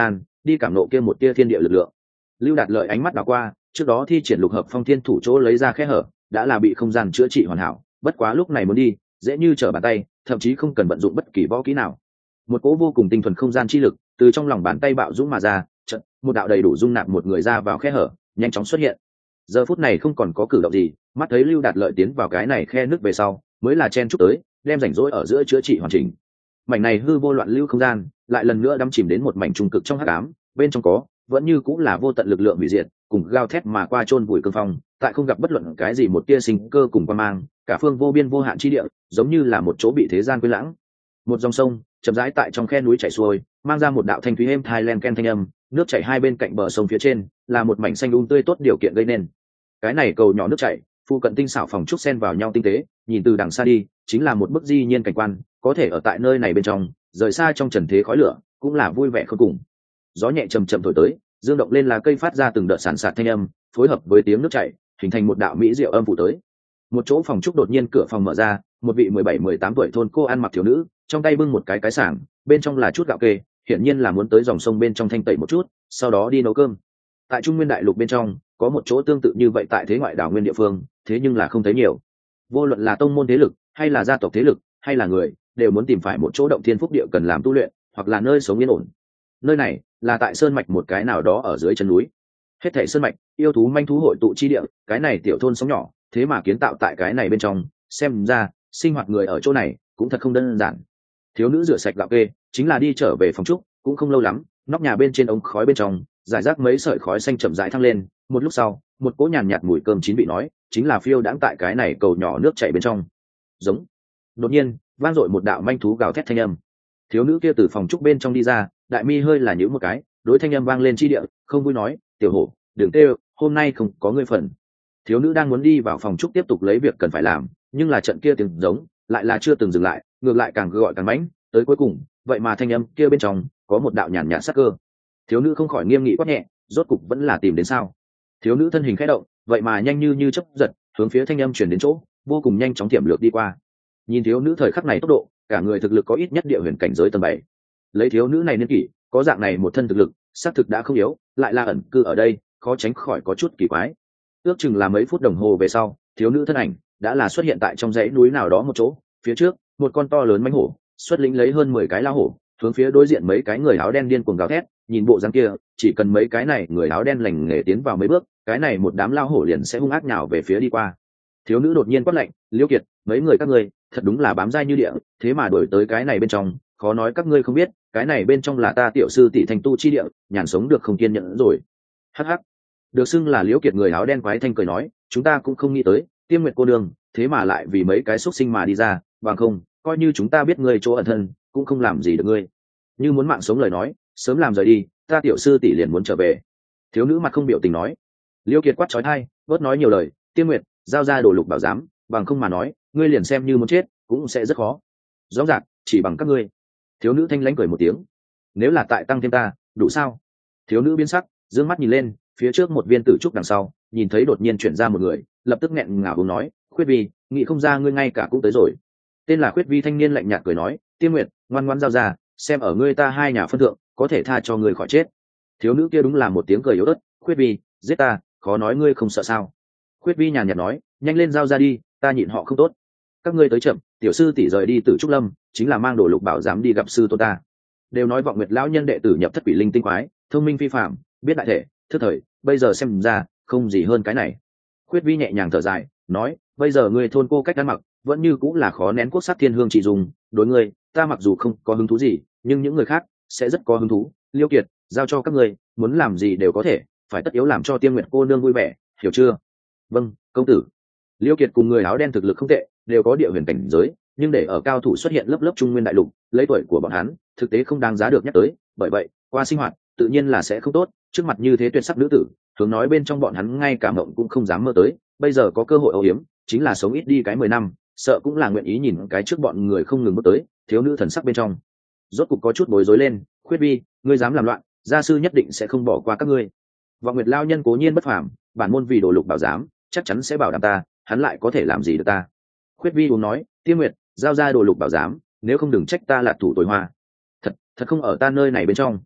A: đi cảm nộ kia một tia thiên địa lực lượng. Lưu Đạt Lợi ánh mắt đảo qua, trước đó thi triển lục hợp phong thiên thủ chỗ lấy ra khe hở đã là bị không gian chữa trị hoàn hảo, bất quá lúc này muốn đi dễ như trở bàn tay, thậm chí không cần vận dụng bất kỳ võ kỹ nào. Một cỗ vô cùng tinh thuần không gian chi lực từ trong lòng bàn tay bạo dũng mà ra, trận một đạo đầy đủ dung nạp một người ra vào khe hở nhanh chóng xuất hiện. Giờ phút này không còn có cử động gì, mắt thấy Lưu Đạt Lợi tiến vào cái này khe nước về sau mới là chen chúc tới, đem rảnh rỗi ở giữa chữa trị hoàn chỉnh. Mảnh này hư vô loạn lưu không gian lại lần nữa đắm chìm đến một mảnh trung cực trong hắc ám, bên trong có vẫn như cũng là vô tận lực lượng hủy diệt cùng gào thét mà qua chôn vùi cương phong, tại không gặp bất luận cái gì một tia sinh cơ cùng quan mang, cả phương vô biên vô hạn chi địa giống như là một chỗ bị thế gian quên lãng. Một dòng sông chậm rãi tại trong khe núi chảy xuôi, mang ra một đạo thanh thúy êm thai len ken thanh âm, nước chảy hai bên cạnh bờ sông phía trên là một mảnh xanh tươi tốt điều kiện gây nên. Cái này cầu nhỏ nước chảy, phụ cận tinh xảo phòng trúc xen vào nhau tinh tế, nhìn từ đằng xa đi chính là một bức di nhiên cảnh quan, có thể ở tại nơi này bên trong rời xa trong trần thế khói lửa cũng là vui vẻ khôn cùng. Gió nhẹ chầm chậm thổi tới, dương động lên lá cây phát ra từng đợt sàn sạt thanh âm, phối hợp với tiếng nước chảy hình thành một đạo mỹ diệu âm phụ tới. Một chỗ phòng trúc đột nhiên cửa phòng mở ra, một vị 17-18 tuổi thôn cô ăn mặc thiếu nữ trong tay bưng một cái sảng, bên trong là chút gạo kê, hiển nhiên là muốn tới dòng sông bên trong thanh tẩy một chút, sau đó đi nấu cơm. Tại Trung Nguyên đại lục bên trong có một chỗ tương tự như vậy tại thế ngoại đảo nguyên địa phương, thế nhưng là không thấy nhiều. Vô luận là tông môn thế lực hay là gia tộc thế lực hay là người, đều muốn tìm phải một chỗ động thiên phúc địa cần làm tu luyện hoặc là nơi sống yên ổn. Nơi này là tại sơn mạch một cái nào đó ở dưới chân núi. Hết thảy sơn mạch yêu thú manh thú hội tụ chi địa, cái này tiểu thôn sống nhỏ thế mà kiến tạo tại cái này bên trong, xem ra sinh hoạt người ở chỗ này cũng thật không đơn giản. Thiếu nữ rửa sạch gạo kê chính là đi trở về phòng trúc, cũng không lâu lắm nóc nhà bên trên ống khói bên trong giải rác mấy sợi khói xanh chậm rãi thăng lên, một lúc sau một cỗ nhàn nhạt mùi cơm chín bị nói chính là phiêu đãng tại cái này cầu nhỏ nước chảy bên trong. Giống. Đột nhiên vang dội một đạo manh thú gào thét thanh âm. Thiếu nữ kia từ phòng trúc bên trong đi ra, đại mi hơi là nhíu một cái, đối thanh âm vang lên chi địa không vui nói, tiểu hổ đừng kêu, hôm nay không có ngươi phần. Thiếu nữ đang muốn đi vào phòng trúc tiếp tục lấy việc cần phải làm, nhưng là trận kia tiếng giống lại là chưa từng dừng lại, ngược lại càng gọi càng mãnh, tới cuối cùng vậy mà thanh âm kia bên trong có một đạo nhàn nhạt sắc cơ. Thiếu nữ không khỏi nghiêm nghị quát nhẹ, rốt cục vẫn là tìm đến sao. Thiếu nữ thân hình khẽ động, vậy mà nhanh như chớp giật hướng phía thanh âm truyền đến chỗ, vô cùng nhanh chóng tiềm lược đi qua. Nhìn thiếu nữ thời khắc này tốc độ, cả người thực lực có ít nhất địa huyền cảnh giới tầng 7. Lấy thiếu nữ này niên kỷ, có dạng này một thân thực lực, xác thực đã không yếu, lại là ẩn cư ở đây, khó tránh khỏi có chút kỳ quái. Ước chừng là mấy phút đồng hồ về sau, thiếu nữ thân ảnh đã là xuất hiện tại trong dãy núi nào đó một chỗ, phía trước một con to lớn mãnh hổ xuất lĩnh lấy hơn 10 cái lao hổ, hướng phía đối diện mấy cái người áo đen điên cuồng gào thét, nhìn bộ dáng kia chỉ cần mấy cái này người áo đen lành nghề tiến vào mấy bước, cái này một đám lao hổ liền sẽ hung ác nhào về phía đi qua. Thiếu nữ đột nhiên quát lạnh, Liễu Kiệt, mấy người các ngươi thật đúng là bám dai như địa, thế mà đuổi tới cái này bên trong, khó nói các ngươi không biết cái này bên trong là ta tiểu sư tỷ thành tu chi địa, nhàn sống được không kiên nhẫn rồi. Hắc hắc. Được xưng là Liễu Kiệt người áo đen quái thanh cười nói, chúng ta cũng không nghĩ tới Tiêm Nguyệt cô đường thế mà lại vì mấy cái xúc sinh mà đi ra, bằng không coi như chúng ta biết ngươi chỗ ẩn thân cũng không làm gì được ngươi. Như muốn mạng sống lời nói sớm làm rời đi, ta tiểu sư tỷ liền muốn trở về. Thiếu nữ mặt không biểu tình nói. Liễu Kiệt quát chói tai, bớt nói nhiều lời, Tiêm Nguyệt giao ra đồ lục bảo giám, bằng không mà nói ngươi liền xem như muốn chết cũng sẽ rất khó. Rõ ràng chỉ bằng các ngươi. Thiếu nữ thanh lãnh cười một tiếng, nếu là tại tăng thêm ta đủ sao? Thiếu nữ biến sắc, dương mắt nhìn lên phía trước một viên tử trúc đằng sau, nhìn thấy đột nhiên chuyển ra một người, lập tức nghẹn ngào uống nói, Khuyết Vi, nghĩ không ra ngươi ngay cả cũng tới rồi. Tên là Khuyết Vi thanh niên lạnh nhạt cười nói, Tiêm Nguyệt ngoan ngoãn giao ra, xem ở ngươi ta hai nhà phân thượng có thể tha cho ngươi khỏi chết. Thiếu nữ kia đúng là một tiếng cười yếu ớt, Khuyết Vi giết ta khó nói ngươi không sợ sao? Khuyết Vi nhàn nhạt nói, nhanh lên giao ra đi, ta nhịn họ không tốt. Các ngươi tới chậm, tiểu sư tỷ rời đi từ trúc lâm chính là mang đồ lục bảo dám đi gặp sư tôn ta. Đều nói Vọng Nguyệt lão nhân đệ tử nhập thất quỷ linh tinh quái, thông minh phi phạm, biết đại thể thức thời, bây giờ xem ra không gì hơn cái này. Khuyết Vi nhẹ nhàng thở dài nói, bây giờ ngươi thôn cô cách ăn mặc vẫn như cũng là khó nén quốc sắc thiên hương chỉ dùng, đối ngươi ta mặc dù không có hứng thú gì, nhưng những người khác sẽ rất có hứng thú. Liêu Kiệt giao cho các ngươi, muốn làm gì đều có thể, phải tất yếu làm cho Tiêm Nguyệt cô nương vui vẻ, hiểu chưa? Vâng công tử. Liêu Kiệt cùng người áo đen thực lực không tệ, đều có địa huyền cảnh giới, nhưng để ở cao thủ xuất hiện lớp lớp Trung Nguyên đại lục, lấy tuổi của bọn hắn thực tế không đáng giá được nhắc tới, bởi vậy qua sinh hoạt tự nhiên là sẽ không tốt, trước mặt như thế tuyệt sắc nữ tử, thường nói bên trong bọn hắn ngay cả mộng cũng không dám mơ tới, bây giờ có cơ hội âu yếm, chính là sống ít đi cái 10 năm, sợ cũng là nguyện ý nhìn cái trước bọn người không ngừng bước tới. Thiếu nữ thần sắc bên trong rốt cục có chút bối rối lên, Khuyết Vi, ngươi dám làm loạn, gia sư nhất định sẽ không bỏ qua các ngươi. Vọng Nguyệt lao nhân cố nhiên bất phàm, bản môn vì đồ lục bảo giám chắc chắn sẽ bảo đảm ta, hắn lại có thể làm gì được ta? Khuyết Vi uống nói, Tiêm Nguyệt giao ra đồ lục bảo giám, nếu không đừng trách ta là thủ tối hoa. Thật không ở ta nơi này bên trong.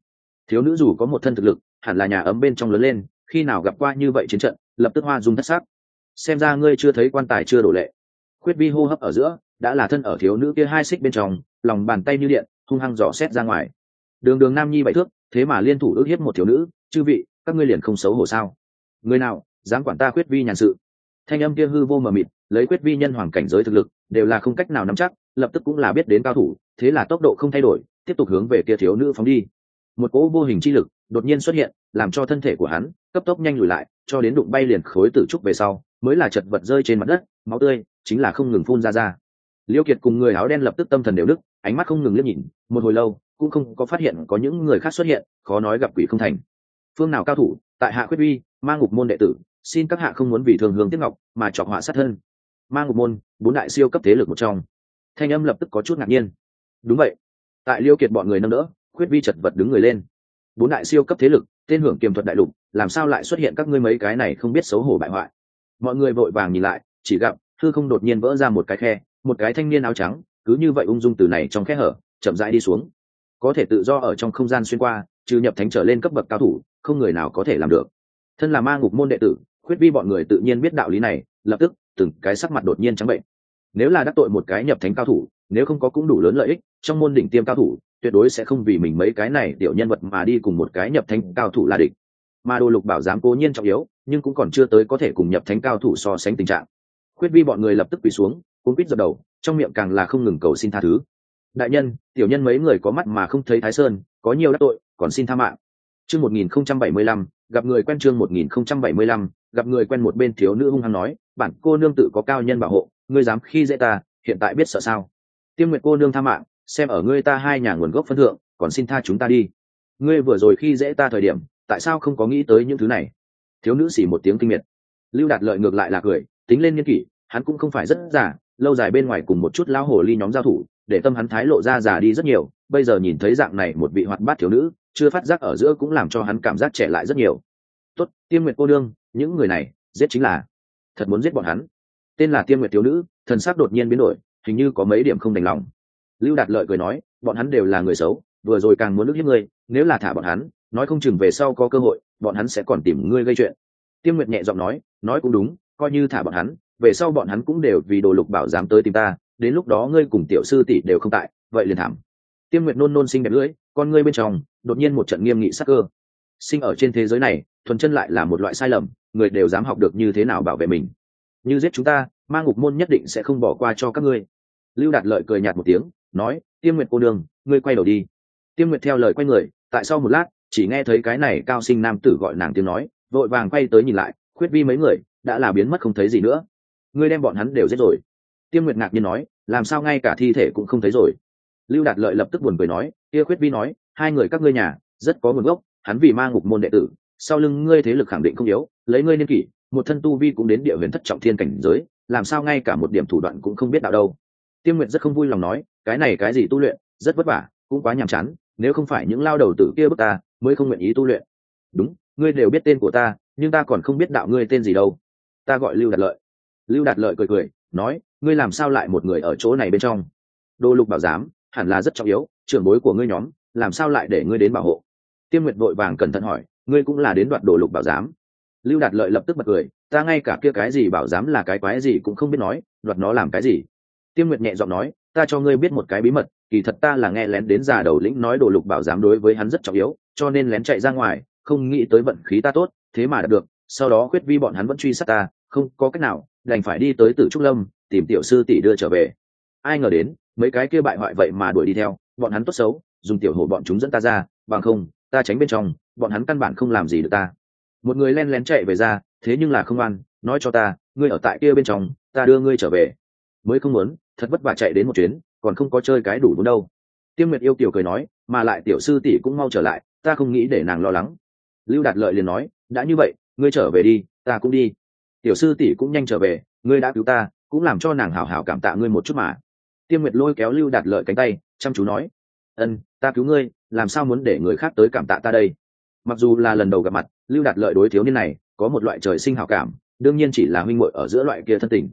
A: thiếu nữ dù có một thân thực lực, hẳn là nhà ấm bên trong lớn lên, khi nào gặp qua như vậy chiến trận, lập tức hoa dung thất sắc. Xem ra ngươi chưa thấy quan tài chưa đổ lệ. Khuyết Vi hô hấp ở giữa, đã là thân ở thiếu nữ kia hai xích bên trong, lòng bàn tay như điện, hung hăng dò xét ra ngoài. Đường đường nam nhi bảy thước, thế mà liên thủ ước hiếp một thiếu nữ, chư vị, các ngươi liền không xấu hổ sao? Người nào dám quản ta Khuyết Vi nhàn sự? Thanh âm kia hư vô mờ mịt, lấy Khuyết Vi nhân hoàng cảnh giới thực lực, đều là không cách nào nắm chắc, lập tức cũng là biết đến cao thủ, thế là tốc độ không thay đổi, tiếp tục hướng về kia thiếu nữ phóng đi. Một cỗ vô hình chi lực đột nhiên xuất hiện, làm cho thân thể của hắn cấp tốc nhanh lùi lại, cho đến đụng bay liền khối tử trúc về sau, mới là chật vật rơi trên mặt đất, máu tươi chính là không ngừng phun ra. Liêu Kiệt cùng người áo đen lập tức tâm thần đều nức, ánh mắt không ngừng liếc nhìn, một hồi lâu cũng không có phát hiện có những người khác xuất hiện, khó nói gặp quỷ không thành. Phương nào cao thủ, tại hạ Khuyết Vi, Ma Ngục môn đệ tử, xin các hạ không muốn vì thường hướng tiếc ngọc mà chọc họa sát thân. Ma Ngục môn, bốn đại siêu cấp thế lực một trong. Thanh âm lập tức có chút ngạc nhiên. Đúng vậy. Tại Liêu Kiệt bọn người nâng đỡ, Khuyết Vi chật vật đứng người lên. Bốn đại siêu cấp thế lực, tên hưởng kiềm thuật đại lục, làm sao lại xuất hiện các ngươi mấy cái này không biết xấu hổ bại hoại? Mọi người vội vàng nhìn lại, chỉ gặp hư không đột nhiên vỡ ra một cái khe, một cái thanh niên áo trắng cứ như vậy ung dung từ này trong khe hở chậm rãi đi xuống, có thể tự do ở trong không gian xuyên qua, trừ nhập thánh trở lên cấp bậc cao thủ, không người nào có thể làm được. Thân là Ma Ngục môn đệ tử, Khuyết Vi bọn người tự nhiên biết đạo lý này, lập tức từng cái sắc mặt đột nhiên trắng bệnh. Nếu là đắc tội một cái nhập thánh cao thủ, nếu không có cũng đủ lớn lợi ích, trong môn đỉnh tiêm cao thủ tuyệt đối sẽ không vì mình mấy cái này tiểu nhân vật mà đi cùng một cái nhập thánh cao thủ là địch. Mà đồ lục bảo giám cố nhiên trọng yếu, nhưng cũng còn chưa tới có thể cùng nhập thánh cao thủ so sánh tình trạng. Khuyết Vi bọn người lập tức quỳ xuống, cuống quýt dập đầu, trong miệng càng là không ngừng cầu xin tha thứ. Đại nhân, tiểu nhân mấy người có mắt mà không thấy Thái Sơn, có nhiều đắc tội, còn xin tha mạng. Chương 1075, gặp người quen. Chương 1075, gặp người quen. Một bên thiếu nữ hung hăng nói, bản cô nương tự có cao nhân bảo hộ, ngươi dám khi dễ ta, hiện tại biết sợ sao? Tiêm Nguyệt cô nương tha mạng, xem ở ngươi ta hai nhà nguồn gốc phân thượng, còn xin tha chúng ta đi. Ngươi vừa rồi khi dễ ta thời điểm, tại sao không có nghĩ tới những thứ này? Thiếu nữ xỉ một tiếng kinh miệt. Lưu Đạt Lợi ngược lại là cười, tính lên niên kỷ, hắn cũng không phải rất già, lâu dài bên ngoài cùng một chút lão hồ ly nhóm giao thủ, để tâm hắn thái lộ ra già đi rất nhiều, bây giờ nhìn thấy dạng này một vị hoạt bát thiếu nữ, chưa phát giác ở giữa cũng làm cho hắn cảm giác trẻ lại rất nhiều. Tốt, Tiêm Nguyệt cô nương, những người này giết chính là thật muốn giết bọn hắn. Tên là Tiêm Nguyệt thiếu nữ, thần sắc đột nhiên biến đổi, hình như có mấy điểm không đành lòng. Lưu Đạt Lợi cười nói, bọn hắn đều là người xấu, vừa rồi càng muốn ức hiếp ngươi, nếu là thả bọn hắn, nói không chừng về sau có cơ hội, bọn hắn sẽ còn tìm ngươi gây chuyện. Tiêm Nguyệt nhẹ giọng nói cũng đúng, coi như thả bọn hắn, về sau bọn hắn cũng đều vì đồ lục bảo dám tới tìm ta, đến lúc đó ngươi cùng tiểu sư tỷ đều không tại, vậy liền thảm. Tiêm Nguyệt nôn nôn xinh đẹp lưỡi, con ngươi bên trong đột nhiên một trận nghiêm nghị sắc cơ. Sinh ở trên thế giới này, thuần chân lại là một loại sai lầm, người đều dám học được như thế nào bảo vệ mình. Như giết chúng ta, Ma Ngục môn nhất định sẽ không bỏ qua cho các ngươi. Lưu Đạt Lợi cười nhạt một tiếng, nói, Tiêm Nguyệt cô nương, ngươi quay đầu đi. Tiêm Nguyệt theo lời quay người, tại sau một lát, chỉ nghe thấy cái này cao sinh nam tử gọi nàng tiếng nói, vội vàng quay tới nhìn lại, Khuyết Vi mấy người đã là biến mất không thấy gì nữa. Ngươi đem bọn hắn đều giết rồi. Tiêm Nguyệt ngạc nhiên nói, làm sao ngay cả thi thể cũng không thấy rồi? Lưu Đạt Lợi lập tức buồn cười nói, kia Khuyết Vi nói, hai người các ngươi nhà rất có nguồn gốc, hắn vì Ma Ngục môn đệ tử, sau lưng ngươi thế lực khẳng định không yếu, lấy ngươi niên kỷ, một thân tu vi cũng đến địa huyền thất trọng thiên cảnh giới, làm sao ngay cả một điểm thủ đoạn cũng không biết đạo đâu. Tiêm Nguyệt rất không vui lòng nói, cái này cái gì tu luyện, rất vất vả, cũng quá nhàm chán, nếu không phải những lao đầu tử kia bức ta, mới không nguyện ý tu luyện. Đúng, ngươi đều biết tên của ta, nhưng ta còn không biết đạo ngươi tên gì đâu. Ta gọi Lưu Đạt Lợi. Lưu Đạt Lợi cười cười, nói, ngươi làm sao lại một người ở chỗ này bên trong? Đồ lục bảo giám hẳn là rất trọng yếu, trưởng bối của ngươi nhóm làm sao lại để ngươi đến bảo hộ? Tiêm Nguyệt vội vàng cẩn thận hỏi, ngươi cũng là đến đoạt đồ lục bảo giám? Lưu Đạt Lợi lập tức bật cười, ta ngay cả kia cái gì bảo giám là cái quái gì cũng không biết nói, đoạt nó làm cái gì? Tiêm Nguyệt nhẹ giọng nói, ta cho ngươi biết một cái bí mật, kỳ thật ta là nghe lén đến già đầu lĩnh nói đồ lục bảo giám đối với hắn rất trọng yếu, cho nên lén chạy ra ngoài, không nghĩ tới vận khí ta tốt, thế mà đạt được. Sau đó Khuyết Vi bọn hắn vẫn truy sát ta, không có cách nào, đành phải đi tới Tử Trúc Lâm tìm tiểu sư tỷ đưa trở về. Ai ngờ đến mấy cái kia bại hoại vậy mà đuổi đi theo, bọn hắn tốt xấu dùng tiểu hổ bọn chúng dẫn ta ra, bằng không ta tránh bên trong, bọn hắn căn bản không làm gì được ta. Một người len lén chạy về ra, thế nhưng là không ăn, nói cho ta, ngươi ở tại kia bên trong, ta đưa ngươi trở về. Mới không muốn, thật vất vả chạy đến một chuyến, còn không có chơi cái đủ vốn đâu. Tiêm Nguyệt yêu kiều cười nói, mà lại tiểu sư tỷ cũng mau trở lại, ta không nghĩ để nàng lo lắng. Lưu Đạt Lợi liền nói, đã như vậy, ngươi trở về đi, ta cũng đi. Tiểu sư tỷ cũng nhanh trở về, ngươi đã cứu ta, cũng làm cho nàng hảo hảo cảm tạ ngươi một chút mà. Tiêm Nguyệt lôi kéo Lưu Đạt Lợi cánh tay, chăm chú nói, ân, ta cứu ngươi, làm sao muốn để người khác tới cảm tạ ta đây? Mặc dù là lần đầu gặp mặt, Lưu Đạt Lợi đối thiếu niên này có một loại trời sinh hảo cảm, đương nhiên chỉ là huynh muội ở giữa loại kia thân tình.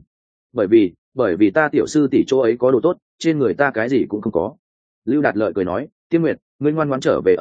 A: Bởi vì ta tiểu sư tỷ chỗ ấy có đồ tốt, trên người ta cái gì cũng không có. Lưu Đạt Lợi cười nói, Tiêm Nguyệt, ngươi ngoan ngoãn trở về ở lại,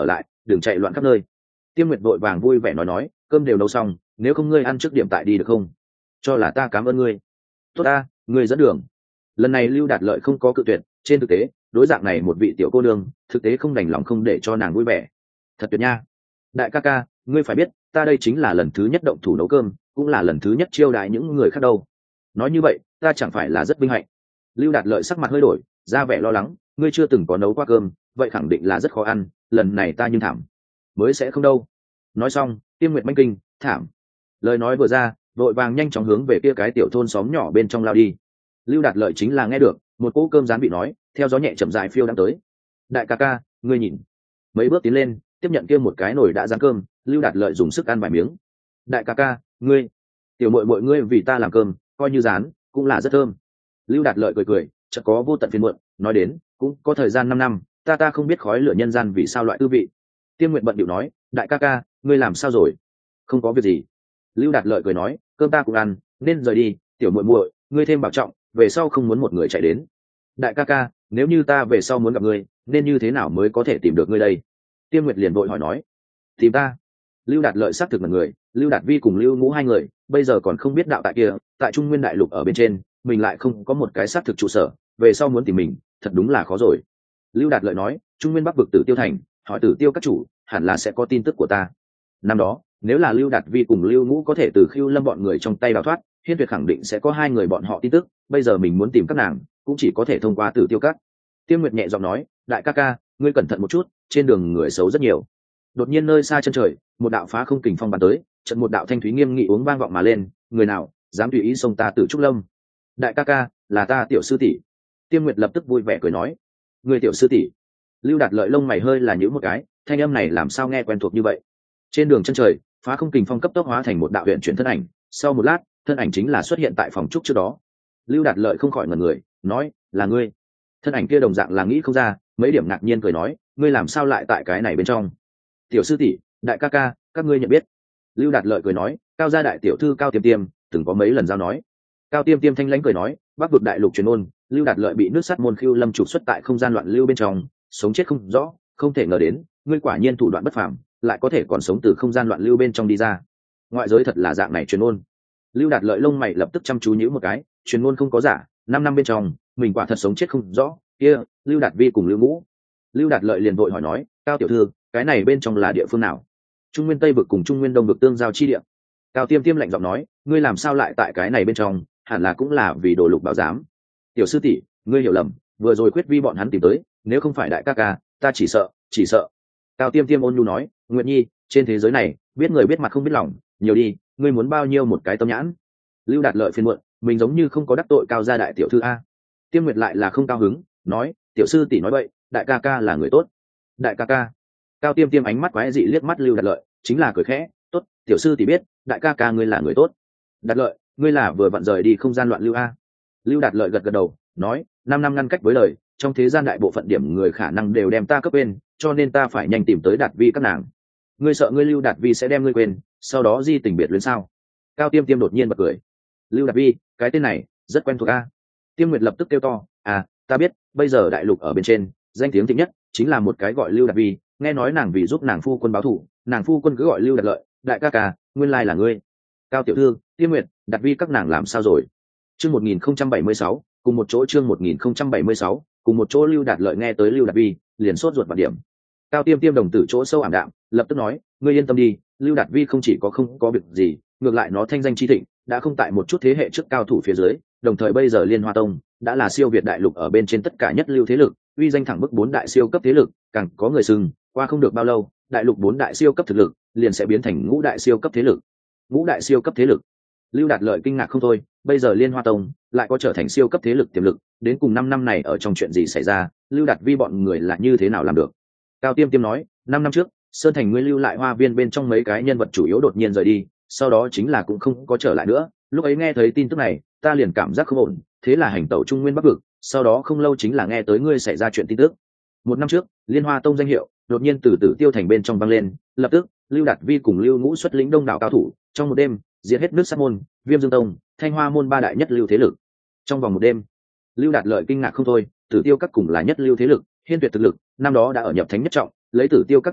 A: đừng chạy loạn khắp nơi. Tiêm Nguyệt vội vàng vui vẻ nói cơm đều nấu xong, nếu không ngươi ăn trước điểm tại đi được không? Cho là ta cảm ơn ngươi. Tốt ta, ngươi dẫn đường. Lần này Lưu Đạt Lợi không có cự tuyệt, trên thực tế đối dạng này một vị tiểu cô nương thực tế không đành lòng không để cho nàng vui vẻ. Thật tuyệt nha. Đại ca ca, ngươi phải biết ta đây chính là lần thứ nhất động thủ nấu cơm, cũng là lần thứ nhất chiêu đãi những người khác đâu. Nói như vậy ta chẳng phải là rất vinh hạnh? Lưu Đạt Lợi sắc mặt hơi đổi, ra vẻ lo lắng, ngươi chưa từng có nấu qua cơm, vậy khẳng định là rất khó ăn, lần này ta nhưng thảm. Mới sẽ không đâu. Nói xong Tiêm Nguyệt manh kinh, thảm. Lời nói vừa ra, vội vàng nhanh chóng hướng về kia cái tiểu thôn xóm nhỏ bên trong lao đi. Lưu Đạt Lợi chính là nghe được một cỗ cơm rán bị nói theo gió nhẹ chậm dài phiêu đang tới. Đại ca ca, ngươi nhìn. Mấy bước tiến lên tiếp nhận kia một cái nồi đã rán cơm, Lưu Đạt Lợi dùng sức ăn vài miếng. Đại ca ca, ngươi, tiểu muội muội ngươi vì ta làm cơm coi như rán cũng là rất thơm. Lưu Đạt Lợi cười cười, chợt có vô tận phiền muộn, nói đến cũng có thời gian 5 năm, ta không biết khói lửa nhân gian vì sao loại tư vị. Tiêm Nguyệt bận điệu nói, đại ca ca, ngươi làm sao rồi? Không có việc gì. Lưu Đạt Lợi cười nói, cơm ta cũng ăn, nên rời đi, tiểu muội muội, ngươi thêm bảo trọng, về sau không muốn một người chạy đến. Đại ca ca, nếu như ta về sau muốn gặp ngươi, nên như thế nào mới có thể tìm được ngươi đây? Tiêm Nguyệt liền vội hỏi nói, tìm ta? Lưu Đạt Lợi xác thực là người, Lưu Đạt Vi cùng Lưu Ngũ hai người bây giờ còn không biết đạo tại kia, tại Trung Nguyên đại lục ở bên trên, mình lại không có một cái xác thực trụ sở, về sau muốn tìm mình thật đúng là khó rồi. Lưu Đạt Lợi nói, Trung Nguyên Bắc vực Tử Tiêu thành, hỏi Tử Tiêu các chủ, hẳn là sẽ có tin tức của ta. Năm đó nếu là Lưu Đạt Vi cùng Lưu Ngũ có thể từ Khưu Lâm bọn người trong tay đào thoát, Hiên Tuyệt khẳng định sẽ có hai người bọn họ tin tức, bây giờ mình muốn tìm các nàng cũng chỉ có thể thông qua Tử Tiêu các. Tiêm Nguyệt nhẹ giọng nói, đại ca ca, ngươi cẩn thận một chút, trên đường người xấu rất nhiều. Đột nhiên nơi xa chân trời, một đạo phá không kình phong bắn tới, trận một đạo thanh thúy nghiêm nghị uống vang vọng mà lên, người nào dám tùy ý xông ta Tử Trúc Lâm? Đại ca ca, là ta tiểu sư tỷ. Tiêm Nguyệt lập tức vui vẻ cười nói, người tiểu sư tỷ? Lưu Đạt Lợi lông mày hơi là nhíu một cái, thanh âm này làm sao nghe quen thuộc như vậy? Trên đường chân trời, phá không kình phong cấp tốc hóa thành một đạo huyền chuyển thân ảnh, sau một lát thân ảnh chính là xuất hiện tại phòng trúc trước đó. Lưu Đạt Lợi không khỏi ngẩn người, nói, là ngươi? Thân ảnh kia đồng dạng là nghĩ không ra, mấy điểm ngạc nhiên cười nói, ngươi làm sao lại tại cái này bên trong? Tiểu sư tỷ, đại ca ca, các ngươi nhận biết? Lưu Đạt Lợi cười nói, Cao gia đại tiểu thư Cao Tiêm Tiêm từng có mấy lần giao nói. Cao Tiêm Tiêm thanh lãnh cười nói, Bắc vực đại lục truyền ôn, Lưu Đạt Lợi bị nước sắt môn Khưu Lâm trục xuất tại không gian loạn lưu bên trong, sống chết không rõ, không thể ngờ đến ngươi quả nhiên thủ đoạn bất phàm, lại có thể còn sống từ không gian loạn lưu bên trong đi ra. Ngoại giới thật là dạng này truyền ôn. Lưu Đạt Lợi lông mày lập tức chăm chú nhíu một cái, truyền ôn không có giả, 5 năm bên trong mình quả thật sống chết không rõ. Kia Lưu Đạt Vi cùng Lưu Ngũ. Lưu Đạt Lợi liền vội hỏi nói, Cao tiểu thư, cái này bên trong là địa phương nào? Trung Nguyên Tây vực cùng Trung Nguyên Đông vực tương giao chi địa. Cao Tiêm Tiêm lạnh giọng nói, ngươi làm sao lại tại cái này bên trong? Hẳn là cũng là vì đồ lục bảo giám. Tiểu sư tỷ, ngươi hiểu lầm, vừa rồi Quyết Vi bọn hắn tìm tới, nếu không phải đại ca ca, ta chỉ sợ. Cao Tiêm Tiêm ôn nhu nói, Nguyệt Nhi, trên thế giới này biết người biết mặt không biết lòng, nhiều đi, ngươi muốn bao nhiêu một cái tâm nhãn? Lưu Đạt Lợi phiền muộn, mình giống như không có đắc tội Cao gia đại tiểu thư a. Tiêm Nguyệt lại là không cao hứng, nói, tiểu sư tỷ nói vậy, đại ca ca là người tốt. Đại ca ca? Cao Tiêm Tiêm ánh mắt quái dị liếc mắt Lưu Đạt Lợi, chính là cười khẽ, tốt, tiểu sư tỷ biết, đại ca ca ngươi là người tốt. Đạt Lợi, ngươi là vừa vặn rời đi không gian loạn lưu a. Lưu Đạt Lợi gật gật đầu, nói, 5 năm ngăn cách với lời, trong thế gian đại bộ phận điểm người khả năng đều đem ta cấp quên, cho nên ta phải nhanh tìm tới Đạt Vi các nàng. Ngươi sợ ngươi Lưu Đạt Vi sẽ đem ngươi quên, sau đó di tình biệt luyến sao? Cao Tiêm Tiêm đột nhiên bật cười. Lưu Đạt Vi, cái tên này rất quen thuộc a. Tiêm Nguyệt lập tức kêu to, à, ta biết, bây giờ đại lục ở bên trên danh tiếng thịnh nhất chính là một cái gọi Lưu Đạt Vi, nghe nói nàng vì giúp nàng phu quân báo thù, nàng phu quân cứ gọi Lưu Đạt Lợi, đại ca ca, nguyên lai là ngươi. Cao tiểu thư, Tiêm Nguyệt, Đạt Vi các nàng làm sao rồi? Chương 1076, cùng một chỗ chương 1076, cùng một chỗ. Lưu Đạt Lợi nghe tới Lưu Đạt Vi, liền sốt ruột vạn điểm. Cao Tiêm Tiêm đồng tử chỗ sâu ảm đạm, lập tức nói, ngươi yên tâm đi, Lưu Đạt Vi không chỉ có không có việc gì, ngược lại nó thanh danh chi thịnh, đã không tại một chút thế hệ trước cao thủ phía dưới, đồng thời bây giờ Liên Hoa Tông đã là siêu việt đại lục ở bên trên tất cả nhất lưu thế lực, uy danh thẳng bức 4 đại siêu cấp thế lực, càng có người xưng, qua không được bao lâu, đại lục 4 đại siêu cấp thực lực liền sẽ biến thành ngũ đại siêu cấp thế lực. Ngũ đại siêu cấp thế lực. Lưu Đạt Lợi kinh ngạc không thôi, bây giờ Liên Hoa Tông lại có trở thành siêu cấp thế lực tiềm lực, đến cùng 5 năm này ở trong chuyện gì xảy ra, Lưu Đạt Vi bọn người là như thế nào làm được? Cao Tiêm Tiêm nói, 5 năm trước, Sơn Thành ngươi lưu lại hoa viên bên trong mấy cái nhân vật chủ yếu đột nhiên rời đi, sau đó chính là cũng không có trở lại nữa, lúc ấy nghe thấy tin tức này, ta liền cảm giác không ổn, thế là hành tẩu Trung Nguyên Bắc vực, sau đó không lâu chính là nghe tới ngươi xảy ra chuyện tin tức. 1 năm trước, Liên Hoa Tông danh hiệu đột nhiên từ Tử Tiêu thành bên trong vang lên, lập tức, Lưu Đạt Vi cùng Lưu Ngũ xuất lĩnh đông đảo cao thủ, trong một đêm, diệt hết nước Sát môn, Viêm Dương Tông, Thanh Hoa môn 3 đại nhất lưu thế lực. Trong vòng một đêm, Lưu Đạt Lợi kinh ngạc không thôi, Tử Tiêu các cùng là nhất lưu thế lực, Hiên Tuyệt thực lực, năm đó đã ở nhập thánh nhất trọng, lấy Tử Tiêu các thế lực,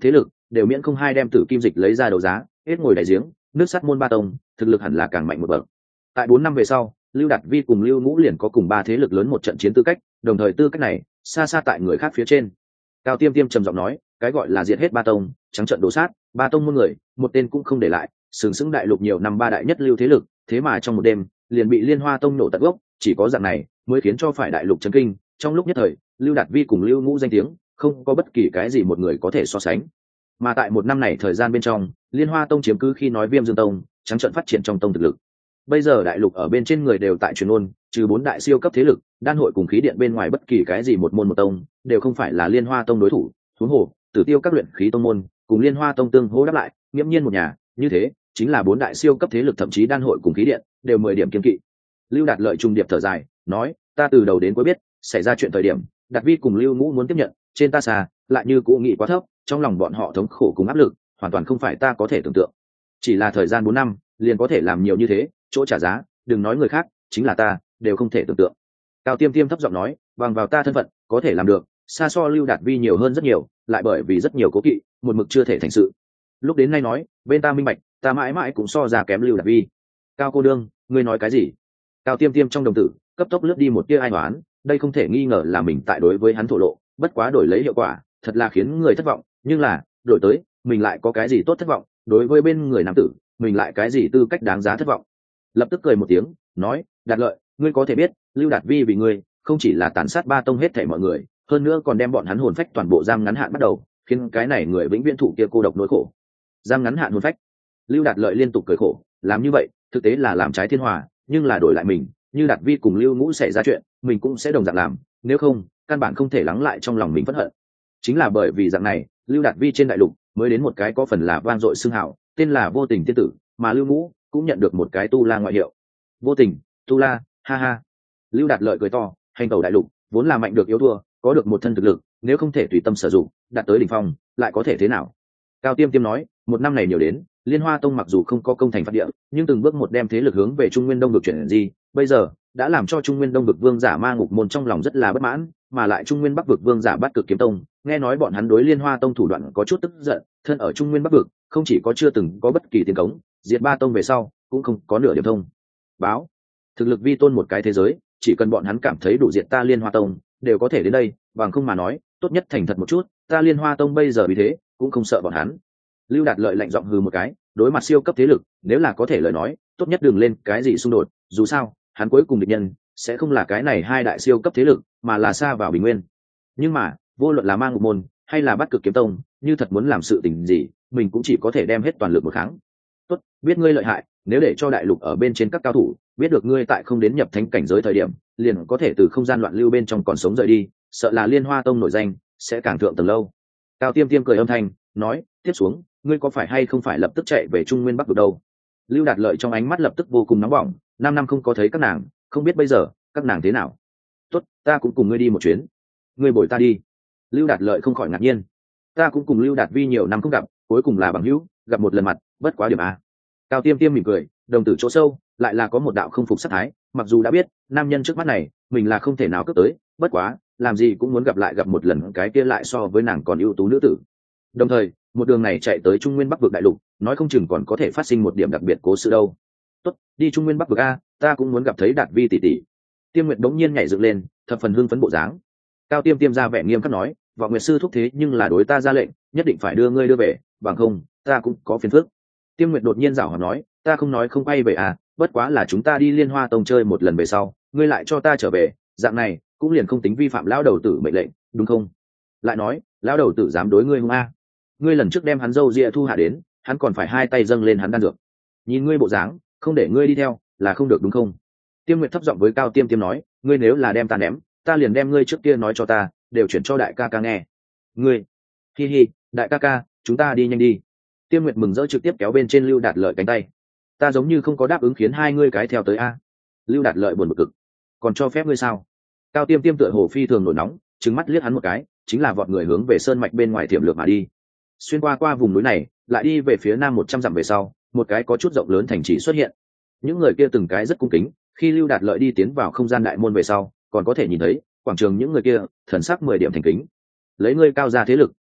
A: đều miễn không hai đem tử kim dịch lấy ra đấu giá, hết ngồi đại giếng, nước sắt môn ba tông thực lực hẳn là càng mạnh một bậc. Tại 4 năm về sau, Lưu Đạt Vi cùng Lưu Ngũ liền có cùng ba thế lực lớn một trận chiến tư cách, đồng thời tư cách này xa xa tại người khác phía trên. Cao Tiêm Tiêm trầm giọng nói, cái gọi là diệt hết ba tông, trắng trận đổ sát, ba tông môn người, một tên cũng không để lại, sừng sững đại lục nhiều năm ba đại nhất lưu thế lực, thế mà trong một đêm liền bị Liên Hoa tông nổ tận gốc, chỉ có dạng này mới khiến cho phải đại lục chấn kinh. Trong lúc nhất thời, Lưu Đạt Vi cùng Lưu Ngũ danh tiếng không có bất kỳ cái gì một người có thể so sánh. Mà tại một năm này thời gian bên trong, Liên Hoa tông chiếm cứ khi nói Viêm Dương tông, trắng trận phát triển trong tông thực lực. Bây giờ đại lục ở bên trên người đều tại truyền ôn, trừ 4 đại siêu cấp thế lực, đan hội cùng khí điện bên ngoài bất kỳ cái gì một môn một tông đều không phải là Liên Hoa tông đối thủ. Huống hồ, Tử Tiêu các luyện khí tông môn cùng Liên Hoa tông tương hỗ đáp lại, nghiễm nhiên một nhà, như thế chính là 4 đại siêu cấp thế lực, thậm chí đan hội cùng khí điện đều 10 điểm kiên kỵ. Lưu Đạt Lợi trung điệp thở dài, nói, ta từ đầu đến cuối biết, xảy ra chuyện thời điểm, Đạt Vi cùng Lưu Ngũ muốn tiếp nhận, trên ta xa, lại như cũ nghĩ quá thấp, trong lòng bọn họ thống khổ cùng áp lực, hoàn toàn không phải ta có thể tưởng tượng. Chỉ là thời gian 4 năm, liền có thể làm nhiều như thế, chỗ trả giá, đừng nói người khác, chính là ta, đều không thể tưởng tượng. Cao Tiêm Tiêm thấp giọng nói, bằng vào ta thân phận, có thể làm được, xa so Lưu Đạt Vi nhiều hơn rất nhiều, lại bởi vì rất nhiều cố kỵ, một mực chưa thể thành sự. Lúc đến nay nói, bên ta minh bạch, ta mãi mãi cũng so ra kém Lưu Đạt Vi. Cao cô đương, ngươi nói cái gì? Cao Tiêm Tiêm trong đồng tử cấp tốc lướt đi một tia ai oán, đây không thể nghi ngờ là mình tại đối với hắn thổ lộ, bất quá đổi lấy hiệu quả, thật là khiến người thất vọng, nhưng là, đổi tới, mình lại có cái gì tốt thất vọng, đối với bên người nam tử, mình lại cái gì tư cách đáng giá thất vọng. Lập tức cười một tiếng, nói, Đạt Lợi, ngươi có thể biết, Lưu Đạt Vi vì ngươi, không chỉ là tàn sát ba tông hết thảy mọi người, hơn nữa còn đem bọn hắn hồn phách toàn bộ giam ngắn hạn bắt đầu, khiến cái này người vĩnh viễn thụ kia cô độc nỗi khổ. Giam ngắn hạn hồn phách. Lưu Đạt Lợi liên tục cười khổ, làm như vậy, thực tế là làm trái thiên hòa, nhưng là đổi lại mình, như Đạt Vi cùng Lưu Ngũ xảy ra chuyện, mình cũng sẽ đồng dạng làm, nếu không, căn bản không thể lắng lại trong lòng mình phẫn hận. Chính là bởi vì dạng này, Lưu Đạt Vi trên đại lục mới đến một cái có phần là vang dội xưng hào, tên là Vô Tình tiên tử, mà Lưu Ngũ cũng nhận được một cái tu la ngoại hiệu. Vô Tình, tu la, ha ha. Lưu Đạt Lợi cười to, hành tẩu đại lục, vốn là mạnh được yếu thua, có được một thân thực lực, nếu không thể tùy tâm sử dụng, đạt tới đỉnh phong, lại có thể thế nào? Cao Tiêm Tiêm nói, một năm này nhiều đến, Liên Hoa tông mặc dù không có công thành phát địa, nhưng từng bước một đem thế lực hướng về Trung Nguyên Đông vực chuyển gì, bây giờ đã làm cho Trung Nguyên Đông vực vương giả Ma Ngục môn trong lòng rất là bất mãn, mà lại Trung Nguyên Bắc vực vương giả Bát Cực kiếm tông, nghe nói bọn hắn đối Liên Hoa tông thủ đoạn có chút tức giận, thân ở Trung Nguyên Bắc vực, không chỉ có chưa từng có bất kỳ tiền cống, diệt ba tông về sau, cũng không có nửa điểm thông báo. Thực lực vi tôn một cái thế giới, chỉ cần bọn hắn cảm thấy đủ diệt ta Liên Hoa tông, đều có thể đến đây, bằng không mà nói, tốt nhất thành thật một chút, ta Liên Hoa tông bây giờ vì thế, cũng không sợ bọn hắn. Lưu Đạt Lợi lạnh giọng hừ một cái, đối mặt siêu cấp thế lực, nếu là có thể lời nói, tốt nhất đừng lên cái gì xung đột, dù sao, hắn cuối cùng địch nhân sẽ không là cái này hai đại siêu cấp thế lực, mà là xa vào bình nguyên. Nhưng mà, vô luận là Ma Ngục môn hay là Bát Cực kiếm tông, như thật muốn làm sự tình gì, mình cũng chỉ có thể đem hết toàn lực một kháng. Tốt, biết ngươi lợi hại, nếu để cho đại lục ở bên trên các cao thủ biết được ngươi tại không đến nhập thánh cảnh giới thời điểm, liền có thể từ không gian loạn lưu bên trong còn sống rời đi, sợ là Liên Hoa tông nổi danh sẽ càng thượng tầng lâu. Cao Tiêm Tiêm cười âm thanh, nói, tiếp xuống, ngươi có phải hay không phải lập tức chạy về Trung Nguyên Bắc vực đâu? Lưu Đạt Lợi trong ánh mắt lập tức vô cùng nóng bỏng, 5 năm không có thấy các nàng, không biết bây giờ các nàng thế nào. Tốt, ta cũng cùng ngươi đi một chuyến, ngươi bồi ta đi. Lưu Đạt Lợi không khỏi ngạc nhiên, ta cũng cùng Lưu Đạt Vi nhiều năm không gặp, cuối cùng là bằng hữu, gặp một lần mặt, bất quá điểm a. Cao Tiêm Tiêm mỉm cười, đồng tử chỗ sâu lại là có một đạo không phục sát thái, mặc dù đã biết nam nhân trước mắt này mình là không thể nào cướp tới, bất quá làm gì cũng muốn gặp một lần cái kia lại so với nàng còn ưu tú nữ tử. Đồng thời, một đường này chạy tới Trung Nguyên Bắc vực đại lục, nói không chừng còn có thể phát sinh một điểm đặc biệt cố sự đâu. Tốt, đi Trung Nguyên Bắc vực a, ta cũng muốn gặp thấy Đạt Vi tỷ tỷ. Tiêm Nguyệt đống nhiên nhảy dựng lên, thập phần hưng phấn bộ dáng. Cao Tiêm Tiêm ra vẻ nghiêm khắc nói, Vọng Nguyệt sư thúc thế nhưng là đối ta ra lệnh, nhất định phải đưa ngươi đưa về, bằng không, ta cũng có phiền phức. Tiêm Nguyệt đột nhiên giảo hòa nói, ta không nói không quay về à, bất quá là chúng ta đi Liên Hoa tông chơi một lần về sau, ngươi lại cho ta trở về, dạng này cũng liền không tính vi phạm lão đầu tử mệnh lệnh, đúng không? Lại nói, lão đầu tử dám đối ngươi hung a? Ngươi lần trước đem hắn dâu ria thu hạ đến, hắn còn phải hai tay dâng lên hắn đan dược. Nhìn ngươi bộ dáng, không để ngươi đi theo là không được đúng không? Tiêm Nguyệt thấp giọng với Cao Tiêm Tiêm nói, ngươi nếu là đem ta ném, ta liền đem ngươi trước kia nói cho ta, đều chuyển cho đại ca ca nghe. Ngươi, hi hi, đại ca ca, chúng ta đi nhanh đi. Tiêm Nguyệt mừng rỡ trực tiếp kéo bên trên Lưu Đạt Lợi cánh tay. Ta giống như không có đáp ứng khiến hai ngươi cái theo tới a. Lưu Đạt Lợi buồn bực cực, còn cho phép ngươi sao? Cao Tiêm Tiêm tựa hồ phi thường nổi nóng, trừng mắt liếc hắn một cái, chính là vọt người hướng về sơn mạch bên ngoài tiềm lược mà đi. Xuyên qua vùng núi này, lại đi về phía nam 100 dặm về sau, một cái có chút rộng lớn thành trì xuất hiện. Những người kia từng cái rất cung kính, khi Lưu Đạt Lợi đi tiến vào không gian đại môn về sau, còn có thể nhìn thấy quảng trường những người kia thần sắc 10 điểm thành kính. Lấy ngươi cao gia thế lực,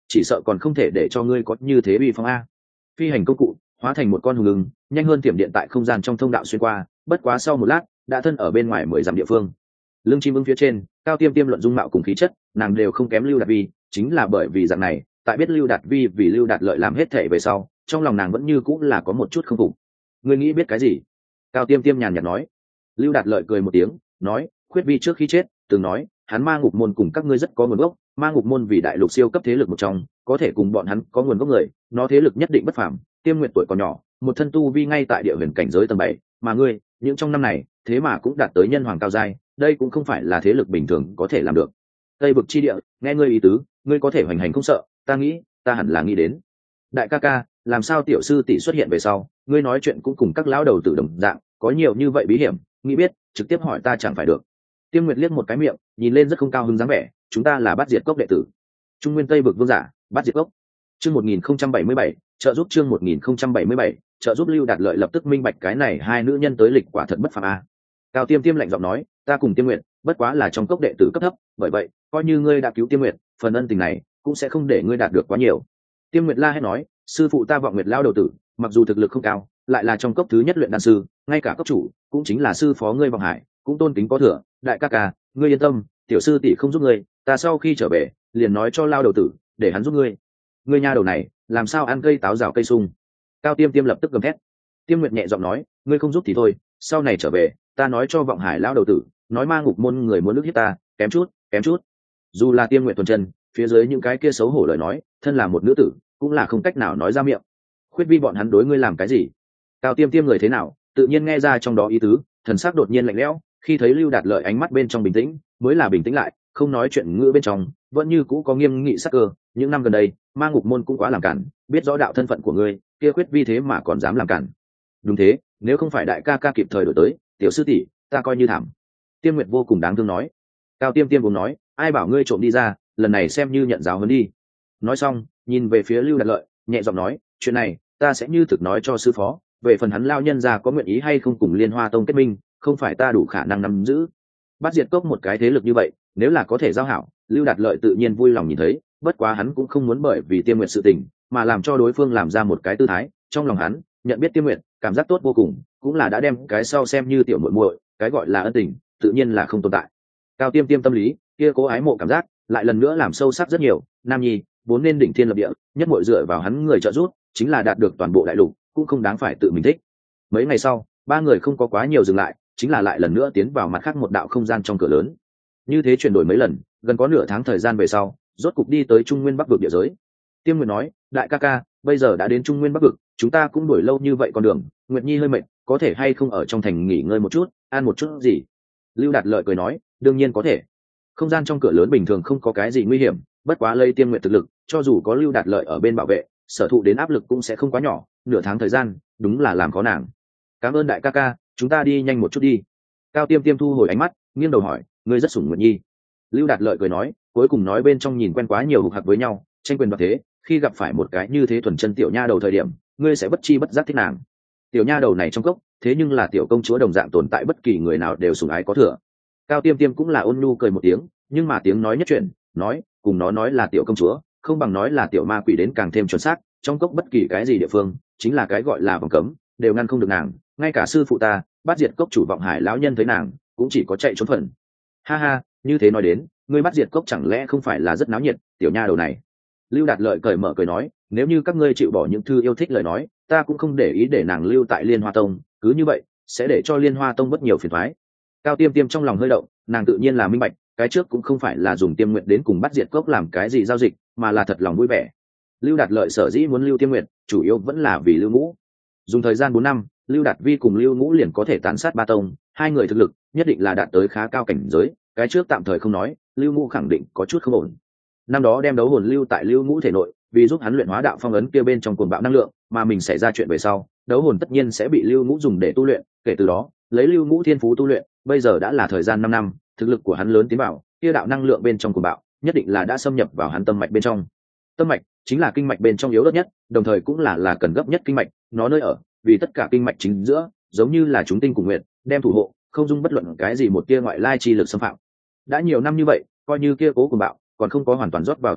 A: chỉ sợ còn không thể để cho ngươi có như thế uy phong a. Phi hành công cụ hóa thành một con hùng lưng, nhanh hơn tiềm điện tại không gian trong thông đạo xuyên qua, bất quá sau một lát đã thân ở bên ngoài 10 dặm địa phương. Lưng chim ưng phía trên, Cao Tiêm Tiêm luận dung mạo cùng khí chất, nàng đều không kém Lưu Đạt Vi, chính là bởi vì dạng này, tại biết Lưu Đạt Vi vì Lưu Đạt Lợi làm hết thể về sau, trong lòng nàng vẫn như cũng là có một chút không phục. Ngươi nghĩ biết cái gì? Cao Tiêm Tiêm nhàn nhạt nói. Lưu Đạt Lợi cười một tiếng, nói, Khuyết Vi trước khi chết từng nói, hắn Ma Ngục môn cùng các ngươi rất có nguồn gốc, Ma Ngục môn vì đại lục siêu cấp thế lực một trong, có thể cùng bọn hắn có nguồn gốc người, nó thế lực nhất định bất phàm. Tiêm Nguyệt tuổi còn nhỏ, một thân tu vi ngay tại địa huyền cảnh giới tầng 7, mà ngươi, những trong năm này, thế mà cũng đạt tới nhân hoàng cao giai, đây cũng không phải là thế lực bình thường có thể làm được. Tây vực chi địa, nghe ngươi ý tứ, ngươi có thể hoành hành không sợ, ta nghĩ, ta hẳn là nghĩ đến. Đại ca ca, làm sao tiểu sư tỷ xuất hiện về sau, ngươi nói chuyện cũng cùng các lão đầu tử đồng dạng, có nhiều như vậy bí hiểm, nghĩ biết, trực tiếp hỏi ta chẳng phải được. Tiêm Nguyệt liếc một cái miệng, nhìn lên rất không cao hứng dáng vẻ, chúng ta là Bát Diệt Cốc đệ tử. Trung Nguyên Tây vực vương giả, Bát Diệt Cốc. Chương 1077, trợ giúp chương 1077, trợ giúp. Lưu Đạt Lợi lập tức minh bạch cái này hai nữ nhân tới lịch quả thật bất phàm a. Cao Tiêm Tiêm lạnh giọng nói, ta cùng Tiêm Nguyệt bất quá là trong cốc đệ tử cấp thấp, bởi vậy coi như ngươi đã cứu Tiêm Nguyệt, phần ân tình này cũng sẽ không để ngươi đạt được quá nhiều. Tiêm Nguyệt la hét nói, sư phụ ta Vọng Nguyệt lao đầu tử, mặc dù thực lực không cao, lại là trong cốc thứ nhất luyện đan sư, ngay cả cấp chủ cũng chính là sư phó ngươi Vọng Hải, cũng tôn kính có thừa. Đại ca ca, ngươi yên tâm, tiểu sư tỷ không giúp ngươi, ta sau khi trở về liền nói cho lao đầu tử để hắn giúp ngươi. Ngươi nha đầu này làm sao ăn cây táo rào cây sung. Cao Tiêm Tiêm lập tức gầm thét. Tiêm Nguyệt nhẹ giọng nói, ngươi không giúp thì thôi, sau này trở về ta nói cho Vọng Hải lao đầu tử, nói Ma Ngục môn người muốn nước hiếp ta, kém chút. Dù là Tiêm Nguyệt tuần chân, phía dưới những cái kia xấu hổ lời nói, thân là một nữ tử cũng là không cách nào nói ra miệng. Khuyết Vi bọn hắn đối ngươi làm cái gì? Cao Tiêm Tiêm người thế nào, tự nhiên nghe ra trong đó ý tứ, thần sắc đột nhiên lạnh lẽo, khi thấy Lưu Đạt Lợi ánh mắt bên trong bình tĩnh, mới là bình tĩnh lại, không nói chuyện ngữ bên trong vẫn như cũ có nghiêm nghị sắc cơ. Những năm gần đây Ma Ngục môn cũng quá làm cản, biết rõ đạo thân phận của ngươi, kia Khuyết Vi thế mà còn dám làm cản. Đúng thế, nếu không phải đại ca ca kịp thời đổi tới, tiểu sư tỷ ta coi như thảm. Tiêm Nguyệt vô cùng đáng thương nói. Cao Tiêm Tiêm cũng nói, ai bảo ngươi trộm đi ra, lần này xem như nhận giáo huấn đi. Nói xong nhìn về phía Lưu Đạt Lợi, nhẹ giọng nói, chuyện này ta sẽ như thực nói cho sư phó, về phần hắn lao nhân ra có nguyện ý hay không cùng Liên Hoa Tông kết minh, không phải ta đủ khả năng nắm giữ. Bát Diệt Cốc một cái thế lực như vậy, nếu là có thể giao hảo, Lưu Đạt Lợi tự nhiên vui lòng nhìn thấy, bất quá hắn cũng không muốn bởi vì Tiêm Nguyệt sự tình mà làm cho đối phương làm ra một cái tư thái. Trong lòng hắn nhận biết Tiêm Nguyệt, cảm giác tốt vô cùng, cũng là đã đem cái sau xem như tiểu muội muội, cái gọi là ân tình tự nhiên là không tồn tại. Cao Tiêm Tiêm tâm lý kia cố ái mộ cảm giác lại lần nữa làm sâu sắc rất nhiều. Nam nhi vốn nên đỉnh thiên lập địa, nhất muội dựa vào hắn người trợ giúp, chính là đạt được toàn bộ đại lục, cũng không đáng phải tự mình thích. Mấy ngày sau, ba người không có quá nhiều dừng lại, chính là lại lần nữa tiến vào mặt khác một đạo không gian trong cửa lớn. Như thế chuyển đổi mấy lần, gần có nửa tháng thời gian về sau, rốt cục đi tới Trung Nguyên Bắc vực địa giới. Tiêm Nguyệt nói, đại ca ca, bây giờ đã đến Trung Nguyên Bắc vực, chúng ta cũng đuổi lâu như vậy con đường, Nguyệt Nhi hơi mệt, có thể hay không ở trong thành nghỉ ngơi một chút, ăn một chút gì? Lưu Đạt Lợi cười nói, đương nhiên có thể. Không gian trong cửa lớn bình thường không có cái gì nguy hiểm, bất quá lây Tiêm Nguyệt thực lực, cho dù có Lưu Đạt Lợi ở bên bảo vệ, sở thụ đến áp lực cũng sẽ không quá nhỏ. Nửa tháng thời gian, đúng là làm khó nàng. Cảm ơn đại ca ca, chúng ta đi nhanh một chút đi. Cao Tiêm Tiêm thu hồi ánh mắt, nghiêng đầu hỏi, ngươi rất sủng Nguyệt Nhi. Lưu Đạt Lợi cười nói, cuối cùng nói bên trong nhìn quen quá nhiều hục hặc với nhau, tranh quyền đoạt thế, khi gặp phải một cái như thế thuần chân tiểu nha đầu thời điểm, ngươi sẽ bất chi bất giác thích nàng. Tiểu nha đầu này trong cốc, thế nhưng là tiểu công chúa đồng dạng tồn tại, bất kỳ người nào đều sủng ái có thừa. Cao Tiêm Tiêm cũng là ôn nhu cười một tiếng, nhưng mà tiếng nói nhất chuyển, nói, cùng nó nói là tiểu công chúa, không bằng nói là tiểu ma quỷ đến càng thêm chuẩn xác. Trong cốc bất kỳ cái gì địa phương, chính là cái gọi là vòng cấm, đều ngăn không được nàng. Ngay cả sư phụ ta, Bát Diệt Cốc chủ Vọng Hải lão nhân thấy nàng, cũng chỉ có chạy trốn phần. Ha ha, như thế nói đến, ngươi Bát Diệt Cốc chẳng lẽ không phải là rất náo nhiệt, tiểu nha đầu này. Lưu Đạt Lợi cởi mở cười nói, nếu như các ngươi chịu bỏ những thư yêu thích lời nói, ta cũng không để ý để nàng lưu tại Liên Hoa Tông, cứ như vậy sẽ để cho Liên Hoa Tông bất nhiều phiền toái. Cao Tiêm Tiêm trong lòng hơi động, nàng tự nhiên là minh bạch, cái trước cũng không phải là dùng Tiêm Nguyệt đến cùng Bát Diệt Cốc làm cái gì giao dịch, mà là thật lòng vui vẻ. Lưu Đạt Lợi sở dĩ muốn lưu Tiêm Nguyệt, chủ yếu vẫn là vì Lưu Ngũ. Dùng thời gian 4 năm, Lưu Đạt Vi cùng Lưu Ngũ liền có thể tán sát ba tông, hai người thực lực nhất định là đạt tới khá cao cảnh giới, cái trước tạm thời không nói, Lưu Ngũ khẳng định có chút không ổn. Năm đó đem đấu hồn lưu tại Lưu Ngũ thể nội, vì giúp hắn luyện hóa đạo phong ấn kia bên trong cuồng bạo năng lượng, mà mình xảy ra chuyện về sau, đấu hồn tất nhiên sẽ bị Lưu Ngũ dùng để tu luyện, kể từ đó, lấy Lưu Ngũ thiên phú tu luyện, bây giờ đã là thời gian 5 năm, thực lực của hắn lớn tiến vào, kia đạo năng lượng bên trong cuồng bạo, nhất định là đã xâm nhập vào hắn tâm mạch bên trong. Tâm mạch chính là kinh mạch bên trong yếu ớt nhất, đồng thời cũng là cần gấp nhất kinh mạch, nó nơi ở, vì tất cả kinh mạch chính giữa, giống như là chúng tinh cùng nguyện, đem thủ hộ, không dung bất luận cái gì một tia ngoại lai chi lực xâm phạm. Đã nhiều năm như vậy, coi như kia cố cuồng bạo, còn không có hoàn toàn rót vào tâm mạch,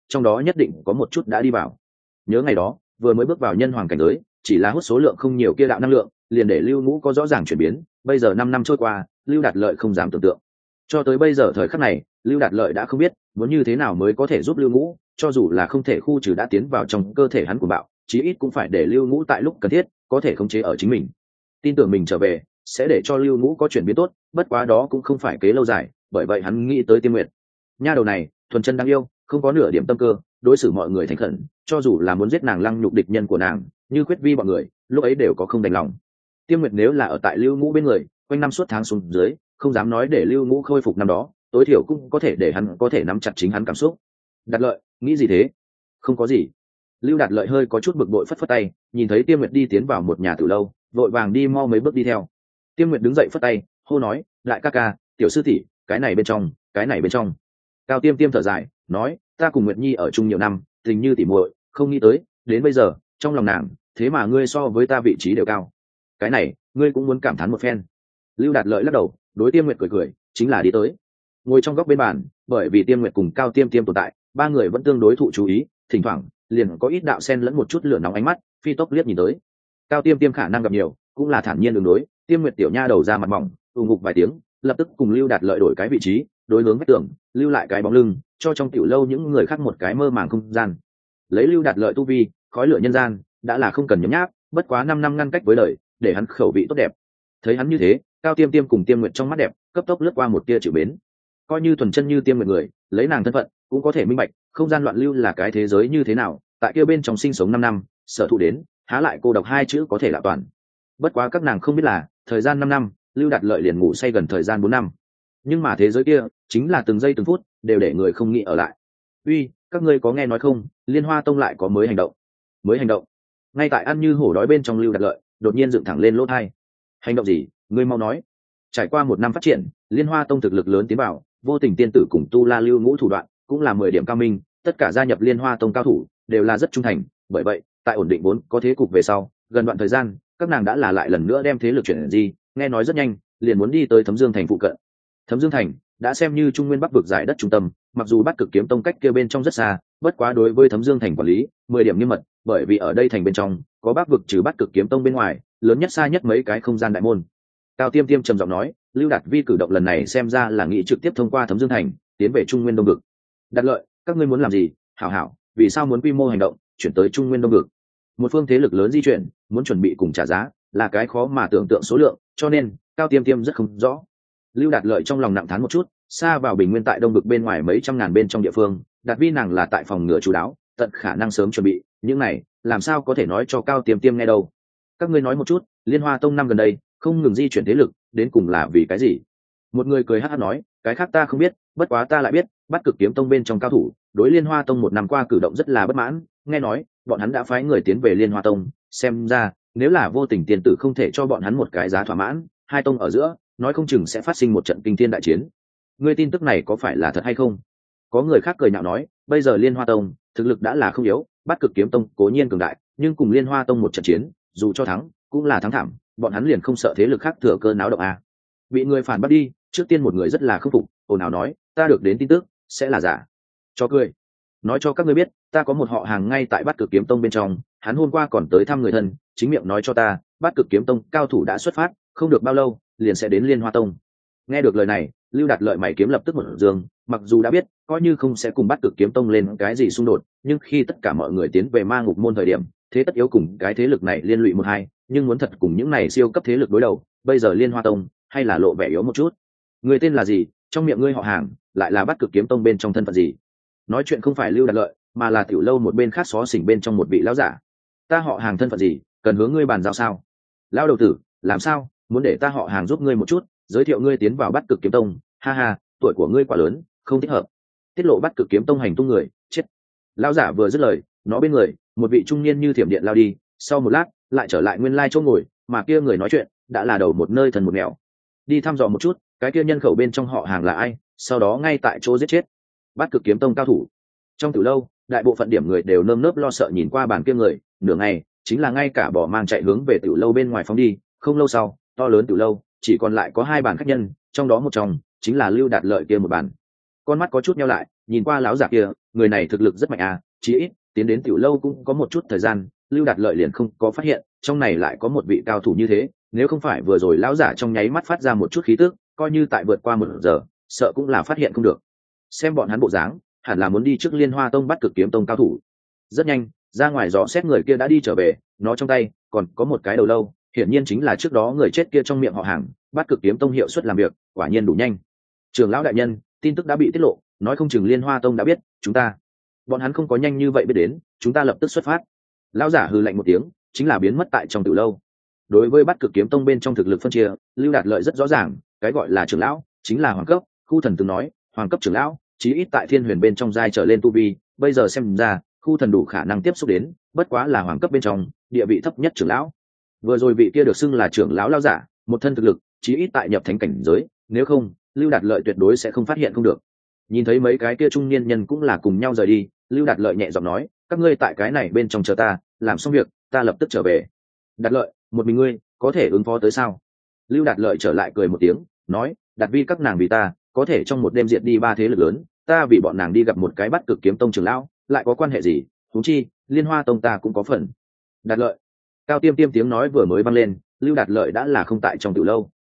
A: trong đó nhất định có một chút đã đi vào. Nhớ ngày đó vừa mới bước vào nhân hoàng cảnh giới, chỉ là hút số lượng không nhiều kia đạo năng lượng liền để Lưu Ngũ có rõ ràng chuyển biến. Bây giờ 5 năm trôi qua, Lưu Đạt Lợi không dám tưởng tượng. Cho tới bây giờ thời khắc này, Lưu Đạt Lợi đã không biết muốn như thế nào mới có thể giúp Lưu Ngũ, cho dù là không thể khu trừ đã tiến vào trong cơ thể hắn của bạo, chí ít cũng phải để Lưu Ngũ tại lúc cần thiết có thể khống chế ở chính mình. Tin tưởng mình trở về sẽ để cho Lưu Ngũ có chuyển biến tốt, bất quá đó cũng không phải kế lâu dài, bởi vậy hắn nghĩ tới Tiêm Nguyệt. Nha đầu này thuần chân đáng yêu, không có nửa điểm tâm cơ, đối xử mọi người thành khẩn, cho dù là muốn giết nàng lăng nhục địch nhân của nàng như Khuyết Vi bọn người, lúc ấy đều có không đành lòng. Tiêm Nguyệt nếu là ở tại Lưu Ngũ bên người quanh năm suốt tháng xuống dưới, không dám nói để Lưu Ngũ khôi phục năm đó, tối thiểu cũng có thể để hắn có thể nắm chặt chính hắn cảm xúc. Đạt Lợi nghĩ gì thế? Không có gì. Lưu Đạt Lợi hơi có chút bực bội phất phất tay, nhìn thấy Tiêm Nguyệt đi tiến vào một nhà tử lâu, vội vàng đi mau mấy bước đi theo. Tiêm Nguyệt đứng dậy phất tay hô nói, đại ca ca, tiểu sư tỷ, cái này bên trong, cái này bên trong. Cao Tiêm Tiêm thở dài nói, ta cùng Nguyệt Nhi ở chung nhiều năm, tình như tỉ muội, không nghĩ tới đến bây giờ trong lòng nàng thế mà ngươi so với ta vị trí đều cao. Cái này ngươi cũng muốn cảm thán một phen. Lưu Đạt Lợi lắc đầu đối Tiêm Nguyệt cười cười, chính là đi tới ngồi trong góc bên bàn. Bởi vì Tiêm Nguyệt cùng Cao Tiêm Tiêm tồn tại, ba người vẫn tương đối thụ chú ý, thỉnh thoảng liền có ít đạo sen lẫn một chút lửa nóng ánh mắt phi tốc liếc nhìn tới. Cao Tiêm Tiêm khả năng gặp nhiều cũng là thản nhiên đường đối. Tiêm Nguyệt tiểu nha đầu ra mặt mỏng ngục vài tiếng, lập tức cùng Lưu Đạt Lợi đổi cái vị trí, đối hướng vách tường, lưu lại cái bóng lưng, cho trong tiểu lâu những người khác một cái mơ màng không gian. Lấy Lưu Đạt Lợi tu vi, khói lửa nhân gian đã là không cần nhấm nháp, bất quá 5 năm ngăn cách với đời, để hắn khẩu vị tốt đẹp. Thấy hắn như thế, Cao Tiêm Tiêm cùng Tiêm Nguyệt trong mắt đẹp cấp tốc lướt qua một tia chịu mến. Coi như thuần chân như Tiêm Nguyệt người, lấy nàng thân phận cũng có thể minh bạch không gian loạn lưu là cái thế giới như thế nào, tại kia bên trong sinh sống 5 năm, sở thụ đến há lại cô độc hai chữ có thể lạ toàn. Bất quá các nàng không biết là thời gian 5 năm, Lưu Đạt Lợi liền ngủ say gần thời gian 4 năm. Nhưng mà thế giới kia chính là từng giây từng phút đều để người không nghĩ ở lại. Uy, các ngươi có nghe nói không, Liên Hoa Tông lại có mới hành động. Mới hành động? Ngay tại ăn như hổ đói bên trong Lưu Đạt Lợi đột nhiên dựng thẳng lên lỗ tai. Hành động gì? Ngươi mau nói. Trải qua 1 năm phát triển, Liên Hoa Tông thực lực lớn tiến vào, vô tình tiên tử cùng tu la Lưu Ngũ thủ đoạn cũng là 10 điểm cao minh, tất cả gia nhập Liên Hoa Tông cao thủ đều là rất trung thành, bởi vậy tại ổn định vốn có thế cục về sau, gần đoạn thời gian các nàng đã là lại lần nữa đem thế lực chuyển gì, nghe nói rất nhanh liền muốn đi tới Thấm Dương thành phụ cận. Thấm Dương thành đã xem như Trung Nguyên Bắc vực giải đất trung tâm, mặc dù Bắc Cực Kiếm Tông cách kia bên trong rất xa, bất quá đối với Thấm Dương thành quản lý 10 điểm nghiêm mật, bởi vì ở đây thành bên trong có Bắc vực trừ Bắc Cực Kiếm Tông bên ngoài, lớn nhất xa nhất mấy cái không gian đại môn. Cao Tiêm Tiêm trầm giọng nói, Lưu Đạt Vi cử động lần này xem ra là nghĩ trực tiếp thông qua Thấm Dương thành tiến về Trung Nguyên Đông vực. Đạt Lợi, các ngươi muốn làm gì? Hảo hảo, vì sao muốn quy mô hành động chuyển tới Trung Nguyên Đông vực? Một phương thế lực lớn di chuyển, muốn chuẩn bị cùng trả giá, là cái khó mà tưởng tượng số lượng, cho nên Cao Tiêm Tiêm rất không rõ. Lưu Đạt Lợi trong lòng nặng thán một chút, xa vào bình nguyên tại Đông vực bên ngoài mấy trăm ngàn bên trong địa phương, Đạt Vi nàng là tại phòng ngừa chú đáo, tận khả năng sớm chuẩn bị, những này làm sao có thể nói cho Cao Tiêm Tiêm nghe đâu. Các ngươi nói một chút, Liên Hoa Tông năm gần đây không ngừng di chuyển thế lực, đến cùng là vì cái gì? Một người cười hắc hắc nói, cái khác ta không biết, bất quá ta lại biết, Bắc Cực Kiếm Tông bên trong cao thủ đối Liên Hoa Tông 1 năm qua cử động rất là bất mãn, nghe nói bọn hắn đã phái người tiến về Liên Hoa Tông, xem ra nếu là vô tình tiên tử không thể cho bọn hắn một cái giá thỏa mãn, hai tông ở giữa nói không chừng sẽ phát sinh một trận kinh thiên đại chiến. Ngươi tin tức này có phải là thật hay không? Có người khác cười nhạo nói, bây giờ Liên Hoa Tông thực lực đã là không yếu, Bắc Cực Kiếm Tông cố nhiên cường đại, nhưng cùng Liên Hoa Tông một trận chiến, dù cho thắng cũng là thắng thảm, bọn hắn liền không sợ thế lực khác thừa cơ náo động à? Bị người phản bắt đi, trước tiên một người rất là khâm phục, ồn ào nói, ta được đến tin tức sẽ là giả. Cho cười. Nói cho các ngươi biết, ta có một họ hàng ngay tại Bắc Cực Kiếm Tông bên trong, hắn hôm qua còn tới thăm người thân, chính miệng nói cho ta, Bắc Cực Kiếm Tông cao thủ đã xuất phát, không được bao lâu liền sẽ đến Liên Hoa Tông. Nghe được lời này, Lưu Đạt Lợi mày kiếm lập tức một dương, mặc dù đã biết coi như không sẽ cùng Bắc Cực Kiếm Tông lên cái gì xung đột, nhưng khi tất cả mọi người tiến về Ma Ngục môn thời điểm, thế tất yếu cùng cái thế lực này liên lụy một hai, nhưng muốn thật cùng những này siêu cấp thế lực đối đầu, bây giờ Liên Hoa Tông hay là lộ vẻ yếu một chút. Người tên là gì? Trong miệng ngươi họ hàng lại là Bắc Cực Kiếm Tông bên trong thân phận gì? Nói chuyện không phải Lưu Đạt Lợi, mà là tiểu lâu một bên khác xó xỉnh bên trong một vị lão giả. Ta họ hàng thân phận gì, cần hướng ngươi bàn giao sao? Lão đầu tử, làm sao, muốn để ta họ hàng giúp ngươi một chút, giới thiệu ngươi tiến vào Bắc Cực Kiếm Tông? Ha ha, tuổi của ngươi quá lớn, không thích hợp. Tiết lộ Bắc Cực Kiếm Tông hành tung người, chết. Lão giả vừa dứt lời, nó bên người một vị trung niên như thiểm điện lao đi, sau một lát lại trở lại nguyên lai chỗ ngồi, mà kia người nói chuyện đã là đầu một nơi thần một nẻo. Đi thăm dò một chút cái kia nhân khẩu bên trong họ hàng là ai, sau đó ngay tại chỗ giết chết. Bắc Cực Kiếm Tông cao thủ. Trong từ lâu, đại bộ phận điểm người đều nơm nớp lo sợ nhìn qua bàn kia người, nửa ngày chính là ngay cả bỏ mang chạy hướng về tiểu lâu bên ngoài phóng đi. Không lâu sau, to lớn tiểu lâu chỉ còn lại có 2 bàn khách nhân, trong đó một trong chính là Lưu Đạt Lợi kia một bàn. Con mắt có chút nheo lại, nhìn qua láo giả kia, người này thực lực rất mạnh à, chí ít tiến đến tiểu lâu cũng có một chút thời gian. Lưu Đạt Lợi liền không có phát hiện trong này lại có một vị cao thủ như thế, nếu không phải vừa rồi lão giả trong nháy mắt phát ra một chút khí tức, coi như tại vượt qua 1 giờ sợ cũng là phát hiện không được. Xem bọn hắn bộ dáng hẳn là muốn đi trước Liên Hoa Tông bắt Cực Kiếm Tông cao thủ. Rất nhanh ra ngoài dò xét người kia đã đi trở về, nó trong tay còn có một cái đầu lâu, hiển nhiên chính là trước đó người chết kia trong miệng họ Hàng. Bắt Cực Kiếm Tông hiệu suất làm việc quả nhiên đủ nhanh. Trưởng lão đại nhân, tin tức đã bị tiết lộ, nói không chừng Liên Hoa Tông đã biết bọn hắn không có nhanh như vậy biết đến, chúng ta lập tức xuất phát. Lão giả hừ lạnh một tiếng, chính là biến mất tại trong tiểu lâu. Đối với Bắt Cực Kiếm Tông bên trong thực lực phân chia, Lưu Đạt Lợi rất rõ ràng, cái gọi là trưởng lão chính là hoàng cấp. Khu thần từng nói hoàng cấp trưởng lão chí ít tại Thiên Huyền bên trong giai trở lên tu vi, bây giờ xem ra khu thần đủ khả năng tiếp xúc đến, bất quá là hoàng cấp bên trong địa vị thấp nhất trưởng lão. Vừa rồi vị kia được xưng là trưởng lão lão giả, một thân thực lực chí ít tại nhập thánh cảnh giới, nếu không Lưu Đạt Lợi tuyệt đối sẽ không phát hiện không được. Nhìn thấy mấy cái kia trung niên nhân cũng là cùng nhau rời đi, Lưu Đạt Lợi nhẹ giọng nói, các ngươi tại cái này bên trong chờ ta, làm xong việc ta lập tức trở về. Đạt Lợi, một mình ngươi có thể ứng phó tới sao? Lưu Đạt Lợi trở lại cười một tiếng, nói, Đạt Vi các nàng vì ta có thể trong một đêm diệt đi 3 thế lực lớn, ta vì bọn nàng đi gặp một cái Bắt Cực Kiếm Tông trưởng lão lại có quan hệ gì? Huống chi Liên Hoa Tông ta cũng có phần. Đạt Lợi. Cao Tiêm Tiêm tiếng nói vừa mới vang lên, Lưu Đạt Lợi đã là không tại trong tiểu lâu.